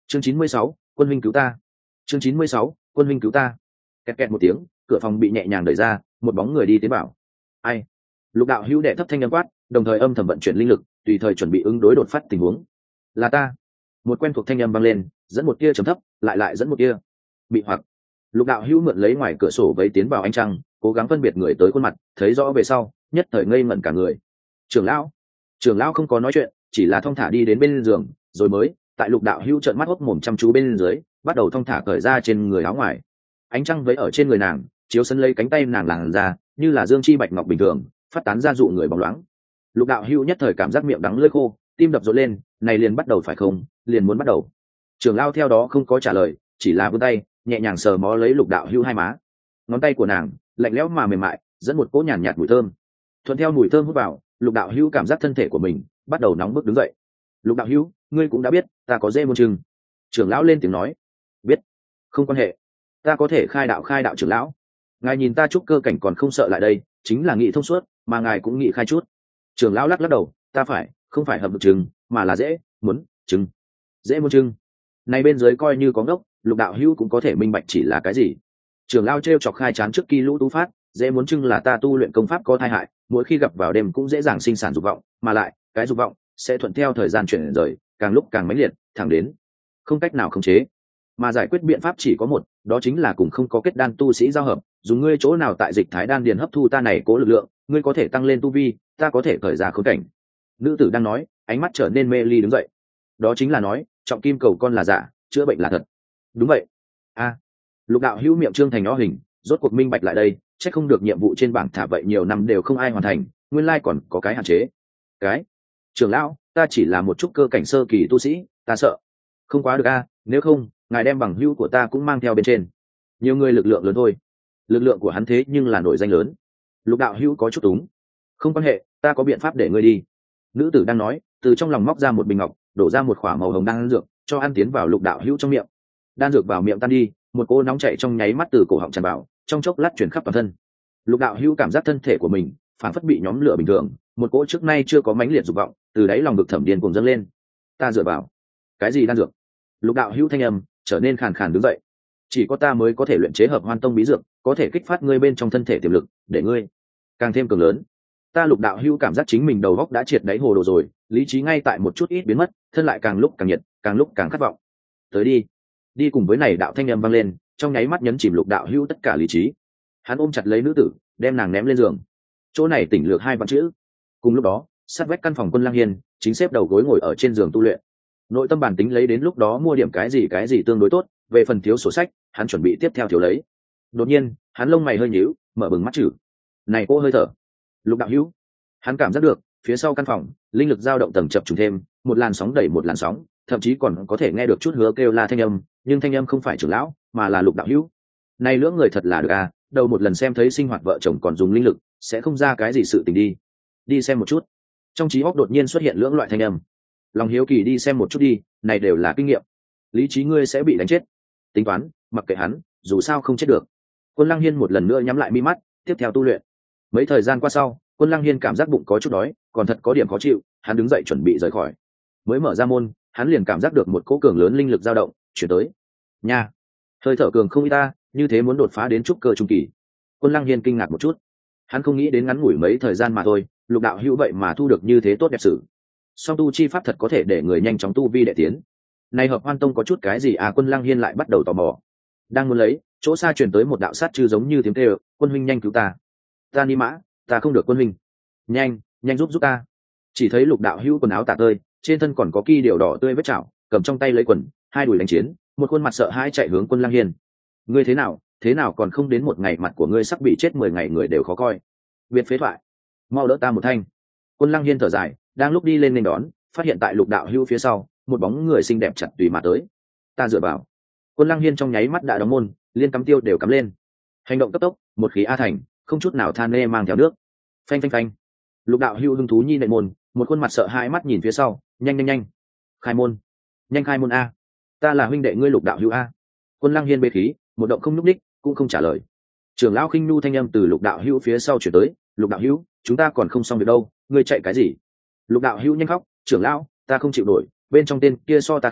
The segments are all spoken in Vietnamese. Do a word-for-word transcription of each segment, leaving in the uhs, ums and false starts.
chương chín mươi sáu, quân huynh cứu ta. chương chín mươi sáu, quân huynh cứu ta. Kẹt kẹt một tiếng, cửa phòng bị nhẹ nhàng đẩy ra, một bóng người đi tiến vào. Ai? Lục đạo hữu đệ thấp thanh âm quát, đồng thời âm thầm vận chuyển linh lực, tùy thời chuẩn bị ứng đối đột phát tình huống. Là ta. Một quen thuộc thanh âm vang lên, dẫn một tia trầm thấp, lại lại dẫn một tia bị hoặc. Lục đạo hữu mượn lấy ngoài cửa sổ vây tiến vào ánh trăng, cố gắng phân biệt người tới khuôn mặt, thấy rõ về sau, nhất thời ngây ngẩn cả người. Trưởng lão. Trưởng lão không có nói chuyện, chỉ là thong thả đi đến bên giường, rồi mới tại lục đạo hữu trợn mắt hốc mồm chăm chú bên dưới, bắt đầu thong thả cởi ra trên người áo ngoài. Ánh trăng vấy ở trên người nàng, chiếu sân lấy cánh tay nàng làn ra, như là dương chi bạch ngọc bình thường, phát tán ra dụ người bóng loáng. Lục đạo hữu nhất thời cảm giác miệng đắng lưỡi khô, tim đập rộn lên, này liền bắt đầu phải không, liền muốn bắt đầu. Trưởng lão theo đó không có trả lời, chỉ là vươn tay nhẹ nhàng sờ mó lấy lục đạo hữu hai má. Ngón tay của nàng lạnh lẽo mà mềm mại, dẫn một cỗ nhàn nhạt mùi thơm. Thuận theo mùi thơm hút vào, lục đạo hữu cảm giác thân thể của mình bắt đầu nóng bức đứng dậy. Lục đạo hữu, ngươi cũng đã biết ta có dễ môn chừng. Trưởng lão lên tiếng nói. Biết. Không quan hệ, ta có thể khai đạo khai đạo. Trưởng lão, ngài nhìn ta trúc cơ cảnh còn không sợ lại đây, chính là nghị thông suốt, mà ngài cũng nghị khai chút. Trưởng lão lắc lắc đầu, ta phải không phải hợp được chừng, mà là dễ muốn chừng. Dễ muốn chừng. Này bên dưới coi như có ngốc, lục đạo hữu cũng có thể minh bạch chỉ là cái gì. Trưởng lão trêu chọc khai chán trước kỳ lũ tú phát, dễ muốn chừng là ta tu luyện công pháp có thai hại, mỗi khi gặp vào đêm cũng dễ dàng sinh sản dục vọng, mà lại cái dục vọng sẽ thuận theo thời gian chuyển rời, càng lúc càng mãnh liệt, thẳng đến không cách nào khống chế. Mà giải quyết biện pháp chỉ có một, đó chính là cùng không có kết đan tu sĩ giao hợp, dùng ngươi chỗ nào tại dịch thái đan điền hấp thu ta này cố lực lượng, ngươi có thể tăng lên tu vi, ta có thể khởi ra khốn cảnh. Nữ tử đang nói, ánh mắt trở nên mê ly đứng dậy. Đó chính là nói, trọng kim cầu con là giả, chữa bệnh là thật. Đúng vậy. A. Lục đạo hữu miệng trương thành nó hình, rốt cuộc minh bạch lại đây, chắc không được nhiệm vụ trên bảng thả vậy nhiều năm đều không ai hoàn thành, nguyên lai còn có cái hạn chế. Cái? Trưởng lão, ta chỉ là một chút cơ cảnh sơ kỳ tu sĩ, ta sợ không quá được a, nếu không ngài đem bằng hữu của ta cũng mang theo bên trên. Nhiều người lực lượng lớn thôi. Lực lượng của hắn thế nhưng là nổi danh lớn. Lục đạo hữu có chút túng. Không quan hệ, ta có biện pháp để ngươi đi. Nữ tử đang nói, từ trong lòng móc ra một bình ngọc, đổ ra một khỏa màu hồng đan dược, cho ăn tiến vào lục đạo hữu trong miệng. Đan dược vào miệng tan đi, một cô nóng chảy trong nháy mắt từ cổ họng tràn vào, trong chốc lát chuyển khắp toàn thân. Lục đạo hữu cảm giác thân thể của mình phản phất bị nhóm lửa bình thường, một cỗ trước nay chưa có mãnh liệt dục vọng từ đáy lòng vực thẩm điên cuồng dâng lên. Ta dựa vào cái gì đan dược? Lục đạo hữu thanh âm trở nên khàn khàn đứng dậy. Chỉ có ta mới có thể luyện chế hợp hoan tông bí dược, có thể kích phát ngươi bên trong thân thể tiềm lực, để ngươi càng thêm cường lớn. Ta lục đạo hữu cảm giác chính mình đầu óc đã triệt đáy hồ đồ rồi, lý trí ngay tại một chút ít biến mất, thân lại càng lúc càng nhiệt, càng lúc càng khát vọng. Tới đi, đi cùng với này đạo thanh âm vang lên, trong nháy mắt nhấn chìm lục đạo hữu tất cả lý trí. Hắn ôm chặt lấy nữ tử, đem nàng ném lên giường. Chỗ này tỉnh lược hai vạn chữ. Cùng lúc đó, sát vách căn phòng Quân Lang Hiên chính xếp đầu gối ngồi ở trên giường tu luyện. Nội tâm bản tính lấy đến lúc đó mua điểm cái gì cái gì tương đối tốt, về phần thiếu sổ sách hắn chuẩn bị tiếp theo thiếu lấy. Đột nhiên hắn lông mày hơi nhíu, mở bừng mắt chử. Này cô hơi thở. Lục đạo hữu. Hắn cảm giác được phía sau căn phòng linh lực dao động tầng chập trùng thêm, một làn sóng đẩy một làn sóng, thậm chí còn có thể nghe được chút hứa kêu la thanh âm, nhưng thanh âm không phải trưởng lão mà là lục đạo hữu. Này lưỡng người thật là được à, đầu một lần xem thấy sinh hoạt vợ chồng còn dùng linh lực, sẽ không ra cái gì sự tình đi. Đi xem một chút. Trong trí óc đột nhiên xuất hiện lưỡng loại thanh âm. Lòng hiếu kỳ đi xem một chút đi, này đều là kinh nghiệm. Lý trí ngươi sẽ bị đánh chết. Tính toán, mặc kệ hắn, dù sao không chết được. Quân Lăng Hiên một lần nữa nhắm lại mi mắt, tiếp theo tu luyện. Mấy thời gian qua sau, Quân Lăng Hiên cảm giác bụng có chút đói, còn thật có điểm khó chịu, hắn đứng dậy chuẩn bị rời khỏi. Mới mở ra môn, hắn liền cảm giác được một cỗ cường lớn linh lực dao động chuyển tới. Nha, hơi thở cường không ít ta, như thế muốn đột phá đến trúc cơ trung kỳ. Quân Lăng Hiên kinh ngạc một chút, hắn không nghĩ đến ngắn ngủi mấy thời gian mà thôi, lục đạo hữu vậy mà thu được như thế tốt đẹp sự. Song tu chi pháp thật có thể để người nhanh chóng tu vi đệ tiến. Này hợp hoan tông có chút cái gì à? Quân Lăng Hiên lại bắt đầu tò mò. Đang muốn lấy, chỗ xa truyền tới một đạo sát chư giống như tiếng kêu, quân huynh nhanh cứu ta. Ta ni mã, ta không được quân huynh. Nhanh, nhanh giúp giúp ta. Chỉ thấy lục đạo hữu quần áo tả tơi, trên thân còn có ki điều đỏ tươi vết chảo, cầm trong tay lấy quần, hai đùi đánh chiến, một khuôn mặt sợ hãi chạy hướng Quân Lăng Hiên. Ngươi thế nào, thế nào còn không đến một ngày mặt của ngươi sắp bị chết mười ngày người đều khó coi. Biệt phế thoại, mau đỡ ta một thanh. Quân Lăng Hiên thở dài, đang lúc đi lên nên đón, phát hiện tại lục đạo hữu phía sau, một bóng người xinh đẹp chặt tùy mà tới. Ta dựa vào. Quân Lăng Hiên trong nháy mắt đã đóng môn, liên cắm tiêu đều cắm lên. Hành động cấp tốc, một khí a thành, không chút nào than nê mang theo nước. Phanh phanh phanh. Lục đạo hữu hứng thú nhi nện môn, một khuôn mặt sợ hãi mắt nhìn phía sau, nhanh nhanh nhanh. Khai môn. Nhanh khai môn a. Ta là huynh đệ ngươi lục đạo hữu a. Quân Lăng Hiên bê khí, một động không nhúc ních, cũng không trả lời. Trưởng lão khinh nu thanh âm từ lục đạo hữu phía sau chuyển tới, lục đạo hữu, chúng ta còn không xong việc đâu, ngươi chạy cái gì? Lục đạo hữu nhanh khóc, trưởng lão, ta không chịu nổi, bên trong tên kia so ta khẻo,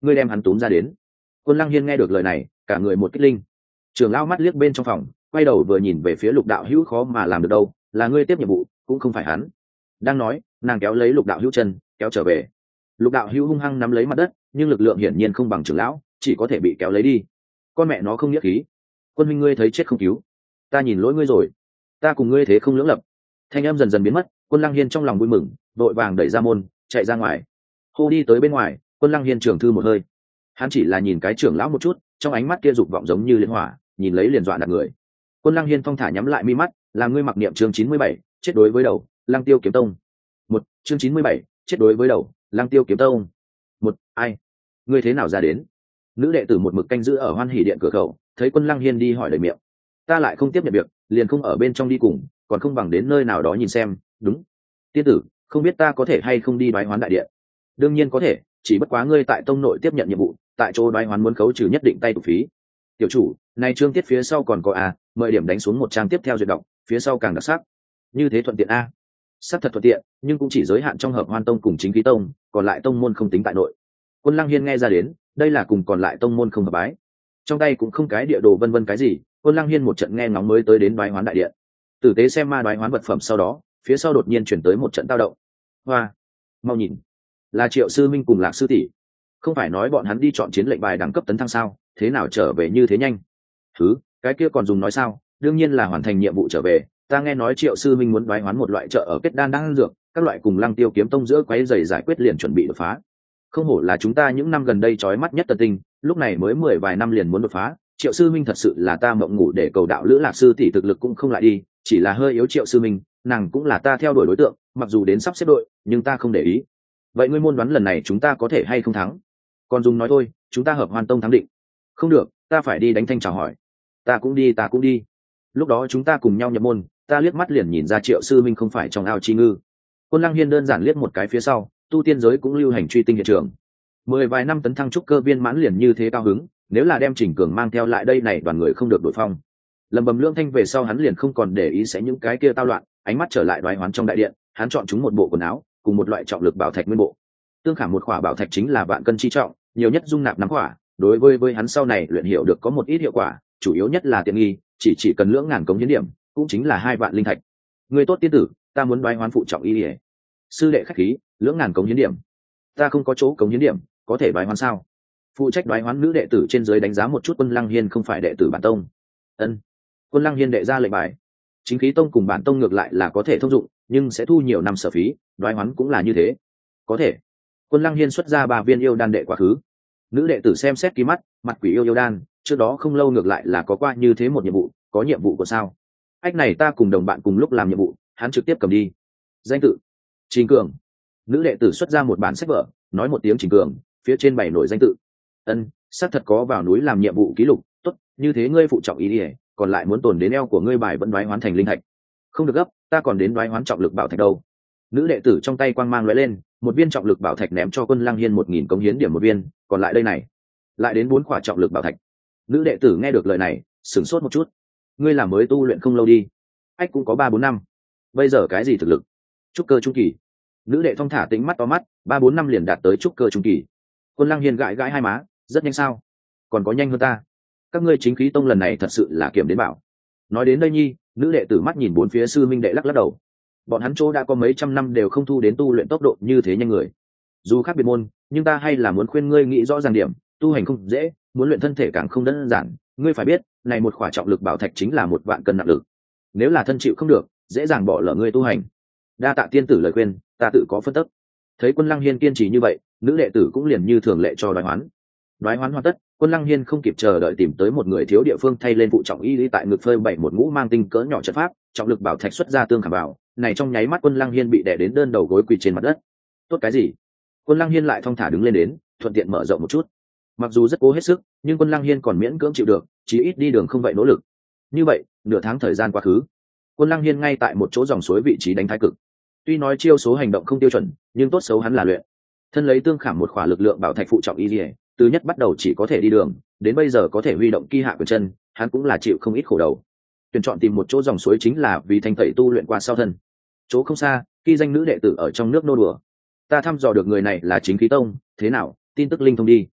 ngươi đem hắn túm ra đến. Quân Lăng Hiên nghe được lời này, cả người một kích linh. Trưởng lão mắt liếc bên trong phòng, quay đầu vừa nhìn về phía Lục đạo hữu, khó mà làm được đâu, là ngươi tiếp nhiệm vụ, cũng không phải hắn. Đang nói, nàng kéo lấy Lục đạo hữu chân, kéo trở về. Lục đạo hữu hung hăng nắm lấy mặt đất, nhưng lực lượng hiển nhiên không bằng trưởng lão, chỉ có thể bị kéo lấy đi. Con mẹ nó không nghĩa khí. Quân huynh ngươi thấy chết không cứu, ta nhìn lỗi ngươi rồi, ta cùng ngươi thế không lưỡng lập. Thanh âm dần dần biến mất, Quân Lăng Hiên trong lòng vui mừng, vội vàng đẩy ra môn, chạy ra ngoài. Hô đi tới bên ngoài, Quân Lăng Hiên trưởng thư một hơi. Hắn chỉ là nhìn cái trưởng lão một chút, trong ánh mắt kia dục vọng giống như liên hỏa, nhìn lấy liền dọa đặt người. Quân Lăng Hiên thong thả nhắm lại mi mắt, làm ngươi mặc niệm chương chín mươi bảy, chết đối với đầu, Lăng Tiêu kiếm tông. Một, chương chín mươi bảy, chết đối với đầu, Lăng Tiêu kiếm tông. Một, ai? Ngươi thế nào ra đến? Nữ đệ tử một mực canh giữ ở Hoan Hỷ điện cửa khẩu, thấy Quân Lăng Hiên đi hỏi lời miệng. Ta lại không tiếp nhận việc, liền không ở bên trong đi cùng, còn không bằng đến nơi nào đó nhìn xem. Đúng. Tiên tử, không biết ta có thể hay không đi Đoái Hoán đại điện? Đương nhiên có thể, chỉ bất quá ngươi tại tông nội tiếp nhận nhiệm vụ, tại chỗ Đoái Hoán muốn khấu trừ nhất định tay tục phí. Tiểu chủ, này chương tiết phía sau còn có à, mời điểm đánh xuống một trang tiếp theo duyệt đọc, phía sau càng đặc sắc. Như thế thuận tiện a. Sắc thật thuận tiện, nhưng cũng chỉ giới hạn trong Hợp Hoan tông cùng Chính Khí tông, còn lại tông môn không tính tại nội. Quân Lăng Hiên nghe ra đến, đây là cùng còn lại tông môn không hợp bái. Trong tay cũng không cái địa đồ vân vân cái gì, Quân Lăng Hiên một trận nghe ngóng mới tới đến Đoái Hoán đại điện. Tử tế xem ma Đoái Hoán vật phẩm sau đó, phía sau đột nhiên chuyển tới một trận tao động. Hoa, mau nhìn, là Triệu sư minh cùng Lạc sư tỷ. Không phải nói bọn hắn đi chọn chiến lệnh bài đẳng cấp tấn thăng sao, thế nào trở về như thế nhanh? Thứ, cái kia còn dùng nói sao, đương nhiên là hoàn thành nhiệm vụ trở về. Ta nghe nói Triệu sư minh muốn Đoái Hoán một loại trợ ở kết đan đang dược, các loại cùng Lăng Tiêu kiếm tông giữa quấy giày giải quyết liền chuẩn bị đột phá. Không hổ là chúng ta những năm gần đây chói mắt nhất tần tinh, lúc này mới mười vài năm liền muốn đột phá. Triệu sư minh thật sự là ta mộng ngủ để cầu đạo lữ Lạc sư tỷ thực lực cũng không lại đi, chỉ là hơi yếu. Triệu sư minh, nàng cũng là ta theo đuổi đối tượng, mặc dù đến sắp xếp đội, nhưng ta không để ý. Vậy ngươi môn đoán lần này chúng ta có thể hay không thắng? Còn dùng nói thôi, chúng ta Hợp Hoan tông thắng định. Không được, ta phải đi đánh thanh chào hỏi. Ta cũng đi, ta cũng đi. Lúc đó chúng ta cùng nhau nhập môn, ta liếc mắt liền nhìn ra Triệu sư minh không phải trong ao chi ngư. Quân Lăng Hiên đơn giản liếc một cái phía sau, tu tiên giới cũng lưu hành truy tinh hiện trường. Mười vài năm tấn thăng trúc cơ viên mãn liền như thế cao hứng, nếu là đem Trình Cường mang theo lại đây này đoàn người không được đổi phong. Lầm bầm lưỡng thanh về sau hắn liền không còn để ý sẽ những cái kia tao loạn, ánh mắt trở lại Đoái Hoán trong đại điện, hắn chọn chúng một bộ quần áo, cùng một loại trọng lực bảo thạch nguyên bộ. Tương khảm một khỏa bảo thạch chính là vạn cân chi trọng, nhiều nhất dung nạp năm khỏa, đối với với hắn sau này luyện hiểu được có một ít hiệu quả, chủ yếu nhất là tiện nghi, chỉ chỉ cần lưỡng ngàn cống hiến điểm, cũng chính là hai vạn linh thạch. Người tốt tiên tử, ta muốn Đoái Hoán phụ trọng y liễu. Sư đệ khách khí, lưỡng ngàn cống hiến điểm. Ta không có chỗ cống hiến điểm, có thể Đoái Hoán sao? Phụ trách Đoái Hoán nữ đệ tử trên dưới đánh giá một chút Quân Lăng Hiên không phải đệ tử bản tông. Ân. Quân Lăng Hiên đệ ra lệnh bài. Chính Khí tông cùng bản tông ngược lại là có thể thông dụng, nhưng sẽ thu nhiều năm sở phí, Đoái Hoán cũng là như thế. Có thể. Quân Lăng Hiên xuất ra ba viên yêu đan đệ quá khứ. Nữ đệ tử xem xét ký mắt, mặt quỷ yêu yêu đan, trước đó không lâu ngược lại là có qua như thế một nhiệm vụ, có nhiệm vụ của sao? Ách này ta cùng đồng bạn cùng lúc làm nhiệm vụ, hắn trực tiếp cầm đi. Danh tự: Trình Cường. Nữ đệ tử xuất ra một bản sách vở, nói một tiếng Trình Cường, phía trên bảy nổi danh tự. Ân, xác thật có vào núi làm nhiệm vụ ký lục, tốt, như thế ngươi phụ trọng ý đi, còn lại muốn tồn đến eo của ngươi bài vẫn Đoái Hoán thành linh thạch. Không được gấp, ta còn đến Đoái Hoán trọng lực bảo thạch đâu. Nữ đệ tử trong tay quang mang lóe lên, một viên trọng lực bảo thạch ném cho Quân Lăng Hiên một nghìn cống hiến điểm một viên, còn lại đây này, lại đến bốn khỏa trọng lực bảo thạch. Nữ đệ tử nghe được lời này, sửng sốt một chút. Ngươi làm mới tu luyện không lâu đi, ách cũng có ba bốn năm, bây giờ cái gì thực lực? Trúc cơ trung kỳ. Nữ đệ thong thả tính mắt to mắt, ba bốn năm liền đạt tới trúc cơ trung kỳ. Quân Lăng Hiên gãi gãi hai má, rất nhanh sao? Còn có nhanh hơn ta. Các ngươi Chính Khí tông lần này thật sự là kiểm đến bảo. Nói đến đây nhi, nữ đệ tử mắt nhìn bốn phía sư minh đệ lắc lắc đầu. Bọn hắn chỗ đã có mấy trăm năm đều không thu đến tu luyện tốc độ như thế nhanh người. Dù khác biệt môn, nhưng ta hay là muốn khuyên ngươi nghĩ rõ ràng điểm, tu hành không dễ, muốn luyện thân thể càng không đơn giản. Ngươi phải biết, này một khỏa trọng lực bảo thạch chính là một vạn cân nặng lực. Nếu là thân chịu không được, dễ dàng bỏ lỡ ngươi tu hành. Đa tạ tiên tử lời khuyên, ta tự có phân tích. Thấy Quân Lăng Hiên kiên trì như vậy, nữ đệ tử cũng liền như thường lệ cho Đoái Hoán. Đoái Hoán hoàn tất, Quân Lăng Hiên không kịp chờ đợi tìm tới một người thiếu địa phương thay lên phụ trọng y lý tại ngực phơi bảy một ngũ mang tinh cỡ nhỏ trận pháp, trọng lực bảo thạch xuất ra tương khảm bảo, này trong nháy mắt Quân Lăng Hiên bị đè đến đơn đầu gối quỳ trên mặt đất. Tốt cái gì? Quân Lăng Hiên lại thong thả đứng lên đến, thuận tiện mở rộng một chút. Mặc dù rất cố hết sức, nhưng Quân Lăng Hiên còn miễn cưỡng chịu được, chí ít đi đường không vậy nỗ lực. Như vậy, nửa tháng thời gian quá khứ, Quân Lăng Hiên ngay tại một chỗ dòng suối vị trí đánh thái cực. Tuy nói chiêu số hành động không tiêu chuẩn, nhưng tốt xấu hắn là luyện. Thân lấy tương khảm một khỏa lực lượng bảo thạch phụ trọng y liễu, từ nhất bắt đầu chỉ có thể đi đường, đến bây giờ có thể huy động kỳ hạ quyền chân, hắn cũng là chịu không ít khổ đầu. Tuyển chọn tìm một chỗ dòng suối chính là vì thanh tẩy tu luyện qua sau thân. Chỗ không xa, khi danh nữ đệ tử ở trong nước nô đùa. Ta thăm dò được người này là Chính Khí tông, thế nào, tin tức linh thông đi.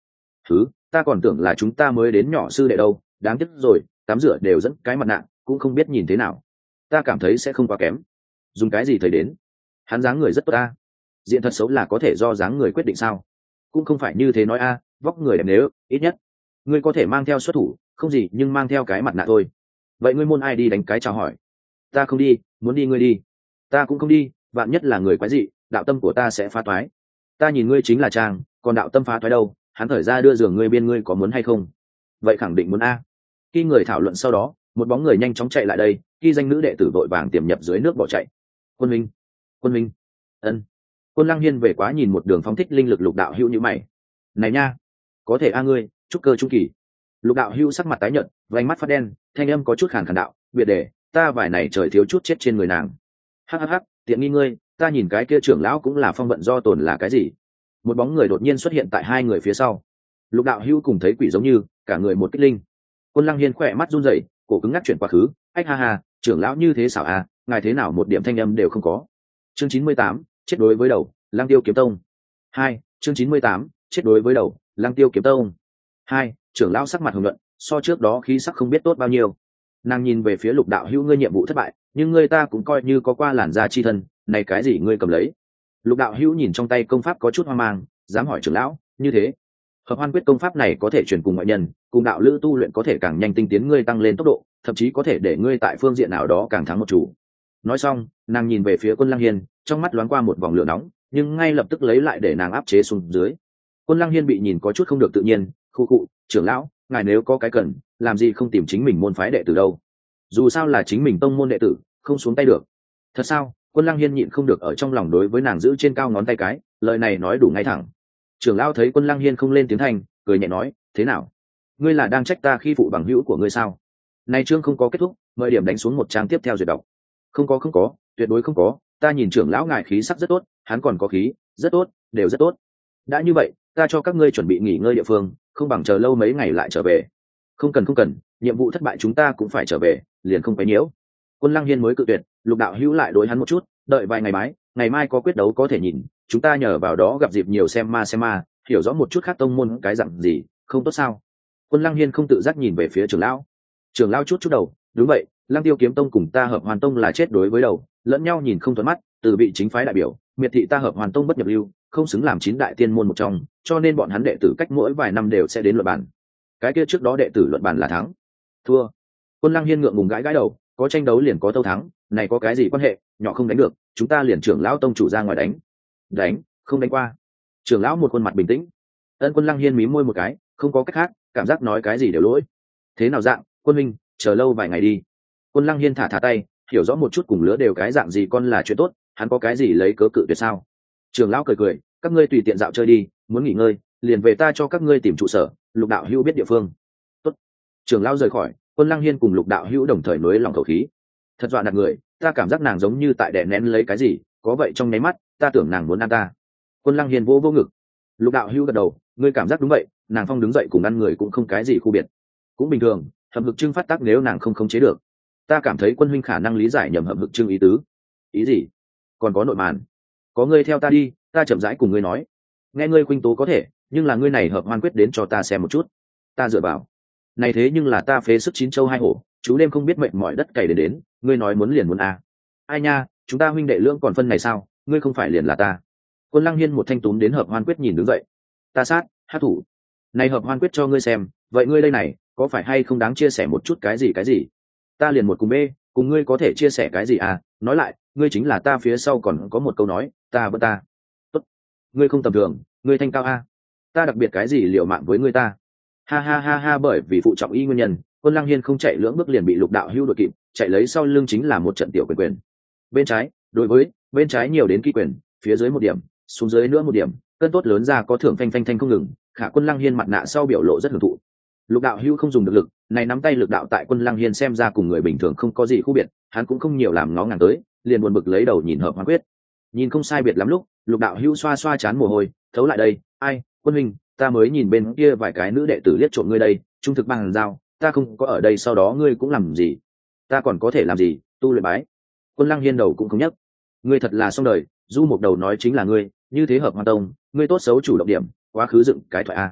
thứ ta còn tưởng là chúng ta mới đến nhỏ sư đệ đâu, đáng tiếc rồi, tắm rửa đều dẫn cái mặt nạ, cũng không biết nhìn thế nào. Ta cảm thấy sẽ không quá kém. Dùng cái gì thầy đến? Hắn dáng người rất tốt ta. Diện thật xấu là có thể do dáng người quyết định sao? Cũng không phải như thế nói a, vóc người đẹp nếu ít nhất ngươi có thể mang theo xuất thủ, không gì nhưng mang theo cái mặt nạ thôi. Vậy ngươi môn ai đi đánh cái chào hỏi? Ta không đi, muốn đi ngươi đi. Ta cũng không đi, vạn nhất là người quái dị, đạo tâm của ta sẽ phá toái. Ta nhìn ngươi chính là trang, còn đạo tâm phá toái đâu? Hắn thở ra đưa giường ngươi biên, ngươi có muốn hay không? Vậy khẳng định muốn a. Khi người thảo luận sau đó, một bóng người nhanh chóng chạy lại đây, khi danh nữ đệ tử vội vàng tiềm nhập dưới nước bỏ chạy. Quân minh, quân minh, ân. Quân Lăng Hiên về quá nhìn một đường phóng thích linh lực Lục đạo hữu như mày. Này nha, có thể a ngươi, trúc cơ trung kỳ. Lục đạo hữu sắc mặt tái nhợt, vành mắt phát đen, thanh âm có chút khàn khàn đạo, biệt đề, ta vài này trời thiếu chút chết trên người nàng. Hắc hắc hắc, tiện nghi ngươi, ta nhìn cái kia trưởng lão cũng là phong vận do tồn là cái gì? Một bóng người đột nhiên xuất hiện tại hai người phía sau. Lục đạo hữu cùng thấy quỷ giống như, cả người một kích linh. Quân Lăng Hiên khỏe mắt run rẩy, cổ cứng ngắc chuyển quá khứ, ách ha ha, trưởng lão như thế xảo à, ngài thế nào một điểm thanh âm đều không có. Chương chín mươi tám, chết đối với đầu, Lăng Tiêu kiếm tông. Hai, chương chín mươi tám, chết đối với đầu, Lăng Tiêu kiếm tông. Hai, trưởng lão sắc mặt hồng nhuận, so trước đó khí sắc không biết tốt bao nhiêu. Nàng nhìn về phía Lục đạo hữu, ngươi nhiệm vụ thất bại, nhưng ngươi ta cũng coi như có qua làn da chi thân, này cái gì ngươi cầm lấy? Lục đạo hữu nhìn trong tay công pháp có chút hoang mang, dám hỏi trưởng lão, như thế hợp hoan quyết công pháp này có thể truyền cùng ngoại nhân, cùng đạo lữ tu luyện có thể càng nhanh tinh tiến ngươi tăng lên tốc độ, thậm chí có thể để ngươi tại phương diện nào đó càng thắng một chủ. Nói xong, nàng nhìn về phía Quân Lăng Hiên, trong mắt loáng qua một vòng lửa nóng, nhưng ngay lập tức lấy lại để nàng áp chế xuống dưới. Quân Lăng Hiên bị nhìn có chút không được tự nhiên, khu cụ, trưởng lão, ngài nếu có cái cần, làm gì không tìm chính mình môn phái đệ tử đâu? Dù sao là chính mình tông môn đệ tử, không xuống tay được. Thật sao? Quân Lăng Hiên nhịn không được ở trong lòng đối với nàng giữ trên cao ngón tay cái, lời này nói đủ ngay thẳng. Trưởng lão thấy Quân Lăng Hiên không lên tiếng thành, cười nhẹ nói, thế nào? Ngươi là đang trách ta khi phụ bằng hữu của ngươi sao? Này chương không có kết thúc, mời điểm đánh xuống một trang tiếp theo duyệt đọc. Không có không có, tuyệt đối không có, ta nhìn trưởng lão ngài khí sắc rất tốt, hắn còn có khí, rất tốt, đều rất tốt. Đã như vậy, ta cho các ngươi chuẩn bị nghỉ ngơi địa phương, không bằng chờ lâu mấy ngày lại trở về. Không cần không cần, nhiệm vụ thất bại chúng ta cũng phải trở về, liền không phải nhiễu. Quân Lăng Hiên mới cự tuyệt, Lục đạo hữu lại đối hắn một chút, đợi vài ngày mái, ngày mai có quyết đấu có thể nhìn, chúng ta nhờ vào đó gặp dịp nhiều xem ma xem ma, hiểu rõ một chút khác tông môn cái dạng gì, không tốt sao? Quân Lăng Hiên không tự giác nhìn về phía trưởng lão. Trưởng lão chút chút đầu, đúng vậy, Lăng Tiêu kiếm tông cùng ta hợp hoàn tông là chết đối với đầu, lẫn nhau nhìn không thuận mắt, từ vị chính phái đại biểu, miệt thị ta hợp hoàn tông bất nhập lưu, không xứng làm chín đại tiên môn một trong, cho nên bọn hắn đệ tử cách mỗi vài năm đều sẽ đến luận bàn. Cái kia trước đó đệ tử luận bàn là thắng, thua. Quân Lăng Hiên ngượng ngùng gãi gãi đầu, có tranh đấu liền có tâu thắng, này có cái gì quan hệ, nhỏ không đánh được, chúng ta liền trưởng lão tông chủ ra ngoài đánh. Đánh, không đánh qua. Trưởng lão một khuôn mặt bình tĩnh. Ân Quân Lăng Hiên mí môi một cái, không có cách khác, cảm giác nói cái gì đều lỗi. Thế nào dạng, Quân minh, chờ lâu vài ngày đi. Quân Lăng Hiên thả thả tay, hiểu rõ một chút cùng lứa đều cái dạng gì con là chuyện tốt, hắn có cái gì lấy cớ cự tuyệt sao? Trưởng lão cười cười, các ngươi tùy tiện dạo chơi đi, muốn nghỉ ngơi, liền về ta cho các ngươi tìm trụ sở, Lục đạo hữu biết địa phương. Tốt. Trưởng lão rời khỏi, Quân Lăng Hiên cùng Lục đạo hữu đồng thời nối lòng khẩu khí. Thật dọa nạt người, ta cảm giác nàng giống như tại đè nén lấy cái gì, có vậy trong nháy mắt, ta tưởng nàng muốn ăn ta. Quân Lăng Hiên vô vô ngực. Lục đạo hữu gật đầu, ngươi cảm giác đúng vậy, nàng phong đứng dậy cùng ăn người cũng không cái gì khu biệt, cũng bình thường. Hầm hực trưng phát tác nếu nàng không khống chế được, ta cảm thấy Quân huynh khả năng lý giải nhầm hầm hực trưng ý tứ. Ý gì? Còn có nội màn. Có ngươi theo ta đi, ta chậm rãi cùng ngươi nói. Nghe ngươi khuynh tố có thể, nhưng là ngươi này hợp hoan quyết đến cho ta xem một chút. Ta dựa vào. Này thế nhưng là ta phế sức chín châu hai hổ, chú đêm không biết mệnh mọi đất cày đến đến, ngươi nói muốn liền muốn à. Ai nha, chúng ta huynh đệ lưỡng còn phân này sao, ngươi không phải liền là ta. Quân Lăng Hiên một thanh túm đến hợp hoan quyết nhìn đứng dậy. Ta sát, hát thủ. Này hợp hoan quyết cho ngươi xem, vậy ngươi đây này, có phải hay không đáng chia sẻ một chút cái gì cái gì? Ta liền một cùng bê, cùng ngươi có thể chia sẻ cái gì à? Nói lại, ngươi chính là ta phía sau còn có một câu nói, ta vẫn ta. Tốt. Ngươi không tầm thường, ngươi thanh cao a. Ta đặc biệt cái gì liệu mạng với ngươi ta? Ha ha ha ha, bởi vì phụ trọng y nguyên nhân, Quân Lăng Hiên không chạy lưỡng bước liền bị Lục đạo hưu đội kịp, chạy lấy sau lưng chính là một trận tiểu quyền quyền. Bên trái, đối với, bên trái nhiều đến kỹ quyền, phía dưới một điểm, xuống dưới nữa một điểm, cân tốt lớn ra có thưởng phanh phanh thanh không ngừng. Khả Quân Lăng Hiên mặt nạ sau biểu lộ rất hưởng thụ. Lục đạo hưu không dùng được lực, này nắm tay lực đạo tại Quân Lăng Hiên xem ra cùng người bình thường không có gì khu biệt, hắn cũng không nhiều làm ngó ngàng tới, liền buồn bực lấy đầu nhìn hợp hoan quyết. Nhìn không sai biệt lắm lúc, Lục đạo hưu xoa xoa chán mồ hôi, thấu lại đây, ai, Quân huynh, ta mới nhìn bên kia vài cái nữ đệ tử liếc trộm ngươi đây, trung thực bằng giao, ta không có ở đây sau đó ngươi cũng làm gì? Ta còn có thể làm gì? Tu luyện bái. Quân Lăng Hiên đầu cũng không nhấc. Ngươi thật là xong đời, du một đầu nói chính là ngươi, như thế hợp hoàn tông, ngươi tốt xấu chủ động điểm, quá khứ dựng cái thoại a.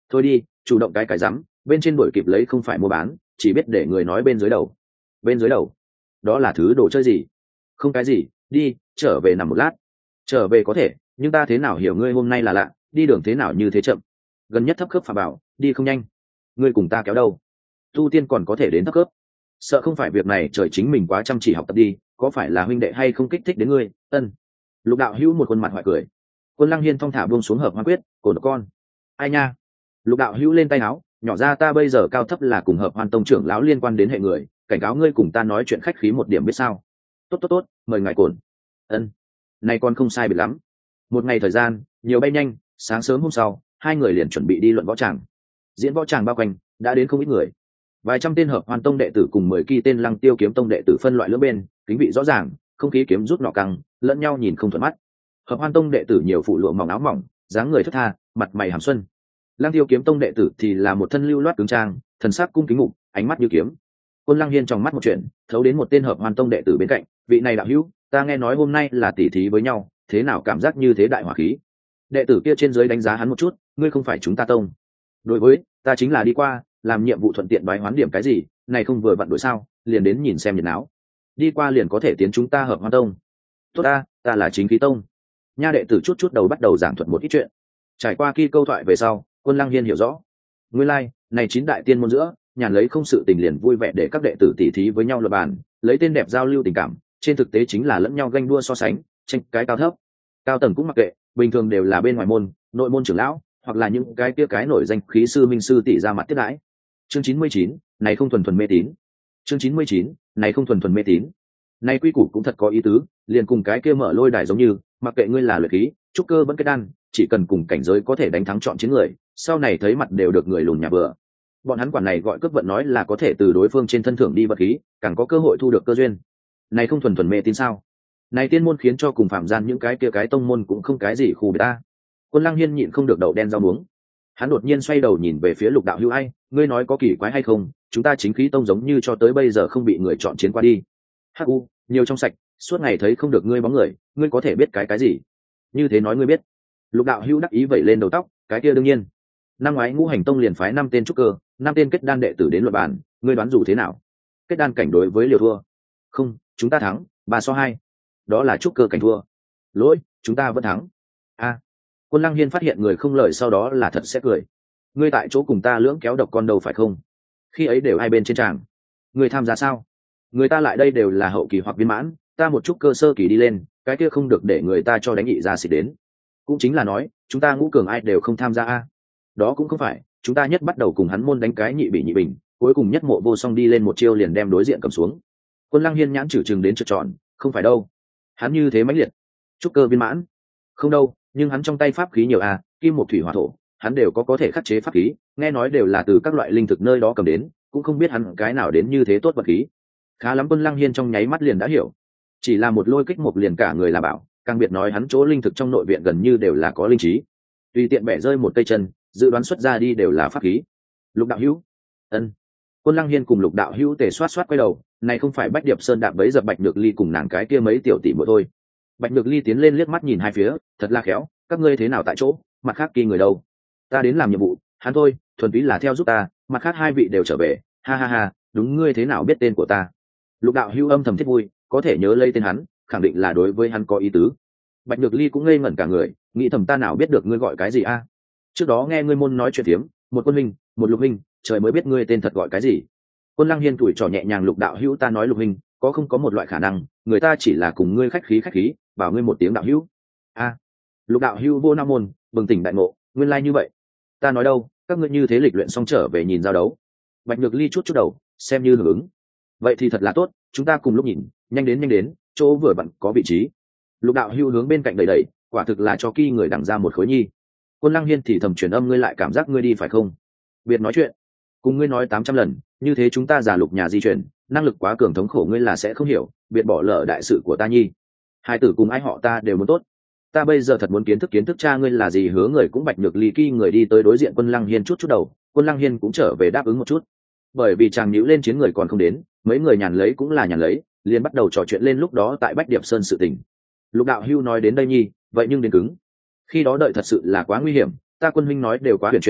thôi đi, chủ động cái cái rắm, bên trên đuổi kịp lấy không phải mua bán, chỉ biết để người nói bên dưới đầu. Bên dưới đầu? Đó là thứ đồ chơi gì? Không cái gì, đi, trở về nằm một lát. Trở về có thể, nhưng ta thế nào hiểu ngươi hôm nay là lạ, đi đường thế nào như thế chậm. Gần nhất thấp khớp phà bảo, đi không nhanh. Ngươi cùng ta kéo đâu? Tu tiên còn có thể đến thấp khớp. Sợ không phải việc này trời chính mình quá chăm chỉ học tập đi, có phải là huynh đệ hay không kích thích đến ngươi? Ân. Lục đạo hữu một khuôn mặt hoại cười. Quân Lăng Hiên thong thả buông xuống hợp hoa quyết, cồn con. Ai nha? Lục đạo hữu lên tay áo, nhỏ ra ta bây giờ cao thấp là cùng hợp hoan tông trưởng lão liên quan đến hệ người, cảnh cáo ngươi cùng ta nói chuyện khách khí một điểm biết sao? Tốt tốt tốt, mời ngài cồn. Ân. Này con không sai biệt lắm. Một ngày thời gian, nhiều bay nhanh, sáng sớm hôm sau, hai người liền chuẩn bị đi luận võ tràng. Diễn võ tràng bao quanh, đã đến không ít người. Vài trăm tên hợp hoan tông đệ tử cùng mười kỳ tên Lăng Tiêu kiếm tông đệ tử phân loại lưỡng bên, kính vị rõ ràng, không khí kiếm rút nọ căng, lẫn nhau nhìn không thuận mắt. Hợp hoan tông đệ tử nhiều phụ lụa mỏng áo mỏng, dáng người thướt tha, mặt mày hàm xuân. Lăng Tiêu kiếm tông đệ tử thì là một thân lưu loát cứng trang, thần sắc cung kính ngục, ánh mắt như kiếm. Quân Lăng Hiên trong mắt một chuyện, thấu đến một tên hợp hoan tông đệ tử bên cạnh, vị này đạo hữu, ta nghe nói hôm nay là tỉ thí với nhau, thế nào cảm giác như thế đại hỏa khí? Đệ tử kia trên dưới đánh giá hắn một chút, ngươi không phải chúng ta tông. Đối với, ta chính là đi qua, làm nhiệm vụ thuận tiện bái hoán điểm cái gì, này không vừa vặn đổi sao, liền đến nhìn xem nhiệt náo. Đi qua liền có thể tiến chúng ta hợp hoan tông. Tốt ta, ta là chính khí tông. Nha đệ tử chút chút đầu bắt đầu giảng thuật một ít chuyện. Trải qua khi câu thoại về sau, Quân Lăng Hiên hiểu rõ. Nguyên lai, like, này chín đại tiên môn giữa, nhàn lấy không sự tình liền vui vẻ để các đệ tử tỉ thí với nhau luật bàn, lấy tên đẹp giao lưu tình cảm, trên thực tế chính là lẫn nhau ganh đua so sánh, tranh cái cao thấp. Cao tầng cũng mặc kệ, bình thường đều là bên ngoài môn, nội môn trưởng lão, hoặc là những cái kia cái nổi danh khí sư minh sư tỷ ra mặt tiếp đãi. Chương chín mươi chín, này không thuần thuần mê tín. Chương chín mươi chín, này không thuần thuần mê tín. Này quy củ cũng thật có ý tứ, liền cùng cái kia mở lôi đài giống như, mặc kệ ngươi là luyện khí, trúc cơ vẫn kết đan, chỉ cần cùng cảnh giới có thể đánh thắng chọn chiến người, sau này thấy mặt đều được người lùn nhà bừa. Bọn hắn quản này gọi cướp vận nói là có thể từ đối phương trên thân thưởng đi vật khí, càng có cơ hội thu được cơ duyên. Này không thuần thuần mê tín sao? Này tiên môn khiến cho cùng phạm gian những cái kia cái tông môn cũng không cái gì khu biệt ta. Quân Lăng Hiên nhịn không được đậu đen rau muống. Hắn đột nhiên xoay đầu nhìn về phía Lục đạo hữu, ai, ngươi nói có kỳ quái hay không, chúng ta chính khí tông giống như cho tới bây giờ không bị người chọn chiến qua đi. Hắc u, nhiều trong sạch, suốt ngày thấy không được ngươi bóng người, ngươi có thể biết cái cái gì? Như thế nói ngươi biết. Lục đạo hữu đắc ý vẩy lên đầu tóc, cái kia đương nhiên. Năm ngoái Ngũ Hành tông liền phái năm tên trúc cơ, năm tên kết đan đệ tử đến luận bàn, ngươi đoán dù thế nào? Kết đan cảnh đối với liều thua. Không, chúng ta thắng, ba so hai. Đó là trúc cơ cảnh thua. Lỗi, chúng ta vẫn thắng. A. Quân Lăng Hiên phát hiện người không lời sau đó là thật sẽ cười. Ngươi tại chỗ cùng ta lưỡng kéo độc con đầu phải không? Khi ấy đều hai bên trên tràng. Ngươi tham gia sao? Người ta lại đây đều là hậu kỳ hoặc viên mãn, ta một chút cơ sơ kỳ đi lên, cái kia không được để người ta cho đánh nhị ra xịt đến. Cũng chính là nói, chúng ta ngũ cường ai đều không tham gia a. Đó cũng không phải, chúng ta nhất bắt đầu cùng hắn môn đánh cái nhị bị nhị bình, cuối cùng nhất mộ vô song đi lên một chiêu liền đem đối diện cầm xuống. Quân Lăng Hiên nhãn chử chừng đến trợn tròn, không phải đâu. Hắn như thế mãnh liệt. Trúc cơ viên mãn. Không đâu, nhưng hắn trong tay pháp khí nhiều a, kim một thủy hỏa thổ, hắn đều có có thể khắc chế pháp khí, nghe nói đều là từ các loại linh thực nơi đó cầm đến, cũng không biết hắn cái nào đến như thế tốt vật khí. Khá lắm, Quân Lăng Hiên trong nháy mắt liền đã hiểu. Chỉ là một lôi kích một liền cả người là bảo, càng biệt nói hắn chỗ linh thực trong nội viện gần như đều là có linh trí. Tùy tiện bẻ rơi một cây chân, dự đoán xuất ra đi đều là pháp khí. Lục đạo hữu. Ân. Quân Lăng Hiên cùng Lục đạo hữu tề xoát xoát quay đầu, này không phải Bách Điệp Sơn đạp bấy dập Bạch Nhược Ly cùng nàng cái kia mấy tiểu tỷ muội thôi. Bạch Nhược Ly tiến lên liếc mắt nhìn hai phía, thật là khéo, các ngươi thế nào tại chỗ, mặt khác kỳ người đâu? Ta đến làm nhiệm vụ, hắn thôi, thuần túy là theo giúp ta, mặt khác hai vị đều trở về, ha ha ha, đúng, ngươi thế nào biết tên của ta? Lục đạo hữu âm thầm thiết vui, có thể nhớ lấy tên hắn, khẳng định là đối với hắn có ý tứ. Bạch Nhược Ly cũng ngây ngẩn cả người, nghĩ thầm ta nào biết được ngươi gọi cái gì a? Trước đó nghe ngươi môn nói chuyện tiếm, một quân minh, một lục minh, trời mới biết ngươi tên thật gọi cái gì. Quân Lăng Hiên tuổi trò nhẹ nhàng, Lục đạo hữu ta nói lục minh, có không có một loại khả năng, người ta chỉ là cùng ngươi khách khí khách khí, bảo ngươi một tiếng đạo hữu. A. Lục đạo hữu vô nam môn, bừng tỉnh đại ngộ, nguyên lai like như vậy. Ta nói đâu, các ngươi như thế lịch luyện xong trở về nhìn giao đấu. Bạch Nhược Ly chút chút đầu, xem như hưởng ứng. Vậy thì thật là tốt, chúng ta cùng lúc nhìn, nhanh đến nhanh đến, chỗ vừa vặn có vị trí. Lục đạo hữu hướng bên cạnh đẩy đẩy, quả thực là cho kỳ người đằng ra một khối nhi. Quân Lăng Hiên thì thầm truyền âm, ngươi lại cảm giác ngươi đi phải không? Biệt nói chuyện, cùng ngươi nói tám trăm lần, như thế chúng ta giả Lục nhà di chuyển, năng lực quá cường thống khổ ngươi là sẽ không hiểu, biệt bỏ lỡ đại sự của ta nhi. Hai tử cùng ai họ ta đều muốn tốt. Ta bây giờ thật muốn kiến thức kiến thức cha ngươi là gì. Hứa người cũng Bạch Nhược Ly kỳ người đi tới đối diện Quân Lăng Hiên chút chút đầu, Quân Lăng Hiên cũng trở về đáp ứng một chút. Bởi vì chàng nhíu lên chiến người còn không đến, mấy người nhàn lấy cũng là nhàn lấy, liền bắt đầu trò chuyện lên lúc đó tại Bách Điệp Sơn sự tình. Lục đạo hưu nói đến đây nhi, vậy nhưng đến cứng. Khi đó đợi thật sự là quá nguy hiểm, ta Quân huynh nói đều quá huyền chuyển,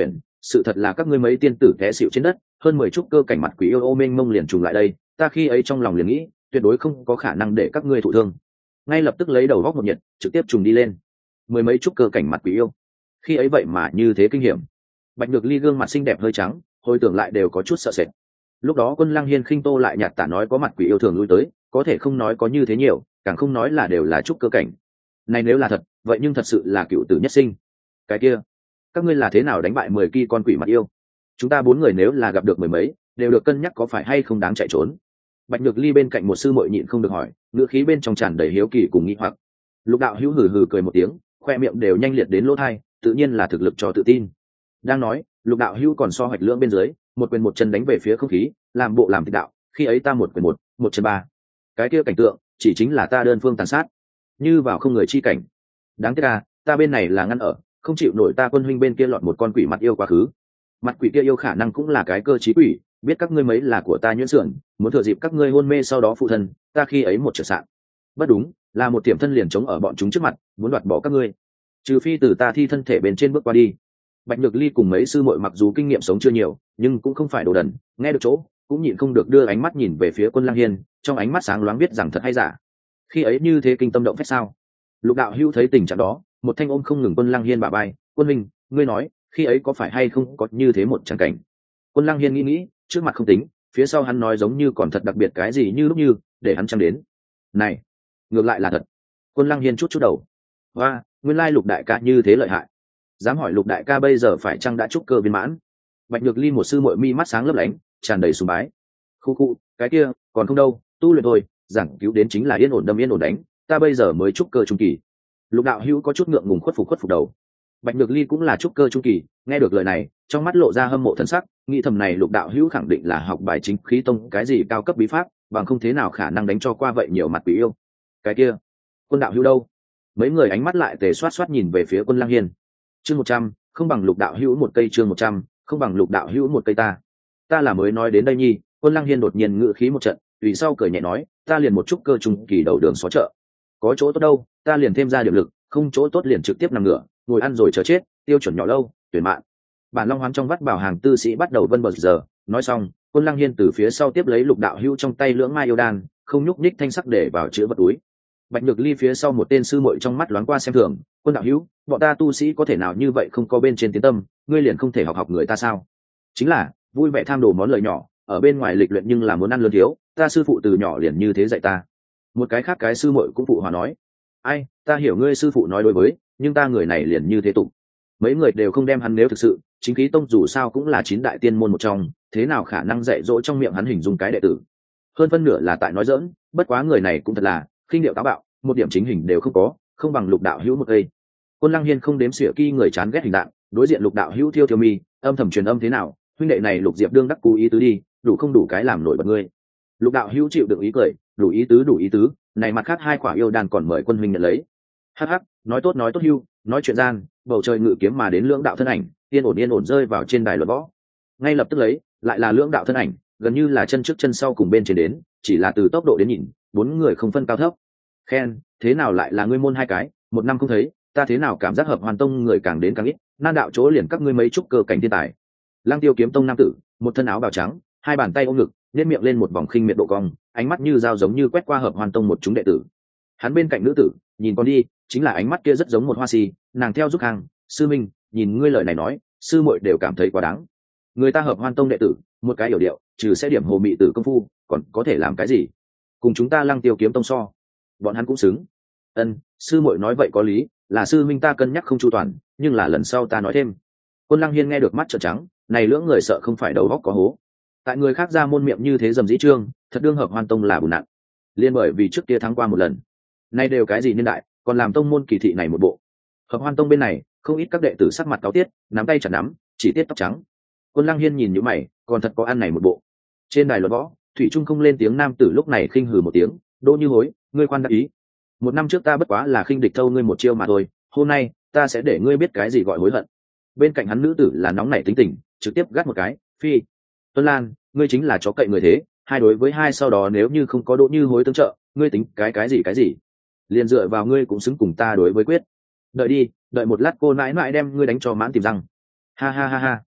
sự thật là các ngươi mấy tiên tử té xịu trên đất, hơn mười trúc cơ cảnh mặt quỷ yêu ô mênh mông liền trùng lại đây, ta khi ấy trong lòng liền nghĩ tuyệt đối không có khả năng để các ngươi thụ thương, ngay lập tức lấy đầu góc một nhiệt trực tiếp trùng đi lên. Mười mấy trúc cơ cảnh mặt quỷ yêu, khi ấy vậy mà như thế kinh hiểm. Bạch Nhược Ly gương mặt xinh đẹp hơi trắng, hồi tưởng lại đều có chút sợ sệt. Lúc đó Quân Lăng Hiên khinh tô lại nhạt tả nói có mặt quỷ yêu thường lui tới, có thể không nói có như thế nhiều, càng không nói là đều là trúc cơ cảnh. Này nếu là thật, vậy nhưng thật sự là cựu tử nhất sinh. Cái kia, các ngươi là thế nào đánh bại mười ki con quỷ mặt yêu? Chúng ta bốn người nếu là gặp được mười mấy, đều được cân nhắc có phải hay không đáng chạy trốn. Bạch Nhược Ly bên cạnh một sư muội nhịn không được hỏi, ngữ khí bên trong tràn đầy hiếu kỳ cùng nghi hoặc. Lục đạo hữu hừ hừ cười một tiếng, khoe miệng đều nhanh liệt đến lỗ tai, tự nhiên là thực lực cho tự tin. Đang nói, Lục đạo hữu còn so hoạch lưỡng bên dưới, một quyền một chân đánh về phía không khí, làm bộ làm thịt đạo, khi ấy ta một quyền một, một chân ba. Cái kia cảnh tượng, chỉ chính là ta đơn phương tàn sát, như vào không người chi cảnh. Đáng tiếc là, ta bên này là ngăn ở, không chịu nổi ta Quân huynh bên kia lọt một con quỷ mặt yêu quá khứ. Mặt quỷ kia yêu khả năng cũng là cái cơ chí quỷ, biết các ngươi mấy là của ta nhuyễn sườn, muốn thừa dịp các ngươi hôn mê sau đó phụ thân, ta khi ấy một trượt sạn. Bất đúng, là một tiềm thân liền chống ở bọn chúng trước mặt, muốn đoạt bỏ các ngươi. Trừ phi từ ta thi thân thể bên trên bước qua đi. Bạch Nhược Ly cùng mấy sư muội mặc dù kinh nghiệm sống chưa nhiều, nhưng cũng không phải đồ đần, nghe được chỗ, cũng nhịn không được đưa ánh mắt nhìn về phía Quân Lăng Hiên, trong ánh mắt sáng loáng biết rằng thật hay giả. Khi ấy như thế kinh tâm động phách sao? Lục đạo hữu thấy tình trạng đó, một thanh ôm không ngừng Quân Lăng Hiên bả vai, "Quân huynh, ngươi nói, khi ấy có phải hay không có như thế một tràng cảnh?" Quân Lăng Hiên nghĩ nghĩ, trước mặt không tính, phía sau hắn nói giống như còn thật đặc biệt cái gì như lúc như, để hắn chăm đến. "Này, ngược lại là thật." Quân Lăng Hiên chút chút đầu. "Oa, nguyên lai Lục đại ca như thế lợi hại. Dám hỏi Lục đại ca bây giờ phải chăng đã trúc cơ viên mãn?" Bạch Nhược Ly một sư muội mi mắt sáng lấp lánh, tràn đầy sùng bái. "Khu khu, cái kia, còn không đâu, tu luyện thôi, giảng cứu đến chính là yên ổn đâm yên ổn đánh, ta bây giờ mới trúc cơ trung kỳ." Lục đạo hữu có chút ngượng ngùng khuất phục khuất phục đầu. Bạch Nhược Ly cũng là trúc cơ trung kỳ, nghe được lời này, trong mắt lộ ra hâm mộ thần sắc, nghĩ thầm này Lục đạo hữu khẳng định là học bài chính khí tông cái gì cao cấp bí pháp, bằng không thế nào khả năng đánh cho qua vậy nhiều mặt quỷ yêu. Cái kia, Quân đạo hữu đâu? Mấy người ánh mắt lại tề xoát xoát nhìn về phía Quân Lăng Hiên. Chương một trăm, không bằng Lục đạo hữu một cây, chương một trăm, không bằng Lục đạo hữu một cây ta. Ta là mới nói đến đây nhi. Quân Lăng Hiên đột nhiên ngự khí một trận, tùy sau cười nhẹ nói, ta liền một chút cơ trung kỳ đầu đường xó chợ. Có chỗ tốt đâu, ta liền thêm ra điểm lực, không chỗ tốt liền trực tiếp nằm ngửa, ngồi ăn rồi chờ chết, tiêu chuẩn nhỏ lâu, tuyển mạng. Bản Long Hoán trong vắt bảo hàng tư sĩ bắt đầu vân bờ giờ, nói xong, Quân Lăng Hiên từ phía sau tiếp lấy Lục đạo hữu trong tay lưỡng mai yêu đan, không nhúc nhích thanh sắc để vào chứa vật túi. Bạch Nhược Ly phía sau một tên sư muội trong mắt loáng qua xem thường, Quân đạo hữu, bọn ta tu sĩ có thể nào như vậy không có bên trên tiến tâm, ngươi liền không thể học học người ta sao? Chính là, vui vẻ tham đồ món lợi nhỏ, ở bên ngoài lịch luyện nhưng là muốn ăn lớn thiếu, ta sư phụ từ nhỏ liền như thế dạy ta. Một cái khác cái sư muội cũng phụ hòa nói, ai, ta hiểu ngươi sư phụ nói đối với, nhưng ta người này liền như thế tục. Mấy người đều không đem hắn nếu thực sự, chính khí tông dù sao cũng là chín đại tiên môn một trong, thế nào khả năng dạy dỗ trong miệng hắn hình dung cái đệ tử. Hơn phân nửa là tại nói giỡn, bất quá người này cũng thật là khinh điệu táo bạo, một điểm chính hình đều không có, không bằng Lục đạo hữu một cây. Quân Lăng Hiên không đếm xỉa ki người chán ghét hình dạng, đối diện Lục đạo hữu thiêu thiêu mi, âm thầm truyền âm thế nào, huynh đệ này Lục Diệp đương đắc cú ý tứ đi, đủ không đủ cái làm nổi bật ngươi. Lục đạo hữu chịu đựng ý cười, đủ ý tứ đủ ý tứ, này mặt khác hai quả yêu đàn còn mời quân huynh nhận lấy. Hắc hắc, nói tốt nói tốt hưu, nói chuyện gian, bầu trời ngự kiếm mà đến lưỡng đạo thân ảnh, yên ổn yên ổn rơi vào trên đài luận võ. Ngay lập tức lấy, lại là lưỡng đạo thân ảnh, gần như là chân trước chân sau cùng bên trên đến, chỉ là từ tốc độ đến nhìn, bốn người không phân cao thấp. Khen, thế nào lại là ngươi môn hai cái, một năm không thấy, ta thế nào cảm giác Hợp Hoàn tông người càng đến càng ít, nan đạo chỗ liền các ngươi mấy trúc cơ cảnh thiên tài. Lăng Tiêu kiếm tông nam tử, một thân áo bào trắng, hai bàn tay ôm ngực, nhếch miệng lên một vòng khinh miệt độ cong, ánh mắt như dao giống như quét qua Hợp Hoàn tông một chúng đệ tử. Hắn bên cạnh nữ tử, nhìn con đi, chính là ánh mắt kia rất giống một hoa si, nàng theo giúp hàng, sư minh, nhìn ngươi lời này nói, sư muội đều cảm thấy quá đáng. Người ta Hợp Hoan tông đệ tử, một cái hiểu điệu, trừ sẽ điểm hồ mị tử công phu, còn có thể làm cái gì? Cùng chúng ta Lăng Tiêu kiếm tông so, bọn hắn cũng xứng. Ân, sư muội nói vậy có lý, là sư minh ta cân nhắc không chu toàn, nhưng là lần sau ta nói thêm. Quân Lăng Hiên nghe được mắt trợn trắng, này lưỡng người sợ không phải đầu óc có hố. Tại người khác ra môn miệng như thế dầm dĩ trương, thật đương Hợp Hoan tông là bùn nặng. Liên bởi vì trước kia thắng qua một lần, nay đều cái gì niên đại, còn làm tông môn kỳ thị này một bộ. Hợp Hoan tông bên này, không ít các đệ tử sắc mặt cáo tiết, nắm tay chặt nắm, chỉ tiết tóc trắng. Quân Lăng Hiên nhìn như mày, còn thật có ăn này một bộ. Trên đài luận võ, thủy trung không lên tiếng nam tử lúc này khinh hừ một tiếng, Đỗ Như Hối, ngươi khoan đắc ý. Một năm trước ta bất quá là khinh địch thâu ngươi một chiêu mà thôi, hôm nay ta sẽ để ngươi biết cái gì gọi hối hận. Bên cạnh hắn nữ tử là nóng nảy tính tình, trực tiếp gắt một cái, phi. Tuân Lan, ngươi chính là chó cậy người thế, hai đối với hai sau đó nếu như không có Đỗ Như Hối tương trợ, ngươi tính cái cái gì cái gì? Liền dựa vào ngươi cũng xứng cùng ta đối với quyết. Đợi đi, đợi một lát cô nãi nãi đem ngươi đánh cho mãn tìm răng. Ha ha ha ha.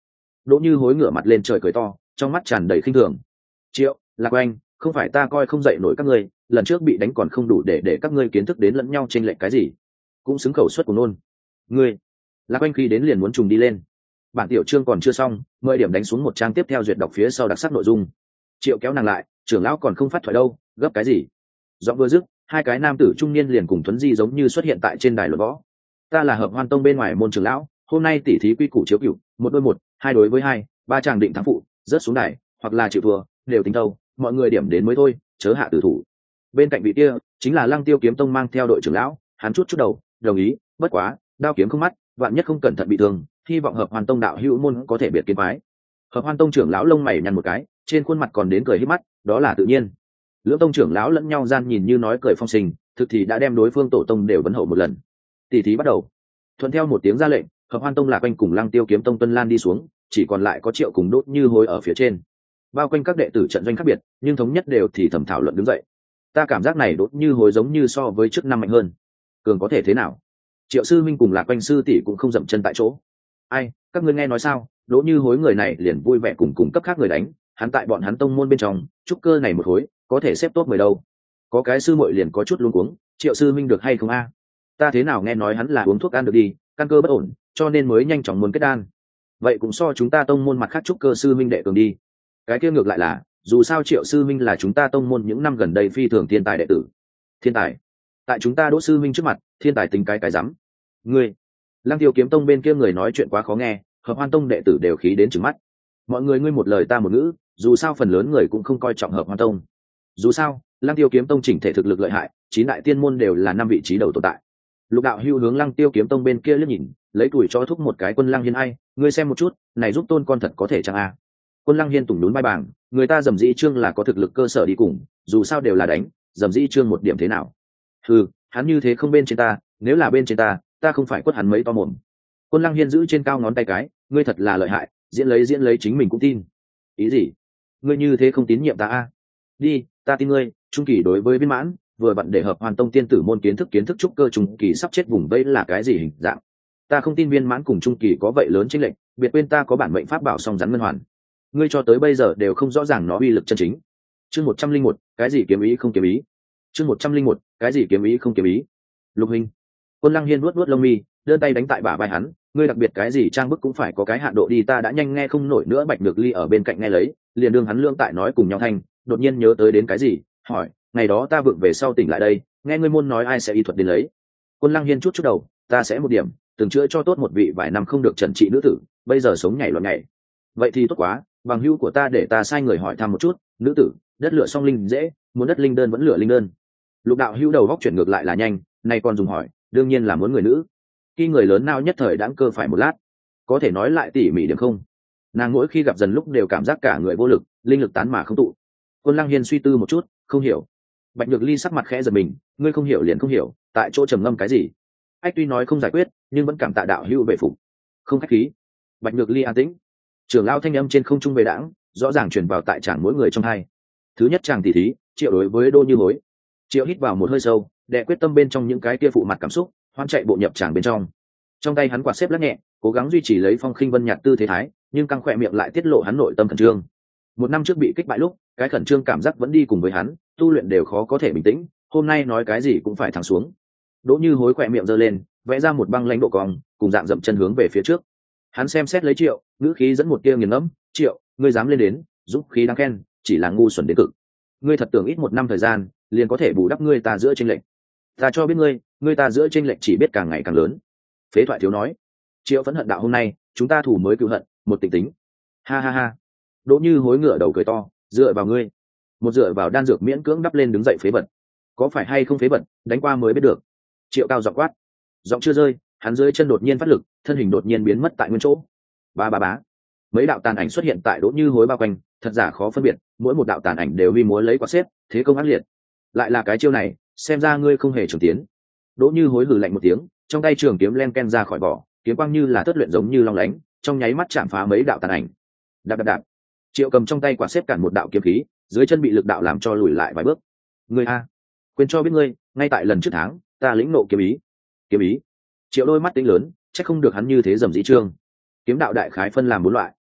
Đỗ Như Hối ngửa mặt lên trời cười to, trong mắt tràn đầy khinh thường. Triệu, Lạc Oanh, không phải ta coi không dậy nổi các ngươi, lần trước bị đánh còn không đủ để để các ngươi kiến thức đến lẫn nhau chênh lệch cái gì, cũng xứng khẩu suất của nôn. Ngươi, Lạc Oanh khi đến liền muốn trùng đi lên. Bản tiểu chương còn chưa xong, mười điểm đánh xuống một trang tiếp theo duyệt đọc phía sau đặc sắc nội dung. Triệu kéo nàng lại, trưởng lão còn không phát thoại đâu, gấp cái gì? Giọng vừa dứt, hai cái nam tử trung niên liền cùng Tuấn Di giống như xuất hiện tại trên đài luận võ. Ta là Hợp Hoan Tông bên ngoài môn trưởng lão, hôm nay tỉ thí quy củ chiếu cửu, một đôi một, hai đối với hai, ba chàng định thắng phụ, rớt xuống đài, hoặc là chịu thua, đều tính đâu, mọi người điểm đến mới thôi, chớ hạ tử thủ. Bên cạnh vị kia chính là Lăng Tiêu Kiếm Tông mang theo đội trưởng lão, hắn chút chút đầu, đồng ý, bất quá, đao kiếm không mắt, vạn nhất không cẩn thận bị thương, hy vọng Hợp Hoan Tông đạo hữu môn có thể biệt kiến quái. Hợp Hoan Tông trưởng lão lông mày nhăn một cái, trên khuôn mặt còn đến cười híp mắt, đó là tự nhiên. Lưỡng tông trưởng lão lẫn nhau gian nhìn như nói cười phong sinh, thực thì đã đem đối phương tổ tông đều vấn hậu một lần. Tỷ thí bắt đầu. Thuận theo một tiếng ra lệnh, Hợp Hoan Tông Lạc Oanh cùng Lăng Tiêu Kiếm Tông tuân lan đi xuống, chỉ còn lại có Triệu cùng Đốt Như Hối ở phía trên. Bao quanh các đệ tử trận doanh khác biệt, nhưng thống nhất đều thì thầm thảo luận đứng dậy. Ta cảm giác này Đốt Như Hối giống như so với trước năm mạnh hơn. Cường có thể thế nào? Triệu sư minh cùng Lạc Oanh sư tỷ cũng không dậm chân tại chỗ. Ai, các ngươi nghe nói sao? Đỗ Như Hối người này liền vui vẻ cùng cùng cấp khác người đánh, hắn tại bọn hắn tông môn bên trong, trúc cơ này một khối, có thể xếp top mười đâu. Có cái sư muội liền có chút luống cuống, Triệu sư minh được hay không a? Ta thế nào nghe nói hắn là uống thuốc ăn được đi, căn cơ bất ổn, cho nên mới nhanh chóng muốn kết đan. Vậy cũng so chúng ta tông môn mặt khác trúc cơ sư minh đệ cường đi. Cái kia ngược lại là, dù sao Triệu sư minh là chúng ta tông môn những năm gần đây phi thường thiên tài đệ tử. Thiên tài? Tại chúng ta Đỗ sư minh trước mặt, thiên tài tính cái cái rắm. Ngươi, Lăng Tiêu Kiếm Tông bên kia người nói chuyện quá khó nghe, Hợp Hoan Tông đệ tử đều khí đến trừng mắt. Mọi người ngươi một lời ta một ngữ, dù sao phần lớn người cũng không coi trọng Hợp Hoan Tông. Dù sao, Lăng Tiêu Kiếm Tông chỉnh thể thực lực lợi hại, chín đại tiên môn đều là năm vị trí đầu tồn tại. Lục đạo hưu hướng Lăng Tiêu Kiếm Tông bên kia liếc nhìn, lấy tuổi cho thúc một cái Quân Lăng Hiên ai, ngươi xem một chút, này giúp tôn con thật có thể chăng a? Quân Lăng Hiên tùng đún vai bảng, người ta Dầm Dĩ Trương là có thực lực cơ sở đi cùng, dù sao đều là đánh, Dầm Dĩ Trương một điểm thế nào? Ừ, hắn như thế không bên trên ta, nếu là bên trên ta, ta không phải quất hắn mấy to mồm. Quân Lăng Hiên giữ trên cao ngón tay cái, ngươi thật là lợi hại, diễn lấy diễn lấy chính mình cũng tin. Ý gì? Ngươi như thế không tín nhiệm ta a? Đi, ta tin ngươi, trung kỳ đối với viên mãn, vừa vặn để Hợp Hoàn Tông tiên tử môn kiến thức kiến thức trúc cơ trung kỳ sắp chết vùng vây là cái gì hình dạng. Ta không tin viên mãn cùng trung kỳ có vậy lớn chênh lệch, biệt quên ta có bản mệnh pháp bảo song rắn ngân hoàn. Ngươi cho tới bây giờ đều không rõ ràng nó uy lực chân chính. Chương một trăm linh một, cái gì kiếm ý không kiếm ý? Chương một trăm linh một, cái gì kiếm ý không kiếm ý? Lục Hình. Quân Lăng Hiên nuốt nuốt lông mi, đơn tay đánh tại bả vai hắn, ngươi đặc biệt cái gì trang bức cũng phải có cái hạn độ đi, ta đã nhanh nghe không nổi nữa. Bạch Nhược Ly ở bên cạnh nghe lấy, liền đương hắn lương tại nói cùng nhau thanh, đột nhiên nhớ tới đến cái gì, hỏi, ngày đó ta vượng về sau tỉnh lại đây, nghe ngươi môn nói ai sẽ y thuật đến lấy. Quân Lăng Hiên chút chút đầu, ta sẽ một điểm, từng chữa cho tốt một vị vài năm không được trần trị nữ tử, bây giờ sống nhảy loạn nhảy. Vậy thì tốt quá, bằng hữu của ta để ta sai người hỏi thăm một chút, nữ tử, đất lửa song linh dễ, muốn đất linh đơn vẫn lửa linh đơn. Lục đạo hữu đầu góc chuyển ngược lại là nhanh, nay còn dùng hỏi, đương nhiên là muốn người nữ. Khi người lớn nào nhất thời đãng cơ phải một lát, có thể nói lại tỉ mỉ điểm không? Nàng mỗi khi gặp dần lúc đều cảm giác cả người vô lực, linh lực tán mà không tụ. Quân Lăng Hiên suy tư một chút, không hiểu. Bạch Nhược Ly sắc mặt khẽ giật mình, ngươi không hiểu liền không hiểu, tại chỗ trầm ngâm cái gì? Ách tuy nói không giải quyết, nhưng vẫn cảm tạ đạo hữu về phục. Không khách khí. Bạch Nhược Ly an tĩnh. Trưởng lão thanh âm trên không trung về đãng, rõ ràng truyền vào tại tràng mỗi người trong hai. Thứ nhất chàng tỷ thí, Triệu đối với Đỗ Như Hối. Triệu hít vào một hơi sâu, đè quyết tâm bên trong những cái kia phụ mặt cảm xúc, hoan chạy bộ nhập tràng bên trong. Trong tay hắn quạt xếp lắc nhẹ, cố gắng duy trì lấy phong khinh vân nhạt tư thế thái, nhưng căng khỏe miệng lại tiết lộ hắn nội tâm khẩn trương. Một năm trước bị kích bại lúc, cái khẩn trương cảm giác vẫn đi cùng với hắn, tu luyện đều khó có thể bình tĩnh, hôm nay nói cái gì cũng phải thẳng xuống. Đỗ Như Hối khỏe miệng giơ lên, vẽ ra một băng lãnh độ cong, cùng dạng dậm chân hướng về phía trước. Hắn xem xét lấy Triệu, ngữ khí dẫn một tia nghiền ngẫm, "Triệu, ngươi dám lên đến, dũng khí đáng khen, chỉ là ngu xuẩn đến cực. Ngươi thật tưởng ít một năm thời gian, liền có thể bù đắp ngươi ta giữa chênh lệch. Ta cho biết ngươi, ngươi ta giữa chênh lệch chỉ biết càng ngày càng lớn." Phế thoại thiếu nói. Triệu phẫn hận đạo, hôm nay, chúng ta thủ mới cựu hận, một tình tính. Ha ha ha. Đỗ Như Hối ngửa đầu cười to, dựa vào ngươi. Một dựa vào đan dược miễn cưỡng đắp lên đứng dậy phế vật. Có phải hay không phế vật, đánh qua mới biết được. Triệu cao giọng quát. Giọng chưa rơi, hắn dưới chân đột nhiên phát lực, thân hình đột nhiên biến mất tại nguyên chỗ. Ba ba bá. Mấy đạo tàn ảnh xuất hiện tại Đỗ Như Hối bao quanh, thật giả khó phân biệt, mỗi một đạo tàn ảnh đều vi múa lấy quả xếp, thế công ác liệt. Lại là cái chiêu này, xem ra ngươi không hề trưởng tiến. Đỗ Như Hối hừ lạnh một tiếng, trong tay trường kiếm len ken ra khỏi vỏ, kiếm quang như là tất luyện giống như long lánh, trong nháy mắt chạm phá mấy đạo tàn ảnh. Đạp đạp đạp. Triệu cầm trong tay quả xếp cản một đạo kiếm khí, dưới chân bị lực đạo làm cho lùi lại vài bước. Ngươi a, quên cho biết ngươi, ngay tại lần trước tháng, ta lĩnh nộ kiếm ý. Kiếm ý? Triệu đôi mắt tính lớn, chắc không được hắn như thế Dầm Dĩ Trương. Kiếm đạo đại khái phân làm bốn loại.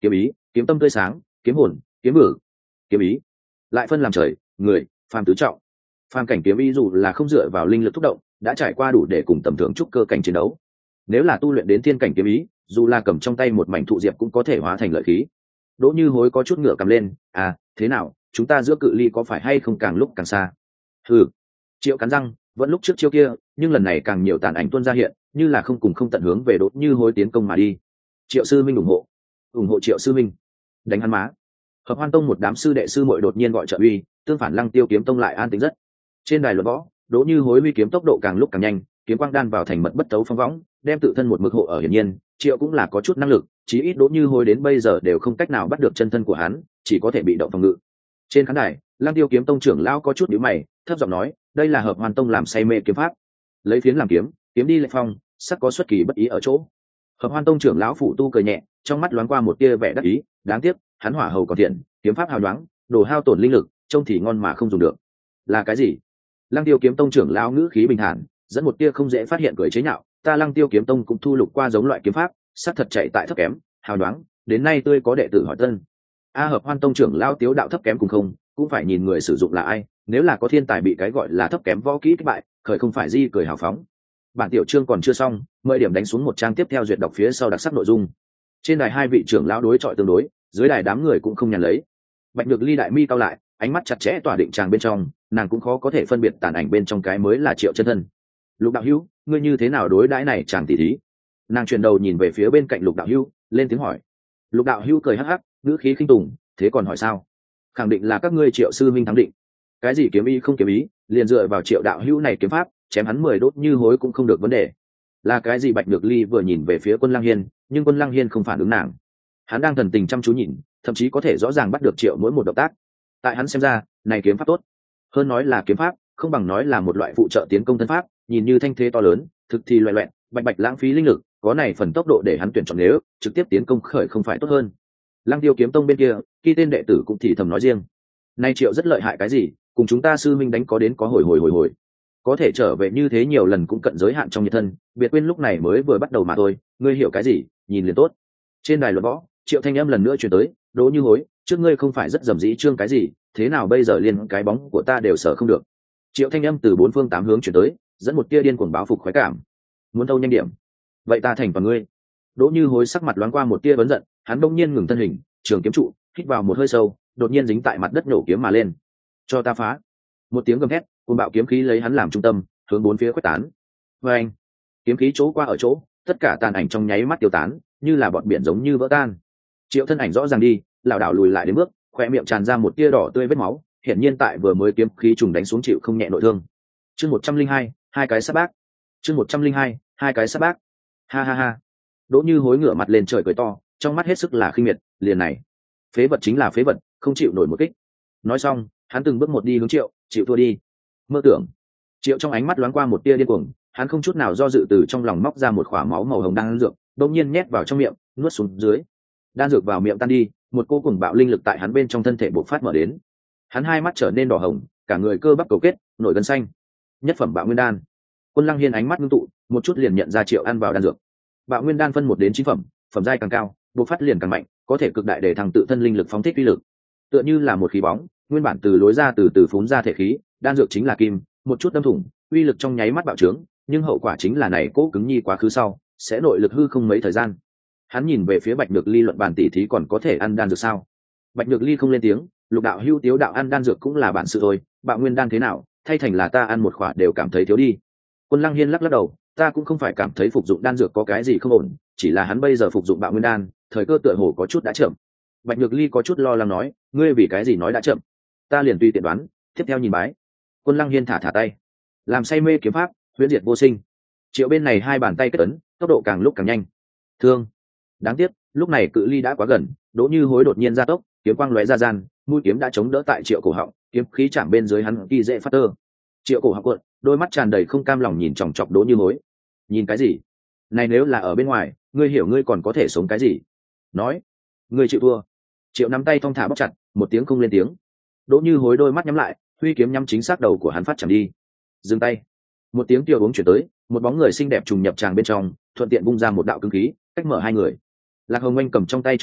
kiếm ý, kiếm tâm tươi sáng, kiếm hồn, kiếm bử, kiếm ý, lại phân làm trời, người, phàm tứ trọng. Phàm cảnh kiếm ý dù là không dựa vào linh lực thúc động, đã trải qua đủ để cùng tầm thường trúc cơ cảnh chiến đấu. Nếu là tu luyện đến thiên cảnh kiếm ý, dù là cầm trong tay một mảnh thụ diệp cũng có thể hóa thành lợi khí. Đỗ Như Hối có chút ngựa cầm lên, à, thế nào, chúng ta giữa cự ly có phải hay không càng lúc càng xa? Hừ. Triệu cắn răng, vẫn lúc trước chiêu kia, nhưng lần này càng nhiều tàn ảnh tuôn ra hiện, như là không cùng không tận hướng về Đỗ Như Hối tiến công mà đi. Triệu sư minh ủng hộ, ủng hộ Triệu sư minh. Đánh hắn má. Hợp Hoan Tông một đám sư đệ sư muội đột nhiên gọi trợ uy, tương phản Lăng Tiêu kiếm tông lại an tĩnh rất. Trên đài luận võ, Đỗ Như Hối huy kiếm tốc độ càng lúc càng nhanh, kiếm quang đan vào thành mật bất tấu phong võng, đem tự thân một mực hộ ở hiển nhiên, Triệu cũng là có chút năng lực, chí ít Đỗ Như Hối đến bây giờ đều không cách nào bắt được chân thân của hắn, chỉ có thể bị động phòng ngự. Trên khán đài, Lăng Tiêu kiếm tông trưởng lão có chút nhíu mày, thấp giọng nói, đây là Hợp Hoan Tông làm say mê kiếm pháp, lấy phiến làm kiếm, kiếm đi lệ phong, sắc có xuất kỳ bất ý ở chỗ. Hợp Hoan Tông trưởng lão phụ tu cười nhẹ, trong mắt loáng qua một tia vẻ đắc ý, đáng tiếc, hắn hỏa hầu còn thiện, kiếm pháp hào nhoáng, đồ hao tổn linh lực, trông thì ngon mà không dùng được. Là cái gì? Lăng Tiêu kiếm tông trưởng lão ngữ khí bình thản, dẫn một tia không dễ phát hiện cười chế nhạo, ta Lăng Tiêu kiếm tông cũng thu lục qua giống loại kiếm pháp, sắc thật chạy tại thấp kém, hào nhoáng, đến nay tươi có đệ tử hỏi tân. A Hợp Hoan Tông trưởng lão tiếu đạo thấp kém cùng không, cũng phải nhìn người sử dụng là ai, nếu là có thiên tài bị cái gọi là thấp kém võ kỹ thất bại, khởi không phải di cười hào phóng. Bản tiểu chương còn chưa xong, mời điểm đánh xuống một trang tiếp theo duyệt đọc phía sau đặc sắc nội dung. Trên đài hai vị trưởng lão đối chọi tương đối, dưới đài đám người cũng không nhàn lấy. Bạch Nhược Ly đại mi cao lại, ánh mắt chặt chẽ tỏa định tràng bên trong, nàng cũng khó có thể phân biệt tàn ảnh bên trong cái mới là Triệu chân thân. Lục đạo hữu, ngươi như thế nào đối đãi này chàng tỷ thí? Nàng chuyển đầu nhìn về phía bên cạnh Lục đạo hữu, lên tiếng hỏi. Lục đạo hữu cười hắc hắc, ngữ khí khinh tùng, thế còn hỏi sao? Khẳng định là các ngươi Triệu sư minh thắng định. Cái gì kiếm ý không kiếm ý, liền dựa vào Triệu đạo hữu này kiếm pháp, chém hắn mười đốt Như Hối cũng không được vấn đề. Là cái gì? Bạch Nhược Ly vừa nhìn về phía Quân Lăng Hiên, nhưng Quân Lăng Hiên không phản ứng nàng. Hắn đang thần tình chăm chú nhìn, thậm chí có thể rõ ràng bắt được Triệu mỗi một động tác. Tại hắn xem ra, này kiếm pháp tốt, hơn nói là kiếm pháp, không bằng nói là một loại phụ trợ tiến công thân pháp, nhìn như thanh thế to lớn, thực thì loẹt loẹt, bạch bạch lãng phí linh lực, có này phần tốc độ để hắn tuyển chọn nếu trực tiếp tiến công khởi không phải tốt hơn. Lăng Tiêu kiếm tông bên kia, khi tên đệ tử cũng thì thầm nói riêng, nay Triệu rất lợi hại cái gì, cùng chúng ta sư minh đánh có đến có hồi hồi hồi hồi, có thể trở về như thế nhiều lần cũng cận giới hạn trong nhiệt thân, biệt quên lúc này mới vừa bắt đầu mà thôi, ngươi hiểu cái gì, nhìn liền tốt. Trên đài luận võ, Triệu thanh âm lần nữa truyền tới, Đỗ Như Hối, trước ngươi không phải rất dầm dĩ trương cái gì, thế nào bây giờ liền cái bóng của ta đều sợ không được. Triệu thanh âm từ bốn phương tám hướng truyền tới, dẫn một tia điên cuồng báo phục khoái cảm. Muốn thâu nhanh điểm, vậy ta thành toàn ngươi. Đỗ Như Hối sắc mặt loáng qua một tia vấn giận, hắn đông nhiên ngừng thân hình, trường kiếm trụ, hít vào một hơi sâu, đột nhiên dính tại mặt đất nổ kiếm mà lên. Cho ta phá! Một tiếng gầm thét, cuồng bạo kiếm khí lấy hắn làm trung tâm, hướng bốn phía khuếch tán. Và anh, kiếm khí chỗ qua ở chỗ, tất cả tàn ảnh trong nháy mắt tiêu tán, như là bọt biển giống như vỡ tan. Triệu thân ảnh rõ ràng đi, lảo đảo lùi lại đến bước, khoe miệng tràn ra một tia đỏ tươi vết máu, hiển nhiên tại vừa mới kiếm khí trùng đánh xuống chịu không nhẹ nội thương. Chương một trăm linh hai, hai cái sát bác. Chương một trăm linh hai, hai cái sát bác. Ha ha ha. Đỗ Như Hối ngửa mặt lên trời cười to, trong mắt hết sức là khinh miệt, liền này, phế vật chính là phế vật, không chịu nổi một kích. Nói xong, hắn từng bước một đi hướng Triệu, chịu thua đi. Mơ tưởng. Triệu trong ánh mắt loáng qua một tia điên cuồng, hắn không chút nào do dự từ trong lòng móc ra một khỏa máu màu hồng đan dược, đột nhiên nhét vào trong miệng, nuốt xuống dưới. Đan dược vào miệng tan đi, một cô cùng bạo linh lực tại hắn bên trong thân thể bộc phát mở đến. Hắn hai mắt trở nên đỏ hồng, cả người cơ bắp cầu kết, nổi gân xanh. Nhất phẩm bạo nguyên đan. Quân Lăng Hiên ánh mắt ngưng tụ, một chút liền nhận ra Triệu ăn vào đan dược. Bạo nguyên đan phân một đến chín phẩm, phẩm giai càng cao, bộc phát liền càng mạnh, có thể cực đại để thằng tự thân linh lực phóng thích uy lực. Tựa như là một khí bóng, nguyên bản từ lối ra từ từ phún ra thể khí, đan dược chính là kim, một chút đâm thủng, uy lực trong nháy mắt bạo trướng, nhưng hậu quả chính là này cố cứng nhi quá khứ sau, sẽ nội lực hư không mấy thời gian. Hắn nhìn về phía Bạch Nhược Ly luận bàn tỷ thí còn có thể ăn đan dược sao? Bạch Nhược Ly không lên tiếng, Lục đạo hưu tiếu đạo ăn đan dược cũng là bản sự thôi, bạo nguyên đan thế nào, thay thành là ta ăn một khỏa đều cảm thấy thiếu đi. Quân Lăng Hiên lắc lắc đầu, ta cũng không phải cảm thấy phục dụng đan dược có cái gì không ổn, chỉ là hắn bây giờ phục dụng bạo nguyên đan, thời cơ tựa hồ có chút đã chậm. Bạch Nhược Ly có chút lo lắng nói, ngươi vì cái gì nói đã chậm? Ta liền tùy tiện đoán, tiếp theo nhìn bái. Quân Lăng Hiên thả thả tay, làm say mê kiếm pháp, huyễn diệt vô sinh. Triệu bên này hai bàn tay kết ấn, tốc độ càng lúc càng nhanh. Thương. Đáng tiếc, lúc này cự ly đã quá gần, Đỗ Như Hối đột nhiên gia tốc, kiếm quang lóe ra gian, mũi kiếm đã chống đỡ tại Triệu cổ họng, kiếm khí chạm bên dưới hắn kỳ dễ phát tơ. Triệu cổ họng cuộn, đôi mắt tràn đầy không cam lòng nhìn chòng chọc Đỗ Như Hối. Nhìn cái gì? Này nếu là ở bên ngoài, ngươi hiểu ngươi còn có thể sống cái gì? Nói, ngươi chịu thua. Triệu nắm tay thong thả bóc chặt, một tiếng không lên tiếng. Đỗ Như Hối đôi mắt nhắm lại, huy kiếm nhắm chính xác đầu của hắn phát chạm đi. Dừng tay. Một tiếng tiêu uống chuyển tới, một bóng người xinh đẹp trùng nhập tràng bên trong, thuận tiện bung ra một đạo cương khí, cách mở hai người. Lạc Hồng Anh cầm trong tay trường roi,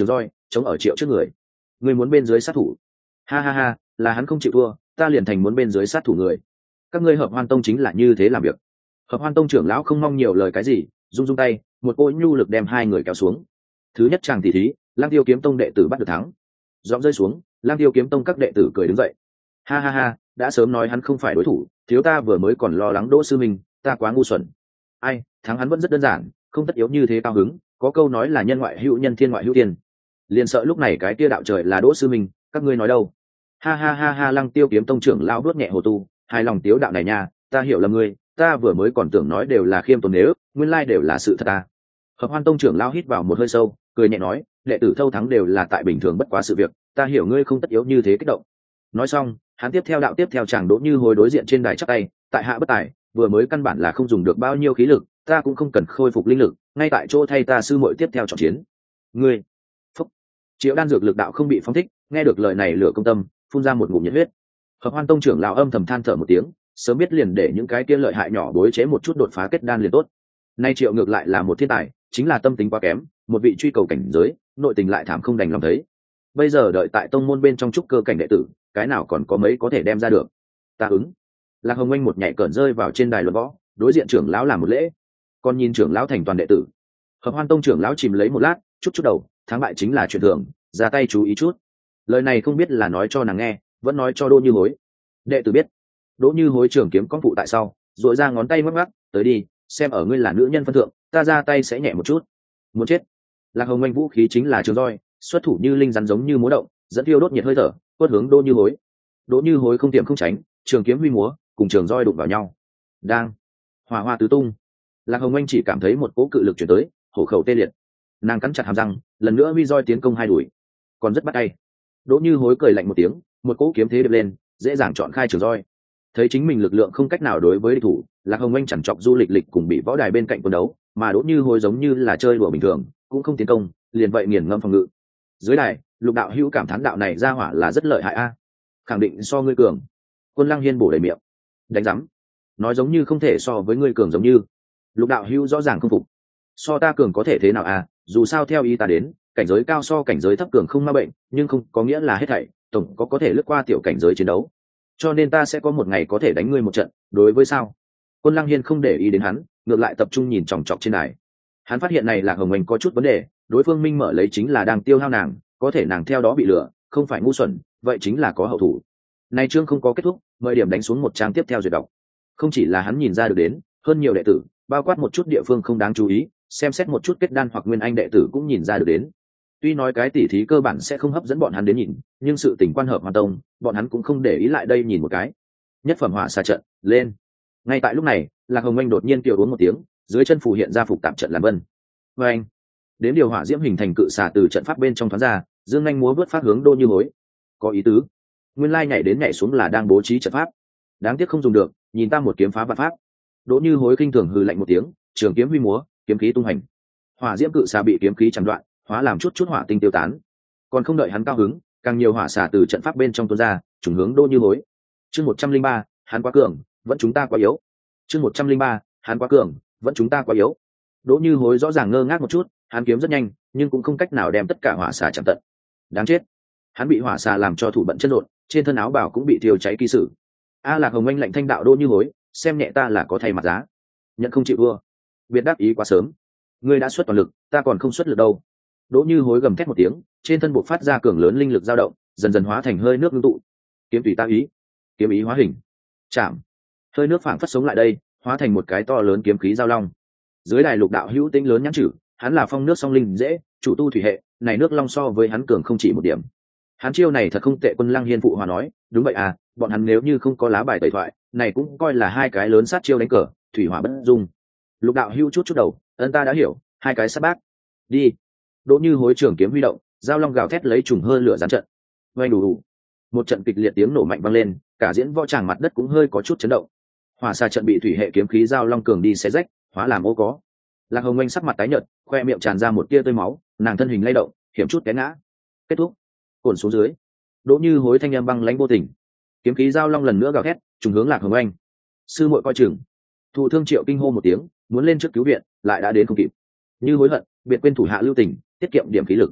chống ở Triệu trước người. Người muốn bên dưới sát thủ? Ha ha ha, là hắn không chịu thua, ta liền thành muốn bên dưới sát thủ người. Các ngươi Hợp Hoan Tông chính là như thế làm việc. Hợp Hoan Tông trưởng lão không mong nhiều lời cái gì, rung rung tay, một cỗ nhu lực đem hai người kéo xuống. Thứ nhất chàng tỷ thí, Lang Tiêu Kiếm Tông đệ tử bắt được thắng. Giọng rơi xuống, Lang Tiêu Kiếm Tông các đệ tử cười đứng dậy. Ha ha ha, đã sớm nói hắn không phải đối thủ, thiếu ta vừa mới còn lo lắng Đỗ sư minh, ta quá ngu xuẩn. Ai, thắng hắn vẫn rất đơn giản, không tất yếu như thế cao hứng, có câu nói là nhân ngoại hữu nhân, thiên ngoại hữu thiên. Liền sợ lúc này cái kia đạo trời là Đỗ sư minh, các ngươi nói đâu? Ha ha ha ha, Lăng Tiêu Kiếm Tông trưởng lão bước nhẹ hồ tu, hài lòng tiếu đạo này nha, ta hiểu là ngươi, ta vừa mới còn tưởng nói đều là khiêm tốn, nếu nguyên lai đều là sự thật ta. Hợp Hoan Tông trưởng lão hít vào một hơi sâu, cười nhẹ nói, đệ tử thâu thắng đều là tại bình thường bất quá sự việc, ta hiểu ngươi không tất yếu như thế kích động. Nói xong, hắn tiếp theo đạo tiếp theo chàng Đỗ Như Hối đối diện trên đài chắp tay, tại hạ bất tài, vừa mới căn bản là không dùng được bao nhiêu khí lực, ta cũng không cần khôi phục linh lực, ngay tại chỗ thay ta sư muội tiếp theo chọn chiến. Ngươi, phúc. Triệu Đan dược lực đạo không bị phóng thích, nghe được lời này lửa công tâm, phun ra một ngụm nhiệt huyết. Hợp Hoan Tông trưởng lão âm thầm than thở một tiếng, sớm biết liền để những cái kia lợi hại nhỏ đối chế một chút đột phá kết đan liền tốt. Nay Triệu ngược lại là một thiên tài, chính là tâm tính quá kém, một vị truy cầu cảnh giới, nội tình lại thảm không đành lòng thấy. Bây giờ đợi tại tông môn bên trong trúc cơ cảnh đệ tử, cái nào còn có mấy có thể đem ra được. Ta ứng. Lạc Hồng Anh một nhảy cẩn rơi vào trên đài luận võ, đối diện trưởng lão làm một lễ, còn nhìn trưởng lão thành toàn đệ tử. Hợp Hoan Tông trưởng lão chìm lấy một lát, chút chút đầu, thắng bại chính là chuyện thường, ra tay chú ý chút. Lời này không biết là nói cho nàng nghe, vẫn nói cho Đỗ Như Hối. Đệ tử biết. Đỗ Như Hối trưởng kiếm con phụ tại sau, duỗi ra ngón tay ngoắc ngoắc, tới đi, xem ở ngươi là nữ nhân phân thượng, ta ra tay sẽ nhẹ một chút. Muốn chết. Lạc Hồng Anh vũ khí chính là trường roi, xuất thủ như linh rắn giống như múa động, dẫn thiêu đốt nhiệt hơi thở, quất hướng Đỗ Như Hối. Đỗ Như Hối không tiệm không tránh, trường kiếm huy múa, cùng trường roi đụng vào nhau. Đang, hỏa hoa tứ tung. Lạc Hồng Anh chỉ cảm thấy một cỗ cự lực chuyển tới, hổ khẩu tê liệt. Nàng cắn chặt hàm răng, lần nữa huy roi tiến công hai đuổi, còn rất bắt tay. Đỗ Như Hối cười lạnh một tiếng, một cỗ kiếm thế đập lên, dễ dàng chọn khai trường roi. Thấy chính mình lực lượng không cách nào đối với địch thủ, Lạc Hồng Anh chẳng chọc du lịch lịch cùng bị võ đài bên cạnh quân đấu, mà Đỗ Như Hối giống như là chơi đùa bình thường, cũng không tiến công, liền vậy nghiền ngâm phòng ngự. Dưới đài, Lục đạo hữu cảm thán đạo này ra hỏa là rất lợi hại a, khẳng định so ngươi cường. Quân Lăng Hiên bổ đầy miệng, đánh rắm, nói giống như không thể so với ngươi cường giống như. Lục đạo hữu rõ ràng không phục. So ta cường có thể thế nào a, dù sao theo ý ta đến, cảnh giới cao so cảnh giới thấp cường không ma bệnh, nhưng không có nghĩa là hết thảy, tổng có có thể lướt qua tiểu cảnh giới chiến đấu. Cho nên ta sẽ có một ngày có thể đánh ngươi một trận, đối với sao? Quân Lăng Hiên không để ý đến hắn, ngược lại tập trung nhìn chòng chọc trên đài. Hắn phát hiện này là Hồng Anh có chút vấn đề, đối phương minh mở lấy chính là đang tiêu hao nàng, có thể nàng theo đó bị lừa, không phải ngu xuẩn, vậy chính là có hậu thủ. Này chương không có kết thúc, mời điểm đánh xuống một trang tiếp theo duyệt đọc. Không chỉ là hắn nhìn ra được đến, hơn nhiều đệ tử, bao quát một chút địa phương không đáng chú ý, xem xét một chút kết đan hoặc nguyên anh đệ tử cũng nhìn ra được đến. Tuy nói cái tỉ thí cơ bản sẽ không hấp dẫn bọn hắn đến nhìn, nhưng sự tình quan hợp Hoàn Tông, bọn hắn cũng không để ý lại đây nhìn một cái. Nhất phẩm hỏa xà trận, lên. Ngay tại lúc này, Lạc Hồng Anh đột nhiên kêu uống một tiếng, dưới chân phù hiện ra phục tạm trận làm vân. Và anh, đến điều hỏa diễm hình thành cự xà từ trận pháp bên trong thoáng ra, dương anh múa vớt phát hướng Đỗ Như Hối. Có ý tứ. Nguyên lai nhảy đến nhảy xuống là đang bố trí trận pháp. Đáng tiếc không dùng được, nhìn ta một kiếm phá vạn pháp. Đỗ Như Hối kinh thường hừ lạnh một tiếng, trường kiếm huy múa, kiếm khí tung hành. Hỏa diễm cự xà bị kiếm khí chặn đoạn, hóa làm chút chút hỏa tinh tiêu tán. Còn không đợi hắn cao hứng, càng nhiều hỏa xà từ trận pháp bên trong tuôn ra, trùng hướng Đỗ Như Hối. Chương một trăm linh ba, hắn quá cường, vẫn chúng ta quá yếu. Chương một trăm linh ba, hắn quá cường, vẫn chúng ta quá yếu. Đỗ Như Hối rõ ràng ngơ ngác một chút, hắn kiếm rất nhanh, nhưng cũng không cách nào đem tất cả hỏa xà chặn tận. Đáng chết, hắn bị hỏa xà làm cho thủ bận chân lộn, trên thân áo bào cũng bị thiêu cháy kỳ sử. A Lạc Hồng Anh lạnh thanh đạo Đỗ Như Hối, xem nhẹ ta là có thay mặt giá, nhận không chịu thua. Biệt đáp ý quá sớm, ngươi đã xuất toàn lực, ta còn không xuất lực đâu. Đỗ Như Hối gầm thét một tiếng, trên thân buộc phát ra cường lớn linh lực dao động, dần dần hóa thành hơi nước ngưng tụ. Kiếm tùy ta ý, kiếm ý hóa hình, chạm. Hơi nước phảng phất sống lại đây, hóa thành một cái to lớn kiếm khí giao long. Dưới đài Lục đạo hữu tinh lớn nhãn chử, hắn là phong nước song linh dễ, chủ tu thủy hệ, này nước long so với hắn cường không chỉ một điểm. Hắn chiêu này thật không tệ. Quân Lăng Hiên phụ hòa nói, đúng vậy à, bọn hắn nếu như không có lá bài tẩy thoại, này cũng coi là hai cái lớn sát chiêu đánh cờ, thủy hỏa bất dung. Lục đạo hữu chút chút đầu, ân ta đã hiểu, hai cái sát bác. Đi. Đỗ Như Hối trường kiếm huy động, giao long gào thét lấy trùng hơi lửa gián trận. Vây đủ đủ. Một trận kịch liệt tiếng nổ mạnh vang lên, cả diễn võ tràng mặt đất cũng hơi có chút chấn động. Hỏa xà trận bị thủy hệ kiếm khí giao long cường đi xé rách, hóa làm ô có. Lạc Hồng Anh sắc mặt tái nhợt, khoe miệng tràn ra một tia tươi máu, nàng thân hình lay động, hiểm chút té ngã. Kết thúc. Cồn xuống dưới. Đỗ Như Hối thanh âm băng lãnh vô tình. Kiếm khí giao long lần nữa gào thét, trùng hướng Lạc Hồng Anh. Sư muội coi chừng. Thụ thương Triệu kinh hô một tiếng, muốn lên trước cứu viện, lại đã đến không kịp. Như hối hận, biệt quên thủ hạ lưu tình, tiết kiệm điểm khí lực.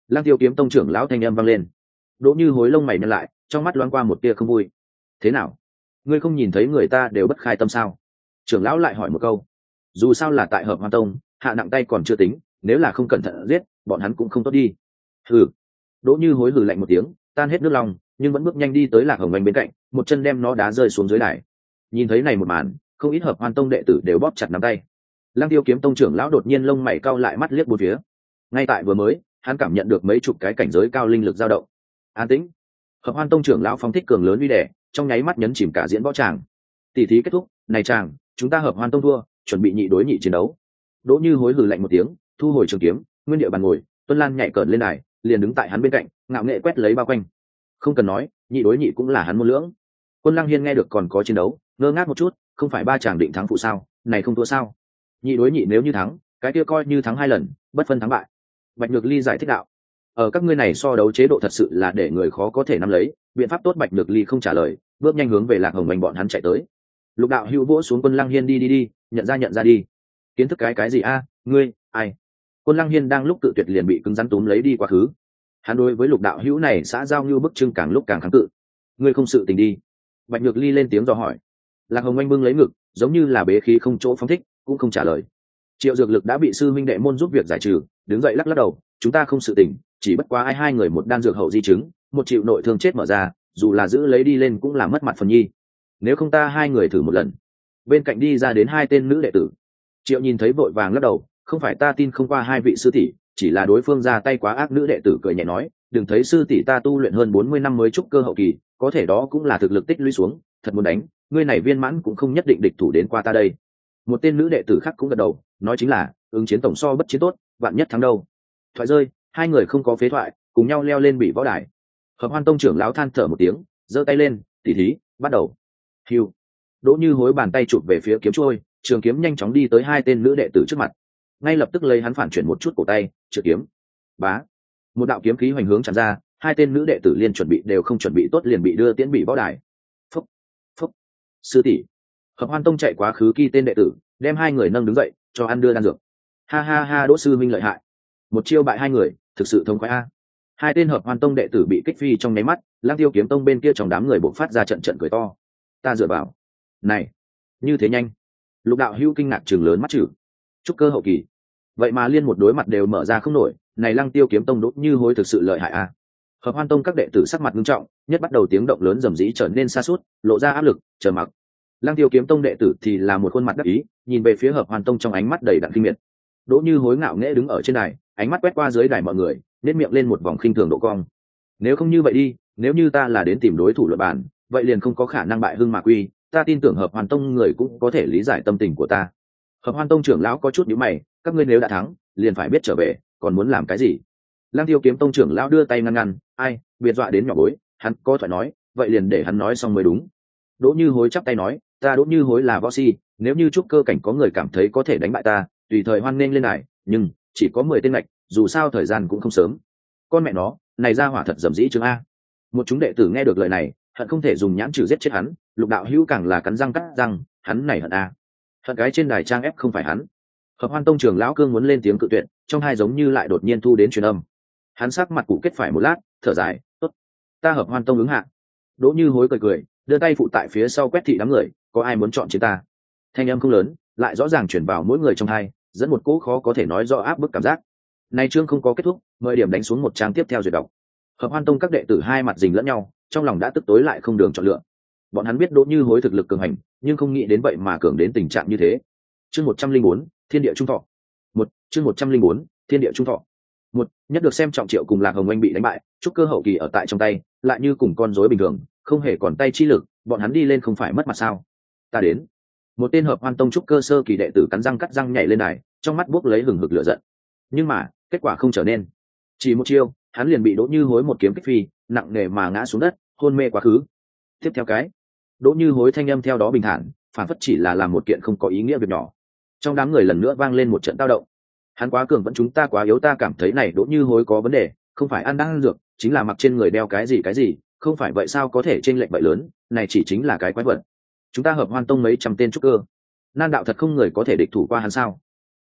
Lăng Tiêu kiếm tông trưởng lão thanh âm vang lên. Đỗ Như Hối lông mày nhăn lại, trong mắt loáng qua một tia không vui. Thế nào, ngươi không nhìn thấy người ta đều bất khai tâm sao? Trưởng lão lại hỏi một câu. Dù sao là tại Hợp Hoan tông, hạ nặng tay còn chưa tính, nếu là không cẩn thận giết bọn hắn cũng không tốt đi. Hừ. Đỗ Như Hối hừ lạnh một tiếng, tan hết nước lòng, nhưng vẫn bước nhanh đi tới Lạc Hồng Anh bên cạnh, một chân đem nó đá rơi xuống dưới đài. Nhìn thấy này một màn, không ít Hợp Hoan tông đệ tử đều bóp chặt nắm tay. Lăng Tiêu kiếm tông trưởng lão đột nhiên lông mày cau lại, mắt liếc bốn phía. Ngay tại vừa mới, hắn cảm nhận được mấy chục cái cảnh giới cao linh lực dao động. An tĩnh. Hợp Hoan tông trưởng lão phóng thích cường lớn uy đè, trong nháy mắt nhấn chìm cả diễn võ tràng. Tỷ thí kết thúc, này chàng, chúng ta Hợp Hoan tông thua, chuẩn bị nhị đối nhị chiến đấu. Đỗ Như Hối hừ lạnh một tiếng, thu hồi trường kiếm, nguyên địa bàn ngồi, Tuân Lan nhảy cợt lên đài, liền đứng tại hắn bên cạnh, ngạo nghệ quét lấy bao quanh. Không cần nói, nhị đối nhị cũng là hắn môn lưỡng. Quân Lăng Hiên nghe được còn có chiến đấu, ngơ ngác một chút, không phải ba chàng định thắng phụ sao, này không thua sao? Nhị đối nhị nếu như thắng, cái kia coi như thắng hai lần, bất phân thắng bại. Bạch Nhược Ly giải thích đạo. Ở các ngươi này so đấu chế độ thật sự là để người khó có thể nắm lấy, biện pháp tốt. Bạch Nhược Ly không trả lời, bước nhanh hướng về Lạc Hồng Anh bọn hắn chạy tới. Lục đạo hưu vỗ xuống Quân Lăng Hiên, đi đi đi, nhận ra nhận ra đi. Kiến thức cái cái gì a, ngươi, ai? Quân Lăng Hiên đang lúc tự tuyệt liền bị cứng rắn túm lấy đi quá khứ. Hắn đối với Lục đạo hữu này xã giao như bức trưng càng lúc càng kháng cự. Ngươi không sự tình đi. Bạch Nhược Ly lên tiếng dò hỏi. Lạc Hồng Anh bưng lấy ngực, giống như là bế khí không chỗ phóng thích, cũng không trả lời. Triệu Dược Lực đã bị sư minh đệ môn giúp việc giải trừ, đứng dậy lắc lắc đầu, chúng ta không sự tình, chỉ bất quá ai hai người một đan dược hậu di chứng, một chịu nội thương chết mở ra, dù là giữ lấy đi lên cũng là mất mặt phần nhi. Nếu không ta hai người thử một lần. Bên cạnh đi ra đến hai tên nữ đệ tử. Triệu nhìn thấy vội vàng lắc đầu, không phải ta tin không qua hai vị sư tỷ, chỉ là đối phương ra tay quá ác. Nữ đệ tử cười nhẹ nói, đừng thấy sư tỷ ta tu luyện hơn bốn mươi năm mới trúc cơ hậu kỳ, có thể đó cũng là thực lực tích lũy xuống, thật muốn đánh, ngươi này viên mãn cũng không nhất định địch thủ đến qua ta đây. Một tên nữ đệ tử khác cũng gật đầu, nói chính là ứng chiến tổng so bất chiến tốt, vạn nhất thắng đâu. Thoại rơi, hai người không có phế thoại, cùng nhau leo lên bị võ đài. Hợp Hoan tông trưởng lão than thở một tiếng, giơ tay lên, tỉ thí bắt đầu. Hiu. Đỗ Như Hối bàn tay chụp về phía kiếm trôi, trường kiếm nhanh chóng đi tới hai tên nữ đệ tử trước mặt, ngay lập tức lấy hắn phản chuyển một chút cổ tay, trượt kiếm. Bá. Một đạo kiếm khí hoành hướng tràn ra, hai tên nữ đệ tử liên chuẩn bị đều không chuẩn bị tốt liền bị đưa tiễn bị võ đài. Phúc, phúc. Sư tỷ. Hợp Hoan tông chạy quá khứ ghi tên đệ tử, đem hai người nâng đứng dậy, cho ăn đưa đan dược. Ha ha ha, Đỗ sư minh lợi hại, một chiêu bại hai người, thực sự thông khoái a. Hai tên Hợp Hoan tông đệ tử bị kích phi trong nháy mắt, Lăng Tiêu kiếm tông bên kia trong đám người bộc phát ra trận trận cười to. Ta dựa vào, này, như thế nhanh. Lục đạo hữu kinh ngạc trừng lớn mắt chữ. Trúc cơ hậu kỳ, vậy mà liên một đối mặt đều mở ra không nổi, này Lăng Tiêu kiếm tông Đỗ Như Hối thực sự lợi hại a. Hợp Hoan tông các đệ tử sắc mặt nghiêm trọng, nhất bắt đầu tiếng động lớn rầm rĩ trở nên xa suốt, lộ ra áp lực, chờ mặc. Lăng Tiêu kiếm tông đệ tử thì là một khuôn mặt đắc ý, nhìn về phía Hợp Hoan tông trong ánh mắt đầy đặn kinh miệt. Đỗ Như Hối ngạo nghễ đứng ở trên đài, ánh mắt quét qua dưới đài mọi người, nét miệng lên một vòng khinh thường độ cong. Nếu không như vậy đi, nếu như ta là đến tìm đối thủ luận bàn, vậy liền không có khả năng bại hưng mà quy, ta tin tưởng Hợp Hoan tông người cũng có thể lý giải tâm tình của ta. Hợp Hoan tông trưởng lão có chút nhíu mày, các ngươi nếu đã thắng, liền phải biết trở về, còn muốn làm cái gì? Lăng Tiêu kiếm tông trưởng lão đưa tay ngăn ngăn, ai, biệt dọa đến nhỏ bối, hắn có thoại nói, vậy liền để hắn nói xong mới đúng. Đỗ Như Hối chắp tay nói, ta Đỗ Như Hối là võ si, nếu như trúc cơ cảnh có người cảm thấy có thể đánh bại ta, tùy thời hoan nghênh lên này, nhưng chỉ có mười tên lệch, dù sao thời gian cũng không sớm. Con mẹ nó, này ra hỏa thật dầm dĩ chương a. Một chúng đệ tử nghe được lời này, hận không thể dùng nhãn trừ giết chết hắn, Lục đạo hữu càng là cắn răng cắt răng, hắn này hận a. Hận cái trên đài trang ép không phải hắn. Hợp Hoan tông trưởng lão cương muốn lên tiếng cự tuyệt, trong hai giống như lại đột nhiên thu đến truyền âm. Hắn sắc mặt cụ kết phải một lát, thở dài, tốt, ta Hợp Hoan tông ứng hạ. Đỗ Như Hối cười cười, đưa tay phụ tại phía sau quét thị đám người, có ai muốn chọn chiến ta? Thanh âm không lớn, lại rõ ràng chuyển vào mỗi người trong hai, dẫn một cỗ khó có thể nói rõ áp bức cảm giác. Nay chương không có kết thúc, mời điểm đánh xuống một trang tiếp theo duyệt đọc. Hợp Hoan tông các đệ tử hai mặt dình lẫn nhau, trong lòng đã tức tối lại không đường chọn lựa. Bọn hắn biết Đỗ Như Hối thực lực cường hành, nhưng không nghĩ đến vậy mà cường đến tình trạng như thế. Chương một trăm linh bốn, Thiên địa trung thọ. Một, chương một trăm linh bốn, Thiên địa trung thọ. Một, nhất được xem trọng Triệu cùng Lạc Hồng Anh bị đánh bại, trúc cơ hậu kỳ ở tại trong tay, lại như cùng con rối bình thường, không hề còn tay chi lực, bọn hắn đi lên không phải mất mặt sao? Ta đến. Một tên Hợp Hoan tông trúc cơ sơ kỳ đệ tử cắn răng cắt răng nhảy lên đài, trong mắt buốc lấy hừng hực lửa giận. Nhưng mà kết quả không trở nên, chỉ một chiêu hắn liền bị Đỗ Như Hối một kiếm kích phi, nặng nề mà ngã xuống đất, hôn mê quá khứ. Tiếp theo cái, Đỗ Như Hối thanh âm theo đó bình thản, phản phất chỉ là làm một kiện không có ý nghĩa việc nhỏ. Trong đám người lần nữa vang lên một trận tao động. Hắn quá cường vẫn chúng ta quá yếu, ta cảm thấy này Đỗ Như Hối có vấn đề, không phải ăn đang ăn dược, chính là mặc trên người đeo cái gì cái gì, không phải vậy sao có thể chênh lệch vậy lớn, này chỉ chính là cái quái vật. Chúng ta Hợp Hoan tông mấy trăm tên trúc cơ, nan đạo thật không người có thể địch thủ qua hắn sao?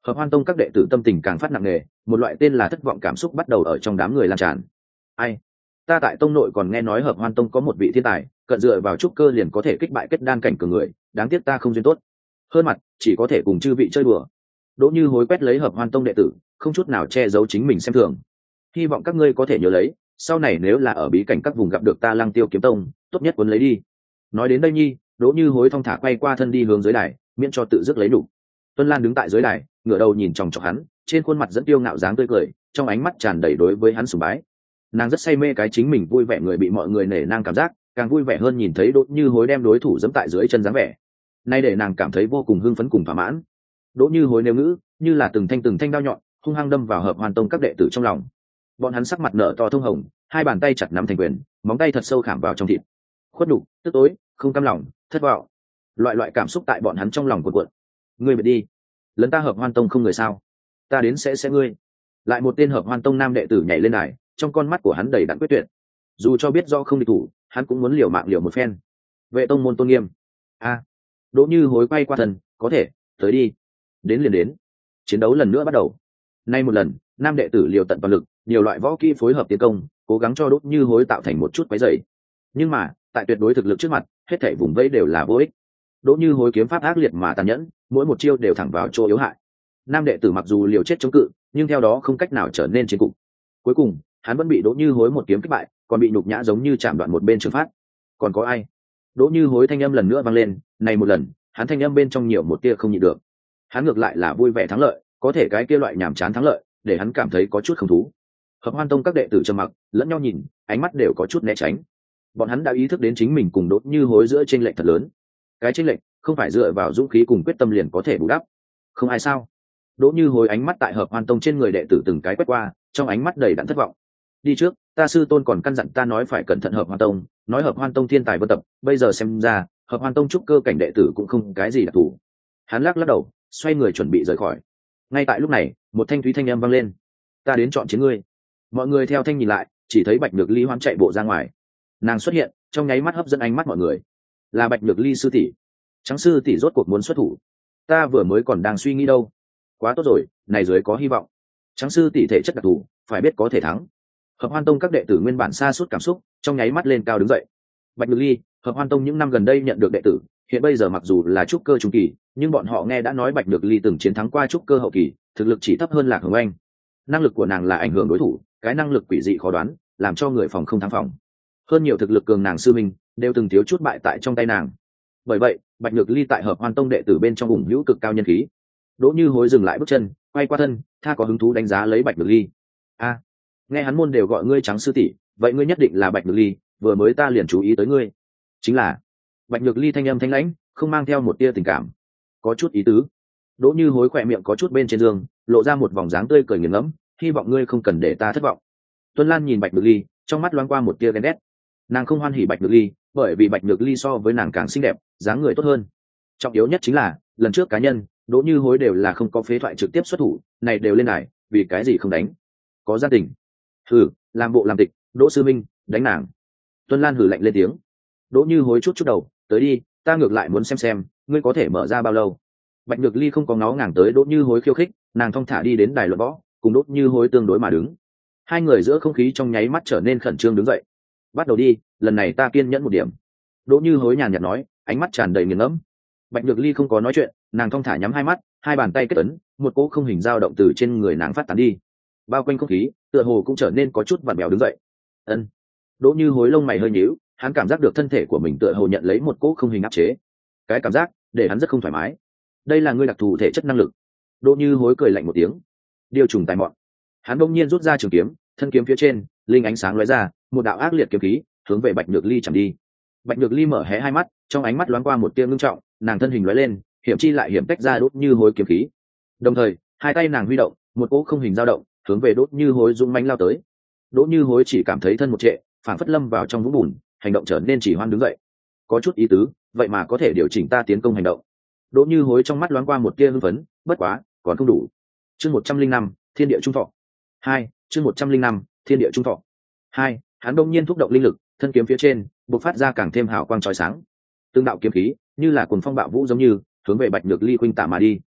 Hợp Hoan Tông các đệ tử tâm tình càng phát nặng nề, một loại tên là thất vọng cảm xúc bắt đầu ở trong đám người lan tràn. Ai? Ta tại tông nội còn nghe nói Hợp Hoan Tông có một vị thiên tài, cận dựa vào trúc cơ liền có thể kích bại kết đan cảnh cường người, đáng tiếc ta không duyên tốt. Hơn mặt, chỉ có thể cùng chư vị chơi đùa. Đỗ Như Hối quét lấy Hợp Hoan Tông đệ tử, không chút nào che giấu chính mình xem thường. Hy vọng các ngươi có thể nhớ lấy, sau này nếu là ở bí cảnh các vùng gặp được ta Lăng Tiêu Kiếm Tông, tốt nhất cuốn lấy đi. Nói đến đây nhi, Đỗ Như Hối thong thả quay qua thân đi hướng dưới đài, miễn cho tự dứt lấy đủ. Tuân Lan đứng tại dưới đài, ngửa đầu nhìn chòng chọc hắn, trên khuôn mặt dẫn tiêu ngạo dáng tươi cười, trong ánh mắt tràn đầy đối với hắn sùng bái. Nàng rất say mê cái chính mình vui vẻ người bị mọi người nể nang cảm giác, càng vui vẻ hơn nhìn thấy Đỗ Như Hối đem đối thủ giẫm tại dưới chân dáng vẻ. Nay để nàng cảm thấy vô cùng hưng phấn cùng thỏa mãn. Đỗ Như Hối nêu ngữ, như là từng thanh từng thanh đao nhọn, hung hăng đâm vào Hợp Hoan Tông các đệ tử trong lòng. Bọn hắn sắc mặt nở to thông hồng, hai bàn tay chặt nắm thành quyền, móng tay thật sâu khảm vào trong thịt. Khuất nhục, tức tối, không cam lòng, thất vọng. Loại loại cảm xúc tại bọn hắn trong lòng cuộn cuộn. Ngươi biệt đi, lấn ta Hợp Hoan Tông không người sao? Ta đến sẽ sẽ ngươi. Lại một tên Hợp Hoan Tông nam đệ tử nhảy lên đài, trong con mắt của hắn đầy đặn quyết tuyệt. Dù cho biết do không địch thủ, hắn cũng muốn liều mạng liều một phen. Vệ tông môn tôn nghiêm. A. Đỗ Như Hối quay qua thần, có thể, tới đi. Đến liền đến. Chiến đấu lần nữa bắt đầu. Nay một lần, nam đệ tử liều tận toàn lực, nhiều loại võ kỹ phối hợp tiến công, cố gắng cho Đỗ Như Hối tạo thành một chút quấy rầy. Nhưng mà, tại tuyệt đối thực lực trước mặt, hết thảy vùng vẫy đều là vô ích. Đỗ Như Hối kiếm pháp ác liệt mà tàn nhẫn, mỗi một chiêu đều thẳng vào chỗ yếu hại. Nam đệ tử mặc dù liều chết chống cự, nhưng theo đó không cách nào trở nên chiến cục. Cuối cùng, hắn vẫn bị Đỗ Như Hối một kiếm kích bại, còn bị nhục nhã giống như chạm đoạn một bên trường phát. Còn có ai? Đỗ Như Hối thanh âm lần nữa vang lên, này một lần, hắn thanh âm bên trong nhiều một tia không nhịn được. Hắn ngược lại là vui vẻ thắng lợi, có thể cái kia loại nhàm chán thắng lợi, để hắn cảm thấy có chút không thú. Hợp Hoan Tông các đệ tử trầm mặc, lẫn nhau nhìn, ánh mắt đều có chút né tránh. Bọn hắn đã ý thức đến chính mình cùng Đỗ Như Hối giữa chênh lệch thật lớn. Cái chênh lệch không phải dựa vào dũng khí cùng quyết tâm liền có thể bù đắp. Không ai sao? Đỗ Như Hối ánh mắt tại Hợp Hoan Tông trên người đệ tử từng cái quét qua, trong ánh mắt đầy đặn thất vọng. Đi trước, ta sư tôn còn căn dặn ta nói phải cẩn thận Hợp Hoan Tông, nói Hợp Hoan Tông thiên tài vân tập, bây giờ xem ra, Hợp Hoan Tông trúc cơ cảnh đệ tử cũng không cái gì đặc thù. Hắn lắc lắc đầu, xoay người chuẩn bị rời khỏi. Ngay tại lúc này, một thanh thúy thanh âm vang lên. Ta đến chọn chiến ngươi. Mọi người theo thanh nhìn lại, chỉ thấy Bạch Nhược Ly hoan chạy bộ ra ngoài. Nàng xuất hiện, trong nháy mắt hấp dẫn ánh mắt mọi người. Là Bạch Nhược Ly sư tỷ. Trắng sư tỷ rốt cuộc muốn xuất thủ. Ta vừa mới còn đang suy nghĩ đâu. Quá tốt rồi, này dưới có hy vọng. Trắng sư tỷ thể chất đặc thù, phải biết có thể thắng. Hợp Hoan Tông các đệ tử nguyên bản sa sút cảm xúc, trong nháy mắt lên cao đứng dậy. Bạch Nhược Ly, Hợp Hoan Tông những năm gần đây nhận được đệ tử, hiện bây giờ mặc dù là trúc cơ trung kỳ, nhưng bọn họ nghe đã nói Bạch Nhược Ly từng chiến thắng qua trúc cơ hậu kỳ, thực lực chỉ thấp hơn Lạc Hồng Anh. Năng lực của nàng là ảnh hưởng đối thủ, cái năng lực quỷ dị khó đoán, làm cho người phòng không thắng phòng. Hơn nhiều thực lực cường nàng sư minh, đều từng thiếu chút bại tại trong tay nàng. Bởi vậy, Bạch Nhược Ly tại Hợp Hoan Tông đệ tử bên trong ủng hữu cực cao nhân khí. Đỗ Như Hối dừng lại bước chân, quay qua thân, tha có hứng thú đánh giá lấy Bạch Nhược Ly. A, nghe hắn môn đều gọi ngươi Trắng sư tỷ, vậy ngươi nhất định là Bạch Nhược Ly, vừa mới ta liền chú ý tới ngươi. Chính là. Bạch Nhược Ly thanh âm thanh lãnh, không mang theo một tia tình cảm, có chút ý tứ. Đỗ Như Hối khỏe miệng có chút bên trên giường, lộ ra một vòng dáng tươi cười nghiền ngẫm, hy vọng ngươi không cần để ta thất vọng. Tuân Lan nhìn Bạch Nhược Ly, trong mắt loáng qua một tia ghen ghét. Nàng không hoan hỉ Bạch Nhược Ly, bởi vì Bạch Nhược Ly so với nàng càng xinh đẹp, dáng người tốt hơn. Trọng yếu nhất chính là, lần trước cá nhân, Đỗ Như Hối đều là không có phế thoại trực tiếp xuất thủ, này đều lên đài, vì cái gì không đánh? Có gia tình. Hừ, làm bộ làm tịch, Đỗ sư minh, đánh nàng. Tuân Lan hừ lạnh lên tiếng. Đỗ Như Hối chút chút đầu, tới đi, ta ngược lại muốn xem xem, ngươi có thể mở ra bao lâu. Bạch Nhược Ly không có ngó ngàng tới Đỗ Như Hối khiêu khích, nàng thong thả đi đến đài luận võ, cùng Đỗ Như Hối tương đối mà đứng. Hai người giữa không khí trong nháy mắt trở nên khẩn trương đứng dậy. Bắt đầu đi, lần này ta kiên nhẫn một điểm. Đỗ Như Hối nhàn nhạt nói, ánh mắt tràn đầy nghiền ngẫm. Bạch Nhược Ly không có nói chuyện, nàng thong thả nhắm hai mắt, hai bàn tay kết ấn, một cỗ không hình dao động từ trên người nàng phát tán đi, bao quanh không khí, tựa hồ cũng trở nên có chút vặn vẹo đứng dậy. Ân. Đỗ Như Hối lông mày hơi nhíu, hắn cảm giác được thân thể của mình tựa hồ nhận lấy một cỗ không hình áp chế. Cái cảm giác để hắn rất không thoải mái. Đây là ngươi đặc thù thể chất năng lực. Đỗ Như Hối cười lạnh một tiếng. Điều trùng tài mọn. Hắn bỗng nhiên rút ra trường kiếm, thân kiếm phía trên, linh ánh sáng lóe ra, một đạo ác liệt kiếm khí hướng về Bạch Nhược Ly chạm đi. Bạch Nhược Ly mở hé hai mắt, trong ánh mắt loáng qua một tia ngưng trọng, nàng thân hình lóe lên, hiểm chi lại hiểm tách ra Đỗ Như Hối kiếm khí. Đồng thời, hai tay nàng huy động, một cỗ không hình dao động, hướng về Đỗ Như Hối dũng mãnh lao tới. Đỗ Như Hối chỉ cảm thấy thân một trệ, phản phất lâm vào trong vũng bùn, hành động trở nên chỉ hoan đứng dậy. Có chút ý tứ, vậy mà có thể điều chỉnh ta tiến công hành động. Đỗ Như Hối trong mắt loáng qua một tia hưng phấn, bất quá, còn không đủ. Chương một trăm linh năm, Thiên địa trung thọ. Hai, chương một trăm linh năm, Thiên địa trung thọ. Hai, hắn đông nhiên thúc động linh lực, thân kiếm phía trên bộc phát ra càng thêm hào quang chói sáng. Tương đạo kiếm khí, như là cuồng phong bạo vũ giống như, hướng về Bạch Nhược Ly khuynh tả mà đi.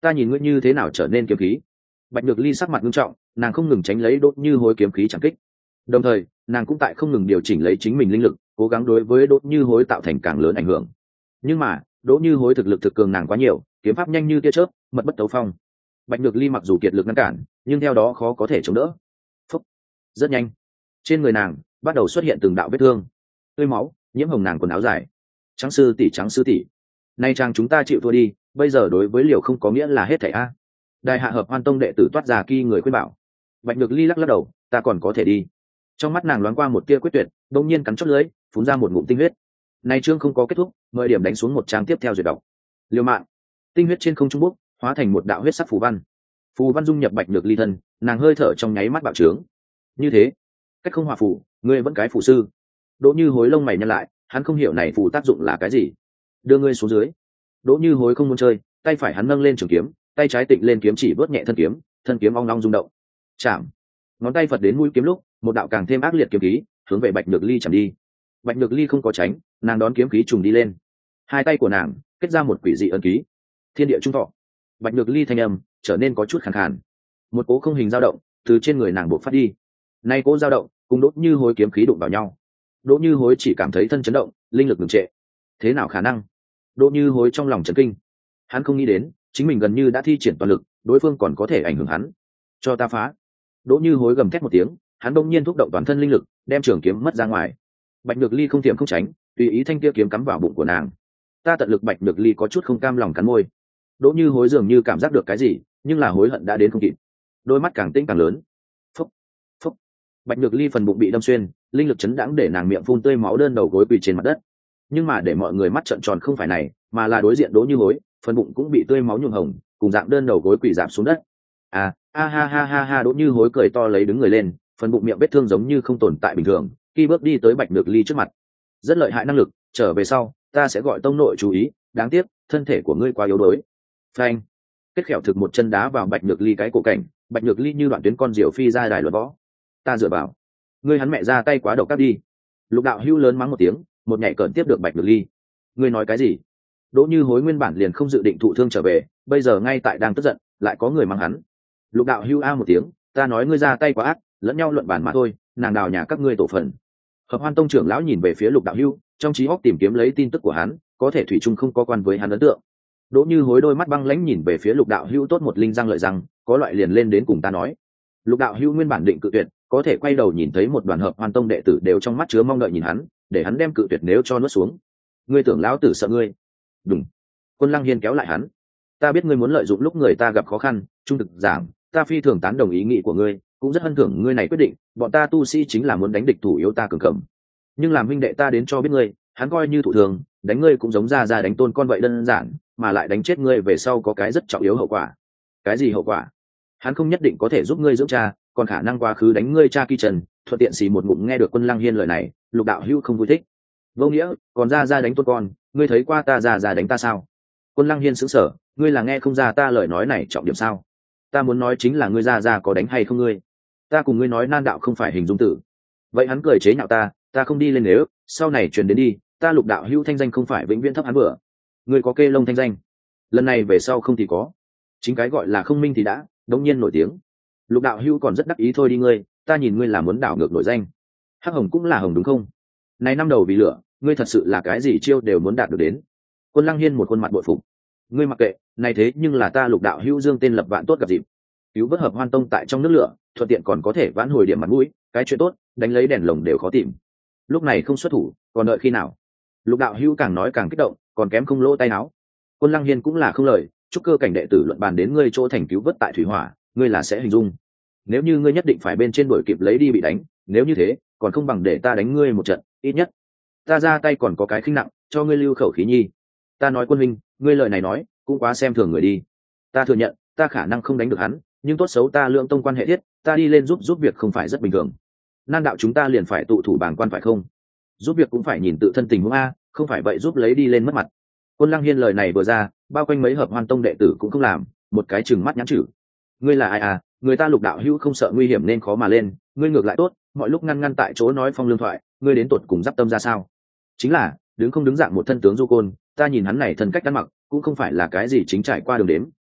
ta nhìn ngươi như thế nào trở nên kiếm khí. Bạch Nhược Ly sắc mặt nghiêm trọng, nàng không ngừng tránh lấy Đỗ Như Hối kiếm khí chẳng kích, đồng thời nàng cũng tại không ngừng điều chỉnh lấy chính mình linh lực, cố gắng đối với Đỗ Như Hối tạo thành càng lớn ảnh hưởng. Nhưng mà Đỗ Như Hối thực lực thực cường nàng quá nhiều, kiếm pháp nhanh như tia chớp, mật bất tấu phong. Bạch Nhược Ly mặc dù kiệt lực ngăn cản, nhưng theo đó khó có thể chống đỡ. Phúc. Rất nhanh, trên người nàng bắt đầu xuất hiện từng đạo vết thương, tươi máu nhiễm hồng nàng quần áo dài. Trắng sư tỷ, trắng sư tỷ, nay chàng chúng ta chịu thua đi, bây giờ đối với liều không có nghĩa là hết thảy a. Đại hạ hợp hoan tông đệ tử toát ra kỳ người khuyên bảo. Bạch Nhược Ly lắc lắc đầu, ta còn có thể đi. Trong mắt nàng loáng qua một tia quyết tuyệt, đột nhiên cắn chót lưỡi, phun ra một ngụm tinh huyết. Này chương không có kết thúc, mời điểm đánh xuống một trang tiếp theo duyệt đọc. Liều mạng. Tinh huyết trên không trung bốc, hóa thành một đạo huyết sắc phù văn. Phù văn dung nhập Bạch Nhược Ly thân, nàng hơi thở trong nháy mắt bạo trướng. Như thế, cách không hòa phù, ngươi vẫn cái phù sư. Đỗ Như Hối lông mày nhăn lại, hắn không hiểu này phù tác dụng là cái gì. Đưa ngươi xuống dưới. Đỗ Như Hối không muốn chơi, tay phải hắn nâng lên trường kiếm, tay trái tịnh lên kiếm chỉ vớt nhẹ thân kiếm, thân kiếm ong long rung động. Chạm. Ngón tay phật đến mũi kiếm lúc, một đạo càng thêm ác liệt kiếm khí hướng về Bạch Nhược Ly chạm đi. Bạch Nhược Ly không có tránh, nàng đón kiếm khí trùng đi lên. Hai tay của nàng kết ra một quỷ dị ấn ký. Thiên địa trung thọ. Bạch Nhược Ly thanh âm trở nên có chút khàn khàn. Một cố không hình dao động từ trên người nàng bộc phát đi. Nay cố dao động cùng Đỗ Như Hối kiếm khí đụng vào nhau. Đỗ Như Hối chỉ cảm thấy thân chấn động, linh lực ngừng trệ. Thế nào khả năng? Đỗ Như Hối trong lòng chấn kinh. Hắn không nghĩ đến, chính mình gần như đã thi triển toàn lực, đối phương còn có thể ảnh hưởng hắn. Cho ta phá. Đỗ Như Hối gầm thét một tiếng, hắn bỗng nhiên thúc động toàn thân linh lực, đem trường kiếm mất ra ngoài. Bạch Nhược Ly không tiệm không tránh, tùy ý thanh kia kiếm cắm vào bụng của nàng. Ta tận lực. Bạch Nhược Ly có chút không cam lòng cắn môi. Đỗ Như Hối dường như cảm giác được cái gì, nhưng là hối hận đã đến không kịp. Đôi mắt càng tinh càng lớn. Phúc, phúc. Bạch Nhược Ly phần bụng bị đâm xuyên, linh lực chấn đãng để nàng miệng phun tươi máu, đơn đầu gối quỳ trên mặt đất. Nhưng mà để mọi người mắt trợn tròn không phải này, mà là đối diện Đỗ Như Hối, phần bụng cũng bị tươi máu nhuộm hồng, cùng dạng đơn đầu gối quỳ rạp xuống đất. À, a ha ha ha ha. Đỗ Như Hối cười to lấy đứng người lên, phần bụng miệng vết thương giống như không tồn tại bình thường, khi bước đi tới Bạch Nhược Ly trước mặt. Rất lợi hại năng lực, trở về sau ta sẽ gọi tông nội chú ý, đáng tiếc thân thể của ngươi quá yếu đuối. Phanh. Kết khẻo thực một chân đá vào Bạch Nhược Ly cái cổ cảnh, Bạch Nhược Ly như đoạn tuyến con diều phi ra đài luật võ. Ta dựa vào, ngươi hắn mẹ ra tay quá độc ác đi. Lục Đạo Hưu lớn mắng một tiếng, một nhảy cẩn tiếp được Bạch Nhược Ly. Ngươi nói cái gì? Đỗ Như Hối nguyên bản liền không dự định thụ thương trở về, bây giờ ngay tại đang tức giận, lại có người mắng hắn. Lục Đạo Hưu a một tiếng, ta nói ngươi ra tay quá ác, lẫn nhau luận bản mà thôi, nàng đào nhà các ngươi tổ phần. Hợp Hoan tông trưởng lão nhìn về phía Lục Đạo Hưu, trong trí óc tìm kiếm lấy tin tức của hắn, có thể thủy chung không có quan với hắn ấn tượng. Đỗ Như Hối đôi mắt băng lãnh nhìn về phía Lục Đạo Hưu, tốt một linh răng lợi răng, có loại liền lên đến cùng ta nói. Lục Đạo Hưu nguyên bản định cự tuyệt, có thể quay đầu nhìn thấy một đoàn Hợp Hoan tông đệ tử đều trong mắt chứa mong đợi nhìn hắn, để hắn đem cự tuyệt nếu cho nuốt xuống. Ngươi tưởng lão tử sợ ngươi? Đúng. Quân Lăng Hiên kéo lại hắn. Ta biết ngươi muốn lợi dụng lúc người ta gặp khó khăn, trung thực giảng, ta phi thường tán đồng ý nghĩ của ngươi, cũng rất hân thưởng ngươi này quyết định, bọn ta tu sĩ chính là muốn đánh địch thủ yếu ta cường cầm. Nhưng làm huynh đệ ta đến cho biết ngươi, hắn coi như thủ thường, đánh ngươi cũng giống ra ra đánh tôn con vậy đơn giản, mà lại đánh chết ngươi về sau có cái rất trọng yếu hậu quả. Cái gì hậu quả? Hắn không nhất định có thể giúp ngươi dưỡng cha, còn khả năng quá khứ đánh ngươi cha kỳ trần. Thuận tiện xì một ngụm nghe được Quân Lăng Hiên lời này, Lục Đạo Hưu không vui thích. Vô nghĩa, còn ra ra đánh tôn con, ngươi thấy qua ta ra ra đánh ta sao? Quân Lăng Hiên sững sờ, ngươi là nghe không ra ta lời nói này trọng điểm sao? Ta muốn nói chính là ngươi ra ra có đánh hay không ngươi? Ta cùng ngươi nói nan đạo không phải hình dung tử. Vậy hắn cười chế nhạo ta, ta không đi lên, nếu sau này truyền đến đi, ta Lục Đạo Hưu thanh danh không phải vĩnh viễn thấp hắn bữa. Ngươi có kê lông thanh danh, lần này về sau không thì có. Chính cái gọi là không minh thì đã, đống nhiên nổi tiếng. Lục Đạo Hưu còn rất đắc ý thôi đi ngươi, ta nhìn ngươi là muốn đảo ngược nổi danh. Hắc hồng cũng là hồng đúng không? Này năm đầu vì lửa, ngươi thật sự là cái gì chiêu đều muốn đạt được đến. Quân Lăng Hiên một khuôn mặt bội phục. Ngươi mặc kệ, này thế nhưng là ta Lục Đạo Hưu dương tên lập vạn tốt gặp dịp, cứu vớt Hợp Hoan tông tại trong nước lửa, thuận tiện còn có thể vãn hồi điểm mặt mũi, cái chuyện tốt, đánh lấy đèn lồng đều khó tìm. Lúc này không xuất thủ, còn đợi khi nào? Lục Đạo Hưu càng nói càng kích động, còn kém không lỗ tay áo. Quân Lăng Hiên cũng là không lời, chúc cơ cảnh đệ tử luận bàn đến ngươi chỗ thành cứu vớt tại thủy hỏa, ngươi là sẽ hình dung. Nếu như ngươi nhất định phải bên trên đuổi kịp lấy đi bị đánh, nếu như thế, còn không bằng để ta đánh ngươi một trận, ít nhất ta ra tay còn có cái khinh nặng, cho ngươi lưu khẩu khí nhi. Ta nói Quân huynh, ngươi lời này nói cũng quá xem thường người đi. Ta thừa nhận, ta khả năng không đánh được hắn, nhưng tốt xấu ta lượng tông quan hệ thiết, ta đi lên giúp giúp việc không phải rất bình thường. Nan đạo chúng ta liền phải tụ thủ bảng quan phải không? Giúp việc cũng phải nhìn tự thân tình huống a, không phải vậy giúp lấy đi lên mất mặt. Quân Lăng Hiên lời này vừa ra, bao quanh mấy Hợp Hoan tông đệ tử cũng không làm, một cái chừng mắt nhãn chử. Ngươi là ai à? Người ta Lục Đạo Hữu không sợ nguy hiểm nên khó mà lên, ngươi ngược lại tốt, mọi lúc ngăn ngăn tại chỗ nói phong lương thoại, ngươi đến tột cùng giáp tâm ra sao? Chính là đứng không đứng dạng một thân tướng du côn, ta nhìn hắn này thân cách ăn mặc cũng không phải là cái gì chính trải qua đường đếm,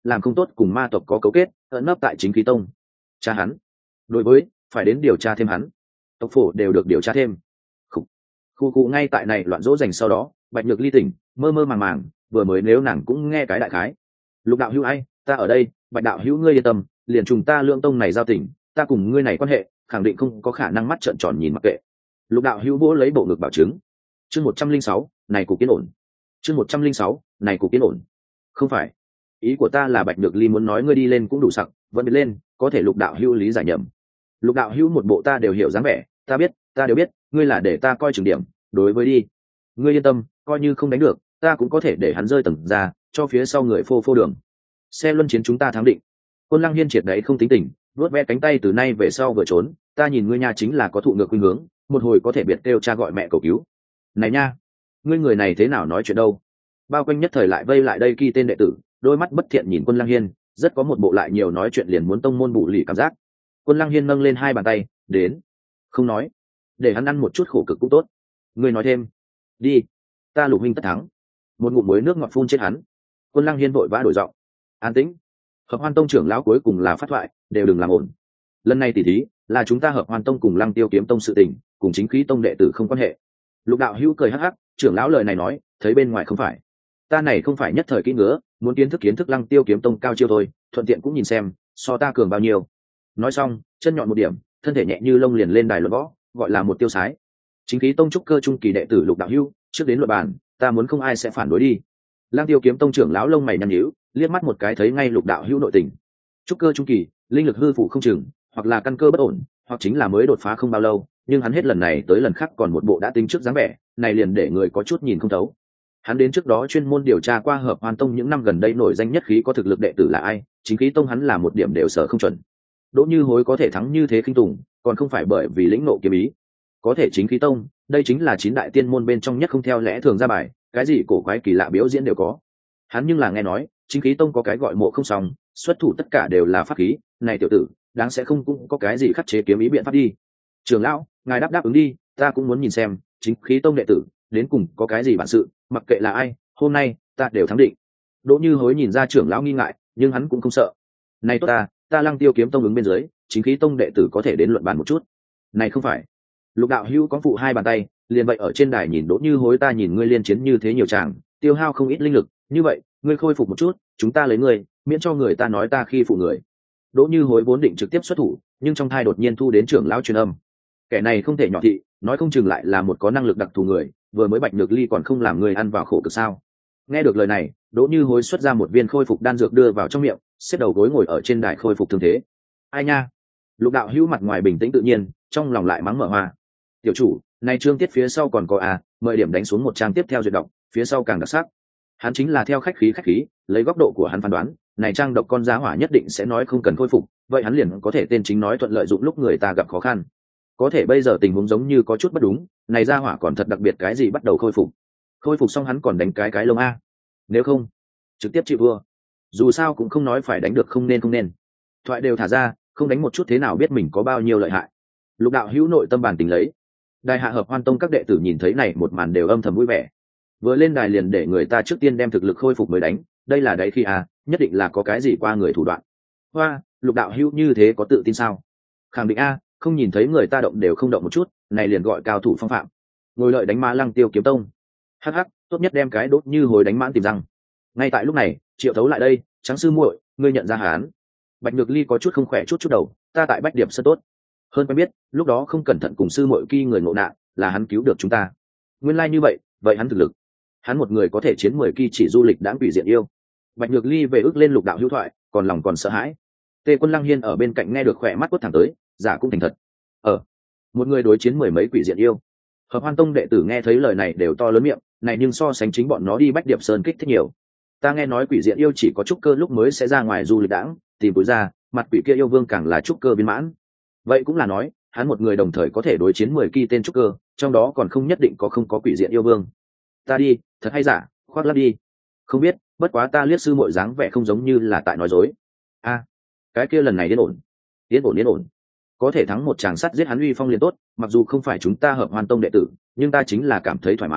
làm không tốt cùng ma tộc có cấu kết ẩn nấp tại chính khí tông. Cha hắn đối với phải đến điều tra thêm hắn, tộc phổ đều được điều tra thêm. Khủ. Khu cụ ngay tại này loạn dỗ dành sau đó Bạch Nhược Ly tỉnh mơ mơ màng màng, vừa mới nếu nàng cũng nghe cái đại khái. Lục đạo hữu ai, ta ở đây, Bạch đạo hữu ngươi yên tâm, liền trùng ta lượng tông này giao tình, ta cùng ngươi này quan hệ khẳng định không có khả năng mắt trợn tròn nhìn mặc kệ. Lục đạo hữu vỗ lấy bộ ngực bảo chứng. Chương một trăm linh sáu, này cục yên ổn. Chương một trăm linh sáu, này cục yên ổn. Không phải, ý của ta là Bạch Nhược Ly muốn nói ngươi đi lên cũng đủ sặc, vẫn đi lên, có thể Lục đạo hữu lý giải nhầm. Lục đạo hữu một bộ ta đều hiểu dáng vẻ, ta biết, ta đều biết, ngươi là để ta coi chừng điểm, đối với đi. Ngươi yên tâm, coi như không đánh được, ta cũng có thể để hắn rơi tầng ra, cho phía sau người phô phô đường. Xe luân chiến chúng ta thắng định. Quân Lăng Hiên triệt đấy không tính tình, vuốt ve cánh tay từ nay về sau vừa trốn, ta nhìn ngươi nhà chính là có thụ ngược khuynh hướng, một hồi có thể biệt kêu cha gọi mẹ cầu cứu. Này nha, ngươi người này thế nào nói chuyện đâu? Bao quanh nhất thời lại vây lại đây kỳ tên đệ tử, đôi mắt bất thiện nhìn Quân Lăng Hiên, rất có một bộ lại nhiều nói chuyện liền muốn tông môn bù lì cảm giác. Quân Lăng Hiên nâng lên hai bàn tay, đến, không nói, để hắn ăn một chút khổ cực cũng tốt. Ngươi nói thêm, đi, ta Lục huynh tất thắng. Một ngụm muối nước ngọt phun chết hắn. Quân Lăng Hiên vội vã đổi giọng, an tĩnh. Hợp Hoan Tông trưởng lão cuối cùng là phát thoại, đều đừng làm ổn. Lần này tỉ thí là chúng ta Hợp Hoan Tông cùng Lăng Tiêu Kiếm Tông sự tình, cùng chính khí tông đệ tử không quan hệ. Lục đạo hữu cười hắc hắc, trưởng lão lời này nói, thấy bên ngoài không phải. Ta này không phải nhất thời kỹ ngứa, muốn kiến thức kiến thức Lăng Tiêu Kiếm Tông cao chiêu thôi, thuận tiện cũng nhìn xem, so ta cường bao nhiêu. Nói xong, chân nhọn một điểm, thân thể nhẹ như lông liền lên đài luận võ, gọi là một tiêu sái. Chính khí tông trúc cơ trung kỳ đệ tử Lục đạo hữu, trước đến luận bàn, ta muốn không ai sẽ phản đối đi. Lăng Tiêu Kiếm Tông trưởng lão lông mày nhăn nhíu, liếc mắt một cái thấy ngay Lục đạo hữu nội tình. Trúc cơ trung kỳ, linh lực hư phụ không chừng, hoặc là căn cơ bất ổn, hoặc chính là mới đột phá không bao lâu, nhưng hắn hết lần này tới lần khác còn một bộ đã tính trước dáng vẻ, này liền để người có chút nhìn không thấu. Hắn đến trước đó chuyên môn điều tra qua Hợp Hoan Tông những năm gần đây nổi danh nhất khí có thực lực đệ tử là ai, chính khí tông hắn là một điểm đều sở không chuẩn. Đỗ Như Hối có thể thắng như thế kinh tủng, còn không phải bởi vì lĩnh nộ kiếm ý. Có thể chính khí tông, đây chính là chín đại tiên môn bên trong nhất không theo lẽ thường ra bài, cái gì cổ quái kỳ lạ biểu diễn đều có. Hắn nhưng là nghe nói, chính khí tông có cái gọi mộ không xong, xuất thủ tất cả đều là pháp khí, này tiểu tử, đáng sẽ không cũng có cái gì khắc chế kiếm ý biện pháp đi. Trưởng lão, ngài đáp đáp ứng đi, ta cũng muốn nhìn xem, chính khí tông đệ tử, đến cùng có cái gì bản sự, mặc kệ là ai, hôm nay ta đều thắng định. Đỗ Như Hối nhìn ra trưởng lão nghi ngại, nhưng hắn cũng không sợ. Này tốt ta, ta Lăng Tiêu Kiếm Tông ứng bên dưới, chính khí tông đệ tử có thể đến luận bàn một chút. Này không phải. Lục đạo hữu có phụ hai bàn tay, liền vậy ở trên đài nhìn Đỗ Như Hối ta nhìn ngươi liên chiến như thế nhiều chàng, tiêu hao không ít linh lực, như vậy, ngươi khôi phục một chút, chúng ta lấy ngươi, miễn cho người ta nói ta khi phụ người. Đỗ Như Hối vốn định trực tiếp xuất thủ, nhưng trong thai đột nhiên thu đến trưởng lão truyền âm. Kẻ này không thể nhỏ thị, nói không chừng lại là một có năng lực đặc thù người, vừa mới Bạch Nhược Ly còn không làm người ăn vào khổ cực sao? Nghe được lời này, Đỗ Như Hối xuất ra một viên khôi phục đan dược đưa vào trong miệng, xếp đầu gối ngồi ở trên đài khôi phục thương thế. Ai nha? Lục đạo hữu mặt ngoài bình tĩnh tự nhiên, trong lòng lại mắng mở hoa. Tiểu chủ, này chương tiết phía sau còn có à, mời điểm đánh xuống một trang tiếp theo duyệt đọc, phía sau càng đặc sắc. Hắn chính là theo khách khí khách khí, lấy góc độ của hắn phán đoán, này trang độc con giá hỏa nhất định sẽ nói không cần khôi phục, vậy hắn liền có thể tên chính nói thuận lợi dụng lúc người ta gặp khó khăn. Có thể bây giờ tình huống giống như có chút bất đúng, này gia hỏa còn thật đặc biệt cái gì bắt đầu khôi phục. Khôi phục xong hắn còn đánh cái cái lông a. Nếu không, trực tiếp chịu vua. Dù sao cũng không nói phải đánh được không nên không nên. Thoại đều thả ra, không đánh một chút thế nào biết mình có bao nhiêu lợi hại. Lục đạo hữu nội tâm bản tình lấy. Đại hạ Hợp Hoan Tông các đệ tử nhìn thấy này một màn đều âm thầm vui vẻ. Vừa lên đài liền để người ta trước tiên đem thực lực khôi phục mới đánh, đây là đấy khi à, nhất định là có cái gì qua người thủ đoạn. Hoa, Lục đạo hữu như thế có tự tin sao? Khẳng định a, không nhìn thấy người ta động đều không động một chút, này liền gọi cao thủ phong phạm. Ngồi lợi đánh ma Lăng Tiêu Kiếm Tông. Hắc hắc, tốt nhất đem cái đốt Như Hối đánh mãn tìm răng. Ngay tại lúc này, Triệu Thấu lại đây, Trắng sư muội, ngươi nhận ra hán. Bạch Nhược Ly có chút không khỏe chút chút đầu, ta tại Bách Điểm Sơn tốt. Hơn quen biết, lúc đó không cẩn thận cùng sư muội kia người ngộ nạn, là hắn cứu được chúng ta. Nguyên lai like như vậy, vậy hắn thực lực. Hắn một người có thể chiến mười kỳ chỉ du lịch đãng quỷ diện yêu. Bạch Nhược Ly về ước lên Lục đạo hữu thoại, còn lòng còn sợ hãi. Tề Quân Lăng Hiên ở bên cạnh nghe được khỏe mắt quất thẳng tới, giả cũng thành thật. Ờ, một người đối chiến mười mấy quỷ diện yêu. Hợp Hoan Tông đệ tử nghe thấy lời này đều to lớn miệng, này nhưng so sánh chính bọn nó đi Bách Điệp Sơn kích thích nhiều. Ta nghe nói quỷ diện yêu chỉ có trúc cơ lúc mới sẽ ra ngoài du lịch đãng, tìm túi ra, mặt quỷ kia yêu vương càng là trúc cơ viên mãn. Vậy cũng là nói, hắn một người đồng thời có thể đối chiến mười kỳ tên trúc cơ, trong đó còn không nhất định có không có quỷ diện yêu vương. Ta đi, thật hay giả, khoác lác đi. Không biết, bất quá ta liếc sư muội dáng vẻ không giống như là tại nói dối. A, à, cái kia lần này yên ổn, yên ổn yên ổn. Có thể thắng một chàng sắt giết hắn uy phong liền tốt, mặc dù không phải chúng ta Hợp Hoan Tông đệ tử, nhưng ta chính là cảm thấy thoải mái,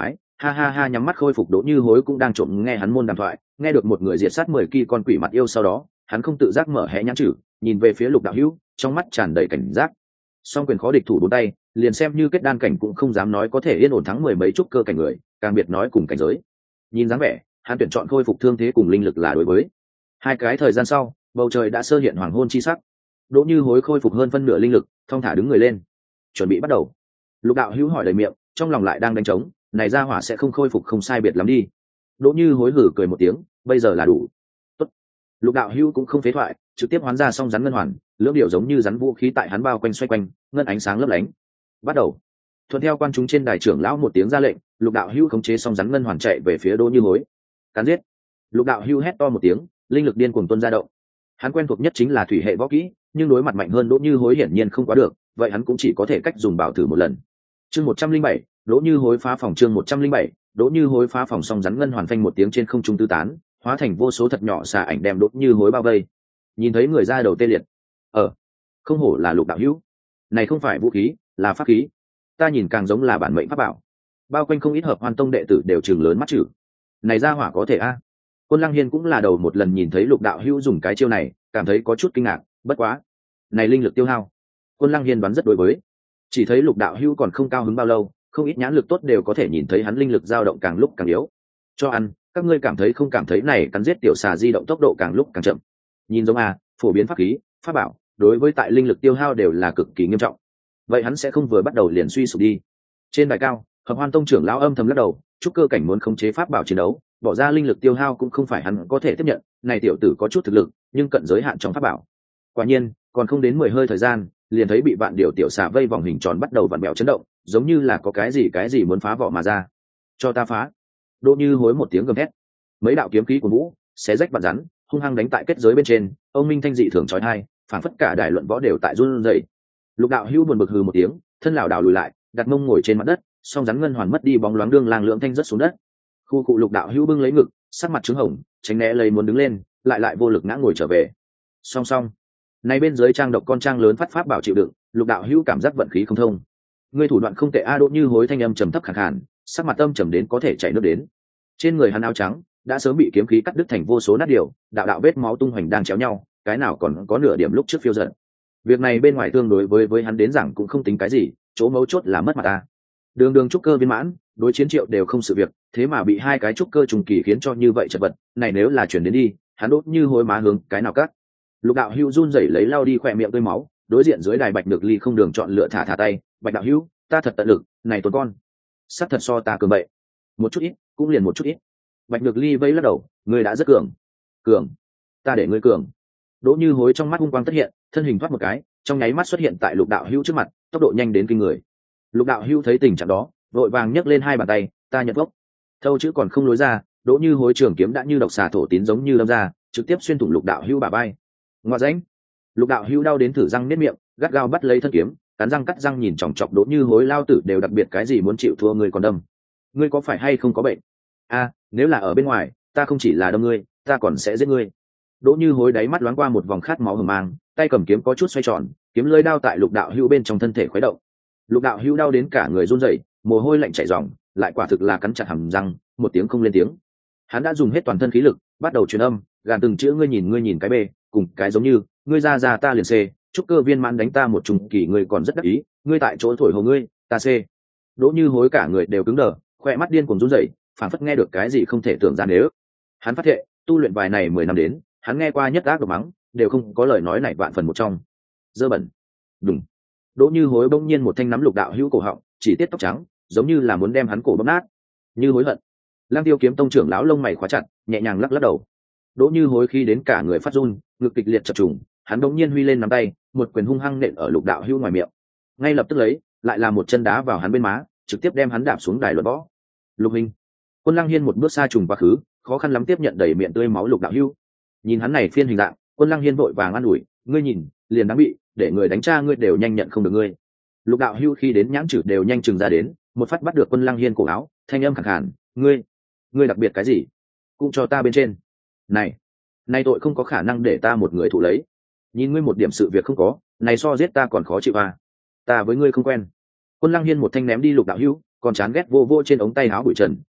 ha ha ha, nhắm mắt khôi phục Đỗ Như Hối cũng đang trộm nghe hắn môn đàm thoại, nghe được một người diệt sát mười kỳ con quỷ mặt yêu, sau đó hắn không tự giác mở hé nhãn chữ, nhìn về phía Lục đạo hữu, trong mắt tràn đầy cảnh giác. Song quyền khó địch thủ bốn tay, liền xem như kết đan cảnh cũng không dám nói có thể yên ổn thắng mười mấy trúc cơ cảnh người, càng biệt nói cùng cảnh giới. Nhìn dáng vẻ, hắn tuyển chọn khôi phục thương thế cùng linh lực là đối với. Hai cái thời gian sau, bầu trời đã sơ hiện hoàng hôn chi sắc. Đỗ Như Hối khôi phục hơn phân nửa linh lực, thong thả đứng người lên, chuẩn bị bắt đầu. Lục đạo hữu hỏi đầy miệng, trong lòng lại đang đánh trống, này ra hỏa sẽ không khôi phục không sai biệt lắm đi. Đỗ Như Hối hử cười một tiếng, bây giờ là đủ. Tốt. Lục đạo hữu cũng không phế thoại, trực tiếp hoán ra song rắn ngân hoàn, lưỡng điệu giống như rắn vũ khí tại hắn bao quanh xoay quanh, ngân ánh sáng lấp lánh. Bắt đầu. Thuận theo quan chúng trên đài trưởng lão một tiếng ra lệnh, Lục đạo hữu khống chế song rắn ngân hoàn chạy về phía Đỗ Như Hối. Cắn giết. Lục đạo hữu hét to một tiếng, linh lực điên cuồng tuôn ra động. Hắn quen thuộc nhất chính là thủy hệ võ kỹ, nhưng đối mặt mạnh hơn Đỗ Như Hối hiển nhiên không quá được, vậy hắn cũng chỉ có thể cách dùng bảo thử một lần. Chương một trăm linh bảy, Đỗ Như Hối phá phòng. Chương một trăm linh bảy, Đỗ Như Hối phá phòng. Song rắn ngân hoàn phanh một tiếng trên không trung tứ tán, hóa thành vô số thật nhỏ xà ảnh đem Đỗ Như Hối bao vây. Nhìn thấy người ra đầu tê liệt. Ờ, không hổ là Lục đạo hữu. Này không phải vũ khí, là pháp khí. Ta nhìn càng giống là bản mệnh pháp bảo. Bao quanh không ít hợp Hoan tông đệ tử đều trừng lớn mắt chữ. Này ra hỏa có thể a? Quân Lăng Hiên cũng là đầu một lần nhìn thấy Lục đạo hữu dùng cái chiêu này, cảm thấy có chút kinh ngạc, bất quá, này linh lực tiêu hao. Quân Lăng Hiên đoán rất đối với. Chỉ thấy Lục đạo hữu còn không cao hứng bao lâu, không ít nhãn lực tốt đều có thể nhìn thấy hắn linh lực dao động càng lúc càng yếu. Cho ăn, các ngươi cảm thấy không cảm thấy này cắn giết tiểu xà di động tốc độ càng lúc càng chậm. Nhìn giống a, phổ biến pháp khí, pháp bảo, đối với tại linh lực tiêu hao đều là cực kỳ nghiêm trọng. Vậy hắn sẽ không vừa bắt đầu liền suy sụp đi. Trên đài cao, Hợp Hoan tông trưởng lão âm thầm lắc đầu, chúc cơ cảnh muốn khống chế pháp bảo chiến đấu, bỏ ra linh lực tiêu hao cũng không phải hắn có thể tiếp nhận, này tiểu tử có chút thực lực, nhưng cận giới hạn trong pháp bảo. Quả nhiên, còn không đến mười hơi thời gian, liền thấy bị vạn điều tiểu xà vây vòng hình tròn bắt đầu vặn bèo chấn động, giống như là có cái gì cái gì muốn phá vỏ mà ra. Cho ta phá! Đỗ Như Hối một tiếng gầm hét. Mấy đạo kiếm khí của vũ, xé rách vạn rắn, hung hăng đánh tại kết giới bên trên, ông minh thanh dị thường chói tai, phản phất cả đài luận võ đều tại run rẩy. Lục đạo hữu buồn bực hừ một tiếng, thân lảo đảo lùi lại, đặt mông ngồi trên mặt đất, song rắn ngân hoàn mất đi bóng loáng đương lang lượng thanh rất xuống đất. Khu cụ Lục đạo hữu bưng lấy ngực, sắc mặt trứng hồng, tránh né lấy muốn đứng lên, lại lại vô lực ngã ngồi trở về. Song song, này bên dưới trang độc con trang lớn phát pháp bảo chịu đựng, Lục đạo hữu cảm giác vận khí không thông. Ngươi thủ đoạn không tệ a. Đỗ Như Hối thanh âm trầm thấp khàn khàn, sắc mặt âm trầm đến có thể chảy nước đến. Trên người hắn áo trắng đã sớm bị kiếm khí cắt đứt thành vô số nát điều, đạo đạo vết máu tung hoành đang chéo nhau, cái nào còn có nửa điểm lúc trước phiêu dật. Việc này bên ngoài tương đối với với hắn đến rằng cũng không tính cái gì, chỗ mấu chốt là mất mặt ta. Đường đường trúc cơ viên mãn, đối chiến triệu đều không sự việc, thế mà bị hai cái trúc cơ trùng kỳ khiến cho như vậy chật vật, này nếu là chuyển đến đi, hắn Đốt Như Hối má hướng cái nào cắt. Lục đạo hữu run rẩy lấy lau đi khỏe miệng tươi máu, đối diện dưới đài Bạch Nhược Ly không đường chọn lựa thả thả tay, Bạch đạo hữu, ta thật tận lực, này tốn con, sắc thật so ta cường bậy, một chút ít, cũng liền một chút ít. Bạch Nhược Ly vẫy lắc đầu, ngươi đã rất cường, cường, ta để ngươi cường. Đỗ Như Hối trong mắt hung quang tất hiện, thân hình thoát một cái, trong nháy mắt xuất hiện tại Lục đạo hữu trước mặt, tốc độ nhanh đến kinh người. Lục đạo hữu thấy tình trạng đó, vội vàng nhấc lên hai bàn tay, ta nhận gốc. Thâu chữ còn không lối ra, Đỗ Như Hối trường kiếm đã như độc xà thổ tín giống như đâm ra, trực tiếp xuyên thủng Lục đạo hữu bả vai. Ngoa rãnh. Lục đạo hữu đau đến thử răng niết miệng, gắt gao bắt lấy thân kiếm, cắn răng cắt răng nhìn chòng chọc Đỗ Như Hối lao tử đều đặc biệt cái gì muốn chịu thua ngươi còn đâm. Ngươi có phải hay không có bệnh? A, nếu là ở bên ngoài, ta không chỉ là đâm ngươi, ta còn sẽ giết ngươi. Đỗ Như Hối đáy mắt loáng qua một vòng khát máu hừng mang, tay cầm kiếm có chút xoay tròn, kiếm lưỡi đao tại Lục đạo hữu bên trong thân thể khuấy động. Lục đạo hữu đau đến cả người run rẩy, mồ hôi lạnh chảy ròng, lại quả thực là cắn chặt hàm răng, một tiếng không lên tiếng. Hắn đã dùng hết toàn thân khí lực, bắt đầu truyền âm, gàn từng chữ ngươi nhìn ngươi nhìn cái bê, cùng cái giống như, ngươi ra ra ta liền c, trúc cơ viên mãn đánh ta một trùng kỳ ngươi còn rất đắc ý, ngươi tại chỗ thổi hồ ngươi, ta c. Đỗ Như Hối cả người đều cứng đờ, khoe mắt điên cuồng run rẩy, phảng phất nghe được cái gì không thể tưởng ra nếu. Hắn phát hiện, tu luyện vài này mười năm đến, hắn nghe qua nhất ác độc mắng, đều không có lời nói này vạn phần một trong. Dơ bẩn. Đùng. Đỗ Như Hối bỗng nhiên một thanh nắm Lục đạo hữu cổ họng, chỉ tiết tóc trắng, giống như là muốn đem hắn cổ bóp nát. Như hối hận. Lang Tiêu kiếm tông trưởng lão lông mày khóa chặt, nhẹ nhàng lắc lắc đầu. Đỗ Như Hối khi đến cả người phát run, ngực kịch liệt chập trùng, hắn bỗng nhiên huy lên nắm tay, một quyền hung hăng nện ở Lục đạo hữu ngoài miệng. Ngay lập tức lấy, lại là một chân đá vào hắn bên má, trực tiếp đem hắn đạp xuống đài luận võ. Lục Minh. Quân Lăng Hiên một bước xa trùng quá khứ, khó khăn lắm tiếp nhận đầy miệng tươi máu Lục đạo hữu. Nhìn hắn này phiên hình dạng, Quân Lăng Hiên vội vàng an ủi, ngươi nhìn, liền đáng bị, để người đánh cha ngươi đều nhanh nhận không được ngươi. Lục đạo hữu khi đến nhãn chử đều nhanh chừng ra đến, một phát bắt được Quân Lăng Hiên cổ áo, thanh âm khàn khàn, ngươi, ngươi đặc biệt cái gì? Cũng cho ta bên trên. Này, này tội không có khả năng để ta một người thụ lấy. Nhìn ngươi một điểm sự việc không có, này so giết ta còn khó chịu à? Ta với ngươi không quen. Quân Lăng Hiên một thanh ném đi Lục đạo hữu, còn chán ghét vô vô trên ống tay áo bụi trần,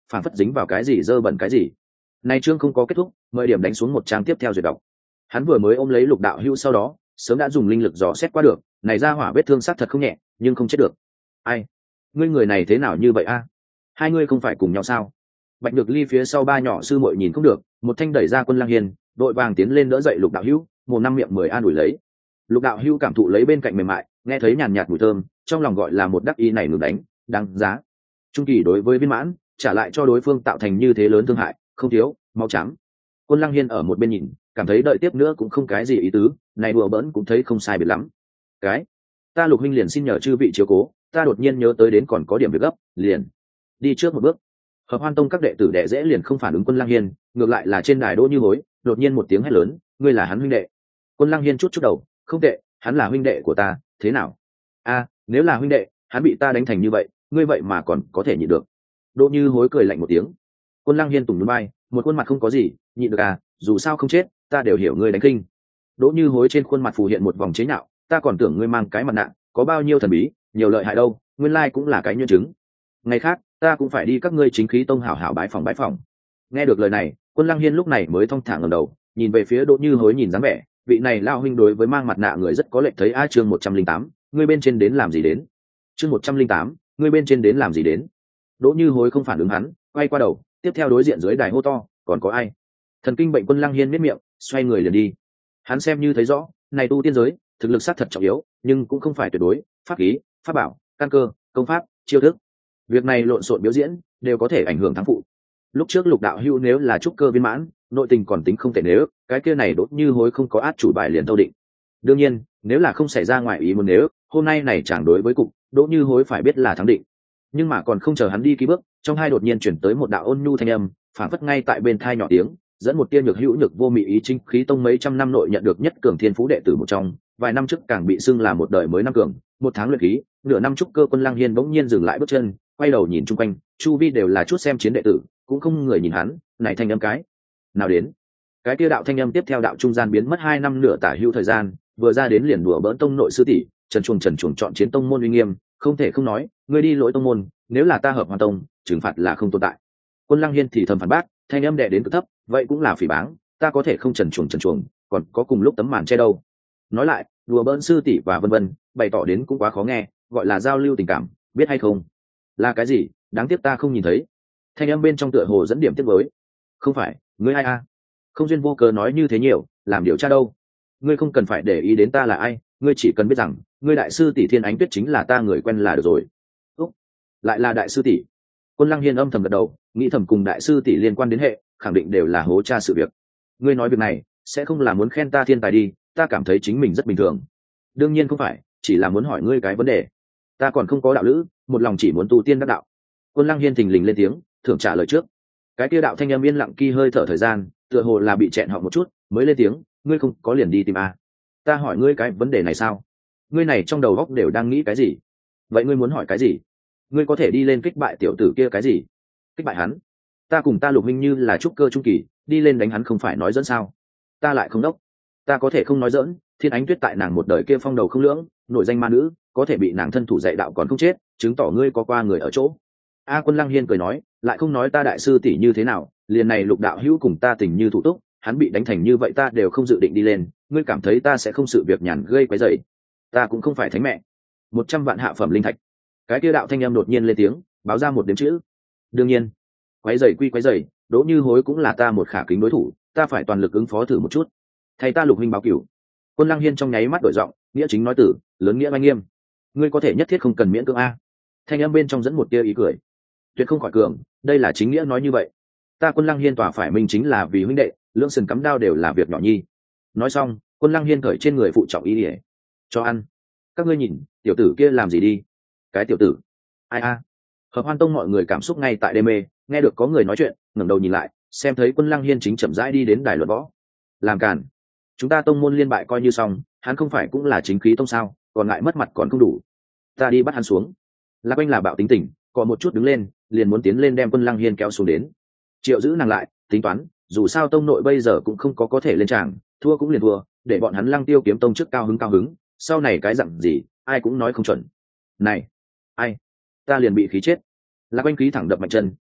phản phất dính vào cái gì dơ bẩn cái gì. Nay chương không có kết thúc, mời điểm đánh xuống một trang tiếp theo duyệt đọc. Hắn vừa mới ôm lấy Lục đạo hữu sau đó sớm đã dùng linh lực dò xét qua được, này ra hỏa vết thương xác thật không nhẹ, nhưng không chết được. Ai, ngươi người này thế nào như vậy a? Hai ngươi không phải cùng nhau sao? Bạch Nhược Ly phía sau ba nhỏ sư muội nhìn không được, một thanh đẩy ra Quân Lang Hiên, đội vàng tiến lên đỡ dậy Lục đạo hữu, một năm miệng mười an ủi lấy. Lục đạo hữu cảm thụ lấy bên cạnh mềm mại, nghe thấy nhàn nhạt mùi thơm, trong lòng gọi là một đắc ý này ngừng đánh, đáng giá. Trung kỳ đối với viên mãn, trả lại cho đối phương tạo thành như thế lớn thương hại, không thiếu, máu trắng. Quân Lang Hiên ở một bên nhìn, cảm thấy đợi tiếp nữa cũng không cái gì ý tứ, này đùa bỡn cũng thấy không sai biệt lắm. Cái, ta Lục huynh liền xin nhờ chư vị chiếu cố, ta đột nhiên nhớ tới đến còn có điểm việc gấp, liền đi trước một bước. Hợp Hoan Tông các đệ tử đệ dễ liền không phản ứng Quân Lang Hiên, ngược lại là trên đài Đỗ Như Hối, đột nhiên một tiếng hét lớn, ngươi là hắn huynh đệ. Quân Lang Hiên chút chút đầu, không tệ, hắn là huynh đệ của ta, thế nào? A, nếu là huynh đệ, hắn bị ta đánh thành như vậy, ngươi vậy mà còn có thể nhịn được. Đỗ Như Hối cười lạnh một tiếng. Quân Lang Hiên tùng núi bay, một khuôn mặt không có gì, nhịn được à, dù sao không chết, ta đều hiểu ngươi đánh kinh. Đỗ Như Hối trên khuôn mặt phù hiện một vòng chế nhạo, ta còn tưởng ngươi mang cái mặt nạ, có bao nhiêu thần bí, nhiều lợi hại đâu, nguyên lai cũng là cái nhân chứng. Ngày khác, ta cũng phải đi các ngươi chính khí tông hảo hảo bái phòng bái phòng. Nghe được lời này, Quân Lang Hiên lúc này mới thong thả ngẩng đầu, nhìn về phía Đỗ Như Hối nhìn dáng vẻ, vị này lao huynh đối với mang mặt nạ người rất có lệnh thấy a. Chương một trăm linh tám, ngươi bên trên đến làm gì đến? Chương một trăm linh tám, ngươi bên trên đến làm gì đến? Đỗ Như Hối không phản ứng hắn, quay qua đầu, tiếp theo đối diện dưới đài hô to, còn có ai? Thần kinh bệnh Quân Lang Hiên miết miệng, xoay người liền đi. Hắn xem như thấy rõ, này tu tiên giới, thực lực sát thật trọng yếu, nhưng cũng không phải tuyệt đối, pháp khí, pháp bảo, căn cơ, công pháp, chiêu thức. Việc này lộn xộn biểu diễn, đều có thể ảnh hưởng thắng phụ. Lúc trước Lục đạo hữu nếu là trúc cơ viên mãn, nội tình còn tính không tệ, nếu cái kia này Đỗ Như Hối không có át chủ bài liền thâu định. Đương nhiên, nếu là không xảy ra ngoài ý muốn, nếu hôm nay này chẳng đối với cục, Đỗ Như Hối phải biết là thắng định. Nhưng mà còn không chờ hắn đi ký bước, trong hai đột nhiên chuyển tới một đạo ôn nhu thanh âm, phản phất ngay tại bên thai nhỏ tiếng, dẫn một tiên nhược hữu nhược vô mị ý chính khí tông mấy trăm năm nội nhận được nhất cường thiên phú đệ tử một trong, vài năm trước càng bị xưng là một đời mới năm cường, một tháng luyện khí, nửa năm trúc cơ. Quân Lang Hiên bỗng nhiên dừng lại bước chân, quay đầu nhìn chung quanh, chu vi đều là chút xem chiến đệ tử, cũng không người nhìn hắn, này thanh âm cái nào đến? Cái kia đạo thanh âm tiếp theo đạo trung gian biến mất hai năm nửa tả hữu thời gian, vừa ra đến liền đùa bỡn tông nội sư tỷ, trần chuồng trần chuồng chọn chiến tông môn uy nghiêm, không thể không nói, ngươi đi lỗi tông môn, nếu là ta Hợp Hoan Tông, trừng phạt là không tồn tại. Quân Lang Hiên thì thầm phản bác, thanh âm đệ đến cực thấp, vậy cũng là phỉ báng, ta có thể không trần chuồng trần chuồng, còn có cùng lúc tấm màn che đâu. Nói lại, đùa bỡn sư tỷ và vân vân, bày tỏ đến cũng quá khó nghe, gọi là giao lưu tình cảm, biết hay không? Là cái gì? Đáng tiếc ta không nhìn thấy. Thanh âm bên trong tựa hồ dẫn điểm tiếp với. Không phải, ngươi ai a? Không duyên vô cớ nói như thế nhiều, làm điều tra đâu. Ngươi không cần phải để ý đến ta là ai, ngươi chỉ cần biết rằng, ngươi đại sư tỷ Thiên Ánh Tuyết chính là ta người quen là được rồi. Úc, lại là đại sư tỷ. Quân Lang Hiên âm thầm gật đầu, nghĩ thầm cùng đại sư tỷ liên quan đến hệ, khẳng định đều là hố tra sự việc. Ngươi nói việc này, sẽ không là muốn khen ta thiên tài đi, ta cảm thấy chính mình rất bình thường. Đương nhiên không phải, chỉ là muốn hỏi ngươi cái vấn đề. Ta còn không có đạo lữ, một lòng chỉ muốn tu tiên đắc đạo. Quân Lang Hiên thình lình lên tiếng, thưởng trả lời trước. Cái kia đạo thanh âm yên lặng kỳ hơi thở thời gian, tựa hồ là bị chẹn họng một chút, mới lên tiếng, ngươi không có liền đi tìm a. Ta hỏi ngươi cái vấn đề này sao? Ngươi này trong đầu óc đều đang nghĩ cái gì? Vậy ngươi muốn hỏi cái gì? Ngươi có thể đi lên kích bại tiểu tử kia cái gì? Kích bại hắn? Ta cùng ta Lục huynh như là trúc cơ trung kỳ, đi lên đánh hắn không phải nói dẫn sao? Ta lại không đốc. Ta có thể không nói giỡn, Thiên Ánh Tuyết tại nàng một đời kia phong đầu không lưỡng, nội danh ma nữ, có thể bị nàng thân thủ dạy đạo còn không chết, chứng tỏ ngươi có qua người ở chỗ. A. Quân Lang Hiên cười nói, lại không nói ta đại sư tỷ như thế nào, liền này Lục đạo hữu cùng ta tình như thủ túc, hắn bị đánh thành như vậy ta đều không dự định đi lên, ngươi cảm thấy ta sẽ không sự việc nhàn gây quấy rầy? Ta cũng không phải thánh mẹ. Một trăm vạn hạ phẩm linh thạch. Cái kia đạo thanh âm đột nhiên lên tiếng, báo ra một đếm chữ. Đương nhiên, quấy rầy quy quấy rầy, Đỗ Như Hối cũng là ta một khả kính đối thủ, ta phải toàn lực ứng phó thử một chút. Thầy ta Lục huynh báo cửu. Quân Lang Hiên trong nháy mắt đổi giọng, nghĩa chính nói tử, lớn nghĩa oanh nghiêm. Ngươi có thể nhất thiết không cần miễn cưỡng a. Thanh âm bên trong dẫn một tia ý cười. Tuyệt không khỏi cường, đây là chính nghĩa nói như vậy. Ta Quân Lang Hiên tỏa phải minh chính là vì huynh đệ, lưỡng sừng cắm đao đều là việc nhỏ nhi. Nói xong, Quân Lang Hiên cởi trên người phụ trọng ý ỉa, cho ăn. Các ngươi nhìn, tiểu tử kia làm gì đi? Cái tiểu tử? Ai a? Hợp Hoan Tông mọi người cảm xúc ngay tại đê mê, nghe được có người nói chuyện, ngẩng đầu nhìn lại, xem thấy Quân Lang Hiên chính chậm rãi đi đến đài luận võ. Làm cản! Chúng ta tông môn liên bại coi như xong, hắn không phải cũng là chính khí tông sao, còn lại mất mặt còn không đủ. Ta đi bắt hắn xuống. Lạc Anh là bạo tính tình, còn một chút đứng lên, liền muốn tiến lên đem Quân Lang Hiên kéo xuống đến. Triệu giữ nàng lại, tính toán, dù sao tông nội bây giờ cũng không có có thể lên tràng, thua cũng liền thua, để bọn hắn Lăng Tiêu kiếm tông trước cao hứng cao hứng, sau này cái dặn gì, ai cũng nói không chuẩn. Này, ai? Ta liền bị khí chết. Lạc Anh khí thẳng đập mạnh chân,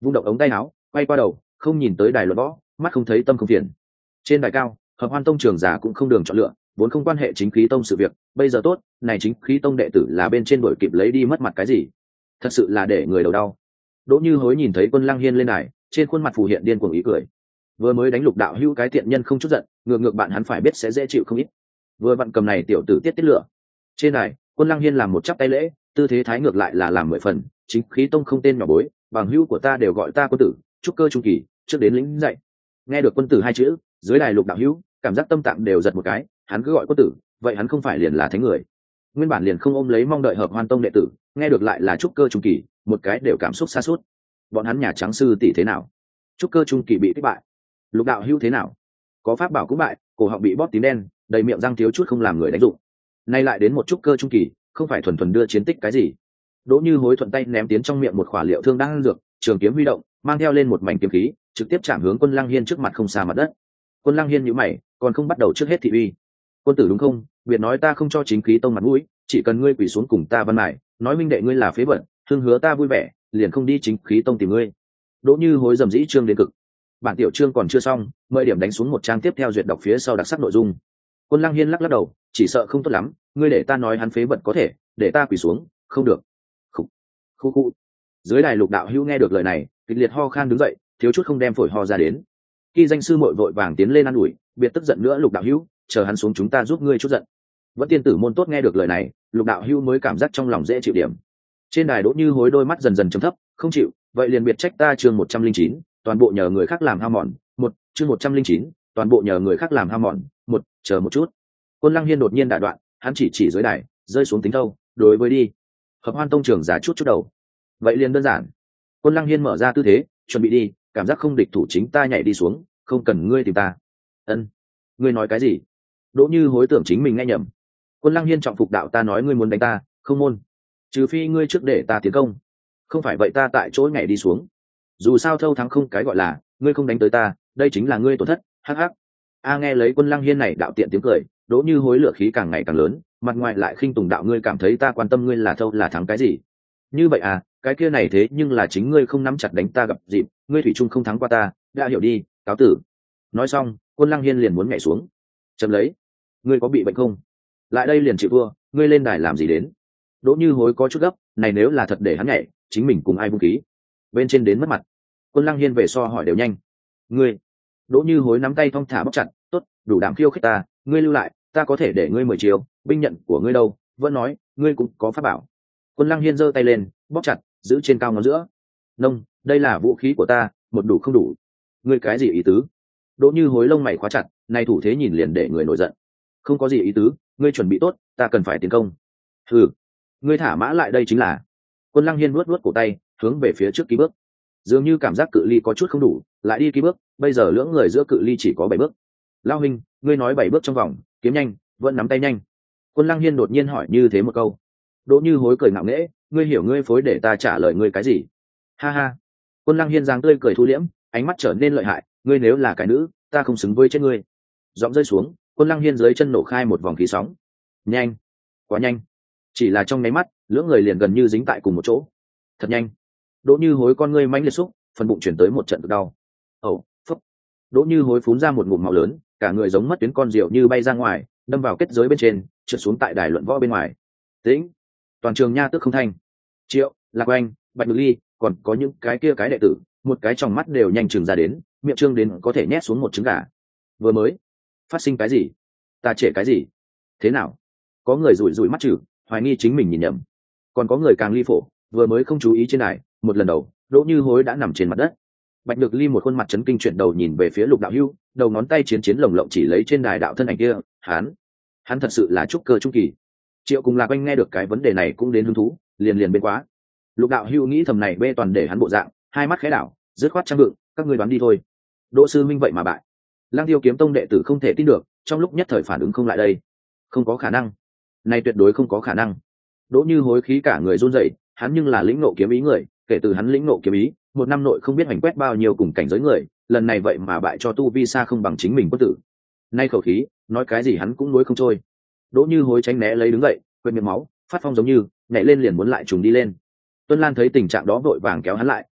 vung động ống tay áo quay qua đầu không nhìn tới đài luận võ, mắt không thấy tâm không phiền. Trên đài cao Hợp Hoan tông trưởng giả cũng không đường chọn lựa, vốn không quan hệ chính khí tông sự việc, bây giờ tốt, này chính khí tông đệ tử là bên trên đuổi kịp lấy đi mất mặt cái gì, thật sự là để người đầu đau. Đỗ Như Hối nhìn thấy Quân Lăng Hiên lên đài, trên khuôn mặt phù hiện điên cuồng ý cười. Vừa mới đánh Lục đạo hữu cái tiện nhân không chút giận, ngược ngược bạn hắn phải biết sẽ dễ chịu không ít. Vừa vặn cầm này tiểu tử tiết tiết lửa. Trên đài, Quân Lăng Hiên làm một chắp tay lễ, tư thế thái ngược lại là làm mười phần, chính khí tông không tên nhỏ bối, bằng hữu của ta đều gọi ta quân tử, trúc cơ trung kỳ, trước đến lĩnh dạy. Nghe được quân tử hai chữ, dưới đài Lục đạo hữu, cảm giác tâm tạng đều giật một cái, hắn cứ gọi quân tử, vậy hắn không phải liền là thánh người. Nguyên bản liền không ôm lấy mong đợi Hợp Hoan tông đệ tử, nghe được lại là trúc cơ trung kỳ, một cái đều cảm xúc xa suốt. Bọn hắn nhà trắng sư tỷ thế nào? Trúc cơ trung kỳ bị thất bại. Lục đạo hữu thế nào? Có pháp bảo cũng bại, cổ họng bị bóp tím đen, đầy miệng răng thiếu chút không làm người đánh dụng. Nay lại đến một trúc cơ trung kỳ, không phải thuần thuần đưa chiến tích cái gì. Đỗ Như Hối thuận tay ném tiến trong miệng một khỏa liệu thương đang ăn dược, trường kiếm huy động, mang theo lên một mảnh kiếm khí, trực tiếp chạm hướng Quân Lăng Hiên trước mặt không xa mặt đất. Quân Lăng Hiên nhíu mày, còn không bắt đầu trước hết thị uy. Quân tử đúng không? Biệt nói ta không cho chính khí tông mặt mũi, chỉ cần ngươi quỳ xuống cùng ta văn mài, nói minh đệ ngươi là phế vật, thương hứa ta vui vẻ, liền không đi chính khí tông tìm ngươi. Đỗ Như Hối dầm dĩ trương đến cực. Bản tiểu chương còn chưa xong, mời điểm đánh xuống một trang tiếp theo duyệt đọc phía sau đặc sắc nội dung. Quân Lăng Hiên lắc lắc đầu, chỉ sợ không tốt lắm, ngươi để ta nói hắn phế vật có thể, để ta quỳ xuống, không được. Khủ, khu khu. Dưới đài Lục đạo hữu nghe được lời này, kịch liệt ho khan đứng dậy, thiếu chút không đem phổi ho ra đến. Khi danh sư muội vội vàng tiến lên ăn ủi, biệt tức giận nữa Lục đạo hữu, chờ hắn xuống chúng ta giúp ngươi chút giận. Vẫn tiên tử môn tốt nghe được lời này, Lục đạo hữu mới cảm giác trong lòng dễ chịu điểm. Trên đài Đỗ Như Hối đôi mắt dần dần trầm thấp, không chịu, vậy liền biệt trách ta chương một trăm linh chín, toàn bộ nhờ người khác làm hao mòn, một, chương một trăm linh chín, toàn bộ nhờ người khác làm hao mòn, một, chờ một chút. Quân Lăng Hiên đột nhiên đại đoạn, hắn chỉ chỉ dưới đài, rơi xuống tính thâu, đối với đi. Hợp Hoan tông trưởng giả chút chút đầu. Vậy liền đơn giản. Quân Lăng Hiên mở ra tư thế, chuẩn bị đi, cảm giác không địch thủ chính ta nhảy đi xuống, không cần ngươi tìm ta. Ân, ngươi nói cái gì? Đỗ Như Hối tưởng chính mình nghe nhầm. Quân Lăng Hiên trọng phục đạo ta nói ngươi muốn đánh ta, không môn. Trừ phi ngươi trước để ta tiến công, không phải vậy ta tại chỗ nhảy đi xuống. Dù sao thâu thắng không cái gọi là, ngươi không đánh tới ta, đây chính là ngươi tổn thất. Hắc hắc. A nghe lấy Quân Lăng Hiên này đạo tiện tiếng cười, Đỗ Như Hối lửa khí càng ngày càng lớn, mặt ngoài lại khinh tùng đạo ngươi cảm thấy ta quan tâm ngươi là thâu là thắng cái gì? Như vậy à, cái kia này thế nhưng là chính ngươi không nắm chặt đánh ta gặp dịp, ngươi thủy chung không thắng qua ta, đã hiểu đi, cáo tử. Nói xong, Quân Lăng Hiên liền muốn nhảy xuống. Chậm lấy, ngươi có bị bệnh không? Lại đây liền chịu thua, ngươi lên đài làm gì đến? Đỗ Như Hối có chút gấp, này nếu là thật để hắn nhảy, chính mình cùng ai vung khí? Bên trên đến mất mặt. Quân Lăng Hiên về so hỏi đều nhanh. Ngươi? Đỗ Như Hối nắm tay thong thả bóc chặt, tốt, đủ đảm khiêu khích ta, ngươi lưu lại, ta có thể để ngươi mười chiều, binh nhận của ngươi đâu? Vẫn nói, ngươi cũng có pháp bảo. Quân Lăng Hiên giơ tay lên, bóp chặt, giữ trên cao ngón giữa. Nông, đây là vũ khí của ta, một đủ không đủ. Ngươi cái gì ý tứ? Đỗ Như Hối lông mày khóa chặt, này thủ thế nhìn liền để người nổi giận. Không có gì ý tứ, ngươi chuẩn bị tốt, ta cần phải tiến công. Ừ, ngươi thả mã lại đây chính là. Quân Lăng Hiên nuốt nuốt cổ tay, hướng về phía trước ký bước. Dường như cảm giác cự ly có chút không đủ, lại đi ký bước, bây giờ lưỡng người giữa cự ly chỉ có bảy bước. Lão huynh, ngươi nói bảy bước trong vòng, kiếm nhanh, vẫn nắm tay nhanh. Quân Lăng Hiên đột nhiên hỏi như thế một câu. Đỗ Như Hối cười ngạo nghễ, ngươi hiểu ngươi phối để ta trả lời ngươi cái gì? Ha ha. Quân Lăng Hiên giang tươi cười thu liễm, ánh mắt trở nên lợi hại, ngươi nếu là cái nữ, ta không xứng với chết ngươi. Giọng rơi xuống, Quân Lăng Hiên dưới chân nổ khai một vòng khí sóng. Nhanh, quá nhanh. Chỉ là trong nháy mắt, lưỡng người liền gần như dính tại cùng một chỗ. Thật nhanh. Đỗ Như Hối con ngươi mãnh liệt xúc, phần bụng chuyển tới một trận cực đau. Ồ, phốc. Đỗ Như Hối phun ra một ngụm máu lớn, cả người giống mất tuyến con diều như bay ra ngoài, đâm vào kết giới bên trên, trượt xuống tại đài luận võ bên ngoài. Tĩnh. Toàn trường nha tức không thanh. Triệu, Lạc Oanh, Bạch Nhược Ly, còn có những cái kia cái đệ tử, một cái trong mắt đều nhanh chừng ra đến, miệng trương đến có thể nhét xuống một trứng gà. Vừa mới phát sinh cái gì? Ta trễ cái gì? Thế nào? Có người rủi rủi mắt chữ, hoài nghi chính mình nhìn nhầm. Còn có người càng ly phổ, vừa mới không chú ý trên đài, một lần đầu, Đỗ Như Hối đã nằm trên mặt đất. Bạch Nhược Ly một khuôn mặt chấn kinh chuyển đầu nhìn về phía Lục đạo hữu, đầu ngón tay chiến chiến lồng lộng chỉ lấy trên đài đạo thân ảnh kia, hắn, hắn thật sự là trúc cơ trung kỳ. Triệu cùng Lạc Oanh nghe được cái vấn đề này cũng đến hứng thú, liền liền bên quá. Lục đạo hữu nghĩ thầm này bê toàn để hắn bộ dạng, hai mắt khẽ đảo, dứt khoát trang vượng, các ngươi đoán đi thôi. Đỗ sư minh vậy mà bại. Lăng Tiêu kiếm tông đệ tử không thể tin được, trong lúc nhất thời phản ứng không lại đây. Không có khả năng, này tuyệt đối không có khả năng. Đỗ Như Hối khí cả người run rẩy, hắn nhưng là lĩnh ngộ kiếm ý người, kể từ hắn lĩnh ngộ kiếm ý, một năm nội không biết hành quét bao nhiêu cùng cảnh giới người, lần này vậy mà bại cho tu vi xa không bằng chính mình quân tử. Nay khẩu khí, nói cái gì hắn cũng nuối không trôi. Đỗ Như Hối tránh né lấy đứng dậy, quên miệng máu, phát phong giống như nhảy lên liền muốn lại trùng đi lên. Tuân Lan thấy tình trạng đó vội vàng kéo hắn lại,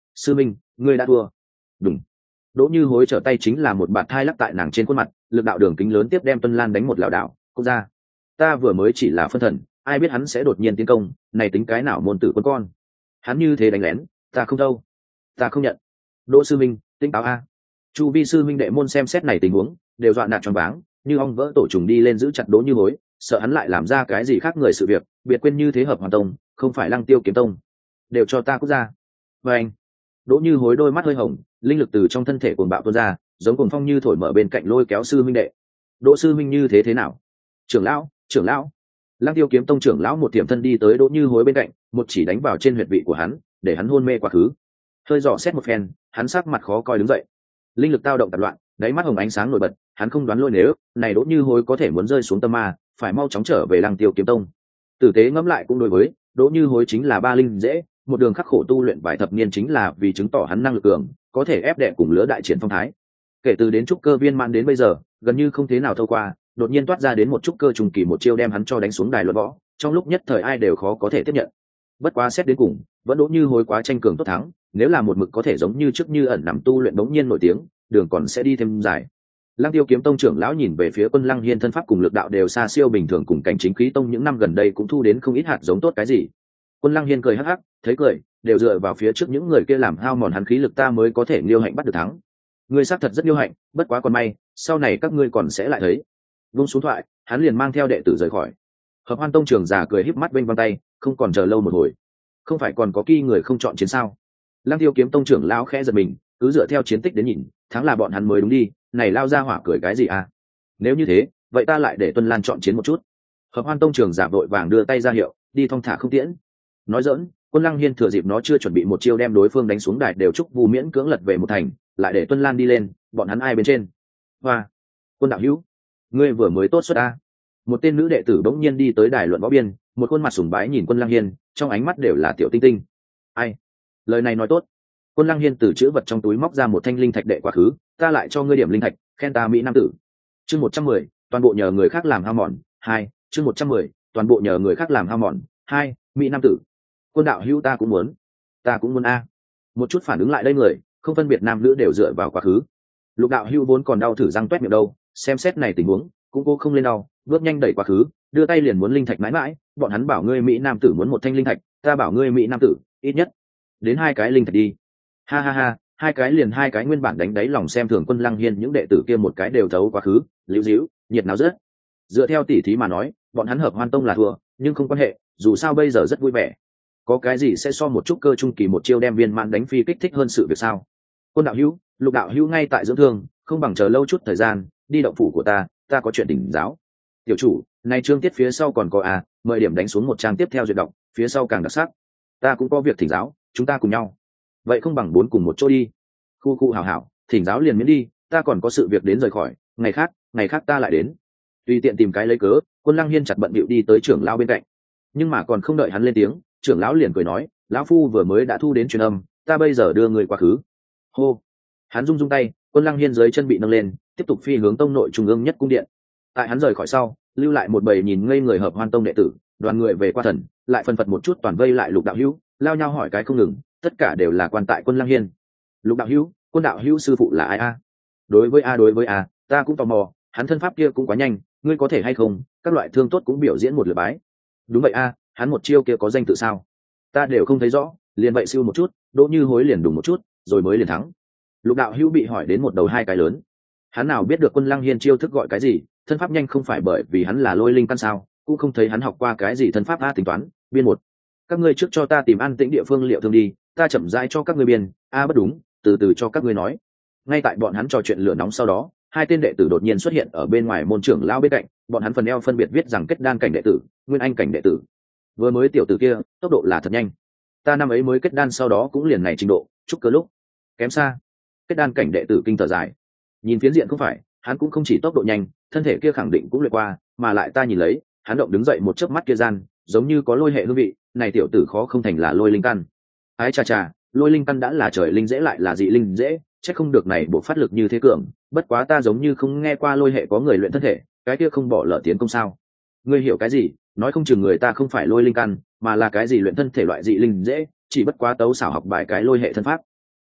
sư minh ngươi đã thua. Đúng. Đỗ Như Hối trở tay chính là một bạt thai lắc tại nàng trên khuôn mặt, lực đạo đường kính lớn tiếp đem Tuân Lan đánh một lảo đảo. Cũng ra, ta vừa mới chỉ là phân thần, ai biết hắn sẽ đột nhiên tiến công, này tính cái nào môn tử quân con. Hắn như thế đánh lén, ta không đâu, ta không nhận. Đỗ sư minh, tinh táo a. Chu vi sư minh đệ môn xem xét này tình huống, đều dọa nạt choáng váng, như ong vỡ tổ trùng đi lên giữ chặt Đỗ Như Hối, sợ hắn lại làm ra cái gì khác người sự việc, biệt quên như thế hợp hoàn tông, không phải Lăng Tiêu kiếm tông. Đều cho ta cút ra. Và anh. Đỗ Như Hối đôi mắt hơi hồng, linh lực từ trong thân thể cuồng bạo tuôn ra, giống cuồng phong như thổi mở bên cạnh lôi kéo sư minh đệ. Đỗ sư minh như thế thế nào? Trưởng lão, trưởng lão. Lăng Tiêu kiếm tông trưởng lão một tiềm thân đi tới Đỗ Như Hối bên cạnh, một chỉ đánh vào trên huyệt vị của hắn, để hắn hôn mê quá khứ. Hơi dò xét một phen, hắn sắc mặt khó coi đứng dậy. Linh lực tao động tạp loạn, đáy mắt hồng ánh sáng nổi bật, hắn không đoán lôi nếu, này Đỗ Như Hối có thể muốn rơi xuống tâm ma, phải mau chóng trở về Lăng Tiêu kiếm tông. Tử tế ngẫm lại cũng đối với, Đỗ Như Hối chính là ba linh dễ, một đường khắc khổ tu luyện vài thập niên chính là vì chứng tỏ hắn năng lực cường, có thể ép đệ cùng lứa đại triển phong thái. Kể từ đến trúc cơ viên mãn đến bây giờ, gần như không thế nào thâu qua, đột nhiên toát ra đến một trúc cơ trùng kỳ một chiêu đem hắn cho đánh xuống đài luận võ, trong lúc nhất thời ai đều khó có thể tiếp nhận. Bất quá xét đến cùng, vẫn Đỗ Như Hối quá tranh cường tốt thắng, nếu là một mực có thể giống như trước như ẩn nằm tu luyện đống nhiên nổi tiếng, đường còn sẽ đi thêm dài. Lăng Tiêu kiếm tông trưởng lão nhìn về phía Quân Lăng Hiên thân pháp cùng lực đạo đều xa siêu bình thường, cùng cảnh chính khí tông những năm gần đây cũng thu đến không ít hạt giống tốt cái gì. Quân Lăng Hiên cười hắc hắc, thấy cười, đều dựa vào phía trước những người kia làm hao mòn hắn khí lực, ta mới có thể liêu hạnh bắt được thắng. Ngươi xác thật rất liêu hạnh, bất quá còn may, sau này các ngươi còn sẽ lại thấy. Vung xuống thoại, hắn liền mang theo đệ tử rời khỏi. Hợp Hoan tông trưởng già cười híp mắt vênh vang tay, không còn chờ lâu một hồi. Không phải còn có kỳ người không chọn chiến sao? Lăng Tiêu kiếm tông trưởng lão khẽ giật mình, cứ dựa theo chiến tích đến nhìn, thắng là bọn hắn mới đúng đi, này lao ra hỏa cười cái gì à? Nếu như thế, vậy ta lại để Tuân Lan chọn chiến một chút. Hợp Hoan tông trưởng giả vội vàng đưa tay ra hiệu, đi thong thả không tiễn. Nói giỡn, Quân Lăng Hiên thừa dịp nó chưa chuẩn bị một chiêu đem đối phương đánh xuống đài đều chúc Vu miễn cưỡng lật về một thành, lại để Tuân Lan đi lên, bọn hắn ai bên trên. Hoa, Quân đạo hữu, ngươi vừa mới tốt xuất a. Một tên nữ đệ tử bỗng nhiên đi tới đài luận võ biên, một khuôn mặt sùng bái nhìn Quân Lăng Hiên, trong ánh mắt đều là tiểu tinh tinh. Ai? Lời này nói tốt. Quân Lăng Hiên từ chữ vật trong túi móc ra một thanh linh thạch đệ quá khứ, ta lại cho ngươi điểm linh thạch, khen ta mỹ nam tử. Chương một trăm mười, toàn bộ nhờ người khác làm hao mòn. Hai, chương một trăm mười, toàn bộ nhờ người khác làm hao mòn. Hai, mỹ nam tử. Quân đạo hữu ta cũng muốn, ta cũng muốn a. Một chút phản ứng lại đây người, không phân biệt nam nữ đều dựa vào quá khứ. Lục đạo hữu vốn còn đau thử răng toét miệng đâu, xem xét này tình huống, cũng cô không lên đau, bước nhanh đẩy quá khứ, đưa tay liền muốn linh thạch mãi mãi, bọn hắn bảo ngươi mỹ nam tử muốn một thanh linh thạch, ta bảo ngươi mỹ nam tử, ít nhất đến hai cái linh thạch đi. Ha ha ha, hai cái liền hai cái, nguyên bản đánh đáy lòng xem thường Quân Lăng Hiên những đệ tử kia một cái đều thấu quá khứ, liễu díu, nhiệt nào rất. Dựa theo tỉ thí mà nói, bọn hắn Hợp Hoan tông là thua, nhưng không quan hệ, dù sao bây giờ rất vui vẻ. Có cái gì sẽ so một chút cơ trung kỳ một chiêu đem viên mãn đánh phi kích thích hơn sự việc sao? Quân đạo hữu, Lục đạo hữu ngay tại dưỡng thương, không bằng chờ lâu chút thời gian, đi động phủ của ta, ta có chuyện tỉnh giáo. Tiểu chủ, này chương tiết phía sau còn có à, mời điểm đánh xuống một trang tiếp theo duyệt đọc, phía sau càng đặc sắc. Ta cũng có việc thỉnh giáo, chúng ta cùng nhau. Vậy không bằng bốn cùng một chỗ đi. Khu khu hảo hảo, thỉnh giáo liền miễn đi, ta còn có sự việc đến rời khỏi, ngày khác, ngày khác ta lại đến. Tùy tiện tìm cái lấy cớ, Quân Lăng Hiên chặt bận bịu đi tới trưởng lão bên cạnh. Nhưng mà còn không đợi hắn lên tiếng, trưởng lão liền cười nói, lão phu vừa mới đã thu đến truyền âm, ta bây giờ đưa người quá khứ. Hô. Hắn rung rung tay, Quân Lăng Hiên dưới chân bị nâng lên, tiếp tục phi hướng tông nội trung ương nhất cung điện. Tại hắn rời khỏi sau, lưu lại một bầy nhìn ngây người Hợp Hoan tông đệ tử, đoàn người về qua thần, lại phân phật một chút toàn vây lại Lục đạo hữu, lao nhau hỏi cái không ngừng, tất cả đều là quan tại Quân Lăng Hiên. Lục đạo hữu, Quân đạo hữu sư phụ là ai a? Đối với a đối với a, ta cũng tò mò, hắn thân pháp kia cũng quá nhanh, ngươi có thể hay không, các loại thương tốt cũng biểu diễn một lượt bái. Đúng vậy a, hắn một chiêu kia có danh tự sao? Ta đều không thấy rõ, liền vậy siêu một chút, Đỗ Như Hối liền đùng một chút, rồi mới liền thắng. Lục đạo hữu bị hỏi đến một đầu hai cái lớn, hắn nào biết được Quân Lăng Hiên chiêu thức gọi cái gì, thân pháp nhanh không phải bởi vì hắn là lôi linh căn sao, cũng không thấy hắn học qua cái gì thân pháp a. Tính toán biên một, các ngươi trước cho ta tìm an tĩnh địa phương liệu thương đi, ta chậm rãi cho các ngươi biên. A bất đúng, từ từ cho các ngươi nói. Ngay tại bọn hắn trò chuyện lửa nóng sau đó, hai tên đệ tử đột nhiên xuất hiện ở bên ngoài môn trưởng lao bên cạnh, bọn hắn phần eo phân biệt viết rằng kết đan cảnh đệ tử, nguyên anh cảnh đệ tử. Vừa mới tiểu tử kia tốc độ là thật nhanh, ta năm ấy mới kết đan sau đó cũng liền này trình độ, chúc cơ lúc kém xa. Kết đan cảnh đệ tử kinh thở dài, nhìn phiến diện không phải, hắn cũng không chỉ tốc độ nhanh, thân thể kia khẳng định cũng luyện qua, mà lại ta nhìn lấy, hắn động đứng dậy một chớp mắt kia gian, giống như có lôi hệ hương vị, này tiểu tử khó không thành là lôi linh căn. Ái cha cha, lôi linh căn đã là trời linh dễ lại là dị linh dễ, chắc không được này bộ phát lực như thế cường, bất quá ta giống như không nghe qua lôi hệ có người luyện thân thể, cái kia không bỏ lỡ tiến công sao? Ngươi hiểu cái gì? Nói không chừng người ta không phải lôi linh căn, mà là cái gì luyện thân thể loại dị linh dễ, chỉ bất quá tấu xảo học bài cái lôi hệ thân pháp.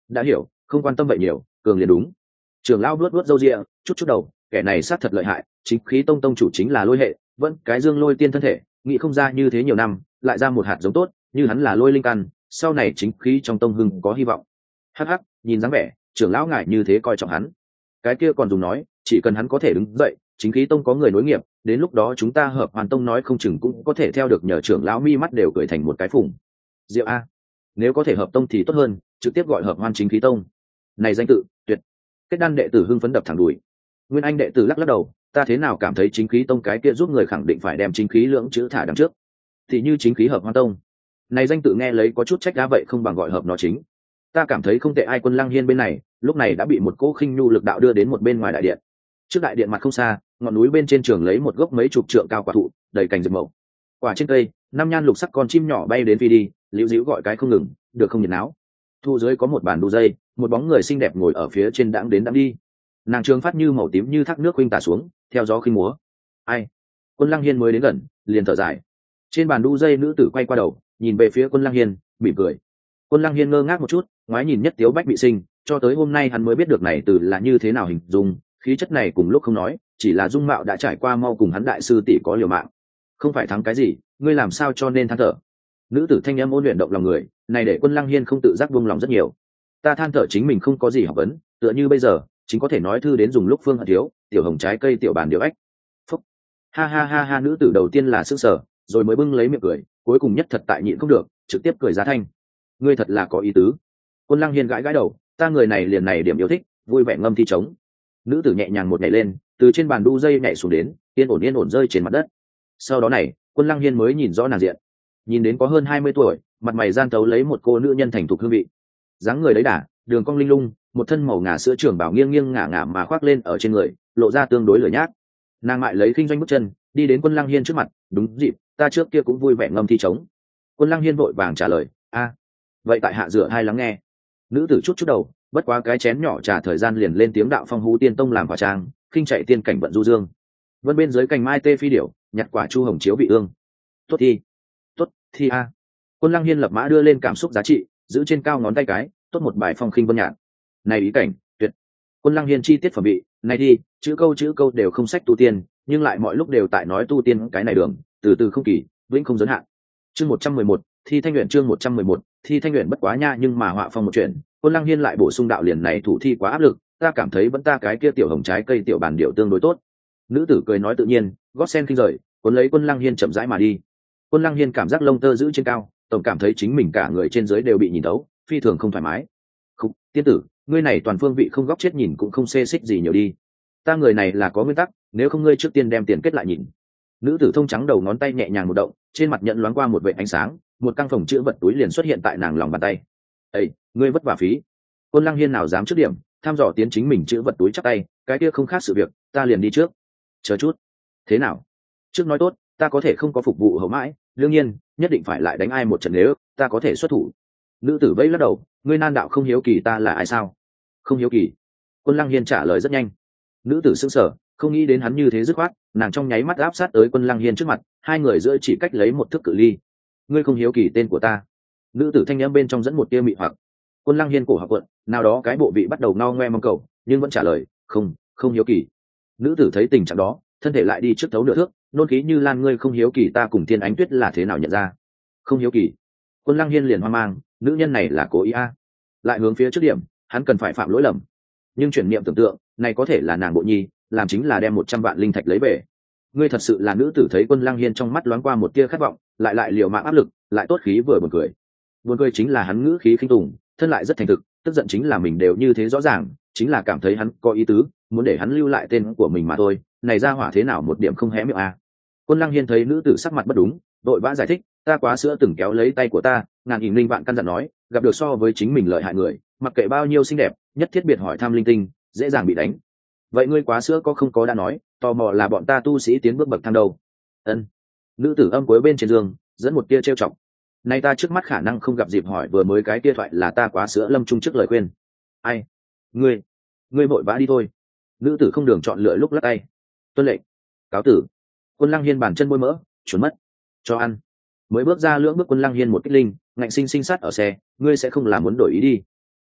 đã hiểu, không quan tâm vậy nhiều, cường liền đúng. Trưởng lão vuốt vuốt râu ria, chút chút đầu, kẻ này sát thật lợi hại, chính khí tông tông chủ chính là lôi hệ, vẫn cái dương lôi tiên thân thể, nghĩ không ra như thế nhiều năm lại ra một hạt giống tốt, như hắn là lôi linh căn, sau này chính khí trong tông hưng có hy vọng. Hắc hắc, nhìn dáng vẻ trưởng lão ngại như thế coi trọng hắn. Cái kia còn dùng nói, chỉ cần hắn có thể đứng dậy, chính khí tông có người nối nghiệp, đến lúc đó chúng ta hợp hoàn tông nói không chừng cũng có thể theo được. Nhờ trưởng lão mi mắt đều cười thành một cái phùng. Diệu a, nếu có thể hợp tông thì tốt hơn, trực tiếp gọi hợp hoan chính khí tông. Này danh tự tuyệt. Kết đan đệ tử hưng phấn đập thẳng đùi. Nguyên anh đệ tử lắc lắc đầu, ta thế nào cảm thấy chính khí tông cái kia giúp người khẳng định phải đem chính khí lưỡng chữ thả đằng trước, thì như chính khí hợp hoan tông. Này danh tự nghe lấy có chút trách đá vậy, không bằng gọi hợp nó chính. Ta cảm thấy không tệ. Ai Quân Lăng Hiên bên này lúc này đã bị một cỗ khinh nhu lực đạo đưa đến một bên ngoài đại điện. Trước đại điện mặt không xa, ngọn núi bên trên trường lấy một gốc mấy chục trượng cao quả thụ, đầy cành rực mậu. Quả trên cây, năm nhan lục sắc con chim nhỏ bay đến phi đi, liễu díu gọi cái không ngừng, được không nhiệt náo. Thu dưới có một bàn đu dây, một bóng người xinh đẹp ngồi ở phía trên đãng đến đãng đi. Nàng trường phát như màu tím như thác nước khuynh tả xuống, theo gió khinh múa. Ai? Quân Lăng Hiên mới đến gần, liền thở dài. Trên bàn đu dây nữ tử quay qua đầu, nhìn về phía Quân Lăng Hiên, mỉm cười. Quân Lăng Hiên ngơ ngác một chút, ngoái nhìn nhất tiếu bách bị sinh, cho tới hôm nay hắn mới biết được này từ là như thế nào hình dung, khí chất này cùng lúc không nói, chỉ là dung mạo đã trải qua mau cùng hắn đại sư tỷ có liều mạng. Không phải thắng cái gì, ngươi làm sao cho nên than thở? Nữ tử thanh âm ôn luyện động lòng người, này để Quân Lăng Hiên không tự giác buông lòng rất nhiều. Ta than thở chính mình không có gì học vấn, tựa như bây giờ, chính có thể nói thư đến dùng lúc phương hận thiếu, tiểu hồng trái cây tiểu bàn điều ếch. Phúc. Ha ha ha ha, nữ tử đầu tiên là sững sờ, rồi mới bưng lấy miệng cười, cuối cùng nhất thật tại nhịn không được, trực tiếp cười ra thanh. Ngươi thật là có ý tứ. Quân Lăng Hiên gãi gãi đầu, ta người này liền này điểm yêu thích, vui vẻ ngâm thi trống. Nữ tử nhẹ nhàng một nhảy lên, từ trên bàn đu dây nhảy xuống đến, yên ổn yên ổn rơi trên mặt đất. Sau đó này, Quân Lăng Hiên mới nhìn rõ nàng diện, nhìn đến có hơn hai mươi tuổi, mặt mày gian tấu lấy một cô nữ nhân thành thục hương vị, dáng người đấy đà, đường cong linh lung, một thân màu ngà sữa trường bảo nghiêng nghiêng ngả ngả mà khoác lên ở trên người, lộ ra tương đối lửa nhác. Nàng mại lấy kinh doanh bước chân, đi đến Quân Lăng Hiên trước mặt, đúng dịp, ta trước kia cũng vui vẻ ngâm thi trống. Quân Lăng Hiên vội vàng trả lời, a, vậy tại hạ rửa hai lắng nghe. Nữ tử chút chút đầu, bất quá cái chén nhỏ trà thời gian liền lên tiếng đạo phong hú tiên tông làm quả trang, khinh chạy tiên cảnh vận du dương. Vân bên dưới cành mai tê phi điểu, nhặt quả chu hồng chiếu vị ương. Tốt thi, tốt thi a. Quân Lăng Hiên lập mã đưa lên cảm xúc giá trị, giữ trên cao ngón tay cái, tốt một bài phong khinh vân nhạn. Này ý cảnh tuyệt. Quân Lăng Hiên chi tiết phẩm vị, này đi, chữ câu chữ câu đều không sách tu tiên, nhưng lại mọi lúc đều tại nói tu tiên cái này đường, từ từ không kỳ, vĩnh không giới hạn. Chương một trăm mười một, thi thanh luyện. Chương một trăm mười một, thi thanh luyện bất quá nha, nhưng mà họa phong một chuyện, Quân Lăng Hiên lại bổ sung đạo liền này thủ thi quá áp lực, ta cảm thấy vẫn ta cái kia tiểu hồng trái cây tiểu bản điệu tương đối tốt. Nữ tử cười nói tự nhiên, gót sen khinh rời, cuốn lấy Quân Lăng Hiên chậm rãi mà đi. Quân Lăng Hiên cảm giác lông tơ giữ trên cao, tổng cảm thấy chính mình cả người trên dưới đều bị nhìn thấu, phi thường không thoải mái. Không, tiên tử, ngươi này toàn phương vị không góc chết nhìn cũng không xê xích gì nhiều đi. Ta người này là có nguyên tắc, nếu không ngươi trước tiên đem tiền kết lại nhìn. Nữ tử thông trắng đầu ngón tay nhẹ nhàng một động, trên mặt nhận loáng qua một vệt ánh sáng, một căng phòng chữ vật túi liền xuất hiện tại nàng lòng bàn tay. Ê, ngươi vất vả phí. Quân Lăng Hiên nào dám trước điểm, tham dò tiến chính mình chữ vật túi chắc tay, cái kia không khác sự việc, ta liền đi trước. Chờ chút. Thế nào? Trước nói tốt, ta có thể không có phục vụ hậu mãi, đương nhiên, nhất định phải lại đánh ai một trận nếu, ta có thể xuất thủ. Nữ tử vẫy lắc đầu, ngươi nan đạo không hiếu kỳ ta là ai sao? Không hiếu kỳ. Quân Lăng Hiên trả lời rất nhanh. Nữ tử sững sờ, không nghĩ đến hắn như thế dứt khoát, nàng trong nháy mắt áp sát tới Quân Lăng Hiên trước mặt, hai người giữa chỉ cách lấy một thước cự ly. Ngươi không hiếu kỳ tên của ta? Nữ tử thanh âm bên trong dẫn một tia mị hoặc. Quân Lăng Hiên cổ học quận, nào đó cái bộ vị bắt đầu ngao ngoe mong cầu, nhưng vẫn trả lời, không, không hiếu kỳ. Nữ tử thấy tình trạng đó, thân thể lại đi trước thấu nửa thước, nôn khí như lan, ngươi không hiếu kỳ ta cùng Thiên Ánh Tuyết là thế nào nhận ra? Không hiếu kỳ. Quân Lăng Hiên liền hoang mang, nữ nhân này là cố ý a? Lại hướng phía trước điểm, hắn cần phải phạm lỗi lầm. Nhưng chuyển niệm tưởng tượng, này có thể là nàng Bộ Nhi, làm chính là đem một trăm vạn linh thạch lấy về. Ngươi thật sự là nữ tử. Thấy Quân Lăng Hiên trong mắt loáng qua một tia khát vọng, lại lại liều mạng áp lực, lại tốt khí vừa buồn cười. Buồn cười chính là hắn ngữ khí khinh tùng, thân lại rất thành thực, tức giận chính là mình đều như thế rõ ràng, chính là cảm thấy hắn có ý tứ, muốn để hắn lưu lại tên của mình mà thôi. Này ra hỏa thế nào một điểm không hé miệng a? Quân Lăng Hiên thấy nữ tử sắc mặt bất đúng, đội vã giải thích, ta quá sữa từng kéo lấy tay của ta, ngàn nghìn linh vạn căn dặn nói, gặp được so với chính mình lợi hại người, mặc kệ bao nhiêu xinh đẹp, nhất thiết biệt hỏi thăm linh tinh, dễ dàng bị đánh. Vậy ngươi quá sữa có không có đã nói, tò mò là bọn ta tu sĩ tiến bước bậc thang đầu. Ân. Nữ tử âm cuối bên trên giường, dẫn một tia trêu chọc. Nay ta trước mắt khả năng không gặp dịp hỏi vừa mới cái tia thoại là ta quá sữa lâm trung trước lời khuyên. Ai? Ngươi, ngươi vội vã đi thôi. Nữ tử không đường chọn lựa lúc lắc tay. Tuân lệnh. Cáo tử. Quân Lăng Hiên bàn chân môi mỡ, trốn mất. Cho ăn. Mới bước ra lưỡng bước Quân Lăng Hiên một kích linh, ngạnh sinh sinh sát ở xe, ngươi sẽ không làm muốn đổi ý đi.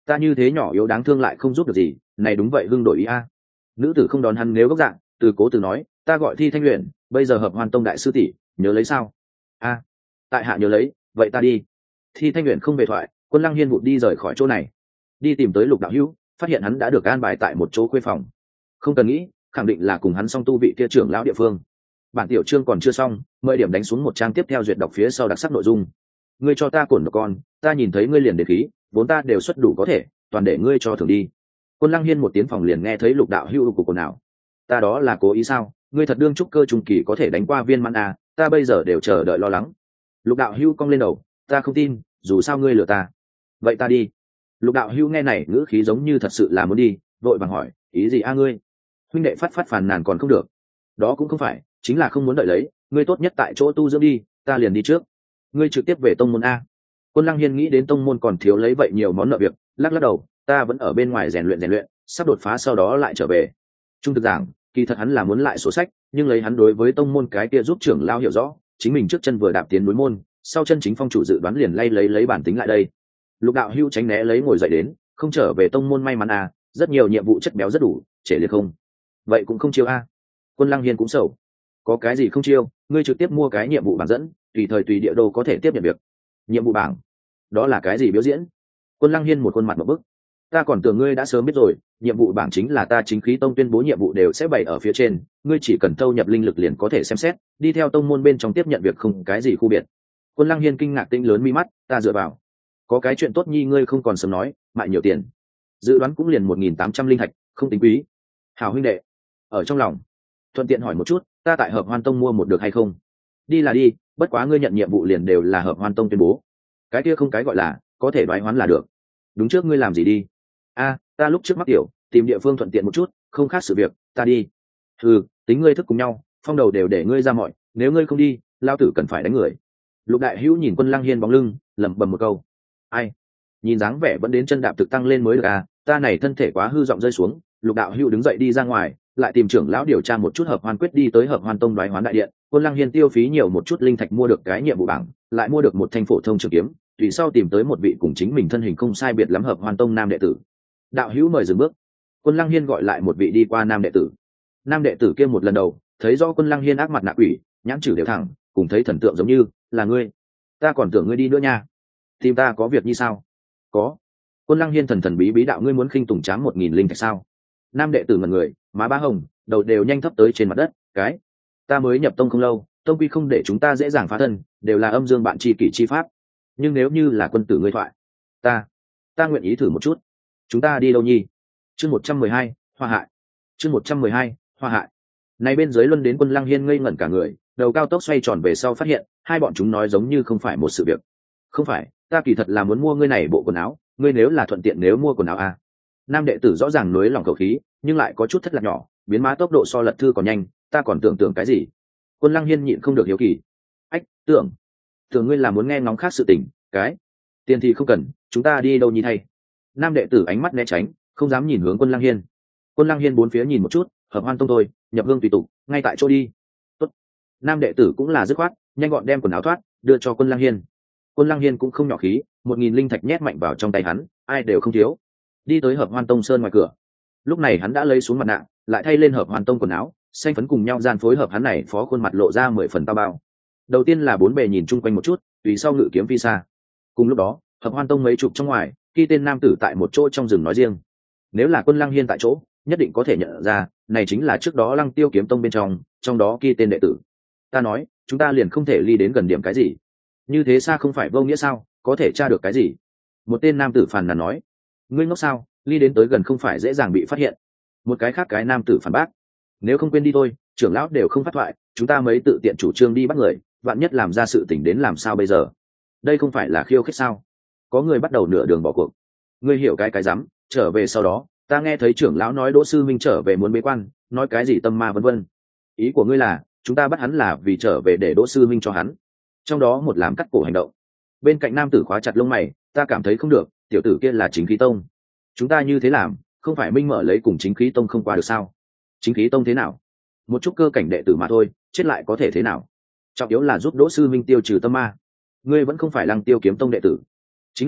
ta như thế nhỏ yếu đáng thương lại không giúp được gì, này đúng vậy hưng đổi ý a. Nữ tử không đón hắn nếu gốc dạng, từ cố từ nói, ta gọi Thi Thanh Luyện, bây giờ hợp Hoan Tông đại sư tỷ, nhớ lấy sao? A, tại hạ nhớ lấy, vậy ta đi. Thi Thanh Luyện không về thoại, Quân Lăng Hiên vụt đi rời khỏi chỗ này, đi tìm tới Lục đạo hữu, phát hiện hắn đã được an bài tại một chỗ khuê phòng. Không cần nghĩ, khẳng định là cùng hắn song tu vị kia trưởng lão địa phương. Bản tiểu chương còn chưa xong, mời điểm đánh xuống một trang tiếp theo duyệt đọc phía sau đặc sắc nội dung. Ngươi cho ta cổn một con, ta nhìn thấy ngươi liền để khí, vốn ta đều xuất đủ có thể, toàn để ngươi cho thưởng đi. Quân Lăng Hiên một tiếng phòng liền nghe thấy Lục đạo hữu của cổ nào. Ta đó là cố ý sao? Ngươi thật đương trúc cơ trung kỳ có thể đánh qua viên mãn à, ta bây giờ đều chờ đợi lo lắng. Lục đạo hữu cong lên đầu, ta không tin, dù sao ngươi lừa ta. Vậy ta đi. Lục đạo hữu nghe này ngữ khí giống như thật sự là muốn đi, vội vàng hỏi, ý gì a ngươi? Huynh đệ phát phát phàn nàn còn không được. Đó cũng không phải, chính là không muốn đợi lấy, ngươi tốt nhất tại chỗ tu dưỡng đi, ta liền đi trước. Ngươi trực tiếp về tông môn a. Quân Lăng Hiên nghĩ đến tông môn còn thiếu lấy vậy nhiều món nợ việc, lắc lắc đầu, ta vẫn ở bên ngoài rèn luyện rèn luyện, sắp đột phá sau đó lại trở về. Trung thực giảng, kỳ thật hắn là muốn lại sổ sách, nhưng lấy hắn đối với tông môn cái kia giúp trưởng lao hiểu rõ, chính mình trước chân vừa đạp tiến núi môn, sau chân chính phong chủ dự đoán liền lay lấy lấy bản tính lại đây. Lục đạo hưu tránh né lấy ngồi dậy đến, không trở về tông môn may mắn à, rất nhiều nhiệm vụ chất béo rất đủ, trễ liệt không. Vậy cũng không chiêu a. Quân Lăng Hiên cũng sầu. Có cái gì không chiêu, ngươi trực tiếp mua cái nhiệm vụ bảng dẫn, tùy thời tùy địa đâu có thể tiếp nhận việc. Nhiệm vụ bảng? Đó là cái gì biểu diễn? Quân Lăng Hiên một khuôn mặt một bức. Ta còn tưởng ngươi đã sớm biết rồi, nhiệm vụ bảng chính là ta chính khí tông tuyên bố nhiệm vụ đều sẽ bày ở phía trên, ngươi chỉ cần thâu nhập linh lực liền có thể xem xét, đi theo tông môn bên trong tiếp nhận việc không cái gì khu biệt. Quân Lăng Hiên kinh ngạc tinh lớn mi mắt, ta dựa vào. Có cái chuyện tốt nhi ngươi không còn sớm nói, mại nhiều tiền. Dự đoán cũng liền một nghìn tám trăm linh thạch, không tính quý. Hảo huynh đệ. Ở trong lòng, thuận tiện hỏi một chút, ta tại Hợp Hoan Tông mua một được hay không? Đi là đi, bất quá ngươi nhận nhiệm vụ liền đều là Hợp Hoan Tông tuyên bố. Cái kia không cái gọi là, có thể đoái hoán là được. Đúng trước ngươi làm gì đi? A, ta lúc trước mắc tiểu, tìm địa phương thuận tiện một chút, không khác sự việc, ta đi. Ừ, tính ngươi thức cùng nhau, phong đầu đều để ngươi ra mọi, nếu ngươi không đi, lao tử cần phải đánh người. Lục đại hữu nhìn Quân Lăng Hiên bóng lưng, lẩm bẩm một câu. Ai? Nhìn dáng vẻ vẫn đến chân đạp thực tăng lên mới được à, ta này thân thể quá hư giọng rơi xuống. Lục đạo hữu đứng dậy đi ra ngoài, lại tìm trưởng lão điều tra một chút Hợp Hoan quyết đi tới Hợp Hoan Tông đoái hoán đại điện. Quân Lăng Hiên tiêu phí nhiều một chút linh thạch mua được cái nhiệm vụ bảng, lại mua được một thanh phổ thông trường kiếm, tùy sau tìm tới một vị cùng chính mình thân hình không sai biệt lắm Hợp Hoan Tông nam đệ tử. Đạo hữu mời dừng bước. Quân Lăng Hiên gọi lại một vị đi qua nam đệ tử. Nam đệ tử kia một lần đầu thấy rõ Quân Lăng Hiên ác mặt nạ quỷ, nhãn chử đều thẳng, cùng thấy thần tượng giống như là ngươi. Ta còn tưởng ngươi đi nữa nha. Tìm ta có việc như sao? Có. Quân Lăng Hiên thần thần bí bí đạo, ngươi muốn khinh tùng trám một nghìn linh thạch sao? Nam đệ tử ngẩn người, má ba hồng, đầu đều nhanh thấp tới trên mặt đất. Cái, ta mới nhập tông không lâu, tông quy không để chúng ta dễ dàng phá thân, đều là âm dương bạn tri kỷ chi pháp. Nhưng nếu như là quân tử ngươi thoại, ta, ta nguyện ý thử một chút. Chúng ta đi đâu nhi? Chương một trăm mười hai, hoa hại. Chương một trăm mười hai, hoa hại. Này bên dưới luân đến Quân Lăng Hiên ngây ngẩn cả người, đầu cao tốc xoay tròn về sau phát hiện, hai bọn chúng nói giống như không phải một sự việc. Không phải, ta kỳ thật là muốn mua ngươi này bộ quần áo, ngươi nếu là thuận tiện nếu mua quần áo à. Nam đệ tử rõ ràng nối lòng khẩu khí, nhưng lại có chút thất lạc nhỏ, biến má tốc độ so lật thư còn nhanh, ta còn tưởng tượng cái gì. Quân Lăng Hiên nhịn không được hiếu kỳ. Ách, tưởng, tưởng ngươi là muốn nghe ngóng khác sự tình, cái, tiền thì không cần, chúng ta đi đâu nhi thay. Nam đệ tử ánh mắt né tránh, không dám nhìn hướng Quân Lăng Hiên. Quân Lăng Hiên bốn phía nhìn một chút, Hợp Hoan Tông thôi, nhập hương tùy tục, ngay tại chỗ đi. Tốt. Nam đệ tử cũng là dứt khoát, nhanh gọn đem quần áo thoát, đưa cho Quân Lăng Hiên. Quân Lăng Hiên cũng không nhỏ khí, một nghìn linh thạch nhét mạnh vào trong tay hắn, ai đều không thiếu. Đi tới Hợp Hoan Tông sơn ngoài cửa. Lúc này hắn đã lấy xuống mặt nạ, lại thay lên Hợp Hoan Tông quần áo, xanh phấn cùng nhau gian phối hợp, hắn này phó khuôn mặt lộ ra mười phần tao bao. Đầu tiên là bốn bề nhìn chung quanh một chút, tùy sau ngự kiếm phi xa. Cùng lúc đó, Hợp Hoan Tông mấy chục trong ngoài, khi tên nam tử tại một chỗ trong rừng nói riêng. Nếu là Quân Lăng Hiên tại chỗ, nhất định có thể nhận ra, này chính là trước đó Lăng Tiêu kiếm tông bên trong, trong đó ghi tên đệ tử. Ta nói, chúng ta liền không thể ly đến gần điểm cái gì? Như thế xa không phải vô nghĩa sao, có thể tra được cái gì? Một tên nam tử phàn nàn nói. Ngươi ngốc sao, ly đến tới gần không phải dễ dàng bị phát hiện. Một cái khác cái nam tử phản bác. Nếu không quên đi thôi, trưởng lão đều không phát thoại, chúng ta mấy tự tiện chủ trương đi bắt người, vạn nhất làm ra sự tình đến làm sao bây giờ? Đây không phải là khiêu khích sao? Có người bắt đầu nửa đường bỏ cuộc. Ngươi hiểu cái cái rắm, trở về sau đó, ta nghe thấy trưởng lão nói Đỗ sư minh trở về muốn bế quan, nói cái gì tâm ma vân vân. Ý của ngươi là, chúng ta bắt hắn là vì trở về để Đỗ sư minh cho hắn. Trong đó một làm cắt cổ hành động. Bên cạnh nam tử khóa chặt lông mày, ta cảm thấy không được, tiểu tử kia là chính khí tông. Chúng ta như thế làm, không phải minh mở lấy cùng chính khí tông không qua được sao? Chính khí tông thế nào? Một chút cơ cảnh đệ tử mà thôi, chết lại có thể thế nào? Trọng yếu là giúp Đỗ sư minh tiêu trừ tâm ma. Ngươi vẫn không phải Lăng Tiêu kiếm tông đệ tử. Chính là,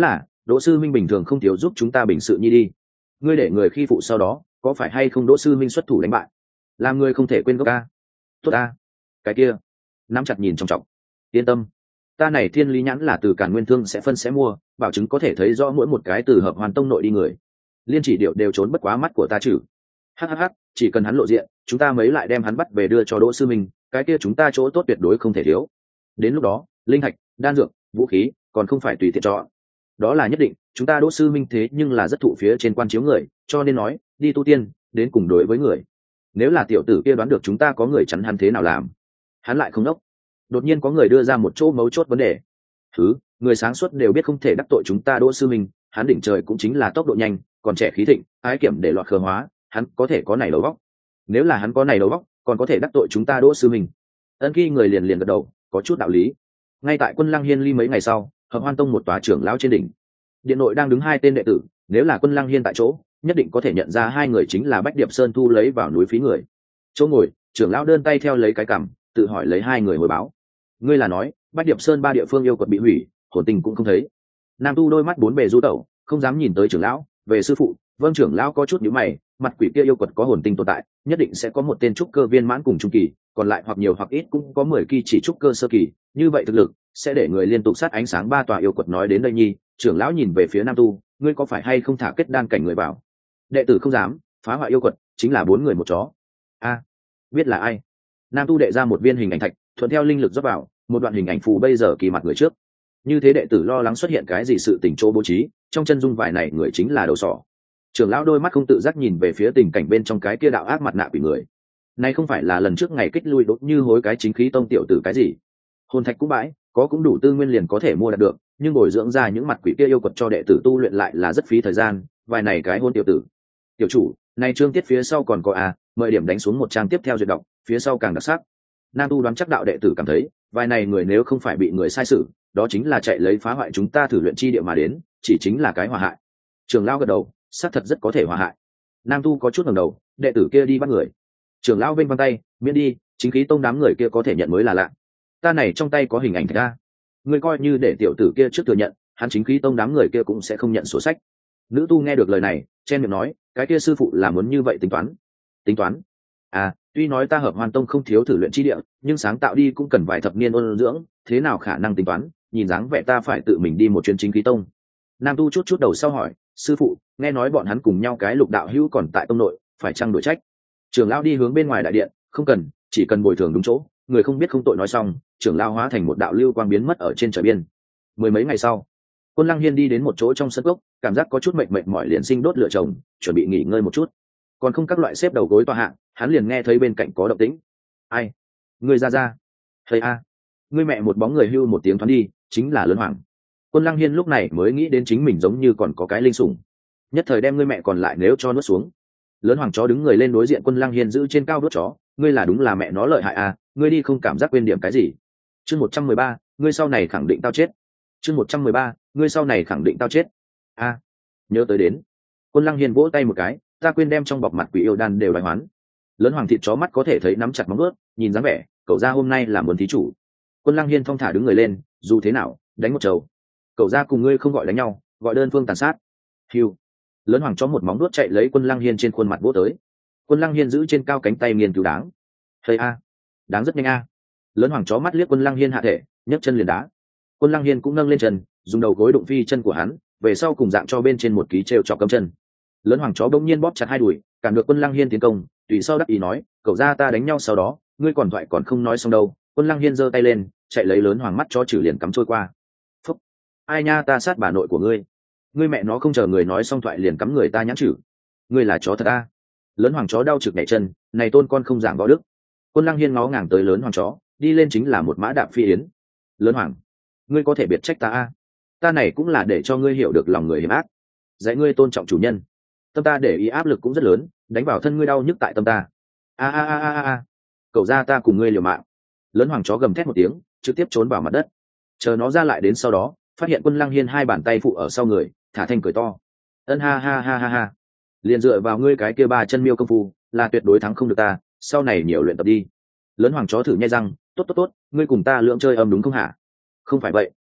Đỗ sư minh bình thường không thiếu giúp chúng ta bình sự nhi đi, ngươi để người khi phụ sau đó có phải hay không Đỗ sư minh xuất thủ đánh bại, làm người không thể quên gốc ca. Tốt ta, cái kia nắm chặt nhìn trọng trọng. Yên tâm, ta này thiên lý nhãn là từ Càn Nguyên Thương sẽ phân sẽ mua, bảo chứng có thể thấy rõ mỗi một cái từ Hợp Hoàn Tông nội đi người, liên chỉ điệu đều trốn bất quá mắt của ta chử. Hhh, chỉ cần hắn lộ diện, chúng ta mấy lại đem hắn bắt về đưa cho Đỗ sư minh, cái kia chúng ta chỗ tốt tuyệt đối không thể thiếu. Đến lúc đó linh thạch, đan dược, vũ khí còn không phải tùy tiện chọn, đó là nhất định. Chúng ta Đỗ sư minh thế nhưng là rất thụ phía trên quan chiếu người, cho nên nói đi tu tiên đến cùng đối với người. Nếu là tiểu tử kia đoán được chúng ta có người chắn hắn thế nào làm, hắn lại không đốc. Đột nhiên có người đưa ra một chỗ mấu chốt vấn đề. Thứ người sáng suốt đều biết không thể đắc tội chúng ta Đỗ sư minh, hắn đỉnh trời cũng chính là tốc độ nhanh, còn trẻ khí thịnh, ái kiểm để loạt khờ hóa, hắn có thể có này đầu góc. Nếu là hắn có này đầu góc, còn có thể đắc tội chúng ta Đỗ sư minh. Ân Kỳ người liền liền gật đầu, có chút đạo lý. Ngay tại Quân Lăng Hiên ly mấy ngày sau, Hợp Hoan Tông một tòa trưởng lão trên đỉnh, điện nội đang đứng hai tên đệ tử. Nếu là Quân Lăng Hiên tại chỗ, nhất định có thể nhận ra hai người chính là Bách Điệp Sơn thu lấy vào núi phí người. Chỗ ngồi, trưởng lão đơn tay theo lấy cái cằm, tự hỏi lấy hai người hồi báo. Ngươi là nói Bách Điệp Sơn ba địa phương yêu quật bị hủy, hồn tình cũng không thấy. Nam tu đôi mắt bốn bề du tẩu, không dám nhìn tới trưởng lão. Về sư phụ, vâng, trưởng lão có chút nhíu mày, mặt quỷ kia yêu quật có hồn tinh tồn tại, nhất định sẽ có một tên trúc cơ viên mãn cùng trung kỳ, còn lại hoặc nhiều hoặc ít cũng có mười kỳ chỉ trúc cơ sơ kỳ, như vậy thực lực sẽ để người liên tục sát ánh sáng ba tòa yêu quật. Nói đến đây nhi, trưởng lão nhìn về phía Nam tu, ngươi có phải hay không thả kết đan cảnh người vào? Đệ tử không dám, phá hoại yêu quật chính là bốn người một chó. A, biết là ai? Nam tu đệ ra một viên hình ảnh thạch, thuận theo linh lực rót vào, một đoạn hình ảnh phù bây giờ kỳ mặt người trước. Như thế đệ tử lo lắng xuất hiện cái gì sự tình chỗ bố trí, trong chân dung vải này người chính là đầu sỏ. Trưởng lão đôi mắt không tự giác nhìn về phía tình cảnh bên trong cái kia đạo ác mặt nạ quỷ người. Này không phải là lần trước ngày kích lui đốt như hối cái chính khí tông tiểu tử cái gì? Hồn thạch cũng bãi, có cũng đủ tư nguyên liền có thể mua đạt được, nhưng bồi dưỡng ra những mặt quỷ kia yêu quật cho đệ tử tu luyện lại là rất phí thời gian, vài này cái hôn tiểu tử. Tiểu chủ, này chương tiết phía sau còn có à, mời điểm đánh xuống một trang tiếp theo duyệt đọc, phía sau càng đặc sắc. Nam tu đoán chắc đạo đệ tử cảm thấy, vài này người nếu không phải bị người sai sử, đó chính là chạy lấy phá hoại chúng ta thử luyện chi địa mà đến, chỉ chính là cái hòa hại. Trường lão gật đầu, xác thật rất có thể hòa hại. Nam tu có chút ngẩng đầu, đệ tử kia đi bắt người. Trường lão vênh vang tay, miễn đi, chính khí tông đám người kia có thể nhận mới là lạ. Ta này trong tay có hình ảnh ra, ngươi coi như để tiểu tử kia trước thừa nhận, hắn chính khí tông đám người kia cũng sẽ không nhận sổ sách. Nữ tu nghe được lời này, chen miệng nói, cái kia sư phụ là muốn như vậy tính toán. Tính toán? À, tuy nói ta Hợp Hoàn Tông không thiếu thử luyện chi địa, nhưng sáng tạo đi cũng cần vài thập niên ôn dưỡng, thế nào khả năng tính toán? Nhìn dáng vẻ ta phải tự mình đi một chuyến chính khí tông. Nam tu chút chút đầu sau hỏi, sư phụ, nghe nói bọn hắn cùng nhau cái Lục đạo hữu còn tại tông nội, phải chăng đổi trách? Trưởng lão đi hướng bên ngoài đại điện, không cần, chỉ cần bồi thường đúng chỗ, người không biết không tội. Nói xong, trưởng lão hóa thành một đạo lưu quang biến mất ở trên trời biên. Mười mấy ngày sau, Quân Lăng Hiên đi đến một chỗ trong sân gốc, cảm giác có chút mệt mệt mỏi liền sinh đốt lửa chồng, chuẩn bị nghỉ ngơi một chút. Còn không các loại xếp đầu gối tọa hạ, hắn liền nghe thấy bên cạnh có động tĩnh. Ai? Ngươi ra ra. Thầy a. Ngươi mẹ một bóng người hưu một tiếng thoáng đi, chính là Lớn Hoàng. Quân Lăng Hiên lúc này mới nghĩ đến chính mình giống như còn có cái linh sủng, nhất thời đem ngươi mẹ còn lại nếu cho nuốt xuống. Lớn Hoàng chó đứng người lên đối diện Quân Lăng Hiên giữ trên cao đốt chó, ngươi là đúng là mẹ nó lợi hại à, ngươi đi không cảm giác quên điểm cái gì? Chương một trăm mười ba, ngươi sau này khẳng định tao chết. Chương một trăm mười ba, ngươi sau này khẳng định tao chết. A, nhớ tới đến. Quân Lăng Hiên vỗ tay một cái, ta quên đem trong bọc mặt quỷ yêu đan đều bài hoán. Lớn Hoàng thịt chó mắt có thể thấy nắm chặt móng ướt, nhìn dáng vẻ, cậu ra hôm nay là muốn thí chủ. Quân Lăng Hiên thong thả đứng người lên, dù thế nào, đánh một trầu. Cậu ra cùng ngươi không gọi đánh nhau, gọi đơn phương tàn sát. Hiu. Lớn Hoàng chó một móng đuốt chạy lấy Quân Lăng Hiên trên khuôn mặt vỗ tới. Quân Lăng Hiên giữ trên cao cánh tay nghiền cứu đáng. Thầy a, đáng rất nhanh a. Lớn Hoàng chó mắt liếc Quân Lăng Hiên hạ thể, nhấc chân liền đá. Quân Lăng Hiên cũng nâng lên chân, dùng đầu gối đụng phi chân của hắn, về sau cùng dạng cho bên trên một ký treo cho cấm chân. Lớn Hoàng chó bỗng nhiên bóp chặt hai đùi, cản được Quân Lăng Hiên tiến công, tùy sau đắc ý nói, cậu ra ta đánh nhau sau đó, ngươi còn thoại còn không nói xong đâu. Quân Lăng Hiên giơ tay lên, chạy lấy Lớn Hoàng mắt cho chử liền cắm trôi qua. Phúc, ai nha, ta sát bà nội của ngươi. Ngươi mẹ nó không chờ người nói xong thoại liền cắm người ta nhãn chử. Ngươi là chó thật a. Lớn Hoàng chó đau trực nhảy chân, này tôn con không giảng võ đức. Quân Lăng Hiên ngó ngàng tới Lớn Hoàng chó, đi lên chính là một mã đạp phi yến. Lớn Hoàng, ngươi có thể biệt trách ta a, ta này cũng là để cho ngươi hiểu được lòng người hiểm ác, dạy ngươi tôn trọng chủ nhân. Tâm ta để ý áp lực cũng rất lớn, đánh vào thân ngươi đau nhức tại tâm ta. A a a a a, cậu ra ta cùng ngươi liều mạng. Lớn Hoàng chó gầm thét một tiếng, trực tiếp trốn vào mặt đất. Chờ nó ra lại đến sau đó, phát hiện Quân Lăng Hiên hai bàn tay phụ ở sau người, thả thanh cười to. Ân ha ha ha ha ha, liền dựa vào ngươi cái kia ba chân miêu công phu, là tuyệt đối thắng không được ta, sau này nhiều luyện tập đi. Lớn Hoàng chó thử nhai răng, tốt tốt tốt, ngươi cùng ta lượng chơi âm đúng không hả? Không phải vậy.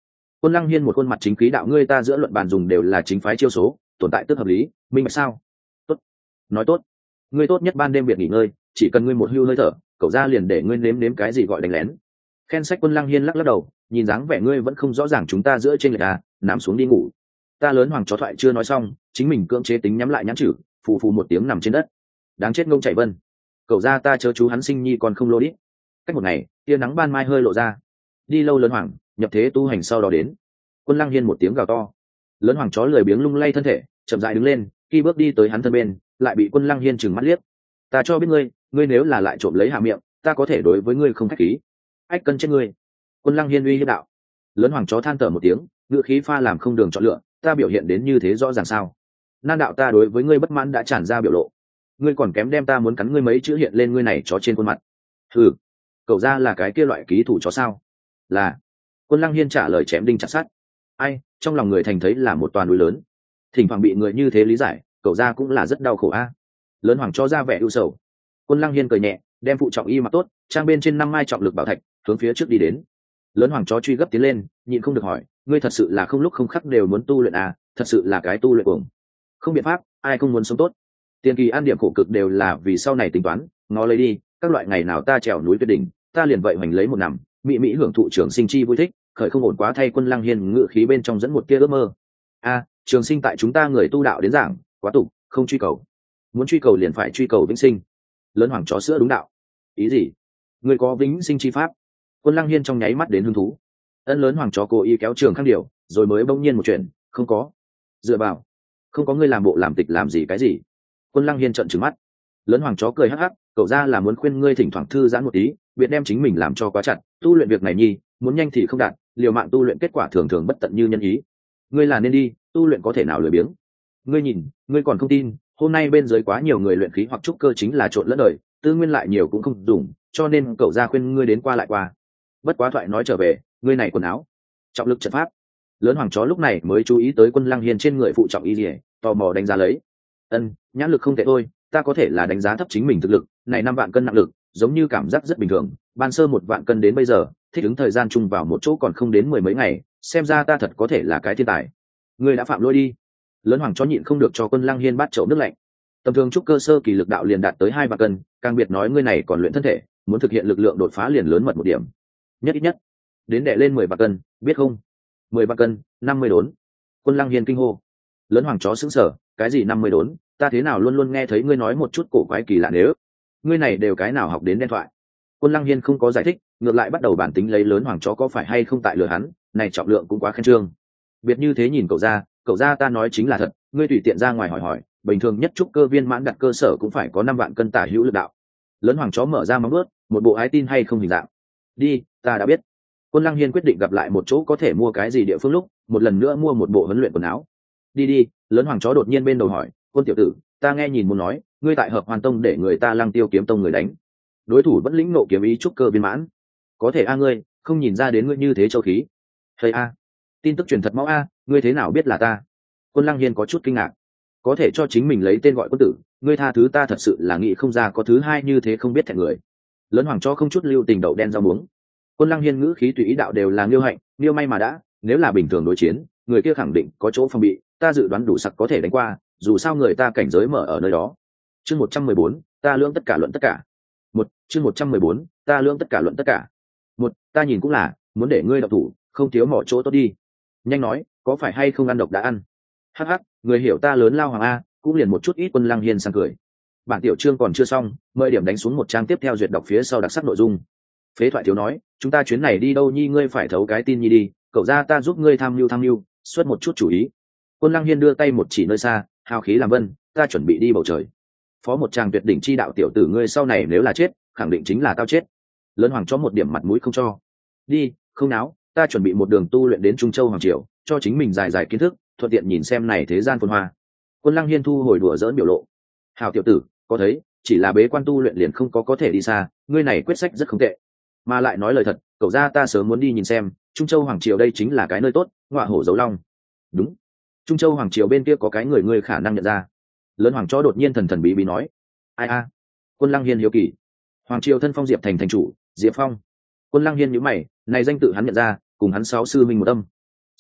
Quân Lăng Hiên một khuôn mặt chính khí đạo, ngươi ta giữa luận bàn dùng đều là chính phái chiêu số, tồn tại tức hợp lý, minh bạch sao? Tốt, nói tốt. Ngươi tốt nhất ban đêm việc nghỉ ngơi, chỉ cần ngươi một hưu hơi thở, cậu ra liền để ngươi nếm nếm cái gì gọi đánh lén. Khen sách. Quân Lăng Hiên lắc lắc đầu, nhìn dáng vẻ ngươi vẫn không rõ ràng chúng ta giữa trên lệch à, nằm xuống đi ngủ. Ta lớn hoàng chó thoại chưa nói xong, chính mình cưỡng chế tính nhắm lại nhãn chữ, phù phù một tiếng nằm trên đất. Đáng chết ngông chạy vân. Cậu ra ta chớ chú hắn sinh nhi còn không lô đi. Cách một ngày, tia nắng ban mai hơi lộ ra. Đi lâu lớn hoàng, nhập thế tu hành sau đó đến. Quân Lăng Hiên một tiếng gào to. Lớn hoàng chó lười biếng lung lay thân thể, chậm rãi đứng lên, khi bước đi tới hắn thân bên, lại bị Quân Lăng Hiên trừng mắt liếc. Ta cho biết ngươi, ngươi nếu là lại trộm lấy hạ miệng, ta có thể đối với ngươi không khách khí. Ách cân chết ngươi. Quân Lăng Hiên uy hiếp đạo. Lớn hoàng chó than thở một tiếng, ngữ khí pha làm không đường chọn lựa, ta biểu hiện đến như thế rõ ràng sao? Nan đạo ta đối với ngươi bất mãn đã tràn ra biểu lộ, ngươi còn kém đem ta muốn cắn ngươi mấy chữ hiện lên ngươi này chó trên khuôn mặt. Hừ, cậu ra là cái kia loại ký thủ chó sao? Là. Quân Lăng Hiên trả lời chém đinh chặt sắt. Ai, trong lòng người thành thấy là một toàn núi lớn, thỉnh thoảng bị người như thế lý giải, cậu ra cũng là rất đau khổ a. Lớn hoàng cho ra vẻ ưu sầu. Quân Lăng Hiên cười nhẹ, đem phụ trọng y mặc tốt, trang bên trên năm mai trọng lực bảo thạch, hướng phía trước đi đến. Lớn hoàng chó truy gấp tiến lên, nhịn không được hỏi, ngươi thật sự là không lúc không khắc đều muốn tu luyện à, thật sự là cái tu luyện cuồng. Không biện pháp, ai không muốn sống tốt. Tiền kỳ an điểm khổ cực đều là vì sau này tính toán, ngó lấy đi, các loại ngày nào ta trèo núi tuyết đỉnh, ta liền vậy hoành lấy một nằm, mỹ mỹ hưởng thụ trường sinh chi vui thích, khởi không ổn quá thay. Quân Lăng Hiên ngự khí bên trong dẫn một tia ước mơ. A, trường sinh tại chúng ta người tu đạo đến giảng, quá tục, không truy cầu. Muốn truy cầu liền phải truy cầu vĩnh sinh. Lớn hoàng chó sữa đúng đạo. Ý gì? Người có vĩnh sinh chi pháp? Quân Lăng Hiên trong nháy mắt đến hứng thú. Ân. Lớn hoàng chó cố ý kéo trường khang điều, rồi mới bỗng nhiên một chuyện, không có. Dựa vào, không có ngươi làm bộ làm tịch làm gì cái gì? Quân Lăng Hiên trợn trừng mắt. Lớn hoàng chó cười hắc hắc, cậu ra là muốn khuyên ngươi thỉnh thoảng thư giãn một tí, biệt đem chính mình làm cho quá chặt, tu luyện việc này nhi, muốn nhanh thì không đạt, liều mạng tu luyện kết quả thường thường bất tận như nhân ý. Ngươi là nên đi, tu luyện có thể nào lười biếng. Ngươi nhìn, ngươi còn không tin, hôm nay bên dưới quá nhiều người luyện khí hoặc trúc cơ chính là trộn lẫn đời, tư nguyên lại nhiều cũng không dùng, cho nên cậu ra khuyên ngươi đến qua lại qua. Bất quá thoại nói trở về, ngươi này quần áo, trọng lực trận pháp. Lớn hoàng chó lúc này mới chú ý tới Quân Lăng Hiên trên người phụ trọng y liễu, tò mò đánh giá lấy. Ân, nhãn lực không tệ thôi, ta có thể là đánh giá thấp chính mình thực lực, này năm vạn cân nặng lực, giống như cảm giác rất bình thường, ban sơ một vạn cân đến bây giờ, thích ứng thời gian chung vào một chỗ còn không đến mười mấy ngày, xem ra ta thật có thể là cái thiên tài. Ngươi đã phạm lỗi đi. Lớn hoàng chó nhịn không được cho Quân Lăng Hiên bát chậu nước lạnh. Tầm thường trúc cơ sơ kỳ lực đạo liền đạt tới hai vạn cân, càng biệt nói ngươi này còn luyện thân thể, muốn thực hiện lực lượng đột phá liền lớn mật một điểm. Nhất ít nhất đến đệ lên mười vạn cân, biết không? Mười vạn cân, năm mươi đốn. Quân Lăng Hiên kinh hô. Lớn hoàng chó sững sờ, cái gì năm mươi đốn, ta thế nào luôn luôn nghe thấy ngươi nói một chút cổ quái kỳ lạ nếu. Ngươi này đều cái nào học đến đen thoại. Quân Lăng Hiên không có giải thích, ngược lại bắt đầu bản tính lấy lớn hoàng chó có phải hay không tại lừa hắn, này trọng lượng cũng quá khen trương. Biệt như thế nhìn cậu ra, cậu ra ta nói chính là thật, ngươi tùy tiện ra ngoài hỏi hỏi, bình thường nhất trúc cơ viên mãn đặt cơ sở cũng phải có năm vạn cân tả hữu lực đạo. Lớn hoàng chó mở ra móng vuốt, một bộ ái tin hay không hình dạng. Đi, ta đã biết. Quân Lăng Hiên quyết định gặp lại một chỗ có thể mua cái gì địa phương lúc, một lần nữa mua một bộ huấn luyện quần áo. Đi đi. Lớn hoàng chó đột nhiên bên đầu hỏi, Quân tiểu tử, ta nghe nhìn muốn nói, ngươi tại Hợp Hoàn Tông để người ta Lăng Tiêu Kiếm Tông người đánh, đối thủ vẫn lĩnh nộ kiếm ý trúc cơ viên mãn, có thể a ngươi không nhìn ra đến ngươi như thế châu khí. Hay a, tin tức truyền thật máu a, ngươi thế nào biết là ta? Quân Lăng Hiên có chút kinh ngạc, có thể cho chính mình lấy tên gọi quân tử, ngươi tha thứ ta thật sự là nghĩ không ra có thứ hai như thế không biết thẹn người. Lớn hoàng chó không chút lưu tình đậu đen rau muống. Quân Lăng Hiên ngữ khí tùy ý đạo đều là nghiêu hạnh, nghiêu may mà đã, nếu là bình thường đối chiến, người kia khẳng định có chỗ phòng bị, ta dự đoán đủ sặc có thể đánh qua, dù sao người ta cảnh giới mở ở nơi đó. Chương một trăm mười bốn, ta lưỡng tất cả luận tất cả. Một, chương một trăm mười bốn, ta lưỡng tất cả luận tất cả. Một, ta nhìn cũng là, muốn để ngươi độc thủ, không thiếu mỏ chỗ tốt đi. Nhanh nói, có phải hay không ăn độc đã ăn? Hắc hắc, người hiểu ta lớn lao hoàng a, cũng liền một chút ít. Quân Lăng Hiên sang cười. Bản tiểu chương còn chưa xong, mời điểm đánh xuống một trang tiếp theo duyệt đọc phía sau đặc sắc nội dung. Phế thoại thiếu nói, chúng ta chuyến này đi đâu nhi, ngươi phải thấu cái tin nhi đi, cậu ra ta giúp ngươi tham mưu tham mưu, xuất một chút chủ ý. Quân Lăng Hiên đưa tay một chỉ nơi xa, hào khí làm vân, ta chuẩn bị đi bầu trời. Phó một tràng tuyệt đỉnh chi đạo tiểu tử ngươi sau này nếu là chết, khẳng định chính là tao chết. Lớn hoàng chó một điểm mặt mũi không cho. Đi, không náo, ta chuẩn bị một đường tu luyện đến Trung Châu hoàng triều, cho chính mình dài dài kiến thức, thuận tiện nhìn xem này thế gian phồn hoa. Quân Lăng Hiên thu hồi đùa giỡn biểu lộ. Hào tiểu tử, có thấy, chỉ là bế quan tu luyện liền không có có thể đi xa, ngươi này quyết sách rất không tệ. Mà lại nói lời thật, cậu ra ta sớm muốn đi nhìn xem, Trung Châu hoàng triều đây chính là cái nơi tốt, ngọa hổ dấu long. Đúng, Trung Châu hoàng triều bên kia có cái người ngươi khả năng nhận ra. Lớn hoàng chó đột nhiên thần thần bí bí nói. Ai a? Quân Lăng Hiên hiếu kỳ. Hoàng triều thân phong Diệp thành thành chủ, Diệp Phong. Quân Lăng Hiên nhíu mày, này danh tự hắn nhận ra, cùng hắn sáu sư minh một âm.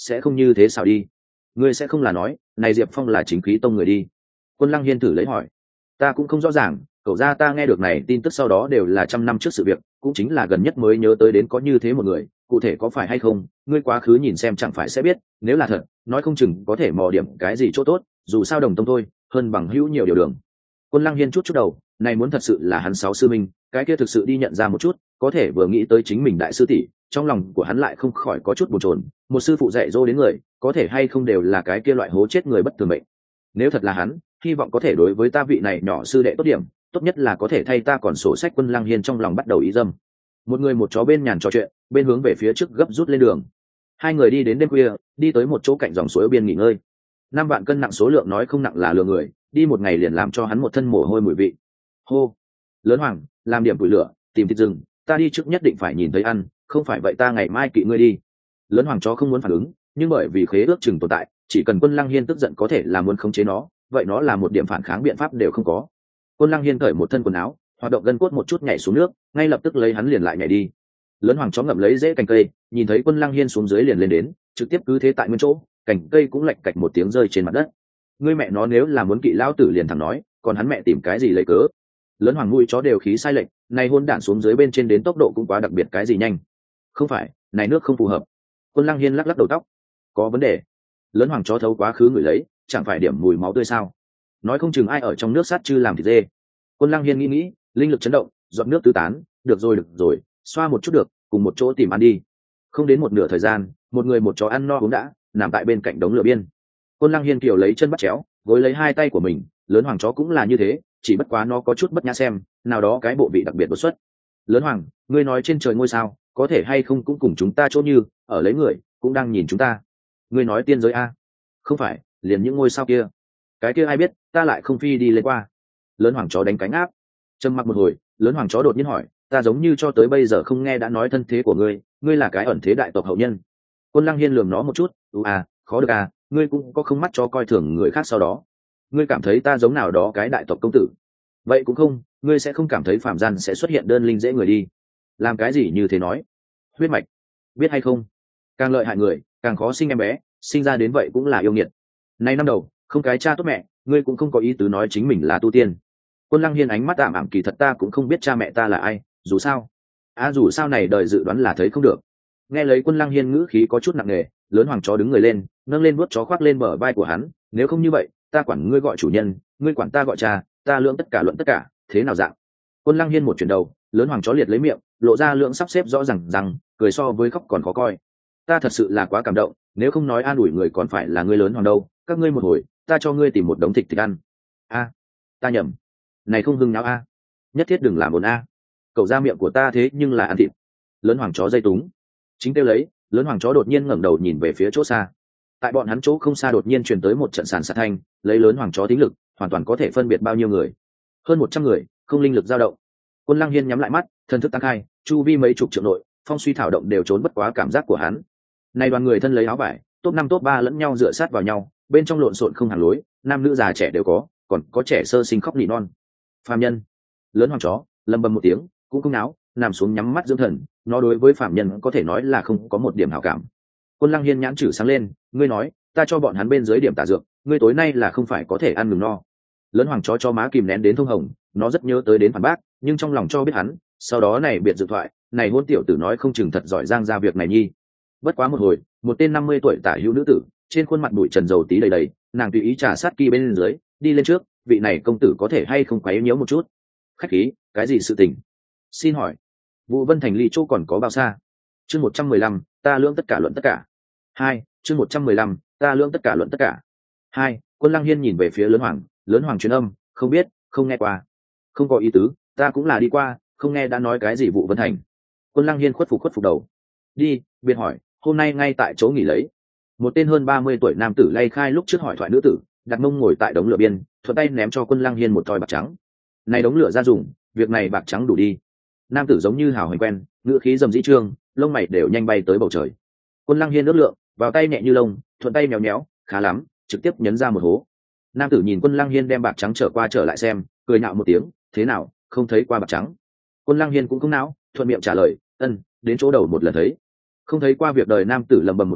sẽ không như thế sao đi. Ngươi sẽ không là nói này Diệp Phong là chính khí tông người đi? Quân Lăng Hiên thử lấy hỏi. Ta cũng không rõ ràng, cậu ra ta nghe được này tin tức sau đó đều là trăm năm trước sự việc, cũng chính là gần nhất mới nhớ tới đến có như thế một người, cụ thể có phải hay không ngươi quá khứ nhìn xem chẳng phải sẽ biết, nếu là thật nói không chừng có thể mò điểm cái gì chỗ tốt, dù sao đồng tông thôi hơn bằng hữu nhiều điều đường. Quân Lăng Hiên chút chút đầu, này muốn thật sự là hắn sáu sư minh, cái kia thực sự đi nhận ra một chút, có thể vừa nghĩ tới chính mình đại sư tỷ, trong lòng của hắn lại không khỏi có chút bồn chồn. Một sư phụ dạy dỗ đến người, có thể hay không đều là cái kia loại hố chết người bất thường mệnh. Nếu thật là hắn, hy vọng có thể đối với ta vị này nhỏ sư đệ tốt điểm, tốt nhất là có thể thay ta còn sổ sách. Quân Lăng Hiên trong lòng bắt đầu ý dâm. Một người một chó bên nhàn trò chuyện, bên hướng về phía trước gấp rút lên đường. Hai người đi đến đêm khuya, đi tới một chỗ cạnh dòng suối biên nghỉ ngơi. Năm vạn cân nặng số lượng nói không nặng là lừa người, đi một ngày liền làm cho hắn một thân mồ hôi mùi vị. Hô, Lớn Hoàng, làm điểm củi lửa, tìm thịt rừng, ta đi trước nhất định phải nhìn thấy ăn, không phải vậy ta ngày mai kỵ ngươi đi. Lớn Hoàng chó không muốn phản ứng, nhưng bởi vì khế ước chừng tồn tại, chỉ cần Quân Lăng Hiên tức giận có thể là muốn khống chế nó, vậy nó là một điểm phản kháng biện pháp đều không có. Quân Lăng Hiên cởi một thân quần áo, hoạt động gân cốt một chút nhảy xuống nước, ngay lập tức lấy hắn liền lại nhảy đi. Lớn Hoàng chó ngậm lấy rễ cành cây, nhìn thấy Quân Lăng Hiên xuống dưới liền lên đến, trực tiếp cứ thế tại nguyên chỗ, cành cây cũng lạch cạch một tiếng rơi trên mặt đất. Ngươi mẹ nó nếu là muốn kỵ lão tử liền thẳng nói, còn hắn mẹ tìm cái gì lấy cớ? Lớn Hoàng mũi chó đều khí sai lệch, này hôn đản xuống dưới bên trên đến tốc độ cũng quá đặc biệt, cái gì nhanh? Không phải, này nước không phù hợp. Quân Lăng Hiên lắc lắc đầu tóc, có vấn đề. Lớn Hoàng chó thấu quá khứ người lấy, chẳng phải điểm mùi máu tươi sao? Nói không chừng ai ở trong nước sát chư làm thịt dê. Quân Lăng Hiên nghĩ nghĩ, linh lực chấn động, giọt nước tứ tán, được rồi được rồi, xoa một chút được, cùng một chỗ tìm ăn đi. Không đến một nửa thời gian, một người một chó ăn no uống đã, nằm tại bên cạnh đống lửa biên. Quân Lăng Hiên kiều lấy chân bắt chéo, gối lấy hai tay của mình, Lớn Hoàng chó cũng là như thế, chỉ bất quá nó có chút bất nhã xem, nào đó cái bộ vị đặc biệt đột xuất. Lớn Hoàng, ngươi nói trên trời ngôi sao, có thể hay không cũng cùng chúng ta chỗ như, ở lấy người, cũng đang nhìn chúng ta. Ngươi nói tiên giới a? Không phải, liền những ngôi sao kia. Cái kia ai biết, ta lại không phi đi lên qua. Lớn Hoàng chó đánh cánh áp. Trầm mặc một hồi, Lớn Hoàng chó đột nhiên hỏi, ta giống như cho tới bây giờ không nghe đã nói thân thế của ngươi, ngươi là cái ẩn thế đại tộc hậu nhân. Quân Lăng Hiên lườm nó một chút, ừ à, khó được à, ngươi cũng có không mắt cho coi thường người khác sau đó. Ngươi cảm thấy ta giống nào đó cái đại tộc công tử? Vậy cũng không, ngươi sẽ không cảm thấy phàm gian sẽ xuất hiện đơn linh dễ người đi. Làm cái gì như thế nói? Huyết mạch, biết hay không? Càng lợi hại người, càng khó sinh em bé, sinh ra đến vậy cũng là yêu nghiệt. Nay năm đầu, không cái cha tốt mẹ, ngươi cũng không có ý tứ nói chính mình là tu tiên. Quân Lăng Hiên ánh mắt ảm ảm, kỳ thật ta cũng không biết cha mẹ ta là ai, dù sao à dù sao này đời dự đoán là thấy không được. Nghe lấy Quân Lăng Hiên ngữ khí có chút nặng nề, Lớn Hoàng chó đứng người lên, nâng lên vuốt chó khoác lên bờ vai của hắn, nếu không như vậy ta quản ngươi gọi chủ nhân, ngươi quản ta gọi cha, ta lượng tất cả luận tất cả, thế nào dạng? Quân Lăng Hiên một chuyển đầu, Lớn Hoàng chó liệt lấy miệng, lộ ra lượng sắp xếp rõ ràng rằng cười so với khóc còn khó coi. Ta thật sự là quá cảm động, nếu không nói an ủi người còn phải là ngươi Lớn Hoàng đâu, các ngươi một hồi ta cho ngươi tìm một đống thịt thịt ăn. A, ta nhầm, này không hưng nào a, nhất thiết đừng làm ồn a, cậu ra miệng của ta thế nhưng là ăn thịt. Lớn Hoàng chó dây túng chính kêu lấy, Lớn Hoàng chó đột nhiên ngẩng đầu nhìn về phía chỗ xa. Tại bọn hắn chỗ không xa đột nhiên truyền tới một trận sàn sạt thanh, lấy Lớn Hoàng chó thính lực hoàn toàn có thể phân biệt bao nhiêu người, hơn một trăm người, không linh lực dao động. Quân Lăng Hiên nhắm lại mắt, thần thức tăng khai, chu vi mấy chục triệu nội, phong suy thảo động đều trốn bất quá cảm giác của hắn. Này đoàn người thân lấy áo vải, top năm top ba lẫn nhau dựa sát vào nhau, bên trong lộn xộn không hàng lối, nam nữ già trẻ đều có, còn có trẻ sơ sinh khóc nỉ non. Phạm nhân. Lớn Hoàng chó lầm bầm một tiếng, cũng không náo, nằm xuống nhắm mắt dưỡng thần, nó đối với phạm nhân có thể nói là không có một điểm hảo cảm. Quân Lăng Hiên nhãn chử sáng lên, ngươi nói ta cho bọn hắn bên dưới điểm tả dược, ngươi tối nay là không phải có thể ăn ngừng no. Lớn Hoàng chó cho má kìm nén đến thông hồng, nó rất nhớ tới đến phản bác, nhưng trong lòng cho biết hắn, sau đó này biệt dự thoại, này hôn tiểu tử nói không chừng thật giỏi giang ra việc này nhi. Bất quá một hồi, một tên năm mươi tuổi tả hữu nữ tử, trên khuôn mặt bụi trần dầu tí đầy đầy, nàng tùy ý trà sát kỳ bên dưới, đi lên trước, vị này công tử có thể hay không quấy nhiễu một chút? Khách khí, cái gì sự tình? Xin hỏi, Vũ Vân Thành ly chỗ còn có bao xa? Chương một trăm mười lăm, ta lưỡng tất cả luận tất cả. Hai, chương một trăm mười lăm, ta lưỡng tất cả luận tất cả. Hai, Quân Lăng Hiên nhìn về phía Lớn Hoàng, Lớn Hoàng truyền âm, không biết, không nghe qua. Không có ý tứ, ta cũng là đi qua, không nghe đã nói cái gì Vũ Vân Thành. Quân Lăng Hiên khuất phục khuất phục đầu. Đi, biệt hỏi, hôm nay ngay tại chỗ nghỉ lấy. Một tên hơn ba mươi tuổi nam tử lay khai lúc trước hỏi thoại nữ tử, đặt mông ngồi tại đống lửa biên, thuận tay ném cho Quân Lăng Hiên một thỏi bạc trắng. Này đống lửa ra dùng, việc này bạc trắng đủ đi. Nam tử giống như hào hoành quen, ngữ khí dầm dĩ trương, lông mày đều nhanh bay tới bầu trời. Quân Lăng Hiên ước lượng, vào tay nhẹ như lông, thuận tay méo méo, khá lắm, trực tiếp nhấn ra một hố. Nam tử nhìn Quân Lăng Hiên đem bạc trắng trở qua trở lại xem, cười nhạo một tiếng, thế nào, không thấy qua bạc trắng? Quân Lăng Hiên cũng không não, thuận miệng trả lời, ân, đến chỗ đầu một lần thấy. Không thấy qua việc đời nam tử lầm bầm một câu,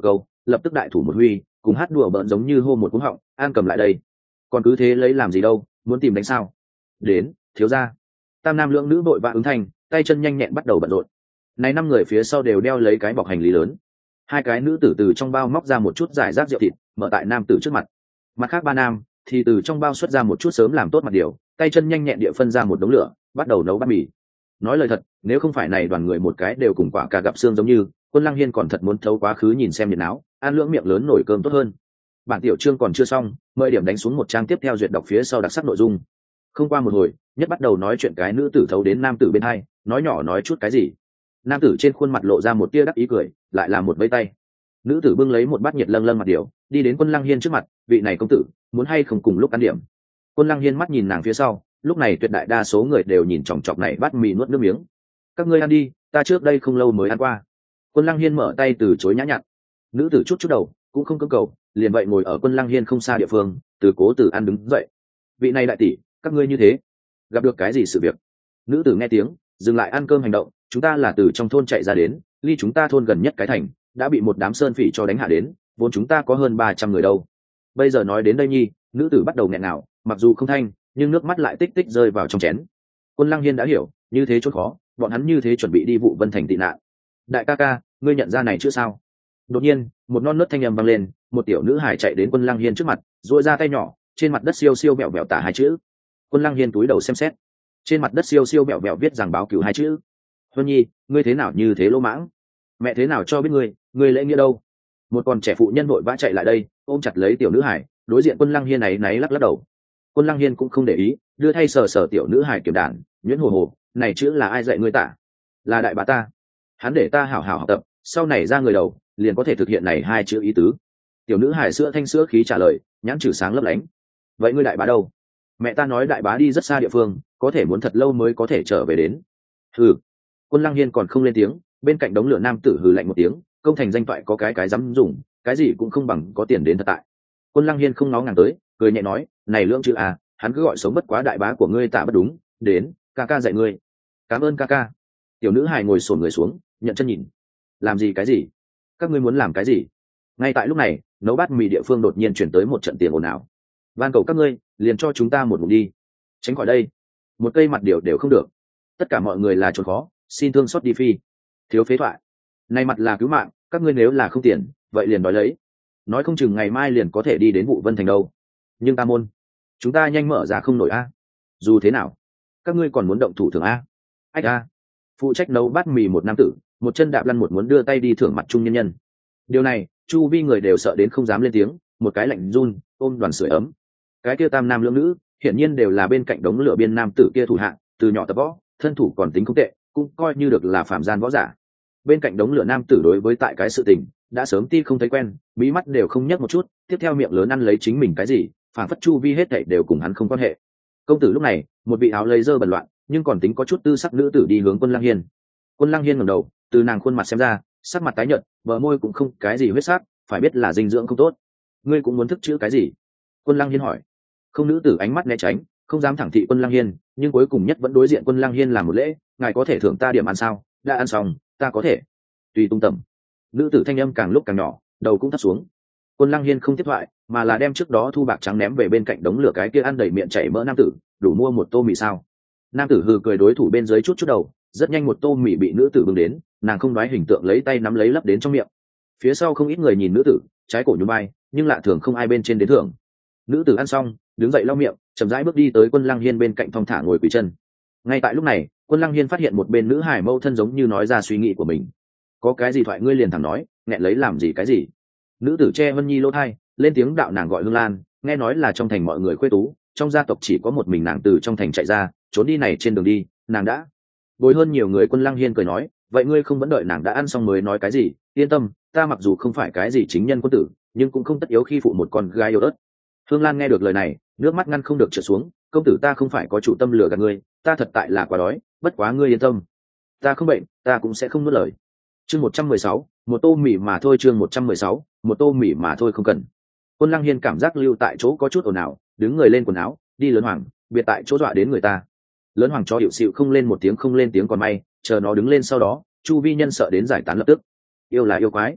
lập tức đại thủ một huy, cùng hát đùa bỡn giống như hô một cú họng, an cầm lại đây. Còn cứ thế lấy làm gì đâu, muốn tìm đánh sao? Đến, thiếu gia. Tam nam lưỡng nữ vội vã ứng thành, tay chân nhanh nhẹn bắt đầu bận rộn. Này năm người phía sau đều đeo lấy cái bọc hành lý lớn. Hai cái nữ tử từ trong bao móc ra một chút giải rác rượu thịt, mở tại nam tử trước mặt. Mặt khác ba nam thì từ trong bao xuất ra một chút sớm làm tốt mặt điều, tay chân nhanh nhẹn địa phân ra một đống lửa, bắt đầu nấu bát mì. Nói lời thật, nếu không phải này đoàn người một cái đều cùng quả cà gặp xương giống như, Quân Lăng Hiên còn thật muốn thấu quá khứ nhìn xem nhiệt náo, ăn lưỡng miệng lớn nổi cơm tốt hơn. Bản tiểu chương còn chưa xong, mời điểm đánh xuống một trang tiếp theo duyệt đọc phía sau đặc sắc nội dung. Không qua một hồi, nhất bắt đầu nói chuyện cái nữ tử thấu đến nam tử bên hai, nói nhỏ nói chút cái gì. Nam tử trên khuôn mặt lộ ra một tia đắc ý cười, lại là một vây tay. Nữ tử bưng lấy một bát nhiệt lâng lâng mặt điều, đi đến Quân Lăng Hiên trước mặt, vị này công tử, muốn hay không cùng lúc ăn điểm. Quân Lăng Hiên mắt nhìn nàng phía sau, lúc này tuyệt đại đa số người đều nhìn chòng chọc này bát mì nuốt nước miếng. Các ngươi ăn đi, ta trước đây không lâu mới ăn qua. Quân Lăng Hiên mở tay từ chối nhã nhặn. Nữ tử chút chút đầu, cũng không cưỡng cầu, liền vậy ngồi ở Quân Lăng Hiên không xa địa phương, từ cố từ ăn đứng dậy. Vị này đại tỷ, các ngươi như thế, gặp được cái gì sự việc? Nữ tử nghe tiếng, dừng lại ăn cơm hành động. Chúng ta là từ trong thôn chạy ra đến, ly chúng ta thôn gần nhất cái thành, đã bị một đám sơn phỉ cho đánh hạ đến, vốn chúng ta có hơn ba trăm người đâu. Bây giờ nói đến đây nhi, nữ tử bắt đầu nghẹn ngào, mặc dù không thanh, nhưng nước mắt lại tích tích rơi vào trong chén. Quân Lăng Hiên đã hiểu, như thế chốt khó, bọn hắn như thế chuẩn bị đi vụ Vân Thành tị nạn. Đại ca ca, ngươi nhận ra này chưa sao? Đột nhiên, một non nớt thanh âm vang lên, một tiểu nữ hài chạy đến Quân Lăng Hiên trước mặt, duỗi ra tay nhỏ, trên mặt đất siêu siêu bẹo bẹo tả hai chữ. Quân Lăng Hiên túi đầu xem xét, trên mặt đất siêu siêu bẹo bẹo viết rằng báo cửu hai chữ. Huân Nhi, ngươi thế nào như thế lỗ mãng? Mẹ thế nào cho biết ngươi, ngươi lễ nghĩa đâu? Một con trẻ phụ nhân vội vã chạy lại đây, ôm chặt lấy tiểu nữ hải, đối diện Quân Lăng Hiên này náy lắc lắc đầu. Quân Lăng Hiên cũng không để ý, đưa thay sờ sờ tiểu nữ hải kiểm đàn, nhuyễn hồ hồ, này chữ là ai dạy ngươi tả? Là đại bá ta. Hắn để ta hảo hảo học tập, sau này ra người đầu, liền có thể thực hiện này hai chữ ý tứ. Tiểu nữ hải sữa thanh sữa khí trả lời, nhãn chữ sáng lấp lánh. Vậy ngươi đại bá đâu? Mẹ ta nói đại bá đi rất xa địa phương, có thể muốn thật lâu mới có thể trở về đến. Hừ. Quân Lăng Hiên còn không lên tiếng, bên cạnh đống lửa nam tử hừ lạnh một tiếng, công thành danh toại có cái cái dám dùng, cái gì cũng không bằng có tiền đến thật tại. Quân Lăng Hiên không ngó ngàng tới, cười nhẹ nói, này lưỡng chữ à, hắn cứ gọi sống bất quá đại bá của ngươi tả bất đúng, đến, ca ca dạy ngươi. Cảm ơn ca ca. Tiểu nữ hài ngồi xổm người xuống, nhận chân nhìn. Làm gì cái gì? Các ngươi muốn làm cái gì? Ngay tại lúc này, nấu bát mì địa phương đột nhiên chuyển tới một trận tiền ồn ào. Van cầu các ngươi, liền cho chúng ta một ngụm đi. Tránh khỏi đây. Một cây mặt điều đều không được. Tất cả mọi người là trốn khó, xin thương xót đi phi. Thiếu phế thoại. Này mặt là cứu mạng, các ngươi nếu là không tiền, vậy liền đòi lấy. Nói không chừng ngày mai liền có thể đi đến vụ Vân Thành đâu. Nhưng ta môn, chúng ta nhanh mở ra không nổi a. Dù thế nào, các ngươi còn muốn động thủ thưởng a? Ách a. Phụ trách nấu bát mì một nam tử, một chân đạp lăn một muốn đưa tay đi thưởng mặt trung nhân nhân. Điều này, chu vi người đều sợ đến không dám lên tiếng, một cái lạnh run, ôm đoàn sưởi ấm. Cái kia tam nam lưỡng nữ, hiển nhiên đều là bên cạnh đống lửa biên nam tử kia thủ hạ, từ nhỏ tập võ, thân thủ còn tính không tệ, cũng coi như được là phạm gian võ giả. Bên cạnh đống lửa nam tử đối với tại cái sự tình đã sớm ti không thấy quen, mí mắt đều không nhấc một chút, tiếp theo miệng lớn ăn lấy chính mình cái gì, phản phất chu vi hết thảy đều cùng hắn không quan hệ. Công tử lúc này, một vị áo lấy dơ bẩn loạn, nhưng còn tính có chút tư sắc nữ tử đi hướng Quân Lăng Hiên. Quân Lăng Hiên ngẩng đầu, từ nàng khuôn mặt xem ra, sắc mặt tái nhợt, bờ môi cũng không cái gì huyết sắc, phải biết là dinh dưỡng không tốt. Ngươi cũng muốn thức chữ cái gì? Quân Lăng Hiên hỏi. Không, nữ tử ánh mắt né tránh, không dám thẳng thị Quân Lăng Hiên, nhưng cuối cùng nhất vẫn đối diện Quân Lăng Hiên làm một lễ, ngài có thể thưởng ta điểm ăn sao? Đã ăn xong, ta có thể. Tùy tung tầm. Nữ tử thanh âm càng lúc càng nhỏ, đầu cũng thấp xuống. Quân Lăng Hiên không tiếp thoại, mà là đem trước đó thu bạc trắng ném về bên cạnh đống lửa cái kia ăn đầy miệng chảy mỡ nam tử, đủ mua một tô mì sao? Nam tử hừ cười đối thủ bên dưới chút chút đầu, rất nhanh một tô mì bị nữ tử bưng đến, nàng không nói hình tượng lấy tay nắm lấy lấp đến trong miệng. Phía sau không ít người nhìn nữ tử, trái cổ nhún vai, nhưng lạ thường không ai bên trên đến thưởng. Nữ tử ăn xong, đứng dậy lau miệng, chậm rãi bước đi tới Quân Lăng Hiên bên cạnh thong thả ngồi quỳ chân. Ngay tại lúc này, Quân Lăng Hiên phát hiện một bên nữ hải mâu thân giống như nói ra suy nghĩ của mình. Có cái gì thoại ngươi liền thẳng nói, nghẹn lấy làm gì cái gì? Nữ tử che Vân Nhi lỗ thai, lên tiếng đạo nàng gọi Hương Lan, nghe nói là trong thành mọi người khuê tú, trong gia tộc chỉ có một mình nàng từ trong thành chạy ra, trốn đi này trên đường đi, nàng đã bồi hơn nhiều người. Quân Lăng Hiên cười nói, vậy ngươi không vẫn đợi nàng đã ăn xong mới nói cái gì? Yên tâm, ta mặc dù không phải cái gì chính nhân quân tử, nhưng cũng không tất yếu khi phụ một con gái yêu ớt. Hương Lan nghe được lời này, nước mắt ngăn không được trượt xuống. Công tử, ta không phải có chủ tâm lừa gạt ngươi, ta thật tại là quá đói, bất quá ngươi yên tâm, ta không bệnh, ta cũng sẽ không nuốt lời. Chương một trăm mười sáu, một tô mì mà thôi. Chương một trăm mười sáu, một tô mì mà thôi không cần. Quân Lăng Hiên cảm giác lưu tại chỗ có chút ồn ào, đứng người lên quần áo, đi lớn hoàng, biệt tại chỗ dọa đến người ta. Lớn hoàng cho hiệu xịu không lên một tiếng không lên tiếng còn may, chờ nó đứng lên sau đó, chu vi nhân sợ đến giải tán lập tức. Yêu là yêu quái,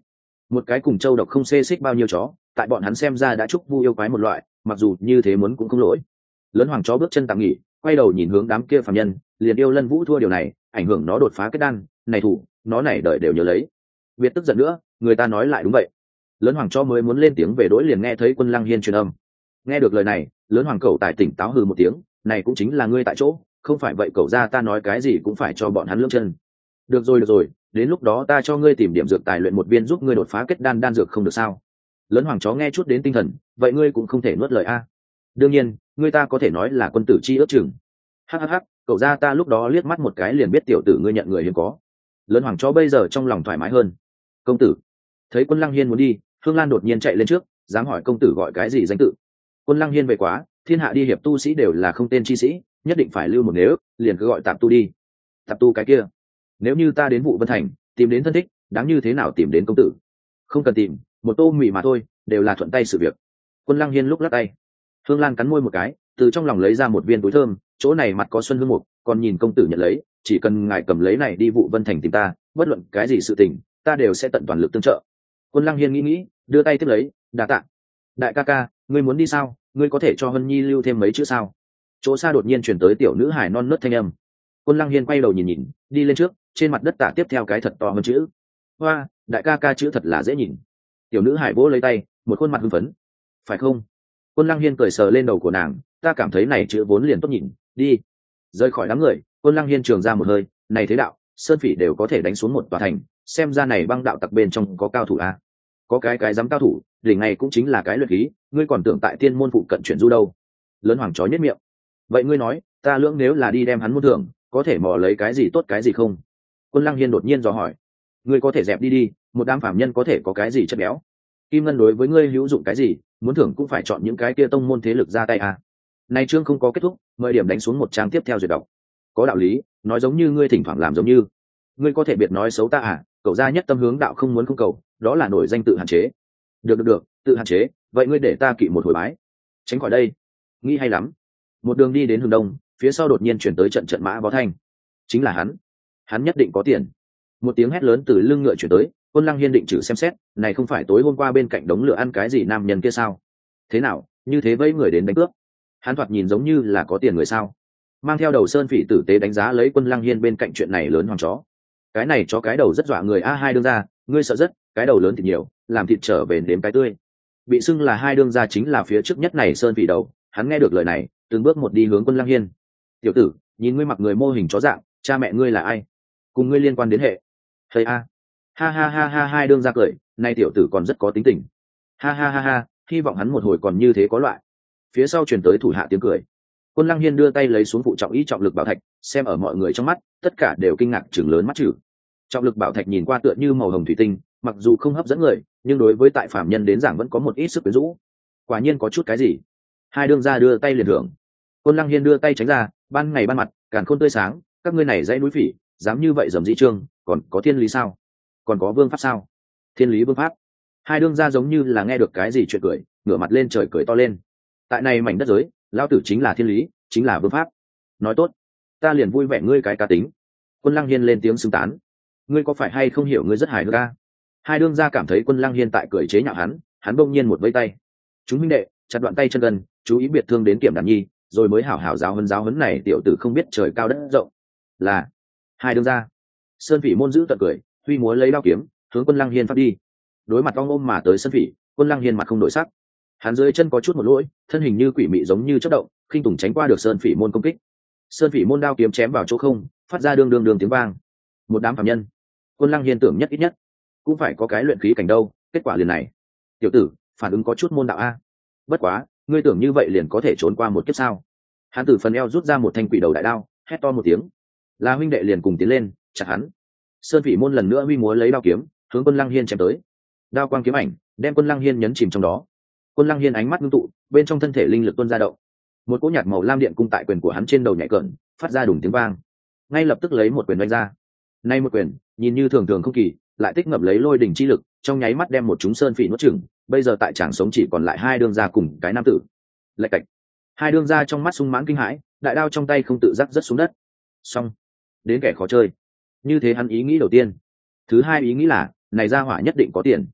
một cái cùng châu độc không xê xích bao nhiêu chó, tại bọn hắn xem ra đã chúc vu yêu quái một loại, mặc dù như thế muốn cũng không lỗi. Lớn hoàng chó bước chân tạm nghỉ, quay đầu nhìn hướng đám kia phàm nhân, liền yêu Lân Vũ thua điều này ảnh hưởng nó đột phá kết đan này thủ nó này đợi đều nhớ lấy. Biệt tức giận nữa, người ta nói lại đúng vậy. Lớn hoàng chó mới muốn lên tiếng về đối liền nghe thấy Quân Lăng Hiên truyền âm. Nghe được lời này, lớn hoàng cẩu tài tỉnh táo hừ một tiếng, này cũng chính là ngươi tại chỗ, không phải vậy cậu ra ta nói cái gì cũng phải cho bọn hắn lưỡng chân. Được rồi được rồi, đến lúc đó ta cho ngươi tìm điểm dược tài luyện một viên giúp ngươi đột phá kết đan đan dược không được sao? Lớn hoàng chó nghe chút đến tinh thần, vậy ngươi cũng không thể nuốt lời a. Đương nhiên, ngươi ta có thể nói là quân tử chi ước chừng. Hắc hắc hắc, cậu ra ta lúc đó liếc mắt một cái liền biết tiểu tử ngươi nhận người hiếm có. Lớn hoàng chó bây giờ trong lòng thoải mái hơn. Công tử. Thấy Quân Lăng Hiên muốn đi, Hương Lan đột nhiên chạy lên trước, dám hỏi công tử gọi cái gì danh tự. Quân Lăng Hiên về quá, thiên hạ đi hiệp tu sĩ đều là không tên chi sĩ, nhất định phải lưu một nếu, liền cứ gọi tạp tu đi. Tạp tu cái kia, nếu như ta đến Vụ Vân Thành tìm đến thân thích, đáng như thế nào tìm đến công tử? Không cần tìm, một tô mì mà thôi, đều là thuận tay sự việc. Quân Lăng Hiên lúc lắc tay. Hương Lan cắn môi một cái, từ trong lòng lấy ra một viên túi thơm, chỗ này mặt có xuân hương mục, còn nhìn công tử nhận lấy, chỉ cần ngài cầm lấy này đi Vụ Vân Thành tìm ta, bất luận cái gì sự tình, ta đều sẽ tận toàn lực tương trợ. Quân Lăng Hiên nghĩ nghĩ, đưa tay tiếp lấy, đa tạ. Đại ca ca, ngươi muốn đi sao? Ngươi có thể cho Hân Nhi lưu thêm mấy chữ sao? Chỗ xa đột nhiên chuyển tới tiểu nữ hài non nớt thanh âm. Quân Lăng Hiên quay đầu nhìn nhìn, đi lên trước, trên mặt đất tạ tiếp theo cái thật to hơn chữ. Hoa, đại ca ca chữ thật là dễ nhìn. Tiểu nữ hài vỗ lấy tay, một khuôn mặt hưng phấn. Phải không? Quân Lăng Hiên cười sờ lên đầu của nàng, ta cảm thấy này chữ vốn liền tốt nhìn, đi. Rời khỏi đám người, Quân Lăng Hiên trường ra một hơi, này thế đạo, sơn phỉ đều có thể đánh xuống một tòa thành, xem ra này băng đạo tặc bên trong có cao thủ a. Có cái cái dám cao thủ, đỉnh này cũng chính là cái luyện khí, ngươi còn tưởng tại tiên môn phụ cận chuyển du đâu? Lớn hoàng chó nhất miệng. Vậy ngươi nói, ta lưỡng nếu là đi đem hắn muôn thưởng, có thể mò lấy cái gì tốt cái gì không? Quân Lăng Hiên đột nhiên dò hỏi. Ngươi có thể dẹp đi đi, một đám phạm nhân có thể có cái gì chất béo? Kim ngân đối với ngươi hữu dụng cái gì, muốn thưởng cũng phải chọn những cái kia tông môn thế lực ra tay à? Này chương không có kết thúc, mời điểm đánh xuống một trang tiếp theo duyệt đọc. Có đạo lý, nói giống như ngươi thỉnh thoảng làm giống như. Ngươi có thể biệt nói xấu ta à? Cậu gia nhất tâm hướng đạo không muốn không cầu, đó là nổi danh tự hạn chế. Được được được, tự hạn chế, vậy ngươi để ta kỵ một hồi bái. Tránh khỏi đây. Nghĩ hay lắm. Một đường đi đến hướng đông, phía sau đột nhiên chuyển tới trận trận mã vó thanh. Chính là hắn. Hắn nhất định có tiền. Một tiếng hét lớn từ lưng ngựa chuyển tới, Quân Lăng Hiên định chử xem xét, này không phải tối hôm qua bên cạnh đống lửa ăn cái gì nam nhân kia sao? Thế nào, như thế với người đến đánh cướp? Hắn thoạt nhìn giống như là có tiền người sao? Mang theo đầu sơn phỉ tử tế đánh giá lấy Quân Lăng Hiên bên cạnh chuyện này lớn hoàng chó. Cái này chó cái đầu rất dọa người a hai đương ra, ngươi sợ rất, cái đầu lớn thịt nhiều, làm thịt trở về nếm cái tươi. Bị xưng là hai đương ra chính là phía trước nhất này sơn phỉ đầu, hắn nghe được lời này, từng bước một đi hướng Quân Lăng Hiên. Tiểu tử, nhìn ngươi mặc người mô hình chó dạng, cha mẹ ngươi là ai? Cùng ngươi liên quan đến hệ? Thầy a. Ha ha ha ha hai đương ra cười, nay tiểu tử còn rất có tính tình. Ha ha ha ha, hy vọng hắn một hồi còn như thế có loại. Phía sau truyền tới thủ hạ tiếng cười. Quân Lăng Hiên đưa tay lấy xuống phụ trọng ý trọng lực bảo thạch, xem ở mọi người trong mắt, tất cả đều kinh ngạc trừng lớn mắt chữ. Trọng lực bảo thạch nhìn qua tựa như màu hồng thủy tinh, mặc dù không hấp dẫn người, nhưng đối với tại phạm nhân đến giảng vẫn có một ít sức quyến rũ. Quả nhiên có chút cái gì. Hai đương ra đưa tay liền hưởng. Quân Lăng Hiên đưa tay tránh ra, ban ngày ban mặt, càn khôn tươi sáng, các ngươi này dãy núi phỉ, dám như vậy dầm dĩ trương, còn có thiên lý sao? Còn có vương pháp sao? Thiên lý vương pháp. Hai đương ra giống như là nghe được cái gì chuyện cười, ngửa mặt lên trời cười to lên. Tại này mảnh đất giới, lao tử chính là thiên lý, chính là vương pháp. Nói tốt, ta liền vui vẻ ngươi cái cá tính. Quân Lăng Hiên lên tiếng xưng tán. Ngươi có phải hay không hiểu ngươi rất hài hước ca? Hai đương gia cảm thấy Quân Lăng Hiên tại cười chế nhạo hắn, hắn bỗng nhiên một vây tay. Chúng minh đệ, chặt đoạn tay chân gần, chú ý biệt thương đến Kiểm Đàn Nhi, rồi mới hảo hảo giáo huấn giáo huấn này tiểu tử không biết trời cao đất rộng. Là hai đương gia. Sơn Phỉ môn giữ tận cười, huy múa lấy đao kiếm, hướng Quân Lăng Hiên phát đi. Đối mặt ong ôm mà tới Sơn Phỉ, Quân Lăng Hiên mặt không đổi sắc. Hắn dưới chân có chút một lỗi, thân hình như quỷ mị giống như chớp động, khinh tùng tránh qua được Sơn Phỉ môn công kích. Sơn Phỉ môn đao kiếm chém vào chỗ không, phát ra đương đương đương tiếng vang. Một đám phạm nhân. Quân Lăng Hiên tưởng nhất ít nhất cũng phải có cái luyện khí cảnh đâu, kết quả liền này. Tiểu tử, phản ứng có chút môn đạo a. Bất quá, ngươi tưởng như vậy liền có thể trốn qua một kiếp sao? Hắn từ phần eo rút ra một thanh quỷ đầu đại đao, hét to một tiếng. Là huynh đệ liền cùng tiến lên, chặt hắn. Sơn Phỉ môn lần nữa huy múa lấy đao kiếm, hướng Quân Lăng Hiên chém tới. Đao quang kiếm ảnh, đem Quân Lăng Hiên nhấn chìm trong đó. Quân Lăng Hiên ánh mắt ngưng tụ, bên trong thân thể linh lực tuôn ra động. Một cỗ nhạt màu lam điện cung tại quyền của hắn trên đầu nhảy cỡn, phát ra đùng tiếng vang. Ngay lập tức lấy một quyền đánh ra. Nay một quyền, nhìn như thường thường không kỳ, lại tích ngập lấy lôi đỉnh chi lực, trong nháy mắt đem một chúng sơn phỉ nuốt chửng. Bây giờ tại tràng sống chỉ còn lại hai đương gia cùng cái nam tử. Lạch cạch. Hai đương gia trong mắt sung mãn kinh hãi, đại đao trong tay không tự giác rớt xuống đất. Xong, đến kẻ khó chơi. Như thế hắn ý nghĩ đầu tiên. Thứ hai ý nghĩ là, này gia hỏa nhất định có tiền.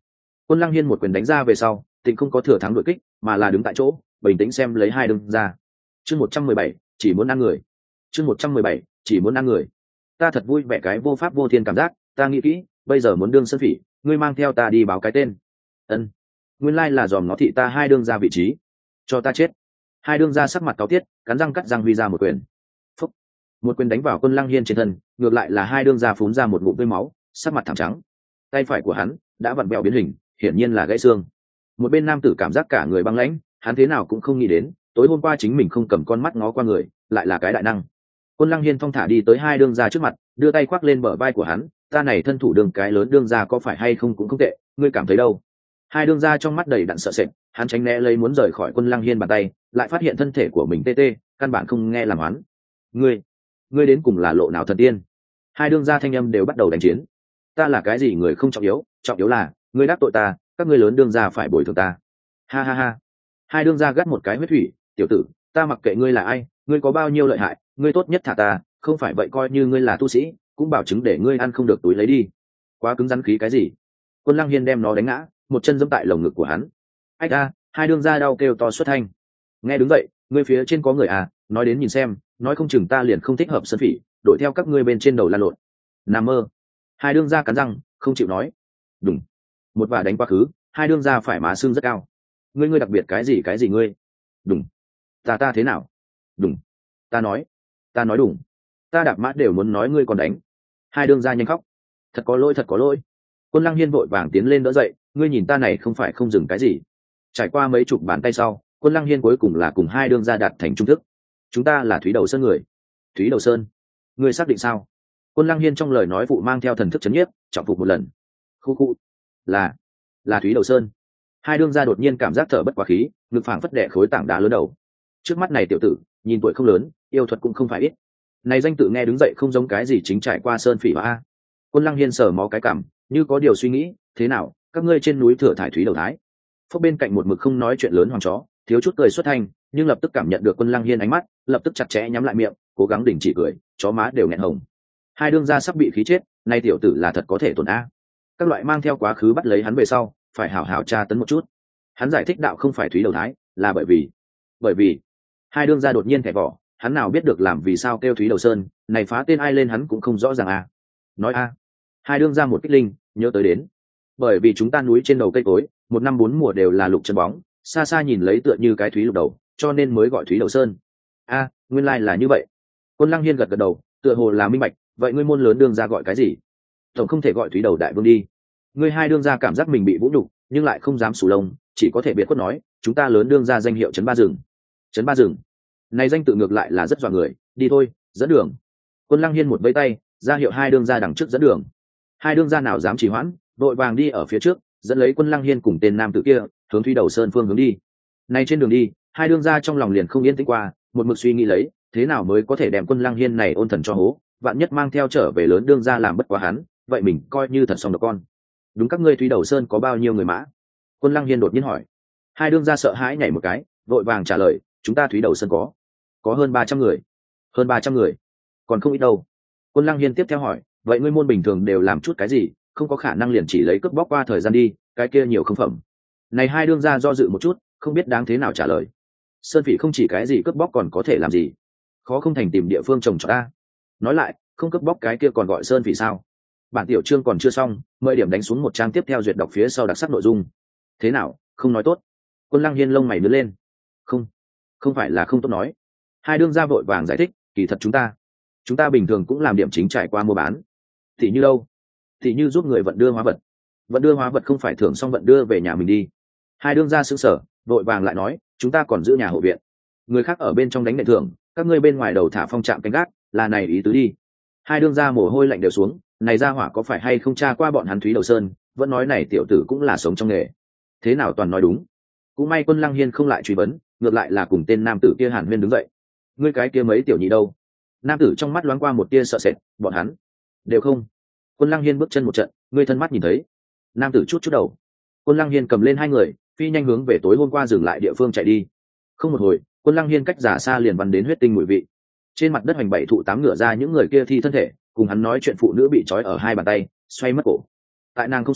Quân Lăng Hiên một quyền đánh ra về sau, Tịnh không có thừa thắng đuổi kích, mà là đứng tại chỗ, bình tĩnh xem lấy hai đương ra. Chương một trăm mười bảy, chỉ muốn ăn người. Chương một trăm mười bảy, chỉ muốn ăn người. Ta thật vui vẻ cái vô pháp vô thiên cảm giác, ta nghĩ kỹ, bây giờ muốn đương Sơn Phỉ, ngươi mang theo ta đi báo cái tên. Ân. Nguyên lai là dòm ngó thị ta hai đương ra vị trí. Cho ta chết. Hai đương ra sắc mặt cáu tiết, cắn răng cắt răng huy ra một quyền. Phúc. Một quyền đánh vào Quân Lăng Hiên trên thân, ngược lại là hai đương ra phún ra một ngụm tươi máu, sắc mặt thảm trắng. Tay phải của hắn đã vặn vẹo biến hình, hiển nhiên là gãy xương. Một bên nam tử cảm giác cả người băng lãnh, hắn thế nào cũng không nghĩ đến, tối hôm qua chính mình không cầm con mắt ngó qua người, lại là cái đại năng. Quân Lăng Hiên thong thả đi tới hai đương gia trước mặt, đưa tay khoác lên bờ vai của hắn, ta này thân thủ đường cái lớn đương gia có phải hay không cũng không tệ, ngươi cảm thấy đâu? Hai đương gia trong mắt đầy đặn sợ sệt, hắn tránh né lấy muốn rời khỏi Quân Lăng Hiên bàn tay, lại phát hiện thân thể của mình tê tê, căn bản không nghe làm hắn. Ngươi, ngươi đến cùng là lộ nào thần tiên? Hai đương gia thanh âm đều bắt đầu đánh chiến. Ta là cái gì người không trọng yếu, trọng yếu là ngươi đắc tội ta, các ngươi lớn đương gia phải bồi thường ta. Ha ha ha. Hai đương gia gắt một cái huyết thủy, tiểu tử, ta mặc kệ ngươi là ai, ngươi có bao nhiêu lợi hại, ngươi tốt nhất thả ta, không phải vậy coi như ngươi là tu sĩ, cũng bảo chứng để ngươi ăn không được túi lấy đi. Quá cứng rắn khí cái gì? Quân Lăng Hiên đem nó đánh ngã, một chân giẫm tại lồng ngực của hắn. Ách a, hai đương gia đau kêu to xuất thanh. Nghe đứng dậy, ngươi phía trên có người à, nói đến nhìn xem, nói không chừng ta liền không thích hợp Sơn Phỉ, đuổi theo các ngươi bên trên đầu lan lộn. Nằm mơ. Hai đương gia cắn răng, không chịu nói. Đúng. Một vả đánh quá khứ, hai đương gia phải má xương rất cao. Ngươi ngươi đặc biệt cái gì cái gì ngươi? Đúng. Ta ta thế nào? Đúng. Ta nói. Ta nói đúng. Ta đạp mã đều muốn nói ngươi còn đánh. Hai đương gia nhanh khóc. Thật có lỗi thật có lỗi. Quân Lăng Hiên vội vàng tiến lên đỡ dậy, ngươi nhìn ta này không phải không dừng cái gì. Trải qua mấy chục bàn tay sau, Quân Lăng Hiên cuối cùng là cùng hai đương gia đạt thành trung thức. Chúng ta là Thúy Đầu Sơn người. Thúy Đầu Sơn? Ngươi xác định sao? Quân Lăng Hiên trong lời nói vụ mang theo thần thức chấn nhiếp, trọng phục một lần. Khu khu. Là, là Thúy Đầu Sơn. Hai đương gia đột nhiên cảm giác thở bất quá khí, ngực phảng phất đè khối tảng đá lớn đầu. Trước mắt này tiểu tử, nhìn tuổi không lớn, yêu thuật cũng không phải ít. Này danh tự nghe đứng dậy không giống cái gì chính trải qua Sơn Phỉ a. Quân Lăng Hiên sờ mó cái cảm, như có điều suy nghĩ, thế nào, các ngươi trên núi Thừa Thải Thúy Đầu Thái. Phúc bên cạnh một mực không nói chuyện lớn hoàng chó, thiếu chút cười xuất thanh, nhưng lập tức cảm nhận được Quân Lăng Hiên ánh mắt, lập tức chặt chẽ nhắm lại miệng, cố gắng đình chỉ cười, chó má đều nghẹn hồng. Hai đương gia sắp bị khí chết, nay tiểu tử là thật có thể tổn a. Các loại mang theo quá khứ bắt lấy hắn về sau, phải hảo hảo tra tấn một chút. Hắn giải thích đạo không phải Thúy Đầu Thái, là bởi vì, bởi vì hai đương gia đột nhiên thẻ vỏ, hắn nào biết được làm vì sao kêu Thúy Đầu Sơn, này phá tên ai lên hắn cũng không rõ ràng a. Nói a. Hai đương gia một kích linh, nhớ tới đến, bởi vì chúng ta núi trên đầu cây cối, một năm bốn mùa đều là lục chân bóng, xa xa nhìn lấy tựa như cái thúy lục đầu, cho nên mới gọi Thúy Đầu Sơn. A, nguyên lai là như vậy. Quân Lăng Hiên gật gật đầu, tựa hồ là minh bạch, vậy ngươi môn lớn đương gia gọi cái gì? Tổng không thể gọi Thúy Đầu Đại Vương đi. Ngươi hai đương gia cảm giác mình bị vũ nhục, nhưng lại không dám sù lông, chỉ có thể biệt khuất nói, chúng ta lớn đương gia danh hiệu Trấn Ba Rừng. Trấn Ba Rừng. Này danh tự ngược lại là rất dọa người, đi thôi, dẫn đường. Quân Lăng Hiên một vẫy tay, ra hiệu hai đương gia đằng trước dẫn đường. Hai đương gia nào dám trì hoãn, đội vàng đi ở phía trước, dẫn lấy Quân Lăng Hiên cùng tên nam tử kia, hướng Thúy Đầu Sơn phương hướng đi. Này trên đường đi, hai đương gia trong lòng liền không yên tĩnh qua, một mực suy nghĩ lấy, thế nào mới có thể đem Quân Lăng Hiên này ôn thần cho hố, vạn nhất mang theo trở về lớn đương gia làm bất quá hắn, vậy mình coi như thật xong được con. Đúng, các ngươi Thúy Đầu Sơn có bao nhiêu người mã? Quân Lăng Hiên đột nhiên hỏi. Hai đương gia sợ hãi nhảy một cái, vội vàng trả lời, chúng ta Thúy Đầu Sơn có có hơn ba trăm người. Hơn ba trăm người? Còn không ít đâu. Quân Lăng Hiên tiếp theo hỏi, vậy ngươi môn bình thường đều làm chút cái gì, không có khả năng liền chỉ lấy cướp bóc qua thời gian đi, cái kia nhiều không phẩm. Này hai đương gia do dự một chút, không biết đáng thế nào trả lời. Sơn Phỉ không chỉ cái gì cướp bóc còn có thể làm gì? Khó không thành tìm địa phương trồng trọt ta. Nói lại, không cướp bóc cái kia còn gọi Sơn Phỉ sao? Bản tiểu chương còn chưa xong, mời điểm đánh xuống một trang tiếp theo duyệt đọc phía sau đặc sắc nội dung. Thế nào, không nói tốt? Quân Lăng Hiên lông mày nhướng lên. Không, không phải là không tốt nói. Hai đương gia vội vàng giải thích, kỳ thật chúng ta, chúng ta bình thường cũng làm điểm chính trải qua mua bán. Thì như đâu? Thì như giúp người vận đưa hóa vật. Vận đưa hóa vật không phải thưởng xong vận đưa về nhà mình đi. Hai đương gia sững sờ, vội vàng lại nói, chúng ta còn giữ nhà hộ viện. Người khác ở bên trong đánh nệ thưởng, các ngươi bên ngoài đầu thả phong trạm canh gác, là này ý tứ đi. Hai đương gia mồ hôi lạnh đều xuống, này ra hỏa có phải hay không tra qua bọn hắn Thúy Đầu Sơn, vẫn nói này tiểu tử cũng là sống trong nghề. Thế nào toàn nói đúng. Cũng may Quân Lăng Hiên không lại truy vấn, ngược lại là cùng tên nam tử kia Hàn Huyên đứng dậy. Ngươi cái kia mấy tiểu nhị đâu? Nam tử trong mắt loáng qua một tia sợ sệt, bọn hắn đều không. Quân Lăng Hiên bước chân một trận, ngươi thân mắt nhìn thấy. Nam tử chút chút đầu. Quân Lăng Hiên cầm lên hai người, phi nhanh hướng về tối hôm qua dừng lại địa phương chạy đi. Không một hồi, Quân Lăng Hiên cách giả xa liền bắn đến huyết tinh mùi vị. Trên mặt đất hoành bảy thụ tám ngựa ra những người kia thi thân thể, cùng hắn nói chuyện phụ nữ bị trói ở hai bàn tay, xoay mất cổ. Tại nàng không xa,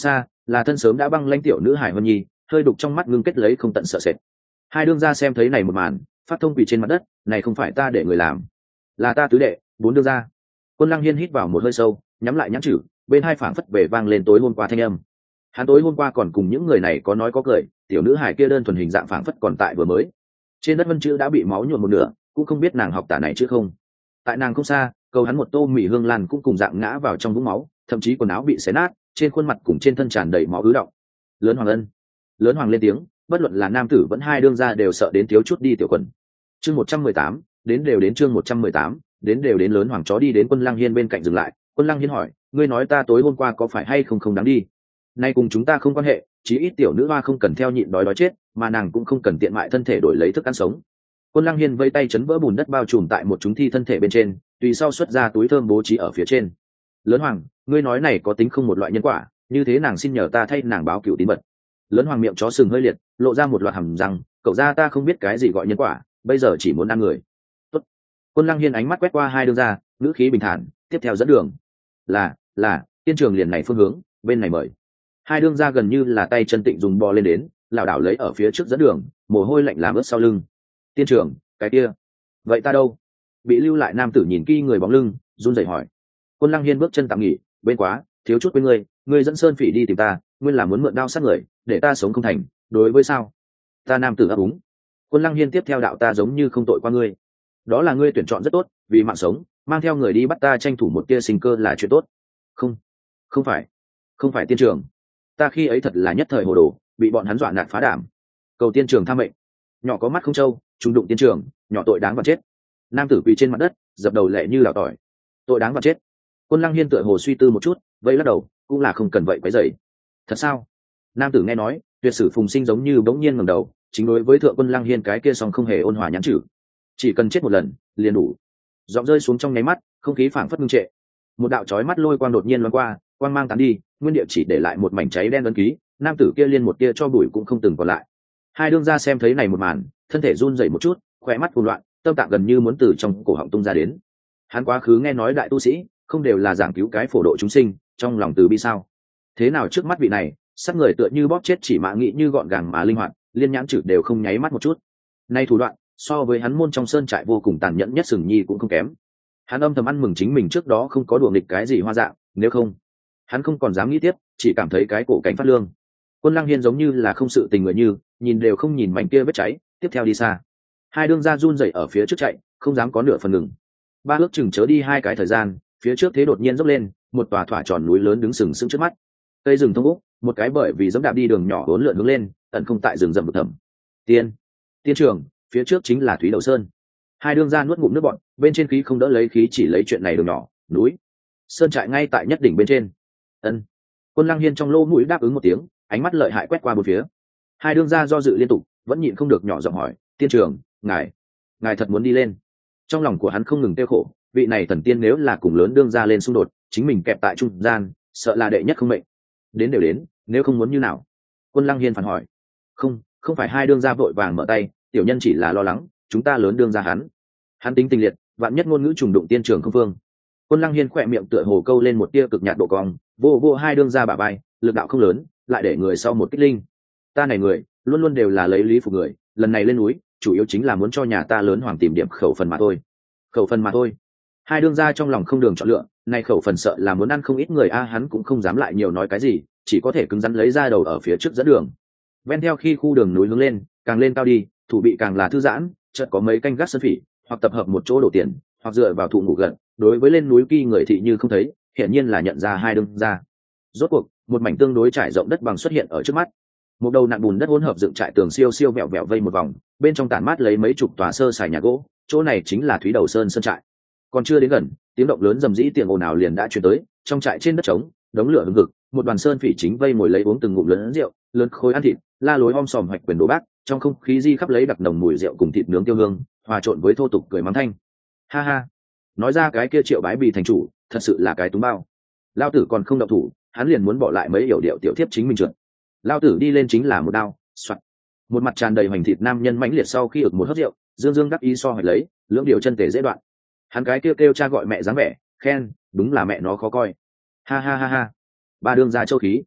là thân sớm đã băng lãnh tiểu nữ hải Vân Nhi, hơi đục trong mắt ngưng kết lấy không tận sợ sệt. Hai đương gia xem thấy này một màn, phát thông quỳ trên mặt đất, này không phải ta để người làm, là ta tứ đệ, bốn đương gia. Quân Lăng Hiên hít vào một hơi sâu, nhắm lại nhãn chữ, bên hai phảng phất về vang lên tối hôm qua thanh âm. Hắn tối hôm qua còn cùng những người này có nói có cười, tiểu nữ hải kia đơn thuần hình dạng phảng phất còn tại vừa mới. Trên đất vân chữ đã bị máu nhuộm một nửa, cũng không biết nàng học tả này chứ không. Tại nàng không xa, cầu hắn một tô mì hương lan cũng cùng dạng ngã vào trong vũng máu, thậm chí quần áo bị xé nát, trên khuôn mặt cùng trên thân tràn đầy máu ứ động. Lớn Hoàng Ân, Lớn Hoàng lên tiếng, bất luận là nam tử vẫn hai đương gia đều sợ đến thiếu chút đi tiểu quần. Chương một trăm mười tám, đến đều đến chương một trăm mười tám, đến đều đến. Lớn Hoàng chó đi đến Quân Lăng Hiên bên cạnh dừng lại, Quân Lăng Hiên hỏi, ngươi nói ta tối hôm qua có phải hay không không đáng đi? Nay cùng chúng ta không quan hệ, chí ít tiểu nữ hoa không cần theo nhịn đói đói chết, mà nàng cũng không cần tiện mại thân thể đổi lấy thức ăn sống. Quân Lăng Hiên vây tay chấn vỡ bùn đất bao trùm tại một chúng thi thân thể bên trên, tùy sau xuất ra túi thơm bố trí ở phía trên. Lớn Hoàng, ngươi nói này có tính không một loại nhân quả, như thế nàng xin nhờ ta thay nàng báo cửu tín mật. Lớn Hoàng miệng chó sừng hơi liệt, lộ ra một loạt hàm răng, cậu ra ta không biết cái gì gọi nhân quả, bây giờ chỉ muốn ăn người. Tốt. Quân Lăng Hiên ánh mắt quét qua hai đương gia, ngữ khí bình thản, tiếp theo dẫn đường. Là, là, tiên trường liền này phương hướng, bên này mời. Hai đương gia gần như là tay chân tịnh dùng bò lên đến, lảo đảo lấy ở phía trước dẫn đường, mồ hôi lạnh làm ướt sau lưng. Tiên trưởng, cái kia, vậy ta đâu? Bị lưu lại nam tử nhìn kỹ người bóng lưng, run rẩy hỏi. Quân Lăng Hiên bước chân tạm nghỉ, bên quá, thiếu chút với ngươi, ngươi dẫn Sơn Phỉ đi tìm ta, nguyên là muốn mượn đao sát người, để ta sống không thành, đối với sao? Ta nam tử ấp úng. Quân Lăng Hiên tiếp theo đạo ta giống như không tội qua ngươi. Đó là ngươi tuyển chọn rất tốt, vì mạng sống, mang theo người đi bắt ta tranh thủ một tia sinh cơ là chuyện tốt. Không, không phải, không phải tiên trưởng. Ta khi ấy thật là nhất thời hồ đồ, bị bọn hắn dọa nạt phá đảm. Cầu tiên trưởng tha mệnh. Nhỏ có mắt không trâu, trùng đụng tiên trưởng, nhỏ tội đáng và chết. Nam tử quỳ trên mặt đất, dập đầu lệ như lào tỏi. Tội đáng và chết. Quân Lăng Hiên tựa hồ suy tư một chút, vẫy lắc đầu, cũng là không cần vậy quấy rầy. Thật sao? Nam tử nghe nói, tuyệt sử phùng sinh giống như bỗng nhiên ngẩng đầu, chính đối với thượng Quân Lăng Hiên cái kia song không hề ôn hòa nhắn chữ. Chỉ cần chết một lần, liền đủ. Giọng rơi xuống trong nháy mắt, không khí phảng phất ngưng trệ. Một đạo chói mắt lôi quang đột nhiên loáng qua, quang mang tán đi, nguyên địa chỉ để lại một mảnh cháy đen ấn ký, nam tử kia liên một tia cho bụi cũng không từng còn lại. Hai đương gia xem thấy này một màn, thân thể run rẩy một chút, khóe mắt cuồng loạn, tâm tạng gần như muốn từ trong cổ họng tung ra đến. Hắn quá khứ nghe nói đại tu sĩ không đều là giảng cứu cái phổ độ chúng sinh, trong lòng từ bi sao? Thế nào trước mắt vị này, sát người tựa như bóp chết chỉ mã nghĩ như gọn gàng mà linh hoạt, liên nhãn chữ đều không nháy mắt một chút. Nay thủ đoạn, so với hắn môn trong sơn trại vô cùng tàn nhẫn nhất Sừng Nhi cũng không kém. Hắn âm thầm ăn mừng chính mình trước đó không có đùa nghịch cái gì hoa dạng, nếu không, hắn không còn dám nghĩ tiếp, chỉ cảm thấy cái cổ cánh phát lương. Quân Lăng Hiên giống như là không sự tình người như, nhìn đều không nhìn mảnh kia vết cháy, tiếp theo đi xa. Hai đương gia run rẩy ở phía trước chạy, không dám có nửa phần ngừng. Ba ước chừng chớ đi hai cái thời gian, phía trước thế đột nhiên dốc lên, một tòa thỏa tròn núi lớn đứng sừng sững trước mắt. Cây rừng thông úc, một cái bởi vì dẫm đạp đi đường nhỏ uốn lượn hướng lên, ẩn không tại rừng rậm vực thẳm. Tiên, tiên trường, phía trước chính là Thúy Đầu Sơn. Hai đương gia nuốt ngụm nước bọt, bên trên khí không đỡ lấy khí chỉ lấy chuyện này đường nhỏ, núi, sơn trại ngay tại nhất đỉnh bên trên. Ân. Quân Lăng Hiên trong lỗ mũi đáp ứng một tiếng, ánh mắt lợi hại quét qua bốn phía. Hai đương gia do dự liên tục, vẫn nhịn không được nhỏ giọng hỏi, tiên trường, ngài, ngài thật muốn đi lên? Trong lòng của hắn không ngừng tiêu khổ, vị này thần tiên nếu là cùng lớn đương gia lên xung đột, chính mình kẹp tại trung gian, sợ là đệ nhất không mệnh. Đến đều đến, nếu không muốn như nào? Quân Lăng Hiên phản hỏi. Không, không phải. Hai đương gia vội vàng mở tay, tiểu nhân chỉ là lo lắng, chúng ta lớn đương gia hắn. Hắn tính tình liệt, vạn nhất ngôn ngữ trùng đụng tiên trường không phương. Quân Lăng Hiên khỏe miệng tựa hồ câu lên một tia cực nhạt độ cong, vô vô hai đương gia bả vai, lực đạo không lớn, lại để người sau một kích linh. Ta này người, luôn luôn đều là lấy lý phục người, lần này lên núi, chủ yếu chính là muốn cho nhà ta lớn hoàng tìm điểm khẩu phần mà thôi. Khẩu phần mà thôi. Hai đương gia trong lòng không đường chọn lựa, này khẩu phần sợ là muốn ăn không ít người a, hắn cũng không dám lại nhiều nói cái gì, chỉ có thể cứng rắn lấy ra đầu ở phía trước dẫn đường. Ven theo khi khu đường núi hướng lên, càng lên cao đi, thủ bị càng là thư giãn, chợt có mấy canh gác sơn phỉ, hoặc tập hợp một chỗ đổ tiền, hoặc dựa vào thụ ngủ gần, đối với lên núi kỳ người thị như không thấy, hiển nhiên là nhận ra hai đương gia. Rốt cuộc, một mảnh tương đối trải rộng đất bằng xuất hiện ở trước mắt. Một đầu nặn bùn đất hỗn hợp dựng trại tường siêu siêu vẹo vẹo vây một vòng, bên trong tản mát lấy mấy chục tòa sơ sài nhà gỗ, chỗ này chính là Thúy Đầu Sơn sơn trại. Còn chưa đến gần, tiếng động lớn rầm rĩ tiếng ồn ào liền đã truyền tới, trong trại trên đất trống, đống lửa hừng hực, một đoàn sơn phỉ chính vây ngồi lấy uống từng ngụm lớn rượu, lớn khối ăn thịt, la lối om sòm hoạch quyền đồ bác, trong không khí di khắp lấy đặc nồng mùi rượu cùng thịt nướng tiêu hương, hòa trộn với thô tục cười mắng thanh. Ha ha, nói ra cái kia Triệu Bái Bì thành chủ, thật sự là cái túng bao. Lao tử còn không động thủ, hắn liền muốn bỏ lại mấy yểu điệu tiểu thiếp chính mình trượt. Lao tử đi lên chính là một đao, soạt. Một mặt tràn đầy hoành thịt nam nhân mãnh liệt sau khi ực một hớp rượu, dương dương đắc ý so hoạch lấy, lưỡng điều chân tề dễ đoạn. Hắn cái kêu kêu cha gọi mẹ dáng vẻ, khen, đúng là mẹ nó khó coi. Ha ha ha ha. Ba đương ra châu khí.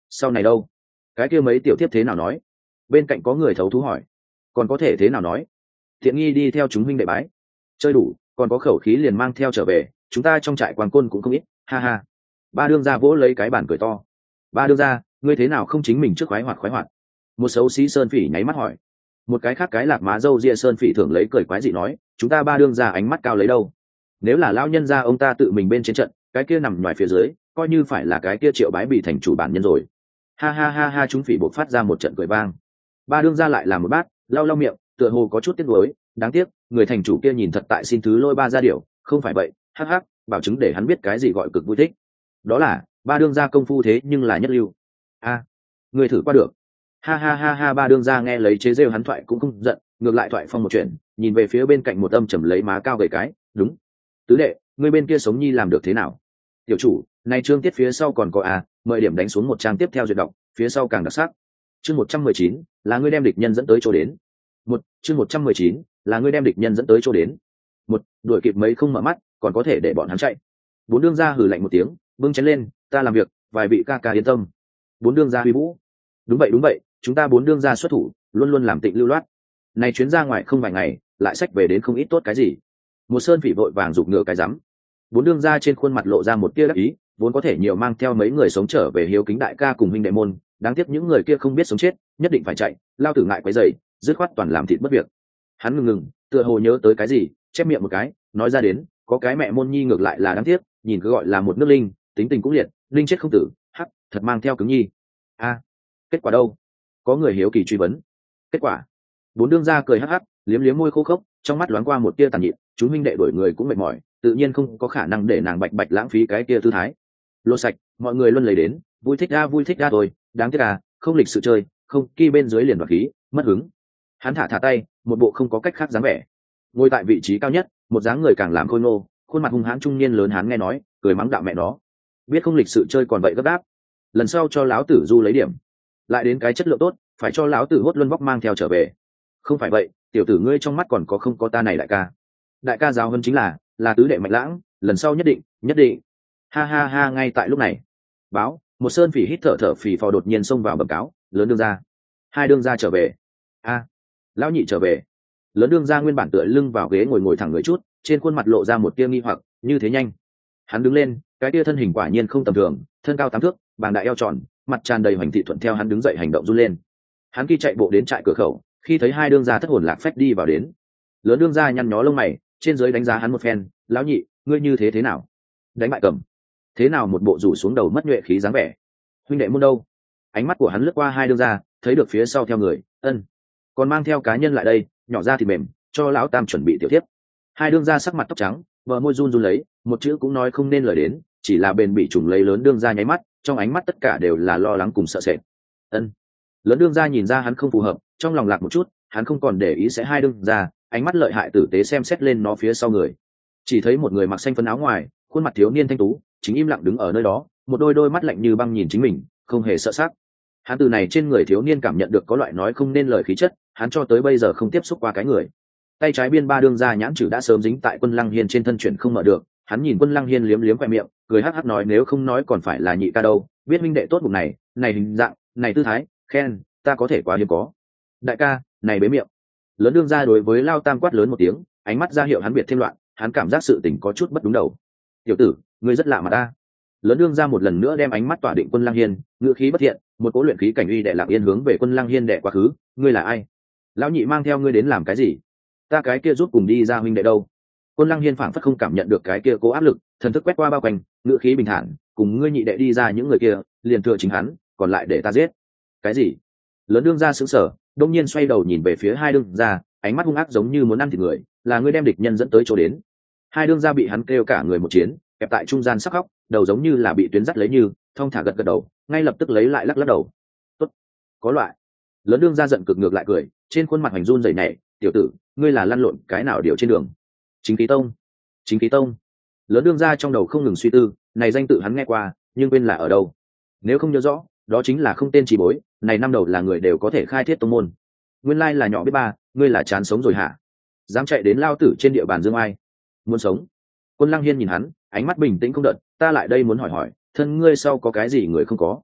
sau này đâu? Cái kia mấy tiểu tiếp thế nào nói? Bên cạnh có người thấu thú hỏi. Còn có thể thế nào nói? Thiện nghi đi theo chúng huynh đệ bái, chơi đủ còn có khẩu khí liền mang theo trở về, chúng ta trong trại quang côn cũng không ít, ha ha. Ba đương gia vỗ lấy cái bàn cười to. Ba đương gia, ngươi thế nào không chính mình trước khoái hoạt khoái hoạt? Một xấu xí sơn phỉ nháy mắt hỏi. Một cái khác cái lạc má dâu ria sơn phỉ thường lấy cười quái dị nói, chúng ta ba đương gia ánh mắt cao lấy đâu? Nếu là lão nhân gia ông ta tự mình bên trên trận, cái kia nằm ngoài phía dưới, coi như phải là cái kia Triệu Bái bị thành chủ bản nhân rồi. Ha ha ha ha, chúng phỉ buộc phát ra một trận cười vang. Ba đương gia lại làm một bát, lau lau miệng, tựa hồ có chút tiếc nuối, đáng tiếc, người thành chủ kia nhìn thật tại xin thứ lôi ba ra điều, không phải vậy, hắc hắc, bảo chứng để hắn biết cái gì gọi cực vui thích. Đó là, ba đương gia công phu thế nhưng là nhất lưu. A, người thử qua được. Ha ha ha ha, ba đương gia nghe lấy chế rêu hắn thoại cũng không giận, ngược lại thoại phong một chuyện, nhìn về phía bên cạnh một âm trầm lấy má cao gầy cái, đúng. Tứ đệ, người bên kia sống nhi làm được thế nào? Tiểu chủ, này chương tiết phía sau còn có à, mời điểm đánh xuống một trang tiếp theo duyệt đọc, phía sau càng đặc sắc. Chương một trăm mười chín, là ngươi đem địch nhân dẫn tới chỗ đến. Một, chương một trăm mười chín, là ngươi đem địch nhân dẫn tới chỗ đến. Một, đuổi kịp mấy không mở mắt, còn có thể để bọn hắn chạy. Bốn đương gia hừ lạnh một tiếng, bưng chén lên, ta làm việc, vài vị ca ca yên tâm. Bốn đương gia huy vũ. Đúng vậy đúng vậy, chúng ta bốn đương gia xuất thủ, luôn luôn làm tịnh lưu loát. Này chuyến ra ngoài không vài ngày, lại sách về đến không ít tốt cái gì. Một sơn phỉ vội vàng giục ngựa cái rắm. Bốn đương gia trên khuôn mặt lộ ra một tia đắc ý, vốn có thể nhiều mang theo mấy người sống trở về hiếu kính đại ca cùng huynh đệ môn, đáng tiếc những người kia không biết sống chết, nhất định phải chạy, lao tử ngại quấy rầy, dứt khoát toàn làm thịt mất việc. Hắn ngừng ngừng, tựa hồ nhớ tới cái gì, chép miệng một cái, nói ra đến, có cái mẹ môn nhi ngược lại là đáng tiếc, nhìn cứ gọi là một nước linh, tính tình cũng liệt, linh chết không tử, hắc, thật mang theo cứng nhi. A, kết quả đâu? Có người hiếu kỳ truy vấn. Kết quả? Bốn đương gia cười hắc hắc, liếm liếm môi khô khốc, trong mắt loáng qua một tia tàn nhịn, chúng huynh đệ đuổi người cũng mệt mỏi, tự nhiên không có khả năng để nàng bạch bạch lãng phí cái kia tư thái. Lô sạch, mọi người luôn lấy đến, vui thích ra vui thích ra thôi, đáng tiếc à, không lịch sự chơi, không kỳ bên dưới liền đoạt khí, mất hứng. Hắn thả thả tay, một bộ không có cách khác dáng vẻ. Ngồi tại vị trí cao nhất, một dáng người càng làm khôi ngô, khuôn mặt hung hãn trung niên lớn hắn nghe nói, cười mắng đạo mẹ nó, biết không lịch sự chơi còn vậy gấp đáp, lần sau cho lão tử du lấy điểm, lại đến cái chất lượng tốt, phải cho lão tử hốt luân vóc mang theo trở về. Không phải vậy, tiểu tử ngươi trong mắt còn có không có ta này đại ca. Đại ca giáo hơn chính là là tứ đệ Mạnh Lãng, lần sau nhất định nhất định. Ha ha ha, ngay tại lúc này, báo, một sơn phỉ hít thở thở phì phò đột nhiên xông vào bẩm cáo, lớn đương gia, hai đương gia trở về. A, lão nhị trở về. Lớn đương gia nguyên bản tựa lưng vào ghế ngồi ngồi thẳng người chút, trên khuôn mặt lộ ra một tia nghi hoặc, như thế nhanh? Hắn đứng lên, cái tia thân hình quả nhiên không tầm thường, thân cao tám thước, bàng đại eo tròn, mặt tràn đầy hoành thị thuận theo hắn đứng dậy hành động run lên. Hắn khi chạy bộ đến trại cửa khẩu, khi thấy hai đương gia thất hồn lạc phách đi vào đến, lớn đương gia nhăn nhó lông mày, trên dưới đánh giá hắn một phen, lão nhị, ngươi như thế thế nào? Đánh bại Cầm, thế nào một bộ rủ xuống đầu mất nhuệ khí dáng vẻ? Huynh đệ môn đâu? Ánh mắt của hắn lướt qua hai đương gia, thấy được phía sau theo người, ân, còn mang theo cá nhân lại đây, nhỏ ra thì mềm, cho lão tam chuẩn bị tiểu tiếp. Hai đương gia sắc mặt tóc trắng, vợ môi run run lấy, một chữ cũng nói không nên lời đến, chỉ là bền bị trùng lấy lớn đương gia nháy mắt, trong ánh mắt tất cả đều là lo lắng cùng sợ sệt. Ân, lớn đương gia nhìn ra hắn không phù hợp, trong lòng lạc một chút, hắn không còn để ý sẽ hai đương gia, ánh mắt lợi hại tử tế xem xét lên nó phía sau người, chỉ thấy một người mặc xanh phấn áo ngoài, khuôn mặt thiếu niên thanh tú, chính im lặng đứng ở nơi đó, một đôi đôi mắt lạnh như băng nhìn chính mình, không hề sợ sắc. Hắn từ này trên người thiếu niên cảm nhận được có loại nói không nên lời khí chất, hắn cho tới bây giờ không tiếp xúc qua cái người. Tay trái biên ba đương gia nhãn chữ đã sớm dính tại Quân Lăng Hiên trên thân chuyển không mở được, hắn nhìn Quân Lăng Hiên liếm liếm khoe miệng, cười hắc hắc nói nếu không nói còn phải là nhị ca đâu, biết minh đệ tốt bụng này, này hình dạng, này tư thái, khen, ta có thể quá hiếm có. Đại ca, này bế miệng. Lớn đương gia đối với Lao Tam quát lớn một tiếng, ánh mắt ra hiệu hắn biệt thêm loạn, hắn cảm giác sự tình có chút bất đúng đầu. Tiểu tử, ngươi rất lạ mà ta. Lớn đương gia một lần nữa đem ánh mắt tỏa định Quân Lăng Hiên, ngữ khí bất thiện, một cố luyện khí cảnh uy đệ lặng yên hướng về Quân Lăng Hiên đệ quá khứ, ngươi là ai? Lão nhị mang theo ngươi đến làm cái gì? Ta cái kia giúp cùng đi ra huynh đệ đâu? Quân Lăng Hiên phảng phất không cảm nhận được cái kia cố áp lực, thần thức quét qua bao quanh, ngữ khí bình thản, cùng ngươi nhị đệ đi ra những người kia, liền thừa chính hắn, còn lại để ta giết. Cái gì? Lớn đương gia sững sờ, đông nhiên xoay đầu nhìn về phía hai đương gia, ánh mắt hung ác giống như muốn ăn thịt người, là ngươi đem địch nhân dẫn tới chỗ đến. Hai đương gia bị hắn kêu cả người một chiến, kẹp tại trung gian sắc khóc, đầu giống như là bị tuyến dắt lấy như, thong thả gật gật đầu, ngay lập tức lấy lại lắc lắc đầu. Tốt, có loại. Lớn đương gia giận cực ngược lại cười, trên khuôn mặt hành run rẩy nhảy, tiểu tử, ngươi là lăn lộn cái nào điều trên đường? Chính khí tông. Chính khí tông. Lớn đương gia trong đầu không ngừng suy tư, này danh tự hắn nghe qua, nhưng quên là ở đâu. Nếu không nhớ rõ, đó chính là không tên chỉ bối, này năm đầu là người đều có thể khai thiết tông môn. Nguyên lai là nhỏ biết ba, ngươi là chán sống rồi hả? Dám chạy đến lao tử trên địa bàn Dương Ai? Muốn sống? Quân Lăng Hiên nhìn hắn, ánh mắt bình tĩnh không đợt, ta lại đây muốn hỏi hỏi, thân ngươi sau có cái gì người không có?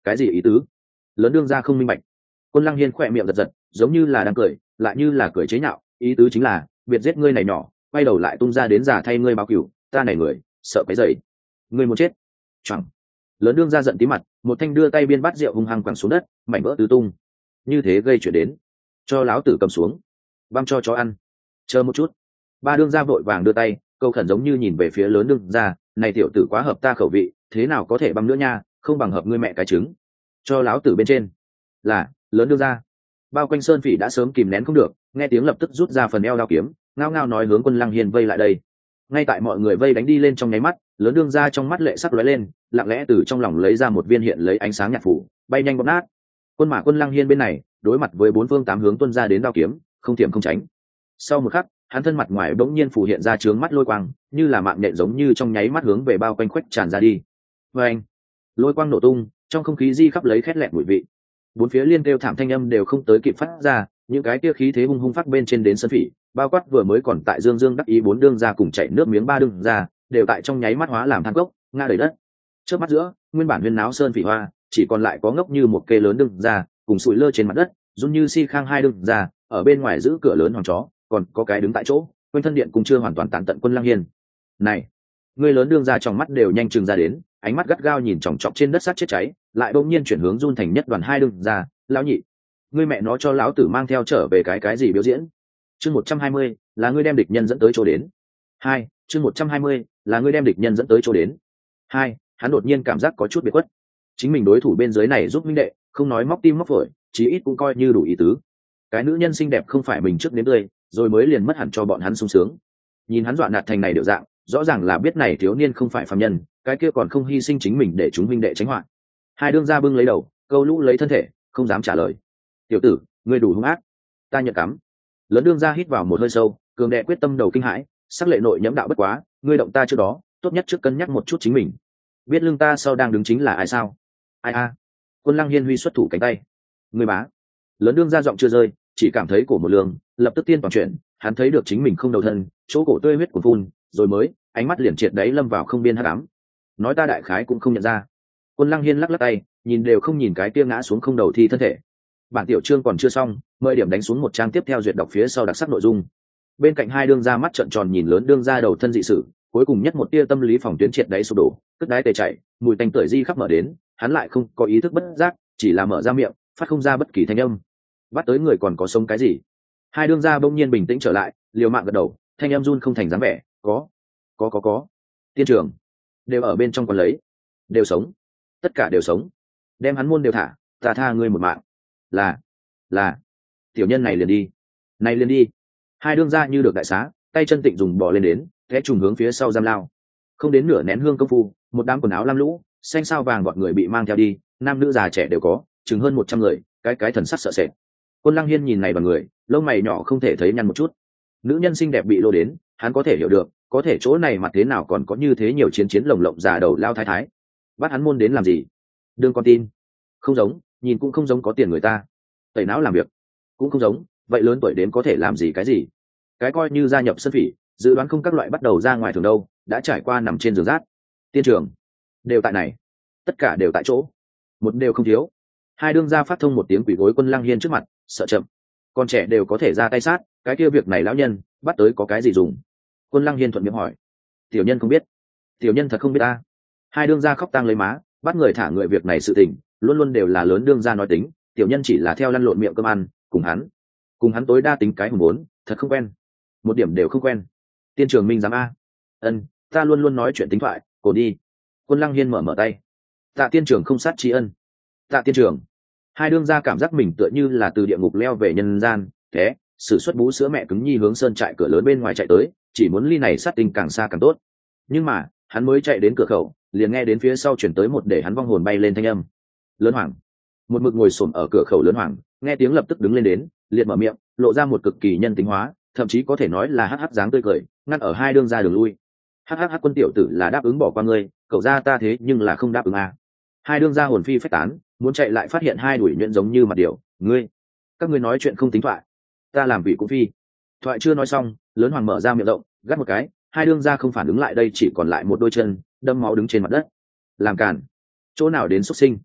cái gì ý tứ? Lớn đương gia không minh bạch. Quân Lăng Hiên khỏe miệng giật giật, giống như là đang cười, lại như là cười chế nhạo, ý tứ chính là biệt giết ngươi này nhỏ, quay đầu lại tung ra đến giả thay ngươi báo cửu, ta này người sợ cái dậy, ngươi muốn chết. Chẳng. Lớn đương gia giận tí mặt, một thanh đưa tay biên bát rượu hung hăng quẳng xuống đất, mảnh vỡ tứ tung. Như thế gây chuyện đến, cho láo tử cầm xuống, băm cho chó ăn. Chờ một chút. Ba đương gia vội vàng đưa tay, câu khẩn giống như nhìn về phía lớn đương gia, này tiểu tử quá hợp ta khẩu vị, thế nào có thể băm nữa nha, không bằng hợp ngươi mẹ cái trứng. Cho láo tử bên trên. Là, lớn đương gia. Bao quanh sơn phỉ đã sớm kìm nén không được, nghe tiếng lập tức rút ra phần eo đao kiếm, ngao ngao nói hướng Quân Lăng Hiên vây lại đây. Ngay tại mọi người vây đánh đi lên trong nháy mắt, lớn đương gia trong mắt lệ sắc lóe lên, lặng lẽ từ trong lòng lấy ra một viên hiện lấy ánh sáng nhạt phủ, bay nhanh bóp nát. Quân Mã Quân Lăng Hiên bên này, đối mặt với bốn phương tám hướng tuôn ra đến đao kiếm, không tiệm không tránh. Sau một khắc, hắn thân mặt ngoài bỗng nhiên phù hiện ra trướng mắt lôi quang, như là mạng nhện giống như trong nháy mắt hướng về bao quanh khuếch tràn ra đi. Và anh, lôi quang nổ tung, trong không khí di khắp lấy khét lẹt bụi vị. Bốn phía liên kêu thảm thanh âm đều không tới kịp phát ra, những cái kia khí thế hung hung phát bên trên đến sân phỉ, bao quát vừa mới còn tại dương dương đắc ý bốn đương ra cùng chạy nước miếng ba đương ra, đều tại trong nháy mắt hóa làm than cốc, ngã đầy đất. Trước mắt giữa, nguyên bản huyên náo sơn phỉ hoa, chỉ còn lại có ngốc như một kê lớn đương ra, cùng sụi lơ trên mặt đất, run như si khang hai đương ra, ở bên ngoài giữ cửa lớn hoàng chó, còn có cái đứng tại chỗ, quanh thân điện cũng chưa hoàn toàn tàn tận Quân Lăng Hiên. Này, người lớn đương ra trong mắt đều nhanh chừng ra đến, ánh mắt gắt gao nhìn chòng chọc trên đất sát chết cháy, lại bỗng nhiên chuyển hướng run thành nhất đoàn hai đương ra, lão nhị, ngươi mẹ nó cho lão tử mang theo trở về cái cái gì biểu diễn. Chương một trăm hai mươi là ngươi đem địch nhân dẫn tới chỗ đến. Hai, chương một trăm hai mươi là ngươi đem địch nhân dẫn tới chỗ đến. Hai, hắn đột nhiên cảm giác có chút biệt khuất. Chính mình đối thủ bên dưới này giúp minh đệ, không nói móc tim móc phổi, chí ít cũng coi như đủ ý tứ. Cái nữ nhân xinh đẹp không phải mình trước đến tươi, rồi mới liền mất hẳn cho bọn hắn sung sướng. Nhìn hắn dọa nạt thành này điệu dạng, rõ ràng là biết này thiếu niên không phải phàm nhân, cái kia còn không hy sinh chính mình để chúng minh đệ tránh họa. Hai đương gia bưng lấy đầu, câu lũ lấy thân thể, không dám trả lời. Tiểu tử, ngươi đủ hung ác, ta nhận cắm. Lớn đương gia hít vào một hơi sâu, cường đệ quyết tâm đầu kinh hãi, sắc lệ nội nhẫm đạo bất quá, ngươi động ta trước đó, tốt nhất trước cân nhắc một chút chính mình. Biết lưng ta sau đang đứng chính là ai sao? Ai a? Quân Lăng Hiên huy xuất thủ cánh tay. Ngươi bá. Lớn đương gia giọng chưa rơi, chỉ cảm thấy cổ một lương, lập tức tiên toàn chuyện, hắn thấy được chính mình không đầu thân, chỗ cổ tươi huyết của phun, rồi mới, ánh mắt liền triệt đáy lâm vào không biên hắc ám. Nói ta đại khái cũng không nhận ra. Quân Lăng Hiên lắc lắc tay, nhìn đều không nhìn cái kia ngã xuống không đầu thi thân thể. Bản tiểu chương còn chưa xong, mời điểm đánh xuống một trang tiếp theo duyệt đọc phía sau đặc sắc nội dung. Bên cạnh hai đương gia mắt trợn tròn nhìn lớn đương gia đầu thân dị sự, cuối cùng nhất một tia tâm lý phòng tuyến triệt đáy sụp đổ, cất đáy tề chảy, mùi tanh tưởi di khắp mở đến, hắn lại không có ý thức bất giác, chỉ là mở ra miệng, phát không ra bất kỳ thanh âm. Bắt tới người còn có sống cái gì? Hai đương gia bỗng nhiên bình tĩnh trở lại, liều mạng gật đầu, thanh âm run không thành dáng vẻ, có, có có có. Tiên trưởng đều ở bên trong còn lấy, đều sống, tất cả đều sống, đem hắn môn đều thả, ta tha ngươi một mạng. Là, là, tiểu nhân này liền đi, này liền đi. Hai đương gia như được đại xá, tay chân tịnh dùng bỏ lên đến, thế trùng hướng phía sau giam lao. Không đến nửa nén hương công phu, một đám quần áo lam lũ, xanh sao vàng bọn người bị mang theo đi, nam nữ già trẻ đều có, chừng hơn một trăm người, cái cái thần sắc sợ sệt. Quân Lăng Hiên nhìn này đoàn người, lông mày nhỏ không thể thấy nhăn một chút. Nữ nhân xinh đẹp bị lô đến, hắn có thể hiểu được, có thể chỗ này mặt thế nào còn có như thế nhiều chiến chiến lồng lộng già đầu lao thái thái. Bắt hắn môn đến làm gì? Đương con tin. Không giống, nhìn cũng không giống có tiền người ta. Tẩy não làm việc, cũng không giống, vậy lớn tuổi đến có thể làm gì cái gì? Cái coi như gia nhập sân phỉ, dự đoán không các loại bắt đầu ra ngoài thường đâu, đã trải qua nằm trên giường rác. Tiên trường đều tại này, tất cả đều tại chỗ, một đều không thiếu. Hai đương gia phát thông một tiếng quỷ gối Quân Lăng Hiên trước mặt, sợ chậm, con trẻ đều có thể ra tay sát, cái kia việc này lão nhân bắt tới có cái gì dùng? Quân Lăng Hiên thuận miệng hỏi. Tiểu nhân không biết. Tiểu nhân thật không biết ta. Hai đương gia khóc tang lấy má, bắt người thả người việc này sự tình, luôn luôn đều là lớn đương gia nói tính, tiểu nhân chỉ là theo lăn lộn miệng cơm ăn, cùng hắn, cùng hắn tối đa tính cái hùng bốn, thật không quen, một điểm đều không quen. Tiên trường minh dám a? Ân, ta luôn luôn nói chuyện tính thoại, cổ đi. Quân Lăng Hiên mở mở tay. Tạ tiên trường không sát tri ân. Tạ tiên trường. Hai đương gia cảm giác mình tựa như là từ địa ngục leo về nhân gian, thế, sử xuất bú sữa mẹ cứng nhi hướng sơn trại cửa lớn bên ngoài chạy tới, chỉ muốn ly này sát tình càng xa càng tốt. Nhưng mà, hắn mới chạy đến cửa khẩu, liền nghe đến phía sau chuyển tới một để hắn vong hồn bay lên thanh âm. Lớn Hoàng. Một mực ngồi xổm ở cửa khẩu Lớn Hoàng, nghe tiếng lập tức đứng lên đến, liệt mở miệng, lộ ra một cực kỳ nhân tính hóa, thậm chí có thể nói là hắc hắc dáng tươi cười, ngăn ở hai đương gia đường lui. Hắc hắc hắc quân tiểu tử là đáp ứng bỏ qua ngươi, cậu ra ta thế nhưng là không đáp ứng à. Hai đương gia hồn phi phách tán, muốn chạy lại phát hiện hai đuổi nhuyễn giống như mặt điểu, ngươi, các ngươi nói chuyện không tính thoại, ta làm vị cũng phi. Thoại chưa nói xong, Lớn Hoàng mở ra miệng rộng, gắt một cái, hai đương gia không phản ứng lại đây, chỉ còn lại một đôi chân đâm máu đứng trên mặt đất. Làm cản, chỗ nào đến xuất sinh.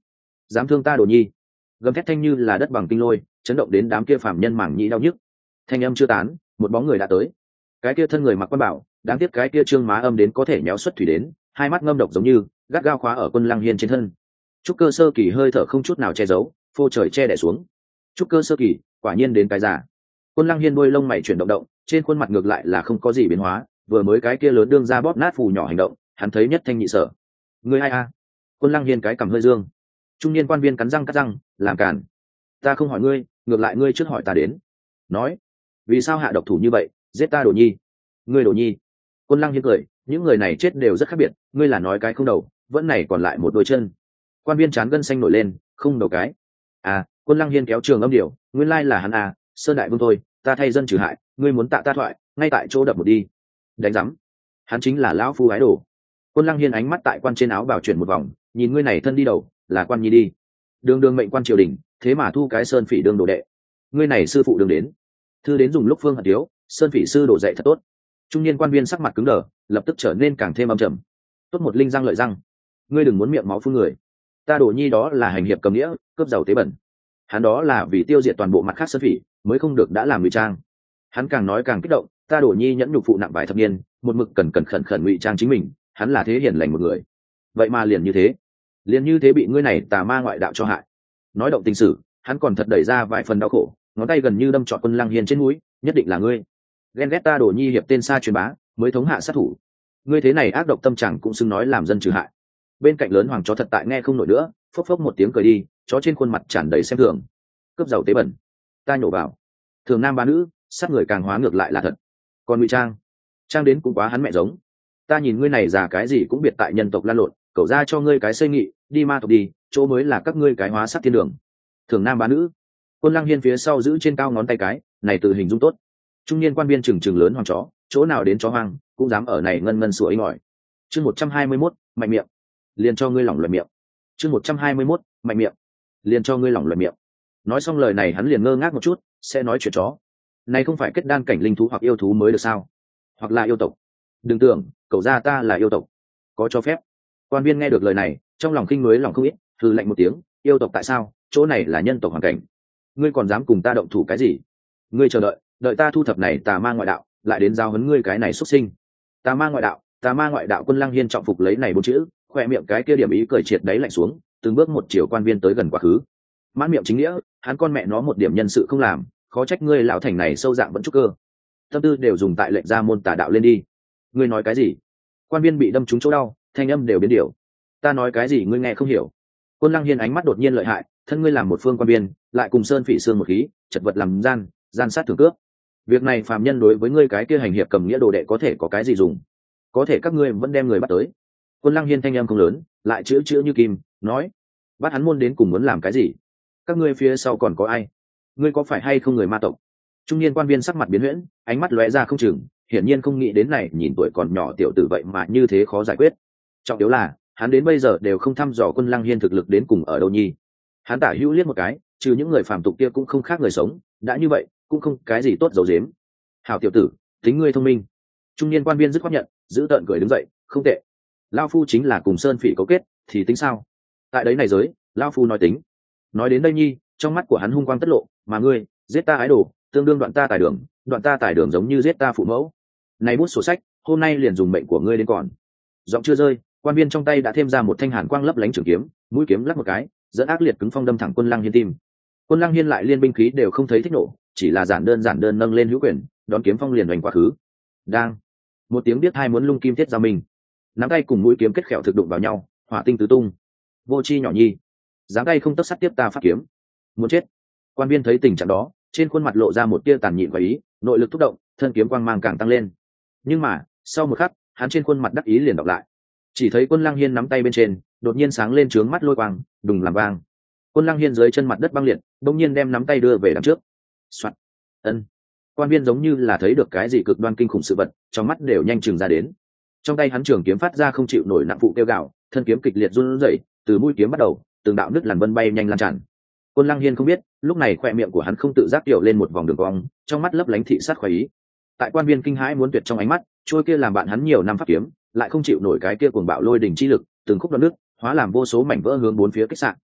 dám thương ta đồ nhi. Gầm thét thanh như là đất bằng kinh lôi, chấn động đến đám kia phàm nhân mảng nhĩ đau nhức. Thanh âm chưa tán, một bóng người đã tới. Cái kia thân người mặc quan bảo, đáng tiếc cái kia trương má âm đến có thể nhéo xuất thủy đến, hai mắt ngâm độc giống như gắt gao khóa ở Quân Lăng Hiên trên thân. Trúc cơ sơ kỳ hơi thở không chút nào che giấu, phô trời che đè xuống. Trúc cơ sơ kỳ, quả nhiên đến cái giả. Quân Lăng Hiên đôi lông mày chuyển động động, trên khuôn mặt ngược lại là không có gì biến hóa, vừa mới cái kia lớn đương ra bóp nát phù nhỏ hành động, hắn thấy nhất thanh nhị sở. Người ai a? Quân Lăng Hiên cái cầm hơi dương. Trung niên quan viên cắn răng cắn răng, làm cản. Ta không hỏi ngươi, ngược lại ngươi trước hỏi ta đến. Nói, vì sao hạ độc thủ như vậy, giết ta đồ nhi? Ngươi đồ nhi? Quân Lăng Hiên cười, những người này chết đều rất khác biệt, ngươi là nói cái không đầu, vẫn này còn lại một đôi chân. Quan viên chán gân xanh nổi lên, không đầu cái. À, Quân Lăng Hiên kéo trường âm điệu, nguyên lai là hắn à, Sơn đại vương thôi, ta thay dân trừ hại, ngươi muốn tạ ta thoại, ngay tại chỗ đập một đi. Đánh rắm. Hắn chính là lão phu ái đồ. Quân Lăng Hiên ánh mắt tại quan trên áo bào chuyển một vòng, nhìn ngươi này thân đi đầu, là quan nhi đi. Đường đường mệnh quan triều đình, thế mà thu cái Sơn phỉ đương đồ đệ. Ngươi này sư phụ đường đến. Thư đến dùng lúc phương hận thiếu, Sơn phỉ sư đổ dạy thật tốt. Trung niên quan viên sắc mặt cứng đờ, lập tức trở nên càng thêm âm trầm. Tốt một linh răng lợi răng. Ngươi đừng muốn miệng máu phun người. Ta đồ nhi đó là hành hiệp cầm nghĩa, cướp giàu tế bẩn. Hắn đó là vì tiêu diệt toàn bộ mặt khác Sơn phỉ, mới không được đã làm ngụy trang. Hắn càng nói càng kích động, ta đồ nhi nhẫn nhục phụ nặng vài thập niên, một mực cần cần khẩn khẩn ngụy trang chính mình, hắn là thế hiền lành một người. Vậy mà liền như thế, liền như thế bị ngươi này tà ma ngoại đạo cho hại. Nói động tình sử, hắn còn thật đẩy ra vài phần đau khổ, ngón tay gần như đâm trọn Quân Lăng Hiên trên mũi, nhất định là ngươi. Ghen ghét ta đồ nhi hiệp tên xa truyền bá, mới thống hạ sát thủ. Ngươi thế này ác độc tâm trạng cũng xứng nói làm dân trừ hại. Bên cạnh lớn hoàng chó thật tại nghe không nổi nữa, phốc phốc một tiếng cười đi, chó trên khuôn mặt tràn đầy xem thường. Cướp giàu tế bẩn, ta nhổ vào. Thường nam ba nữ, sát người càng hóa ngược lại là thật. Còn ngụy trang, trang đến cũng quá hắn mẹ giống. Ta nhìn ngươi này già cái gì cũng biệt tại nhân tộc lan lộn, cậu ra cho ngươi cái xây nghị, đi ma tộc đi, chỗ mới là các ngươi cái hóa sát thiên đường. Thường nam ba nữ. Quân Lăng Hiên phía sau giữ trên cao ngón tay cái, này từ hình dung tốt. Trung niên quan viên trừng trừng lớn hoàng chó, chỗ nào đến chó hoang, cũng dám ở này ngân ngân sủa inh ỏi. Chương một trăm hai mươi mốt, mạnh miệng, liền cho ngươi lỏng lợi miệng. Chương một trăm hai mươi mốt, mạnh miệng, liền cho ngươi lỏng lợi miệng. Nói xong lời này hắn liền ngơ ngác một chút, sẽ nói chuyện chó. Này không phải kết đan cảnh linh thú hoặc yêu thú mới được sao? Hoặc là yêu tộc. Đừng tưởng, cậu ra ta là yêu tộc. Có cho phép. Quan viên nghe được lời này, trong lòng khinh nuối lòng không ít, hừ lạnh một tiếng, yêu tộc tại sao? Chỗ này là nhân tộc hoàn cảnh. Ngươi còn dám cùng ta động thủ cái gì? Ngươi chờ đợi, đợi ta thu thập này tà ma ngoại đạo, lại đến giao huấn ngươi cái này xuất sinh. Tà ma ngoại đạo, tà ma ngoại đạo. Quân Lăng Hiên trọng phục lấy này bốn chữ, khoe miệng cái kia điểm ý cười triệt đáy lạnh xuống, từng bước một chiều quan viên tới gần quá khứ. Mãn miệng chính nghĩa, hắn con mẹ nó một điểm nhân sự không làm, khó trách ngươi lão thành này sâu dạng vẫn trúc cơ. Tâm tư đều dùng tại lệnh ra môn tà đạo lên đi. Ngươi nói cái gì? Quan viên bị đâm trúng chỗ đau, thanh âm đều biến điều. Ta nói cái gì ngươi nghe không hiểu? Quân Lăng Hiên ánh mắt đột nhiên lợi hại, thân ngươi làm một phương quan viên, lại cùng sơn phỉ xương một khí, chật vật làm gian, gian sát thường cướp. Việc này phàm nhân đối với ngươi cái kia hành hiệp cầm nghĩa đồ đệ có thể có cái gì dùng? Có thể các ngươi vẫn đem người bắt tới. Quân Lăng Hiên thanh âm không lớn, lại chữ chữ như kim, nói: bắt hắn môn đến cùng muốn làm cái gì? Các ngươi phía sau còn có ai? Ngươi có phải hay không người ma tộc? Trung niên quan viên sắc mặt biến huyễn, ánh mắt lóe ra không chừng, hiển nhiên không nghĩ đến này nhìn tuổi còn nhỏ tiểu tử vậy mà như thế khó giải quyết. Trọng yếu là hắn đến bây giờ đều không thăm dò Quân Lăng Hiên thực lực đến cùng ở đâu nhi. Hắn tả hữu liếc một cái, trừ những người phàm tục kia cũng không khác người sống, đã như vậy cũng không cái gì tốt giấu giếm. Hảo tiểu tử, tính ngươi thông minh. Trung niên quan viên dứt khoát nhận, giữ tợn cười đứng dậy, không tệ. Lao phu chính là cùng sơn phỉ cấu kết, thì tính sao? Tại đấy này giới, Lao phu nói tính. Nói đến đây nhi, trong mắt của hắn hung quang tất lộ, mà ngươi, giết ta ái đồ, tương đương đoạn ta tài đường, đoạn ta tài đường giống như giết ta phụ mẫu. Này bút sổ sách, hôm nay liền dùng mệnh của ngươi đến còn. Giọng chưa rơi, quan viên trong tay đã thêm ra một thanh hàn quang lấp lánh trường kiếm, mũi kiếm lắc một cái, dẫn ác liệt cứng phong đâm thẳng Quân Lăng Hiên tim. Quân Lăng Hiên lại liên binh khí đều không thấy thích nổ, chỉ là giản đơn giản đơn nâng lên hữu quyền, đón kiếm phong liền hoành quá khứ. Đang, một tiếng biết hai muốn lung kim thiết ra mình, nắm tay cùng mũi kiếm kết khẹo thực đụng vào nhau, hỏa tinh tứ tung. Vô chi nhỏ nhi, dám tay không tấp sắt tiếp ta phát kiếm, muốn chết. Quan viên thấy tình trạng đó, trên khuôn mặt lộ ra một tia tàn nhịn và ý, nội lực thúc động, thân kiếm quang mang càng tăng lên. Nhưng mà sau một khắc, hắn trên khuôn mặt đắc ý liền đọc lại. Chỉ thấy Quân Lăng Hiên nắm tay bên trên, đột nhiên sáng lên trướng mắt lôi quang, đùng làm vang. Quân Lăng Hiên dưới chân mặt đất băng liệt, đột nhiên đem nắm tay đưa về đằng trước. Soạt. Ân. Quan viên giống như là thấy được cái gì cực đoan kinh khủng sự vật, trong mắt đều nhanh chừng ra đến. Trong tay hắn trường kiếm phát ra không chịu nổi nặng phụ kêu gào, thân kiếm kịch liệt run rẩy, từ mũi kiếm bắt đầu, từng đạo nứt làn vân bay nhanh lan tràn. Quân Lăng Hiên không biết, lúc này khóe miệng của hắn không tự giác tiểu lên một vòng đường cong, trong mắt lấp lánh thị sát khoái ý. Tại quan viên kinh hãi muốn tuyệt trong ánh mắt, trôi kia làm bạn hắn nhiều năm pháp kiếm, lại không chịu nổi cái kia cuồng bạo lôi đỉnh chi lực, từng khúc đoạn nước, hóa làm vô số mảnh vỡ hướng bốn phía kích sạn.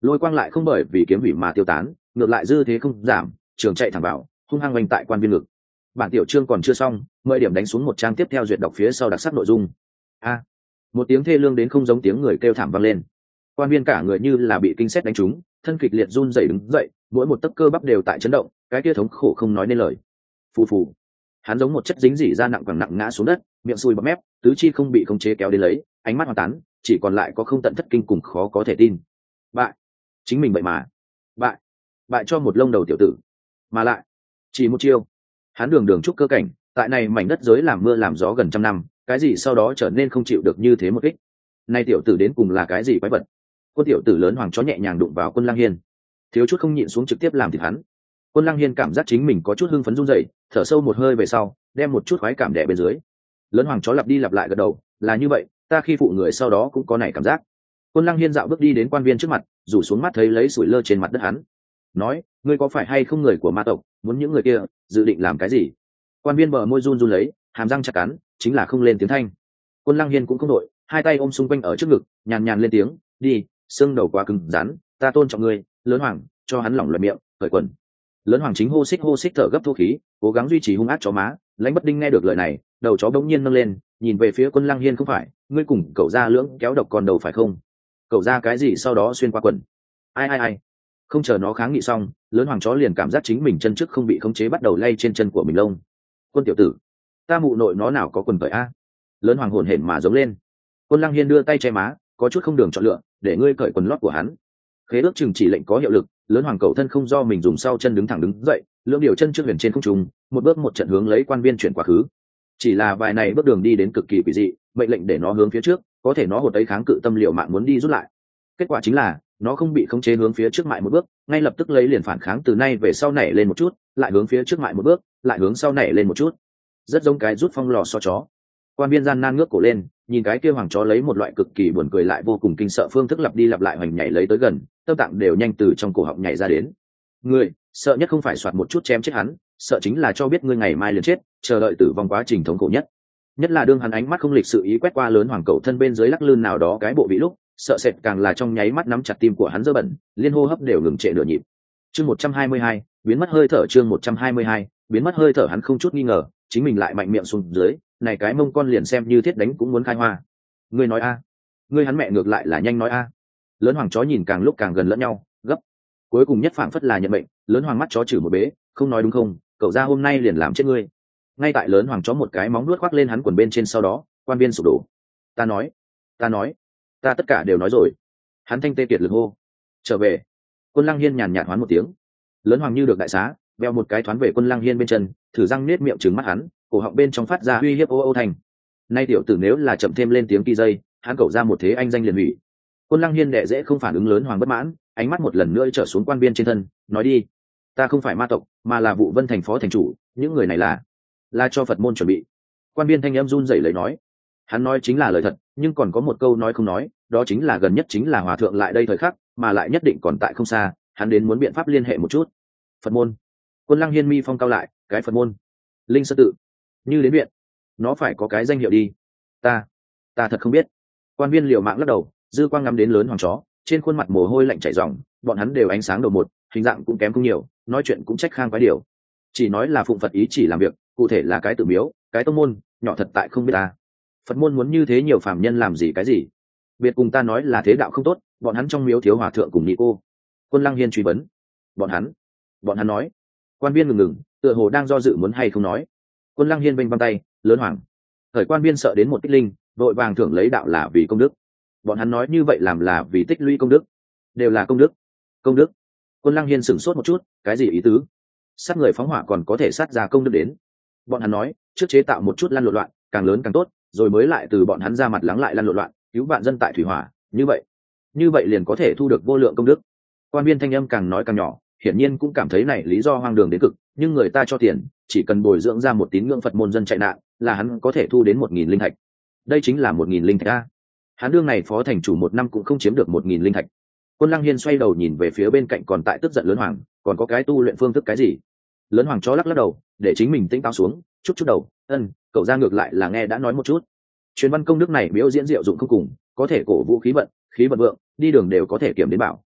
lôi quang lại không bởi vì kiếm hủy mà tiêu tán, ngược lại dư thế không giảm, trường chạy thẳng vào, hung hăng oanh tại quan viên ngực. Bản tiểu chương còn chưa xong, mười điểm đánh xuống một trang tiếp theo duyệt đọc phía sau đặc sắc nội dung. A, một tiếng thê lương đến không giống tiếng người kêu thảm vang lên. Quan viên cả người như là bị kinh sét đánh trúng, thân kịch liệt run rẩy đứng dậy, mỗi một tấc cơ bắp đều tại chấn động, cái kia thống khổ không nói nên lời. Phù phù, hắn giống một chất dính dỉ ra nặng quẳng nặng ngã xuống đất, miệng sùi bọt mép, tứ chi không bị khống chế kéo đến lấy, ánh mắt hoa tán, chỉ còn lại có không tận thất kinh cùng khó có thể tin. Bại, chính mình vậy mà, bại, bại cho một lông đầu tiểu tử, mà lại chỉ một chiêu. Hắn đường đường trúc cơ cảnh, tại này mảnh đất giới làm mưa làm gió gần trăm năm, cái gì sau đó trở nên không chịu được như thế một kích. Nay tiểu tử đến cùng là cái gì quái vật? Quân tiểu tử lớn hoàng chó nhẹ nhàng đụng vào Quân Lăng Hiên, thiếu chút không nhịn xuống trực tiếp làm thịt hắn. Quân Lăng Hiên cảm giác chính mình có chút hưng phấn run rẩy, thở sâu một hơi về sau, đem một chút khoái cảm đè bên dưới. Lớn hoàng chó lặp đi lặp lại gật đầu, là như vậy, ta khi phụ người sau đó cũng có này cảm giác. Quân Lăng Hiên dạo bước đi đến quan viên trước mặt, rủ xuống mắt thấy lấy sủi lơ trên mặt đất hắn, nói, ngươi có phải hay không người của ma tộc, muốn những người kia dự định làm cái gì? Quan viên bờ môi run run lấy, hàm răng chặt cắn, chính là không lên tiếng thanh. Quân Lăng Hiên cũng không đội, hai tay ôm xung quanh ở trước ngực, nhàn nhàn lên tiếng, đi, xương đầu quá cứng rắn, ta tôn trọng ngươi. Lớn hoàng cho hắn lỏng lẻo miệng, cởi quần. Lớn hoàng chính hô xích hô xích thở gấp thô khí, cố gắng duy trì hung ác chó má. Lãnh Bất Đinh nghe được lời này, đầu chó bỗng nhiên nâng lên, nhìn về phía Quân Lăng Hiên, không phải ngươi cùng cậu ra lưỡng kéo độc con đầu phải không? Cậu ra cái gì sau đó xuyên qua quần? Ai ai ai? Không chờ nó kháng nghị xong, lớn hoàng chó liền cảm giác chính mình chân trước không bị khống chế, bắt đầu lay trên chân của mình lông. Quân tiểu tử, ta mụ nội nó nào có quần cởi a? Lớn hoàng hồn hển mà giống lên. Quân Lăng Hiên đưa tay che má, có chút không đường chọn lựa, để ngươi cởi quần lót của hắn. Khế ước chừng chỉ lệnh có hiệu lực, lớn hoàng cầu thân không do mình dùng sau chân đứng thẳng đứng dậy, lưỡng điều chân trước huyền trên không trung, một bước một trận hướng lấy quan viên chuyển quá khứ. Chỉ là vài này bước đường đi đến cực kỳ quỷ dị, mệnh lệnh để nó hướng phía trước, có thể nó hột ấy kháng cự tâm liệu mạng muốn đi rút lại. Kết quả chính là nó không bị khống chế hướng phía trước mại một bước, ngay lập tức lấy liền phản kháng, từ nay về sau nảy lên một chút, lại hướng phía trước mại một bước, lại hướng sau nảy lên một chút, rất giống cái rút phong lò xo chó. Quan viên gian nan ngước cổ lên, nhìn cái kia hoàng chó lấy một loại cực kỳ buồn cười lại vô cùng kinh sợ phương thức lặp đi lặp lại hoành nhảy lấy tới gần, tâm tạng đều nhanh từ trong cổ họng nhảy ra đến. Ngươi sợ nhất không phải soạt một chút chém chết hắn, sợ chính là cho biết ngươi ngày mai liền chết, chờ đợi tử vong quá trình thống khổ nhất. Nhất là đương hắn ánh mắt không lịch sự ý quét qua lớn hoàng cầu thân bên dưới lắc lư nào đó cái bộ vị lúc, sợ sệt càng là trong nháy mắt nắm chặt tim của hắn dơ bẩn, liên hô hấp đều ngừng trệ nửa nhịp. Chương một trăm hai mươi hai, biến mất hơi thở. Chương một trăm hai mươi hai, biến mất hơi thở. Hắn không chút nghi ngờ, chính mình lại mạnh miệng xuống dưới, này cái mông con liền xem như thiết đánh cũng muốn khai hoa. Ngươi nói a? Ngươi hắn mẹ ngược lại là nhanh nói a. Lớn hoàng chó nhìn càng lúc càng gần lẫn nhau, gấp. Cuối cùng nhất phảng phất là nhận mệnh, lớn hoàng mắt chó chửi một bế, không nói đúng không, cậu ra hôm nay liền làm chết ngươi. Ngay tại lớn hoàng chó một cái móng nuốt khoác lên hắn quần bên trên, sau đó, quan viên sụp đổ. Ta nói, ta nói, ta tất cả đều nói rồi. Hắn thanh tê kiệt lực hô. Trở về. Quân Lăng Hiên nhàn nhạt hoán một tiếng. Lớn hoàng như được đại xá, veo một cái thoán về Quân Lăng Hiên bên chân, thử răng nết miệng trừng mắt hắn, cổ họng bên trong phát ra uy hiếp ô ô thành. Nay tiểu tử nếu là chậm thêm lên tiếng kỳ dây, hắn cậu ra một thế anh danh liền hủy. Quân Lăng Hiên đệ dễ không phản ứng, lớn hoàng bất mãn, ánh mắt một lần nữa trở xuống quan viên trên thân, nói đi, ta không phải ma tộc, mà là Vụ Vân thành phó thành chủ, những người này là là cho Phật môn chuẩn bị. Quan viên thanh em run rẩy lấy nói. Hắn nói chính là lời thật, nhưng còn có một câu nói không nói, đó chính là gần nhất chính là hòa thượng lại đây thời khắc, mà lại nhất định còn tại không xa, hắn đến muốn biện pháp liên hệ một chút. Phật môn. Quân Lăng Hiên mi phong cao lại, cái Phật môn, linh sơn tự, như đến viện, nó phải có cái danh hiệu đi. Ta, ta thật không biết. Quan viên liều mạng lắc đầu, dư quang ngắm đến lớn hoàng chó, trên khuôn mặt mồ hôi lạnh chảy ròng, bọn hắn đều ánh sáng đầu một, hình dạng cũng kém không nhiều, nói chuyện cũng trách khang quái điều. Chỉ nói là phụng Phật ý chỉ làm việc, cụ thể là cái tự miếu, cái tông môn, nhỏ thật tại không biết ta. Phật môn muốn như thế nhiều phàm nhân làm gì cái gì? Biệt cùng ta nói là thế đạo không tốt, bọn hắn trong miếu thiếu hòa thượng cùng nhị cô. Quân Lăng Hiên truy vấn. Bọn hắn, bọn hắn nói. Quan viên ngừng ngừng, tựa hồ đang do dự muốn hay không nói. Quân Lăng Hiên vênh văng tay, lớn hoàng. Thời quan viên sợ đến một tích linh, vội vàng thưởng lấy đạo là vì công đức. Bọn hắn nói như vậy làm là vì tích lũy công đức, đều là công đức. Công đức. Quân Lăng Hiên sửng sốt một chút, cái gì ý tứ? Sát người phóng hỏa còn có thể sát ra công đức đến? Bọn hắn nói, trước chế tạo một chút lăn lộn loạn, càng lớn càng tốt, rồi mới lại từ bọn hắn ra mặt lắng lại lăn lộn loạn, cứu vạn dân tại thủy hỏa, như vậy, như vậy liền có thể thu được vô lượng công đức. Quan viên thanh âm càng nói càng nhỏ, hiển nhiên cũng cảm thấy này lý do hoang đường đến cực, nhưng người ta cho tiền, chỉ cần bồi dưỡng ra một tín ngưỡng Phật môn dân chạy nạn, là hắn có thể thu đến một nghìn linh thạch. Đây chính là một nghìn linh thạch a. Hắn đương này phó thành chủ một năm cũng không chiếm được một nghìn linh thạch. Quân Lăng Hiên xoay đầu nhìn về phía bên cạnh còn tại tức giận lớn hoàng, còn có cái tu luyện phương thức cái gì? Lớn hoàng chó lắc lắc đầu, để chính mình tĩnh táo xuống, chút chút đầu, ân, cậu ra ngược lại là nghe đã nói một chút. Truyền văn công đức này biểu diễn diệu dụng không cùng, có thể cổ vũ khí vận, khí vận vượng, đi đường đều có thể kiểm đến bảo.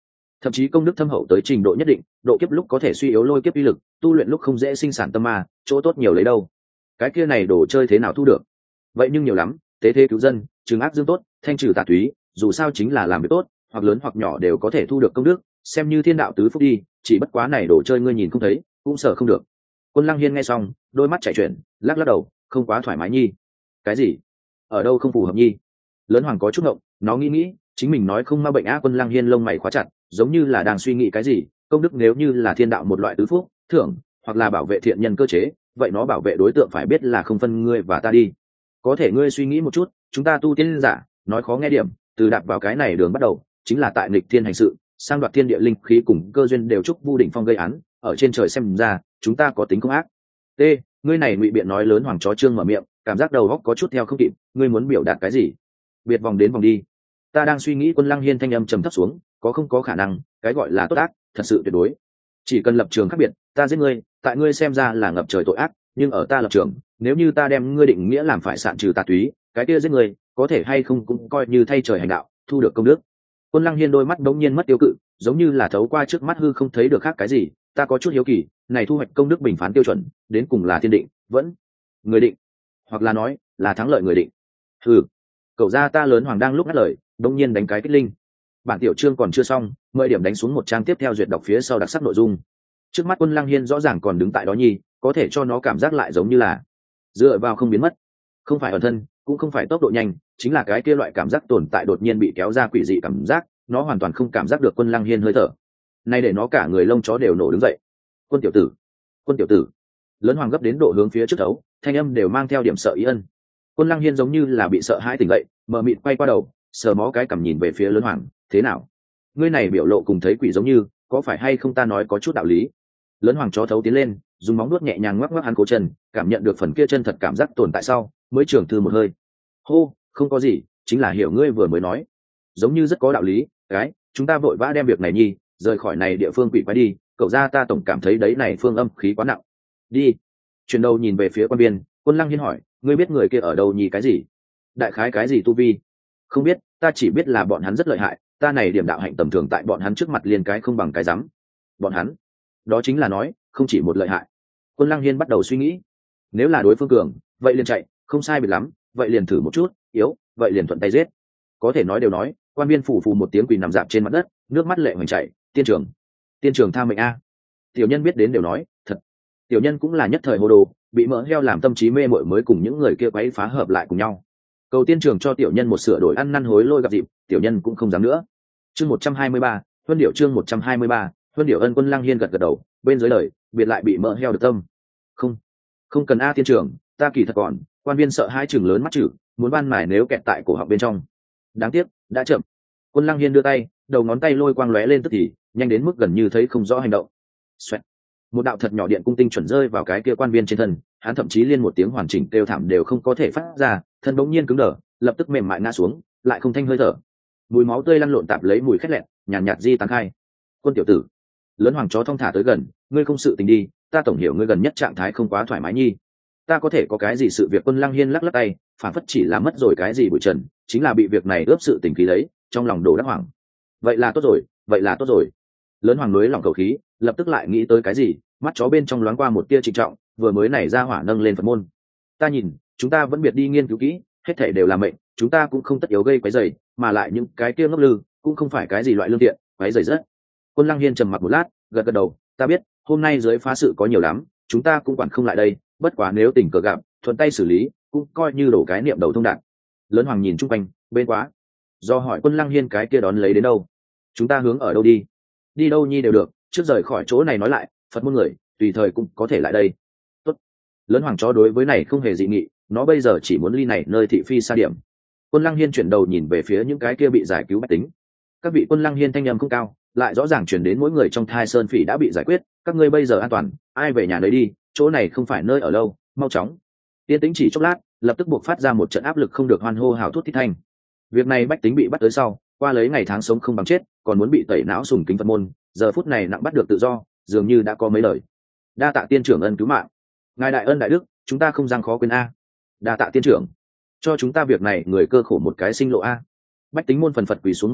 thậm chí công đức thâm hậu tới trình độ nhất định, độ kiếp lúc có thể suy yếu lôi kiếp uy lực, tu luyện lúc không dễ sinh sản tâm ma, chỗ tốt nhiều lấy đâu. Cái kia này đồ chơi thế nào thu được? Vậy nhưng nhiều lắm, tế thế cứu dân, trừng ác dương tốt, thanh trừ tà túy, dù sao chính là làm việc tốt, hoặc lớn hoặc nhỏ đều có thể thu được công đức, xem như thiên đạo tứ phúc đi, chỉ bất quá này đồ chơi ngươi nhìn không thấy, cũng sợ không được. Quân Lăng Hiên nghe xong, đôi mắt chạy chuyển, lắc lắc đầu, không quá thoải mái nhi. Cái gì? Ở đâu không phù hợp nhi? Lớn Hoàng có chút ngộng, nó nghĩ nghĩ, chính mình nói không ma bệnh á. Quân Lăng Hiên lông mày khóa chặt, giống như là đang suy nghĩ cái gì. Công đức nếu như là thiên đạo một loại tứ phúc, thưởng, hoặc là bảo vệ thiện nhân cơ chế, vậy nó bảo vệ đối tượng phải biết là không phân ngươi và ta đi. Có thể ngươi suy nghĩ một chút, chúng ta tu tiên giả, nói khó nghe điểm, từ đạp vào cái này đường bắt đầu, chính là tại nghịch thiên hành sự, sang đoạt thiên địa linh khí cùng cơ duyên đều chúc vu đỉnh phong gây án, ở trên trời xem ra, chúng ta có tính không ác. T, ngươi này ngụy biện nói lớn. Hoàng chó trương mở miệng, cảm giác đầu óc có chút theo không kịp, ngươi muốn biểu đạt cái gì? Biệt vòng đến vòng đi. Ta đang suy nghĩ. Quân Lăng Hiên thanh âm trầm thấp xuống, có không có khả năng, cái gọi là tốt ác, thật sự tuyệt đối. Chỉ cần lập trường khác biệt, ta giết ngươi, tại ngươi xem ra là ngập trời tội ác, nhưng ở ta lập trường, nếu như ta đem ngươi định nghĩa làm phải sạn trừ tà túy, cái kia giết ngươi, có thể hay không cũng coi như thay trời hành đạo, thu được công đức. Quân Lăng Hiên đôi mắt đống nhiên mất tiêu cự, giống như là thấu qua trước mắt hư không thấy được khác cái gì. Ta có chút hiếu kỳ, này thu hoạch công đức bình phán tiêu chuẩn, đến cùng là thiên định, vẫn người định, hoặc là nói là thắng lợi người định. Hừ, cậu gia ta lớn Hoàng đang lúc ngắt lời, đống nhiên đánh cái kích linh. Bản tiểu chương còn chưa xong, mời điểm đánh xuống một trang tiếp theo duyệt đọc phía sau đặc sắc nội dung. Trước mắt Quân Lăng Hiên rõ ràng còn đứng tại đó nhi, có thể cho nó cảm giác lại giống như là dựa vào không biến mất, không phải ẩn thân, cũng không phải tốc độ nhanh, chính là cái kia loại cảm giác tồn tại đột nhiên bị kéo ra quỷ dị cảm giác, nó hoàn toàn không cảm giác được Quân Lăng Hiên hơi thở. Nay để nó cả người lông chó đều nổ đứng dậy. Quân tiểu tử, quân tiểu tử. Lớn Hoàng gấp đến độ hướng phía trước thấu, thanh âm đều mang theo điểm sợ ý ân. Quân Lăng Hiên giống như là bị sợ hãi tỉnh dậy, mờ mịt quay qua đầu, sờ mó cái cằm nhìn về phía Lớn Hoàng, thế nào? Ngươi này biểu lộ cùng thấy quỷ giống như, có phải hay không ta nói có chút đạo lý? Lớn Hoàng chó thấu tiến lên, dùng móng nuốt nhẹ nhàng ngoắc ngoắc hắn cố chân, cảm nhận được phần kia chân thật cảm giác tồn tại sau, mới trưởng thư một hơi. Hô, không có gì, chính là hiểu ngươi vừa mới nói, giống như rất có đạo lý. Cái, chúng ta vội vã đem việc này nhi rời khỏi này địa phương quỷ quái đi, cậu ra ta tổng cảm thấy đấy này phương âm khí quá nặng. Đi. Chuyển đầu nhìn về phía quan biên, Quân Lăng Hiên hỏi, ngươi biết người kia ở đâu nhỉ? Cái gì? Đại khái cái gì tu vi? Không biết, ta chỉ biết là bọn hắn rất lợi hại, ta này điểm đạo hạnh tầm thường tại bọn hắn trước mặt liền cái không bằng cái rắm. Bọn hắn? Đó chính là nói, không chỉ một lợi hại. Quân Lăng Hiên bắt đầu suy nghĩ, nếu là đối phương cường, vậy liền chạy, không sai biệt lắm, vậy liền thử một chút, yếu, vậy liền thuận tay giết. Có thể nói đều nói, quan biên phủ phù một tiếng quỳ nằm dạp trên mặt đất, nước mắt lệ hoành chảy, tiên trường, tiên trường tha mệnh a. Tiểu nhân biết đến đều nói, thật. Tiểu nhân cũng là nhất thời hồ đồ, bị mỡ heo làm tâm trí mê mội mới cùng những người kia quấy phá hợp lại cùng nhau. Cầu tiên trường cho tiểu nhân một sửa đổi ăn năn hối lôi gặp dịp, tiểu nhân cũng không dám nữa. Chương một trăm hai mươi ba, Huân Điểu chương một trăm hai mươi ba, Huân Điểu ân. Quân Lăng Hiên gật gật đầu, bên dưới lời, biệt lại bị mỡ heo được tâm. Không, không cần a tiên trường, ta kỳ thật còn, quan viên sợ hai chừng lớn mắt chữ, muốn ban mài nếu kẹt tại cổ họng bên trong. Đáng tiếc, đã chậm. Quân Lăng Hiên đưa tay, đầu ngón tay lôi quang lóe lên tức thì, nhanh đến mức gần như thấy không rõ hành động. Xoẹt. Một đạo thật nhỏ điện cung tinh chuẩn rơi vào cái kia quan viên trên thân, hắn thậm chí liên một tiếng hoàn chỉnh kêu thảm đều không có thể phát ra, thân bỗng nhiên cứng đờ, lập tức mềm mại ngã xuống, lại không thanh hơi thở. Mùi máu tươi lăn lộn tạp lấy mùi khét lẹn, nhàn nhạt, nhạt di tán khai. Quân tiểu tử, Lớn Hoàng chó thong thả tới gần, ngươi không sự tình đi, ta tổng hiểu ngươi gần nhất trạng thái không quá thoải mái nhi. Ta có thể có cái gì sự việc? Quân Lăng Hiên lắc lắc tay, phản phất chỉ là mất rồi cái gì bụi trần, chính là bị việc này ướp sự tình khí lấy, trong lòng đồ đắc hoàng. Vậy là tốt rồi, vậy là tốt rồi. Lớn Hoàng núi lỏng cầu khí, lập tức lại nghĩ tới cái gì, mắt chó bên trong loáng qua một tia trịnh trọng, vừa mới nảy ra hỏa nâng lên Phật môn. Ta nhìn, chúng ta vẫn biệt đi nghiên cứu kỹ, hết thể đều là mệnh, chúng ta cũng không tất yếu gây quấy rầy, mà lại những cái kia ngốc lư cũng không phải cái gì loại lương thiện, quấy rầy rất. Quân Lăng Hiên trầm mặc một lát, gật gật đầu, ta biết, hôm nay dưới phá sự có nhiều lắm, chúng ta cũng quản không lại đây, bất quá nếu tình cờ gặp, thuận tay xử lý, cũng coi như đổ cái niệm đầu thông đạt. Lớn Hoàng nhìn chung quanh, bên quá, do hỏi Quân Lăng Hiên cái kia đón lấy đến đâu, chúng ta hướng ở đâu đi? Đi đâu nhi đều được, trước rời khỏi chỗ này nói lại, Phật môn người, tùy thời cũng có thể lại đây. Tốt. Lớn Hoàng chó đối với này không hề dị nghị, nó bây giờ chỉ muốn ly này nơi thị phi xa điểm. Quân Lăng Hiên chuyển đầu nhìn về phía những cái kia bị giải cứu bách tính. Các vị Quân Lăng Hiên thanh âm không cao, lại rõ ràng chuyển đến mỗi người trong thai sơn phỉ đã bị giải quyết, các ngươi bây giờ an toàn, ai về nhà đấy đi, chỗ này không phải nơi ở lâu, mau chóng. Tiên tĩnh chỉ chốc lát, lập tức buộc phát ra một trận áp lực không được hoan hô hào thút thít thanh. Việc này bách tính bị bắt tới sau, qua lấy ngày tháng sống không bằng chết, còn muốn bị tẩy não sùng kính Phật môn, giờ phút này nặng bắt được tự do, dường như đã có mấy lời. Đa tạ tiên trưởng ân cứu mạng, ngài đại ân đại đức, chúng ta không giang khó quên a. Đa tạ tiên trưởng, cho chúng ta việc này người cơ khổ một cái sinh lộ a. Bách tính môn phần phật quỳ xuống một mảnh,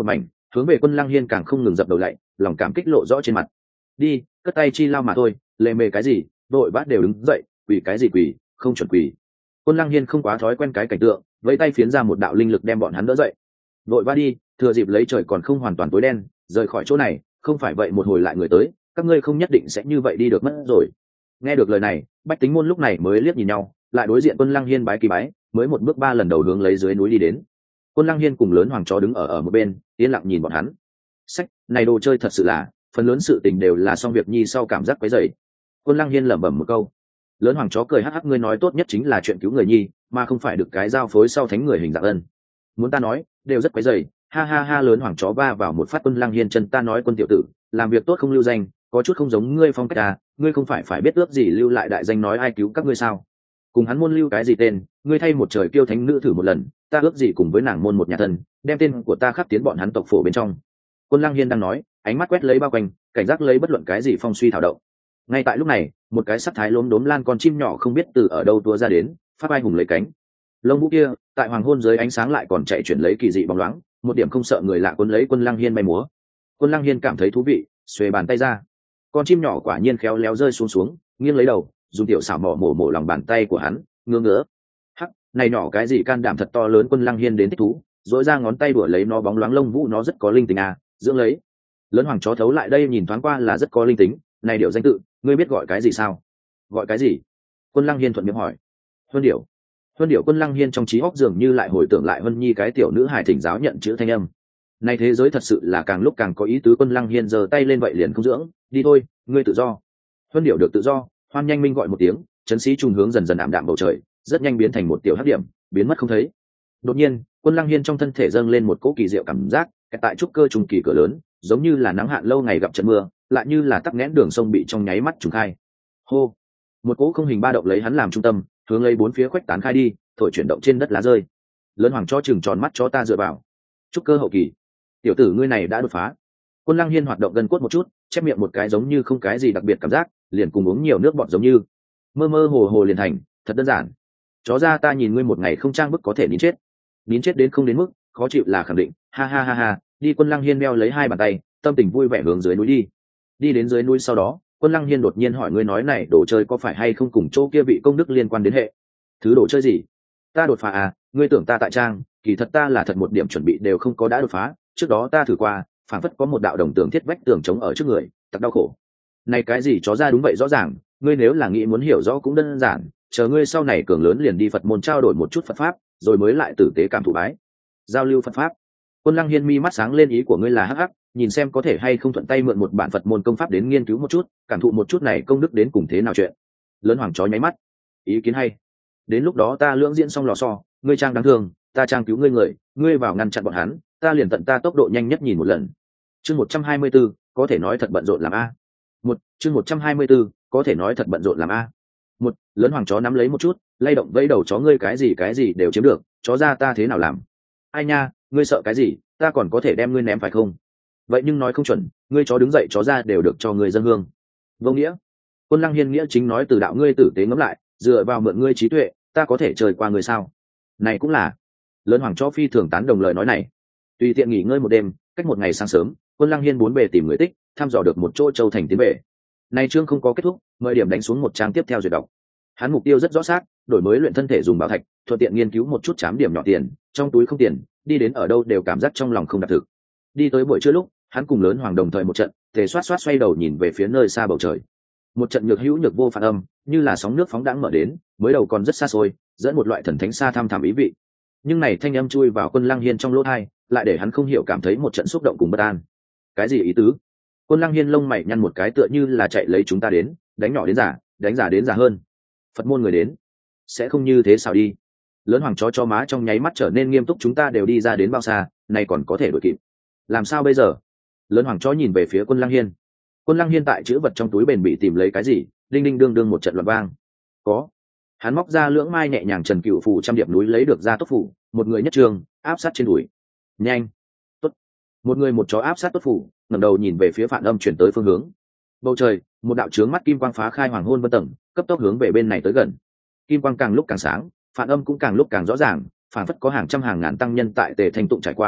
hướng về Quân Lăng Hiên càng không ngừng dập đầu lạy, lòng cảm kích lộ rõ trên mặt. Đi, cất tay chi lao mà thôi, lề mề cái gì, đội bát đều đứng dậy, quỳ cái gì quỳ, không chuẩn quỳ. Quân Lăng Hiên không quá thói quen cái cảnh tượng, vẫy tay phiến ra một đạo linh lực đem bọn hắn đỡ dậy. Đội bát đi, thừa dịp lấy trời còn không hoàn toàn tối đen, rời khỏi chỗ này, không phải vậy một hồi lại người tới, các ngươi không nhất định sẽ như vậy đi được mất rồi. Nghe được lời này, bách tính môn lúc này mới liếc nhìn nhau, lại đối diện Quân Lăng Hiên bái kỳ bái, mới một bước ba lần đầu hướng lấy dưới núi đi đến. Quân Lăng Hiên cùng lớn hoàng chó đứng ở ở một bên, yên lặng nhìn bọn hắn. Sách, này đồ chơi thật sự là, phần lớn sự tình đều là xong việc nhi sau cảm giác quấy rầy. Quân Lăng Hiên lẩm bẩm một câu. Lớn hoàng chó cười hắc hắc, ngươi nói tốt nhất chính là chuyện cứu người nhi, mà không phải được cái giao phối sau thánh người hình dạng ân. Muốn ta nói, đều rất quấy rầy. Ha ha ha, lớn hoàng chó va vào một phát Quân Lăng Hiên chân, ta nói Quân tiểu tử, làm việc tốt không lưu danh, có chút không giống ngươi phong cách à, ngươi không phải phải biết ước gì lưu lại đại danh nói ai cứu các ngươi sao? Cùng hắn môn lưu cái gì tên, ngươi thay một trời kêu thánh nữ thử một lần, ta ước gì cùng với nàng môn một nhà thân, đem tên của ta khắc tiến bọn hắn tộc phổ bên trong. Quân Lăng Hiên đang nói, ánh mắt quét lấy bao quanh, cảnh giác lấy bất luận cái gì phong suy thảo động. Ngay tại lúc này, một cái sắc thái lốm đốm lan con chim nhỏ không biết từ ở đâu tua ra đến, phát bay hùng lấy cánh. Lông vũ kia, tại hoàng hôn dưới ánh sáng lại còn chạy chuyển lấy kỳ dị bóng loáng, một điểm không sợ người lạ cuốn lấy Quân Lăng Hiên bay múa. Quân Lăng Hiên cảm thấy thú vị, xuề bàn tay ra. Con chim nhỏ quả nhiên khéo léo rơi xuống xuống, nghiêng lấy đầu, dùng tiểu xảo mỏ mổ mổ lòng bàn tay của hắn, ngứa ngứa. Hắc, này nhỏ cái gì can đảm thật to lớn. Quân Lăng Hiên đến thích thú, dỗi ra ngón tay đuổi lấy nó bóng loáng lông vũ, nó rất có linh tính à, dưỡng lấy. Lớn hoàng chó thấu lại đây nhìn thoáng qua là rất có linh tính, này điệu danh tự, ngươi biết gọi cái gì sao? Gọi cái gì? Quân Lăng Hiên thuận miệng hỏi. Huân điệu. Huân điệu. Quân Lăng Hiên trong trí óc dường như lại hồi tưởng lại Huân Nhi cái tiểu nữ hài thỉnh giáo nhận chữ thanh âm. Này thế giới thật sự là càng lúc càng có ý tứ. Quân Lăng Hiên giơ tay lên vậy liền không dưỡng, đi thôi, ngươi tự do. Huân điệu được tự do, hoan nhanh minh gọi một tiếng, chấn sĩ trùng hướng dần dần ảm đạm bầu trời, rất nhanh biến thành một tiểu hắc điểm, biến mất không thấy. Đột nhiên, Quân Lăng Hiên trong thân thể dâng lên một cỗ kỳ diệu cảm giác, tại trúc cơ trùng kỳ cửa lớn, giống như là nắng hạn lâu ngày gặp trận mưa, lại như là tắc nghẽn đường sông bị trong nháy mắt trùng khai. Hô, một cỗ không hình ba động lấy hắn làm trung tâm, hướng lấy bốn phía khuếch tán khai đi, thổi chuyển động trên đất lá rơi. Lớn hoàng cho chừng tròn mắt cho ta dựa vào. Trúc cơ hậu kỳ, tiểu tử ngươi này đã đột phá. Quân Lăng Hiên hoạt động gần cốt một chút, chép miệng một cái giống như không cái gì đặc biệt cảm giác, liền cùng uống nhiều nước bọt giống như mơ mơ hồ hồ liền thành, thật đơn giản. Chó ra ta nhìn ngươi một ngày không trang bức có thể nín chết. Nín chết đến không đến mức khó chịu là khẳng định. Ha ha ha ha, đi. Quân Lăng Hiên meo lấy hai bàn tay, tâm tình vui vẻ hướng dưới núi đi. Đi đến dưới núi sau đó, Quân Lăng Hiên đột nhiên hỏi, ngươi nói này đồ chơi có phải hay không cùng chỗ kia vị công đức liên quan đến hệ? Thứ đồ chơi gì? Ta đột phá à? Ngươi tưởng ta tại trang, kỳ thật ta là thật một điểm chuẩn bị đều không có đã đột phá. Trước đó ta thử qua, phản phất có một đạo đồng tường thiết vách tường chống ở trước người, thật đau khổ. Này cái gì chó ra, đúng vậy rõ ràng, ngươi nếu là nghĩ muốn hiểu rõ cũng đơn giản, chờ ngươi sau này cường lớn liền đi Phật môn trao đổi một chút Phật pháp, rồi mới lại tử tế cảm thụ bái, giao lưu Phật pháp. Quân Lăng Hiên mi mắt sáng lên, ý của ngươi là hắc hắc, nhìn xem có thể hay không thuận tay mượn một bản Phật môn công pháp đến nghiên cứu một chút, cảm thụ một chút này công đức đến cùng thế nào chuyện. Lớn hoàng chó nháy mắt, ý kiến hay. Đến lúc đó ta lưỡng diễn xong lò xo, ngươi trang đáng thương, ta trang cứu ngươi người, ngươi vào ngăn chặn bọn hắn, ta liền tận ta tốc độ nhanh nhất nhìn một lần. Chương một trăm hai mươi 124, có thể nói thật bận rộn làm a. Một, chương một trăm hai mươi 124, có thể nói thật bận rộn làm a. Một, lớn hoàng chó nắm lấy một chút, lay động vẫy đầu, chó ngươi cái gì cái gì đều chiếm được, chó ra ta thế nào làm? Ai nha, ngươi sợ cái gì, ta còn có thể đem ngươi ném phải không? Vậy nhưng nói không chuẩn, ngươi chó đứng dậy chó ra đều được cho ngươi dân hương. Vô nghĩa. Quân Lăng Hiên nghĩa chính nói từ đạo, ngươi tử tế ngẫm lại, dựa vào mượn ngươi trí tuệ, ta có thể chơi qua ngươi sao? Này cũng là. Lớn hoàng chó phi thường tán đồng lời nói này. Tùy tiện nghỉ ngơi một đêm, cách một ngày sáng sớm, Quân Lăng Hiên bốn bề tìm người tích, thăm dò được một chỗ châu thành tiến về. Này chương không có kết thúc, mời điểm đánh xuống một trang tiếp theo duyệt đọc. Hắn mục tiêu rất rõ xác, đổi mới luyện thân thể dùng bảo thạch, thuận tiện nghiên cứu một chút chám điểm nhỏ tiền, trong túi không tiền, đi đến ở đâu đều cảm giác trong lòng không đạt thực. Đi tới buổi trưa lúc, hắn cùng lớn hoàng đồng thời một trận, tề xoát xoát xoay đầu nhìn về phía nơi xa bầu trời. Một trận nhược hữu nhược vô phản âm, như là sóng nước phóng đãng mở đến, mới đầu còn rất xa xôi, dẫn một loại thần thánh xa thăm thẳm ý vị. Nhưng này thanh âm chui vào Quân Lăng Hiên trong lỗ tai, lại để hắn không hiểu cảm thấy một trận xúc động cùng bất an. Cái gì ý tứ? Quân Lăng Hiên lông mày nhăn một cái, tựa như là chạy lấy chúng ta đến, đánh nhỏ đến giả, đánh giả đến giả hơn. Phật môn người đến, sẽ không như thế sao đi? Lớn hoàng chó cho má trong nháy mắt trở nên nghiêm túc, chúng ta đều đi ra đến bao xa, này còn có thể đuổi kịp? Làm sao bây giờ? Lớn hoàng chó nhìn về phía Quân Lăng Hiên. Quân Lăng Hiên tại chữ vật trong túi bền bị tìm lấy cái gì, đinh đinh đương đương một trận loạn vang. Có. Hắn móc ra lưỡng mai nhẹ nhàng trần cựu phù trăm điệp núi lấy được ra tốt phủ, một người nhất trường, áp sát trên đùi. Nhanh. Tốt. Một người một chó áp sát tốt phủ, ngẩng đầu nhìn về phía Phản Âm chuyển tới phương hướng. Bầu trời, một đạo chướng mắt kim quang phá khai hoàng hôn vân tầng, cấp tốc hướng về bên này tới gần. Kim quang càng lúc càng sáng, Phản Âm cũng càng lúc càng rõ ràng, phản phất có hàng trăm hàng ngàn tăng nhân tại Tề Thanh Tụng trải qua,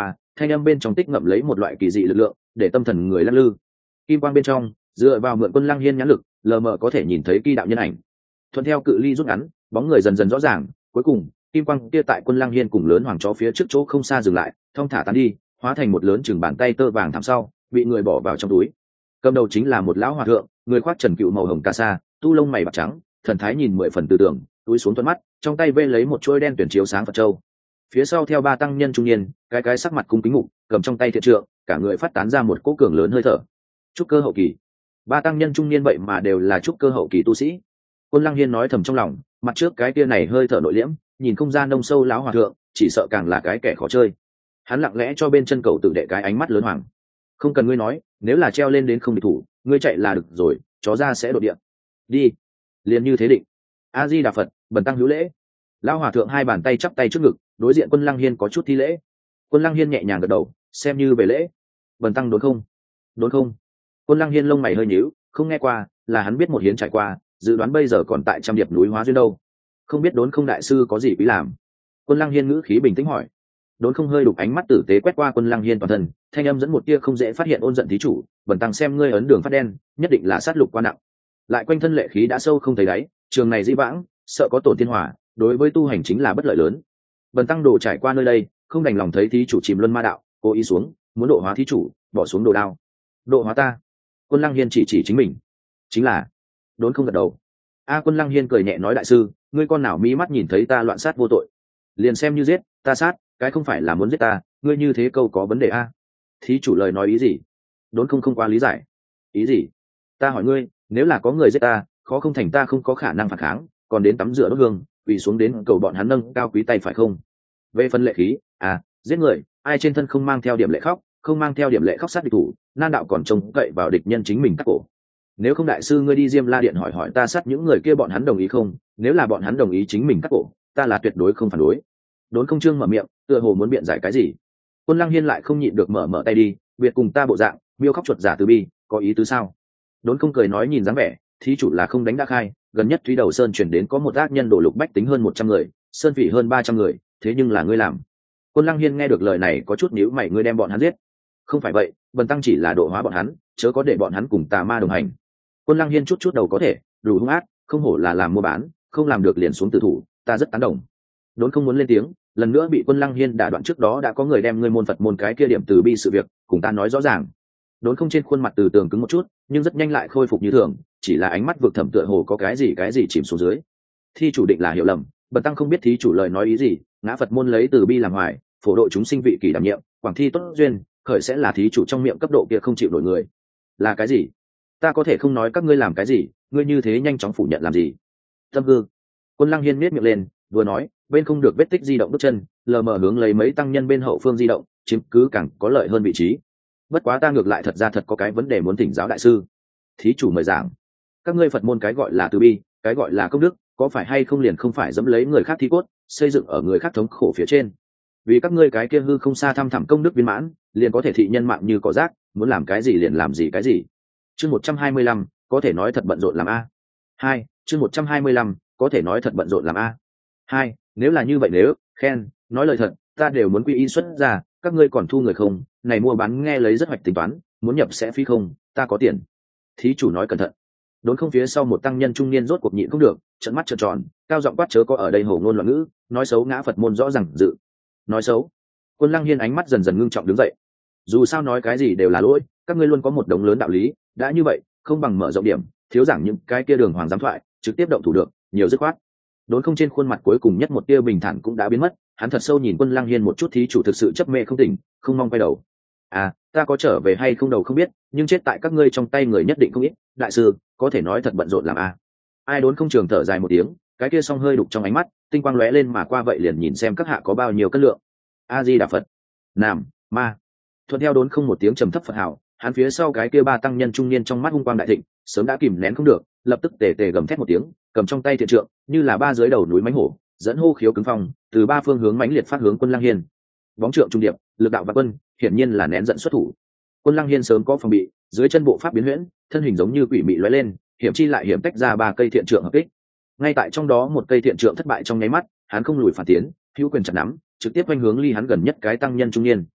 thanh âm bên trong tích ngậm lấy một loại kỳ dị lực lượng để tâm thần người lắc lư. Kim quang bên trong dựa vào mượn Quân Lăng Hiên nhãn lực, lờ mờ có thể nhìn thấy kỳ đạo nhân ảnh. Thuận theo cự ly rút ngắn, bóng người dần dần rõ ràng, cuối cùng kim quang kia tại Quân Lăng Hiên cùng lớn hoàng chó phía trước chỗ không xa dừng lại, thong thả tán đi, hóa thành một lớn chừng bàn tay tơ vàng thẳm sau, bị người bỏ vào trong túi. Cầm đầu chính là một lão hòa thượng, người khoác trần cựu màu hồng ca sa, tu lông mày bạc trắng, thần thái nhìn mười phần từ tưởng, túi xuống thuận mắt, trong tay vê lấy một chuôi đen tuyển chiếu sáng Phật châu. Phía sau theo ba tăng nhân trung niên, cái cái sắc mặt cung kính ngục, cầm trong tay thiện trượng, cả người phát tán ra một cỗ cường lớn hơi thở. Trúc cơ hậu kỳ. Ba tăng nhân trung niên vậy mà đều là trúc cơ hậu kỳ tu sĩ. Quân Lăng Hiên nói thầm trong lòng, mặt trước cái kia này hơi thở nội liễm, nhìn không ra nông sâu láo hòa thượng, chỉ sợ càng là cái kẻ khó chơi. Hắn lặng lẽ cho bên chân cầu tự đệ cái ánh mắt lớn hoàng. Không cần ngươi nói, nếu là treo lên đến không địch thủ, ngươi chạy là được rồi, chó ra sẽ đột địa. Đi. Liền như thế định. A Di Đà Phật, bần tăng hữu lễ. Lão hòa thượng hai bàn tay chắp tay trước ngực, đối diện Quân Lăng Hiên có chút thi lễ. Quân Lăng Hiên nhẹ nhàng gật đầu, xem như về lễ. Bần tăng đốn không? Đốn không? Quân Lăng Hiên lông mày hơi nhíu, không nghe qua, là hắn biết một hiến trải qua, dự đoán bây giờ còn tại trăm điệp núi hóa duyên đâu. Không biết đốn không đại sư có gì quý làm? Quân Lăng Hiên ngữ khí bình tĩnh hỏi. Đốn không hơi đục ánh mắt tử tế quét qua Quân Lăng Hiên toàn thân, thanh âm dẫn một tia không dễ phát hiện ôn giận thí chủ, bần tăng xem ngươi ấn đường phát đen, nhất định là sát lục quá nặng. Lại quanh thân lệ khí đã sâu không thấy đáy, trường này di vãng, sợ có tổn thiên hỏa, đối với tu hành chính là bất lợi lớn. Bần tăng đồ trải qua nơi đây, không đành lòng thấy thí chủ chìm luân ma đạo, cố ý xuống, muốn độ hóa thí chủ, bỏ xuống đồ đao. Độ hóa ta? Quân Lăng Hiên chỉ chỉ chính mình. Chính là. Đốn không gật đầu. A Quân Lăng Hiên cười nhẹ nói đại sư, ngươi con nào mí mắt nhìn thấy ta loạn sát vô tội, liền xem như giết ta sát, cái không phải là muốn giết ta, ngươi như thế câu có vấn đề a? Thí chủ lời nói ý gì? Đốn không không qua lý giải. Ý gì? Ta hỏi ngươi, nếu là có người giết ta, khó không thành ta không có khả năng phản kháng, còn đến tắm rửa đốt hương, quỳ xuống đến cầu bọn hắn nâng cao quý tay phải không? Về phần lệ khí, à, giết người, ai trên thân không mang theo điểm lệ khóc, không mang theo điểm lệ khóc sát địch thủ, nan đạo còn trông cậy vào địch nhân chính mình cắt cổ. Nếu không đại sư ngươi đi Diêm La Điện hỏi hỏi ta sát những người kia bọn hắn đồng ý không? Nếu là bọn hắn đồng ý chính mình cắt cổ, ta là tuyệt đối không phản đối. Đốn không trương mở miệng, tựa hồ muốn biện giải cái gì. Quân Lăng Hiên lại không nhịn được mở mở tay đi, biệt cùng ta bộ dạng, miêu khóc chuột giả từ bi, có ý tứ sao? Đốn không cười nói nhìn dáng vẻ, thí chủ là không đánh đã khai, gần nhất Thúy Đầu Sơn chuyển đến có một ác nhân đổ lục bách tính hơn một trăm người, sơn phỉ hơn ba trăm người, thế nhưng là ngươi làm. Quân Lăng Hiên nghe được lời này có chút nhíu mày, ngươi đem bọn hắn giết? Không phải vậy, bần tăng chỉ là độ hóa bọn hắn, chớ có để bọn hắn cùng tà ma đồng hành. Quân Lăng Hiên chút chút đầu có thể, đủ hung ác, không hổ là làm mua bán, không làm được liền xuống tử thủ, ta rất tán đồng. Đốn không muốn lên tiếng, lần nữa bị Quân Lăng Hiên đả đoạn, trước đó đã có người đem ngươi môn Phật môn cái kia điểm từ bi sự việc cùng ta nói rõ ràng. Đốn không trên khuôn mặt từ tường cứng một chút, nhưng rất nhanh lại khôi phục như thường, chỉ là ánh mắt vực thẳm tựa hồ có cái gì cái gì chìm xuống dưới. Thi chủ định là hiểu lầm, bần tăng không biết thí chủ lời nói ý gì, ngã Phật môn lấy từ bi làm hoài, phổ độ chúng sinh vị kỳ đảm nhiệm, quảng thi tốt duyên, khởi sẽ là thí chủ trong miệng cấp độ kia không chịu nổi người. Là cái gì? Ta có thể không nói các ngươi làm cái gì, ngươi như thế nhanh chóng phủ nhận làm gì? Tâm hư. Quân Lăng Hiên miết miệng lên, vừa nói, bên không được vết tích di động bước chân, lờ mờ hướng lấy mấy tăng nhân bên hậu phương di động, chiếm cứ càng có lợi hơn vị trí. Bất quá ta ngược lại thật ra thật có cái vấn đề muốn thỉnh giáo đại sư. Thí chủ mời giảng. Các ngươi Phật môn cái gọi là từ bi, cái gọi là công đức, có phải hay không liền không phải dẫm lấy người khác thi cốt, xây dựng ở người khác thống khổ phía trên. Vì các ngươi cái kia hư không xa thăm thẳm công đức viên mãn, liền có thể thị nhân mạng như cỏ rác, muốn làm cái gì liền làm gì cái gì. Chương một trăm hai mươi lăm, có thể nói thật bận rộn làm a. Hai, chương một trăm hai mươi lăm, có thể nói thật bận rộn làm a. Hai, nếu là như vậy nếu, khen, nói lời thật, ta đều muốn quy y xuất ra, các ngươi còn thu người không, này mua bán nghe lấy rất hoạch tính toán, muốn nhập sẽ phi không, ta có tiền. Thí chủ nói cẩn thận. Đốn không phía sau một tăng nhân trung niên rốt cuộc nhịn không được, trợn mắt trợn tròn, cao giọng quát chớ có ở đây hồ ngôn loạn ngữ, nói xấu ngã Phật môn rõ ràng dự. Nói xấu? Quân Lăng Hiên ánh mắt dần dần ngưng trọng đứng dậy. Dù sao nói cái gì đều là lỗi, các ngươi luôn có một đống lớn đạo lý, đã như vậy, không bằng mở rộng điểm, thiếu giảng những cái kia đường hoàng giám thoại, trực tiếp động thủ được, nhiều dứt khoát. Đốn không trên khuôn mặt cuối cùng nhất một tia bình thản cũng đã biến mất, hắn thật sâu nhìn Quân Lăng Hiên một chút, thí chủ thực sự chấp mê không tỉnh, không mong quay đầu. À, ta có trở về hay không đầu không biết, nhưng chết tại các ngươi trong tay người nhất định không ít, đại sư, có thể nói thật bận rộn làm a. À. Ai Đốn không trường thở dài một tiếng, cái kia song hơi đục trong ánh mắt, tinh quang lóe lên mà qua vậy liền nhìn xem các hạ có bao nhiêu cân lượng. A Di Đà Phật. Nam, ma. Thuận theo Đốn không một tiếng trầm thấp Phật hào, hắn phía sau cái kia ba tăng nhân trung niên trong mắt hung quang đại thịnh, sớm đã kìm nén không được, lập tức tề tề gầm thét một tiếng, cầm trong tay thiện trượng, như là ba dưới đầu núi mãnh hổ, dẫn hô khiếu cứng phong, từ ba phương hướng mãnh liệt phát hướng Quân Lăng Hiên. Bóng trượng trung điệp, lực đạo và quân, hiển nhiên là nén giận xuất thủ. Quân Lăng Hiên sớm có phòng bị, dưới chân bộ pháp biến huyễn, thân hình giống như quỷ mị lóe lên, hiểm chi lại hiểm tách ra ba cây thiện trượng hợp kích. Ngay tại trong đó một cây thiện trượng thất bại trong nháy mắt, hắn không lùi phản tiến, hữu quyền chặt nắm, trực tiếp quanh hướng ly hắn gần nhất cái tăng nhân trung niên.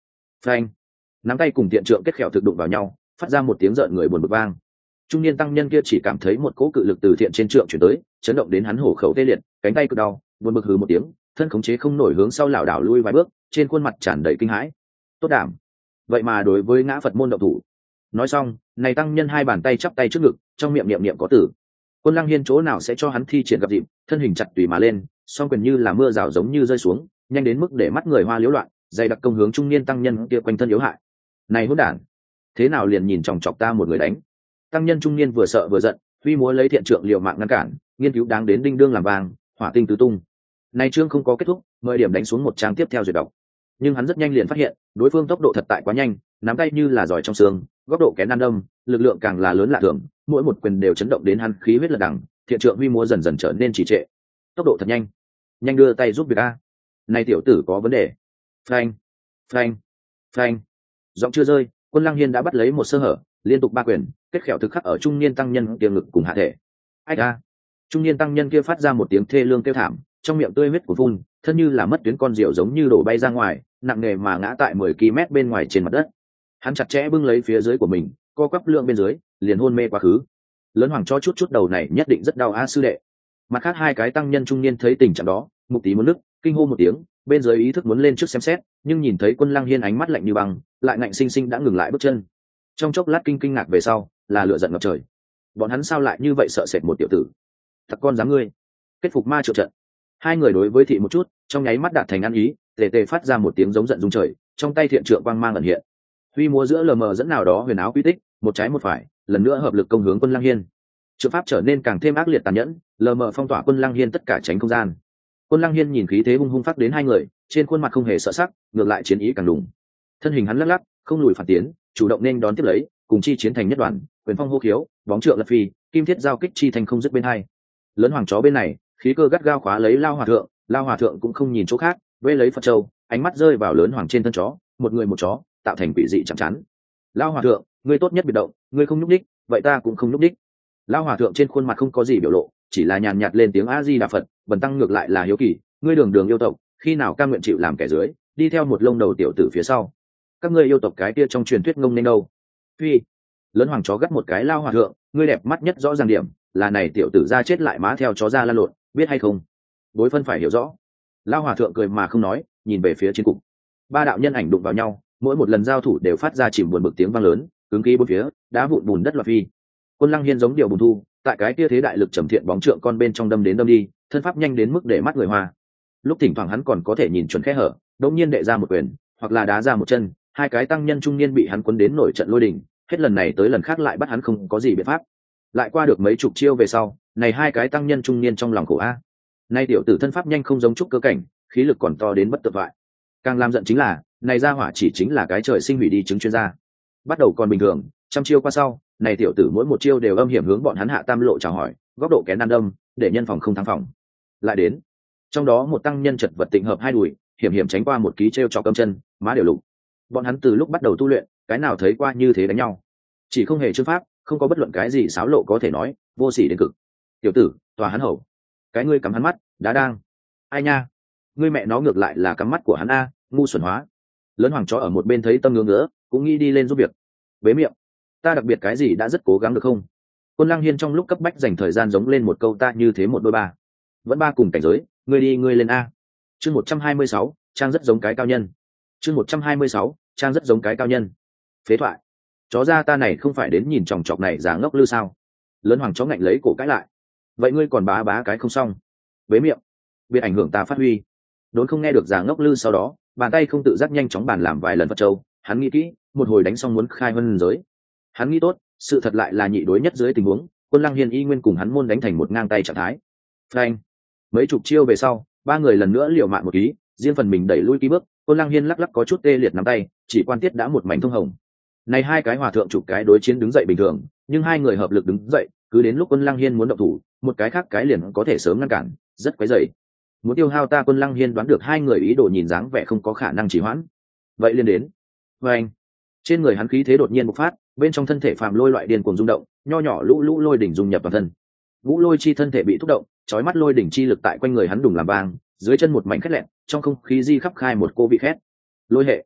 phanh, nắm tay cùng tiện trượng kết khẹo thực đụng vào nhau, phát ra một tiếng rợn người buồn bực vang. Trung niên tăng nhân kia chỉ cảm thấy một cỗ cự lực từ thiện trên trượng chuyển tới, chấn động đến hắn hổ khẩu tê liệt, cánh tay cực đau, buồn bực hừ một tiếng, thân khống chế không nổi hướng sau lảo đảo lui vài bước, trên khuôn mặt tràn đầy kinh hãi. Tốt đảm, vậy mà đối với ngã Phật môn động thủ. Nói xong, này tăng nhân hai bàn tay chắp tay trước ngực, trong miệng niệm niệm có tử. Quân Lăng Hiên chỗ nào sẽ cho hắn thi triển gặp dịp, thân hình chặt tùy mà lên, song quyền như là mưa rào giống như rơi xuống, nhanh đến mức để mắt người hoa liếu loạn, dày đặc công hướng trung niên tăng nhân kia quanh thân yếu hại. Này hỗn đản, thế nào liền nhìn chòng chọc ta một người đánh? Tăng nhân trung niên vừa sợ vừa giận, huy múa lấy thiện trượng liều mạng ngăn cản, nghiên cứu đáng đến đinh đương làm vàng, hỏa tinh tứ tung. Này chương không có kết thúc, mời điểm đánh xuống một trang tiếp theo duyệt đọc. Nhưng hắn rất nhanh liền phát hiện, đối phương tốc độ thật tại quá nhanh, nắm tay như là giỏi trong xương, góc độ kén ăn đâm, lực lượng càng là lớn lạ thường, mỗi một quyền đều chấn động đến hắn khí huyết lật đằng, thiện trượng huy múa dần dần trở nên trì trệ. Tốc độ thật nhanh, nhanh đưa tay giúp việc a. Này tiểu tử có vấn đề. Phanh, phanh, phanh. Giọng chưa rơi, Quân Lăng Hiên đã bắt lấy một sơ hở, liên tục ba quyền, kết khẹo thực khắc ở trung niên tăng nhân kia ngực cùng hạ thể. Ai a. Trung niên tăng nhân kia phát ra một tiếng thê lương kêu thảm, trong miệng tươi huyết của phun, thân như là mất tuyến con diều giống như đổ bay ra ngoài, nặng nề mà ngã tại mười ki lô mét bên ngoài trên mặt đất. Hắn chặt chẽ bưng lấy phía dưới của mình, co quắp lượng bên dưới, liền hôn mê quá khứ. Lớn Hoàng cho chút chút đầu này nhất định rất đau a sư đệ. Mặt khác hai cái tăng nhân trung niên thấy tình trạng đó, mục tí muốn nức, kinh hô một tiếng, bên dưới ý thức muốn lên trước xem xét, nhưng nhìn thấy Quân Lăng Hiên ánh mắt lạnh như băng, lại ngạnh sinh sinh đã ngừng lại bước chân. Trong chốc lát kinh kinh ngạc về sau, là lửa giận ngập trời. Bọn hắn sao lại như vậy sợ sệt một tiểu tử? Thật con dám ngươi! Kết phục ma triệu trận. Hai người đối với thị một chút, trong nháy mắt đạt thành ăn ý, tề tề phát ra một tiếng giống giận rung trời, trong tay thiện trượng quang mang ẩn hiện. Huy múa giữa lờ mờ dẫn nào đó huyền áo quy tích, một trái một phải, lần nữa hợp lực công hướng Quân Lăng Hiên. Trượng pháp trở nên càng thêm ác liệt tàn nhẫn, lờ mờ phong tỏa Quân Lăng Hiên tất cả tránh không gian. Quân Lăng Hiên nhìn khí thế hung hung phát đến hai người, trên khuôn mặt không hề sợ sắc, ngược lại chiến ý càng đùng. Thân hình hắn lắc lắc, không lùi phản tiến, chủ động nên đón tiếp lấy, cùng chi chiến thành nhất đoàn, quyền phong hô khiếu, bóng trượng lật phi, kim thiết giao kích chi thành không dứt bên hai. Lớn Hoàng chó bên này, khí cơ gắt gao khóa lấy Lao Hòa thượng, Lao Hòa thượng cũng không nhìn chỗ khác, vây lấy Phật châu, ánh mắt rơi vào Lớn Hoàng trên thân chó, một người một chó, tạo thành quỷ dị chạm chắn. Lao Hòa thượng, ngươi tốt nhất biệt động, ngươi không nhúc đích, vậy ta cũng không nhúc đích. Lao Hòa thượng trên khuôn mặt không có gì biểu lộ, chỉ là nhàn nhạt lên tiếng A Di Đà Phật, bần tăng ngược lại là hiếu kỳ, ngươi đường đường yêu tộc, khi nào cam nguyện chịu làm kẻ dưới, đi theo một lông đầu tiểu tử phía sau. Các ngươi yêu tộc cái kia trong truyền thuyết ngông nên đâu? Phi. Lớn Hoàng chó gắt một cái Lao Hòa thượng, ngươi đẹp mắt nhất rõ ràng điểm, là này tiểu tử ra chết lại má theo chó ra lan lộn, biết hay không? Đối phân phải hiểu rõ. Lao Hòa thượng cười mà không nói, nhìn về phía chiến cục. Ba đạo nhân ảnh đụng vào nhau, mỗi một lần giao thủ đều phát ra chìm buồn bực tiếng vang lớn, cứng khí bốn phía, đá vụn bùn đất loạn phi. Quân Lăng Hiên giống điều bùn thu, tại cái kia thế đại lực trầm thiện bóng trượng con bên trong đâm đến đâm đi, thân pháp nhanh đến mức để mắt người hoa. Lúc thỉnh thoảng hắn còn có thể nhìn chuẩn khe hở, đột nhiên đệ ra một quyền, hoặc là đá ra một chân, hai cái tăng nhân trung niên bị hắn cuốn đến nổi trận lôi đình, hết lần này tới lần khác lại bắt hắn không có gì biện pháp. Lại qua được mấy chục chiêu về sau, này hai cái tăng nhân trung niên trong lòng khổ a. Nay tiểu tử thân pháp nhanh không giống trúc cơ cảnh, khí lực còn to đến bất tự vại. Càng làm giận chính là, này gia hỏa chỉ chính là cái trời sinh hủy đi chứng chuyên gia. Bắt đầu còn bình thường, trăm chiêu qua sau, này tiểu tử mỗi một chiêu đều âm hiểm hướng bọn hắn hạ tam lộ chào hỏi, góc độ kén ăn đâm, để nhân phòng không thắng phòng. Lại đến, trong đó một tăng nhân chật vật tịnh hợp hai đùi, hiểm hiểm tránh qua một ký treo chọc cầm chân, má đều lục. Bọn hắn từ lúc bắt đầu tu luyện, cái nào thấy qua như thế đánh nhau, chỉ không hề chương pháp, không có bất luận cái gì xáo lộ có thể nói, vô sỉ đến cực. Tiểu tử, tòa hắn hầu, cái ngươi cắm hắn mắt, đã đang. Ai nha, ngươi mẹ nó ngược lại là cắm mắt của hắn a, ngu xuẩn hóa. Lớn Hoàng chó ở một bên thấy tâm ngứa ngứa, cũng nghĩ đi lên giúp việc. Bế miệng, ta đặc biệt cái gì đã rất cố gắng được không? Quân Lăng Hiên trong lúc cấp bách dành thời gian giống lên một câu ta như thế một đôi ba, vẫn ba cùng cảnh giới, ngươi đi ngươi lên a. Chương một trăm hai mươi sáu, trang rất giống cái cao nhân. Chương một trăm hai mươi sáu, trang rất giống cái cao nhân. Phế thoại, chó ra ta này không phải đến nhìn chòng chọc này giả ngốc lư sao? Lớn Hoàng chó ngạnh lấy cổ cãi lại, vậy ngươi còn bá bá cái không xong? Bế miệng, biết ảnh hưởng ta phát huy. Đốn không nghe được giả ngốc lư sau đó, bàn tay không tự giác nhanh chóng bàn làm vài lần Phật châu, hắn nghĩ kỹ, một hồi đánh xong muốn khai vân giới. Hắn nghĩ tốt, sự thật lại là nhị đối nhất dưới tình huống, Quân Lăng Hiên y nguyên cùng hắn môn đánh thành một ngang tay trạng thái. Phanh, mấy chục chiêu về sau, ba người lần nữa liều mạng một ký, riêng phần mình đẩy lui ký bước, Quân Lăng Hiên lắc lắc có chút tê liệt nắm tay, chỉ quan tiết đã một mảnh thông hồng. Này hai cái hòa thượng chụp cái đối chiến đứng dậy bình thường, nhưng hai người hợp lực đứng dậy, cứ đến lúc Quân Lăng Hiên muốn động thủ, một cái khác cái liền có thể sớm ngăn cản, rất quấy rầy. Muốn tiêu hao ta Quân Lăng Hiên đoán được hai người ý đồ nhìn dáng vẻ không có khả năng trì hoãn. Vậy liền đến. Phanh, trên người hắn khí thế đột nhiên bộc phát, bên trong thân thể phàm lôi loại điên cuồng rung động, nho nhỏ lũ lũ lôi đỉnh dung nhập vào thân. Vũ lôi chi thân thể bị thúc động, chói mắt lôi đỉnh chi lực tại quanh người hắn đùng làm vang, dưới chân một mảnh khét lẹn, trong không khí di khắp khai một cô vị khét. Lôi hệ,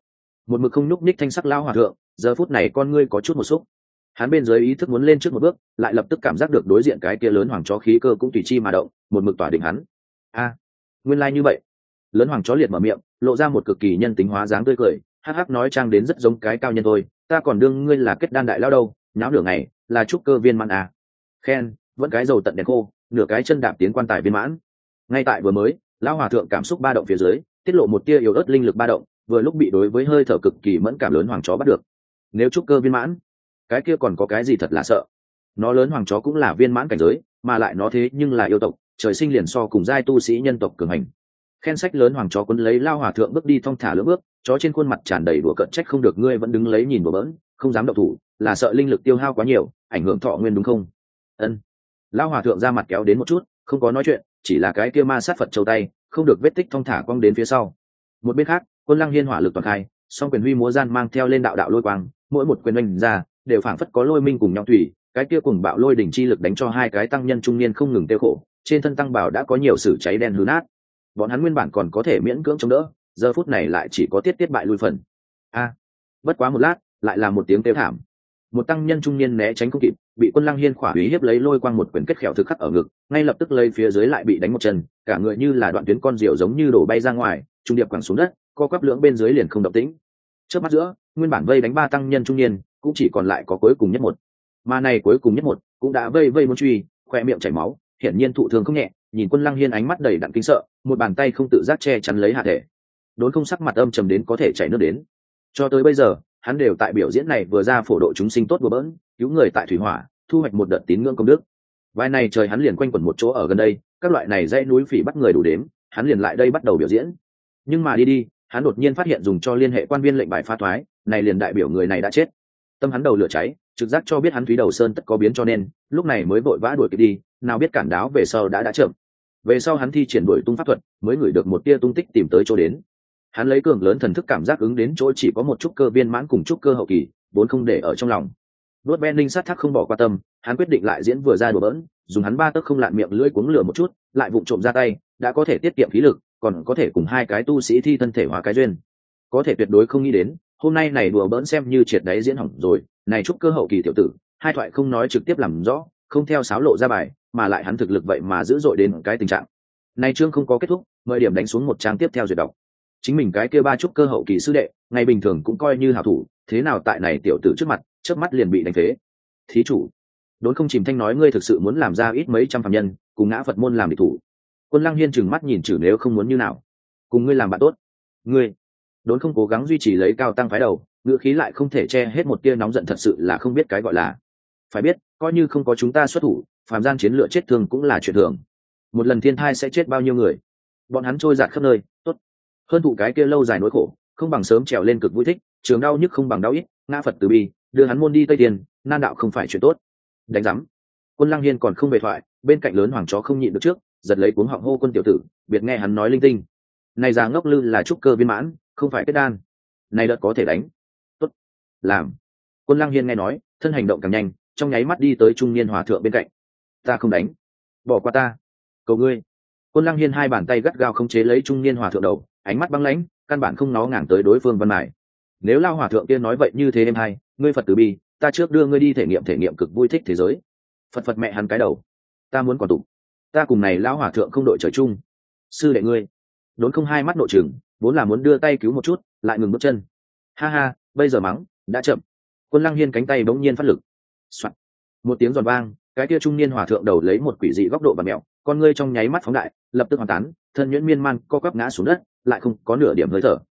một mực không nhúc nhích thanh sắc lao hòa thượng giờ phút này con ngươi có chút một xúc. Hắn bên dưới ý thức muốn lên trước một bước, lại lập tức cảm giác được đối diện cái kia lớn hoàng chó khí cơ cũng tùy chi mà động, một mực tỏa định hắn. A, nguyên lai like như vậy. Lớn hoàng chó liệt mở miệng, lộ ra một cực kỳ nhân tính hóa dáng tươi cười, hắc hắc nói trang đến rất giống cái cao nhân thôi, ta còn đương ngươi là kết đan đại lao đâu, nháo nửa ngày, là trúc cơ viên mãn à. Khen, vẫn cái dầu tận đèn khô, nửa cái chân đạp tiến quan tài viên mãn. Ngay tại vừa mới, lão hòa thượng cảm xúc ba động phía dưới, tiết lộ một tia yếu ớt linh lực ba động, vừa lúc bị đối với hơi thở cực kỳ mẫn cảm lớn hoàng chó bắt được. Nếu trúc cơ viên mãn, cái kia còn có cái gì thật là sợ. Nó lớn hoàng chó cũng là viên mãn cảnh giới, mà lại nó thế nhưng là yêu tộc, trời sinh liền so cùng giai tu sĩ nhân tộc cường hành. Khen sách lớn hoàng chó quấn lấy lao hòa thượng bước đi thong thả lưỡng bước, chó trên khuôn mặt tràn đầy đùa cợt trách không được ngươi vẫn đứng lấy nhìn đùa bỡn, không dám động thủ, là sợ linh lực tiêu hao quá nhiều, ảnh hưởng thọ nguyên đúng không? Ân. Lao hòa thượng ra mặt kéo đến một chút, không có nói chuyện, chỉ là cái kia ma sát Phật châu tay, không được vết tích thong thả quăng đến phía sau. Một bên khác, Quân Lăng Hiên hỏa lực toàn khai, song quyền huy múa gian mang theo lên đạo đạo lôi quang, mỗi một quyền oanh ra, đều phảng phất có lôi minh cùng nhau thủy, cái kia cùng bạo lôi đỉnh chi lực đánh cho hai cái tăng nhân trung niên không ngừng tiêu khổ, trên thân tăng bảo đã có nhiều sự cháy đen hư nát. Bọn hắn nguyên bản còn có thể miễn cưỡng chống đỡ, giờ phút này lại chỉ có tiết tiết bại lui phần. A, bất quá một lát, lại là một tiếng kêu thảm. Một tăng nhân trung niên né tránh không kịp, bị Quân Lăng Hiên khỏa úy hiếp lấy lôi quang một quyền kết khẹo thực khắc ở ngực, ngay lập tức lấy phía dưới lại bị đánh một chân, cả người như là đoạn tuyến con diều giống như đổ bay ra ngoài, trung điệp quẳng xuống đất, co quắp lưỡng bên dưới liền không động tĩnh. Trước mắt giữa, nguyên bản vây đánh ba tăng nhân trung niên, cũng chỉ còn lại có cuối cùng nhất một. Mà này cuối cùng nhất một, cũng đã vây vây muốn truy, khoe miệng chảy máu, hiển nhiên thụ thương không nhẹ, nhìn Quân Lăng Hiên ánh mắt đầy đặn kinh sợ, một bàn tay không tự giác che chắn lấy hạ thể. Đốn không sắc mặt âm trầm đến có thể chảy nước đến. Cho tới bây giờ, hắn đều tại biểu diễn này vừa ra phổ độ chúng sinh tốt vừa bỡn, cứu người tại thủy hỏa, thu hoạch một đợt tín ngưỡng công đức. Vài này trời hắn liền quanh quẩn một chỗ ở gần đây, các loại này dãy núi phỉ bắt người đủ đếm, hắn liền lại đây bắt đầu biểu diễn. Nhưng mà đi đi, hắn đột nhiên phát hiện dùng cho liên hệ quan viên lệnh bài pha thoái, này liền đại biểu người này đã chết. Tâm hắn đầu lửa cháy, trực giác cho biết hắn Thúy Đầu Sơn tất có biến cho nên, lúc này mới vội vã đuổi kịp đi, nào biết cản đáo về sau đã đã chậm. Về sau hắn thi triển đuổi tung pháp thuật, mới gửi được một tia tung tích tìm tới chỗ đến. Hắn lấy cường lớn thần thức cảm giác ứng đến chỗ chỉ có một chút cơ viên mãn cùng chút cơ hậu kỳ, vốn không để ở trong lòng. Đốt Ben Linh sát thác không bỏ qua tâm, hắn quyết định lại diễn vừa ra đùa bỡn, dùng hắn ba tấc không lạn miệng lưỡi cuống lửa một chút, lại vụng trộm ra tay, đã có thể tiết kiệm khí lực, còn có thể cùng hai cái tu sĩ thi thân thể hóa cái duyên. Có thể tuyệt đối không nghĩ đến, hôm nay này đùa bỡn xem như triệt đáy diễn hỏng rồi, này chút cơ hậu kỳ tiểu tử, hai thoại không nói trực tiếp làm rõ, không theo sáo lộ ra bài, mà lại hắn thực lực vậy mà dữ dội đến cái tình trạng. Này chương không có kết thúc, mời điểm đánh xuống một trang tiếp theo duyệt đọc. Chính mình cái kia ba chút cơ hậu kỳ sư đệ, ngày bình thường cũng coi như hảo thủ, thế nào tại này tiểu tử trước mặt, chớp mắt liền bị đánh phế. Thí chủ, Đốn không chìm thanh nói ngươi thực sự muốn làm ra ít mấy trăm phàm nhân, cùng ngã Phật môn làm địch thủ. Quân Lăng Hiên trừng mắt nhìn chử nếu không muốn như nào, cùng ngươi làm bạn tốt. Ngươi, Đốn không cố gắng duy trì lấy cao tăng phái đầu, ngữ khí lại không thể che hết một tia nóng giận thật sự là không biết cái gọi là. Phải biết, coi như không có chúng ta xuất thủ, phàm gian chiến lựa chết thương cũng là chuyện thường. Một lần thiên thai sẽ chết bao nhiêu người? Bọn hắn trôi dạt khắp nơi, tốt. Hơn thụ cái kia lâu dài nỗi khổ, không bằng sớm trèo lên cực vui thích, trường đau nhức không bằng đau ít, ngã Phật từ bi, đưa hắn môn đi Tây Tiền, nan đạo không phải chuyện tốt. Đánh rắm. Quân Lăng Hiên còn không về thoại, bên cạnh lớn hoàng chó không nhịn được trước, giật lấy cuống họng hô Quân tiểu tử, biệt nghe hắn nói linh tinh. Này già ngốc lư là trúc cơ viên mãn, không phải kết đan. Này đợt có thể đánh. Tốt. Làm. Quân Lăng Hiên nghe nói, thân hành động càng nhanh, trong nháy mắt đi tới trung niên hòa thượng bên cạnh. Ta không đánh. Bỏ qua ta. Cầu ngươi. Quân Lăng Hiên hai bàn tay gắt gao khống chế lấy trung niên hòa thượng đầu, ánh mắt băng lãnh, căn bản không nó ngàng tới đối phương văn mải. Nếu lao hòa thượng kia nói vậy như thế em hay, ngươi Phật từ bi, ta trước đưa ngươi đi thể nghiệm thể nghiệm cực vui thích thế giới. Phật Phật mẹ hắn cái đầu, ta muốn còn tụng. Ta cùng này lão hòa thượng không đội trời chung. Sư đệ ngươi. Đốn không hai mắt nội trừng, vốn là muốn đưa tay cứu một chút, lại ngừng bước chân. Ha ha, bây giờ mắng, đã chậm. Quân Lăng Hiên cánh tay bỗng nhiên phát lực. Soạn. Một tiếng giòn vang, cái kia trung niên hòa thượng đầu lấy một quỷ dị góc độ và mẹo, con ngươi trong nháy mắt phóng đại, lập tức hoàn tán, thân nhuyễn miên man co quắp ngã xuống đất, lại không có nửa điểm hơi thở.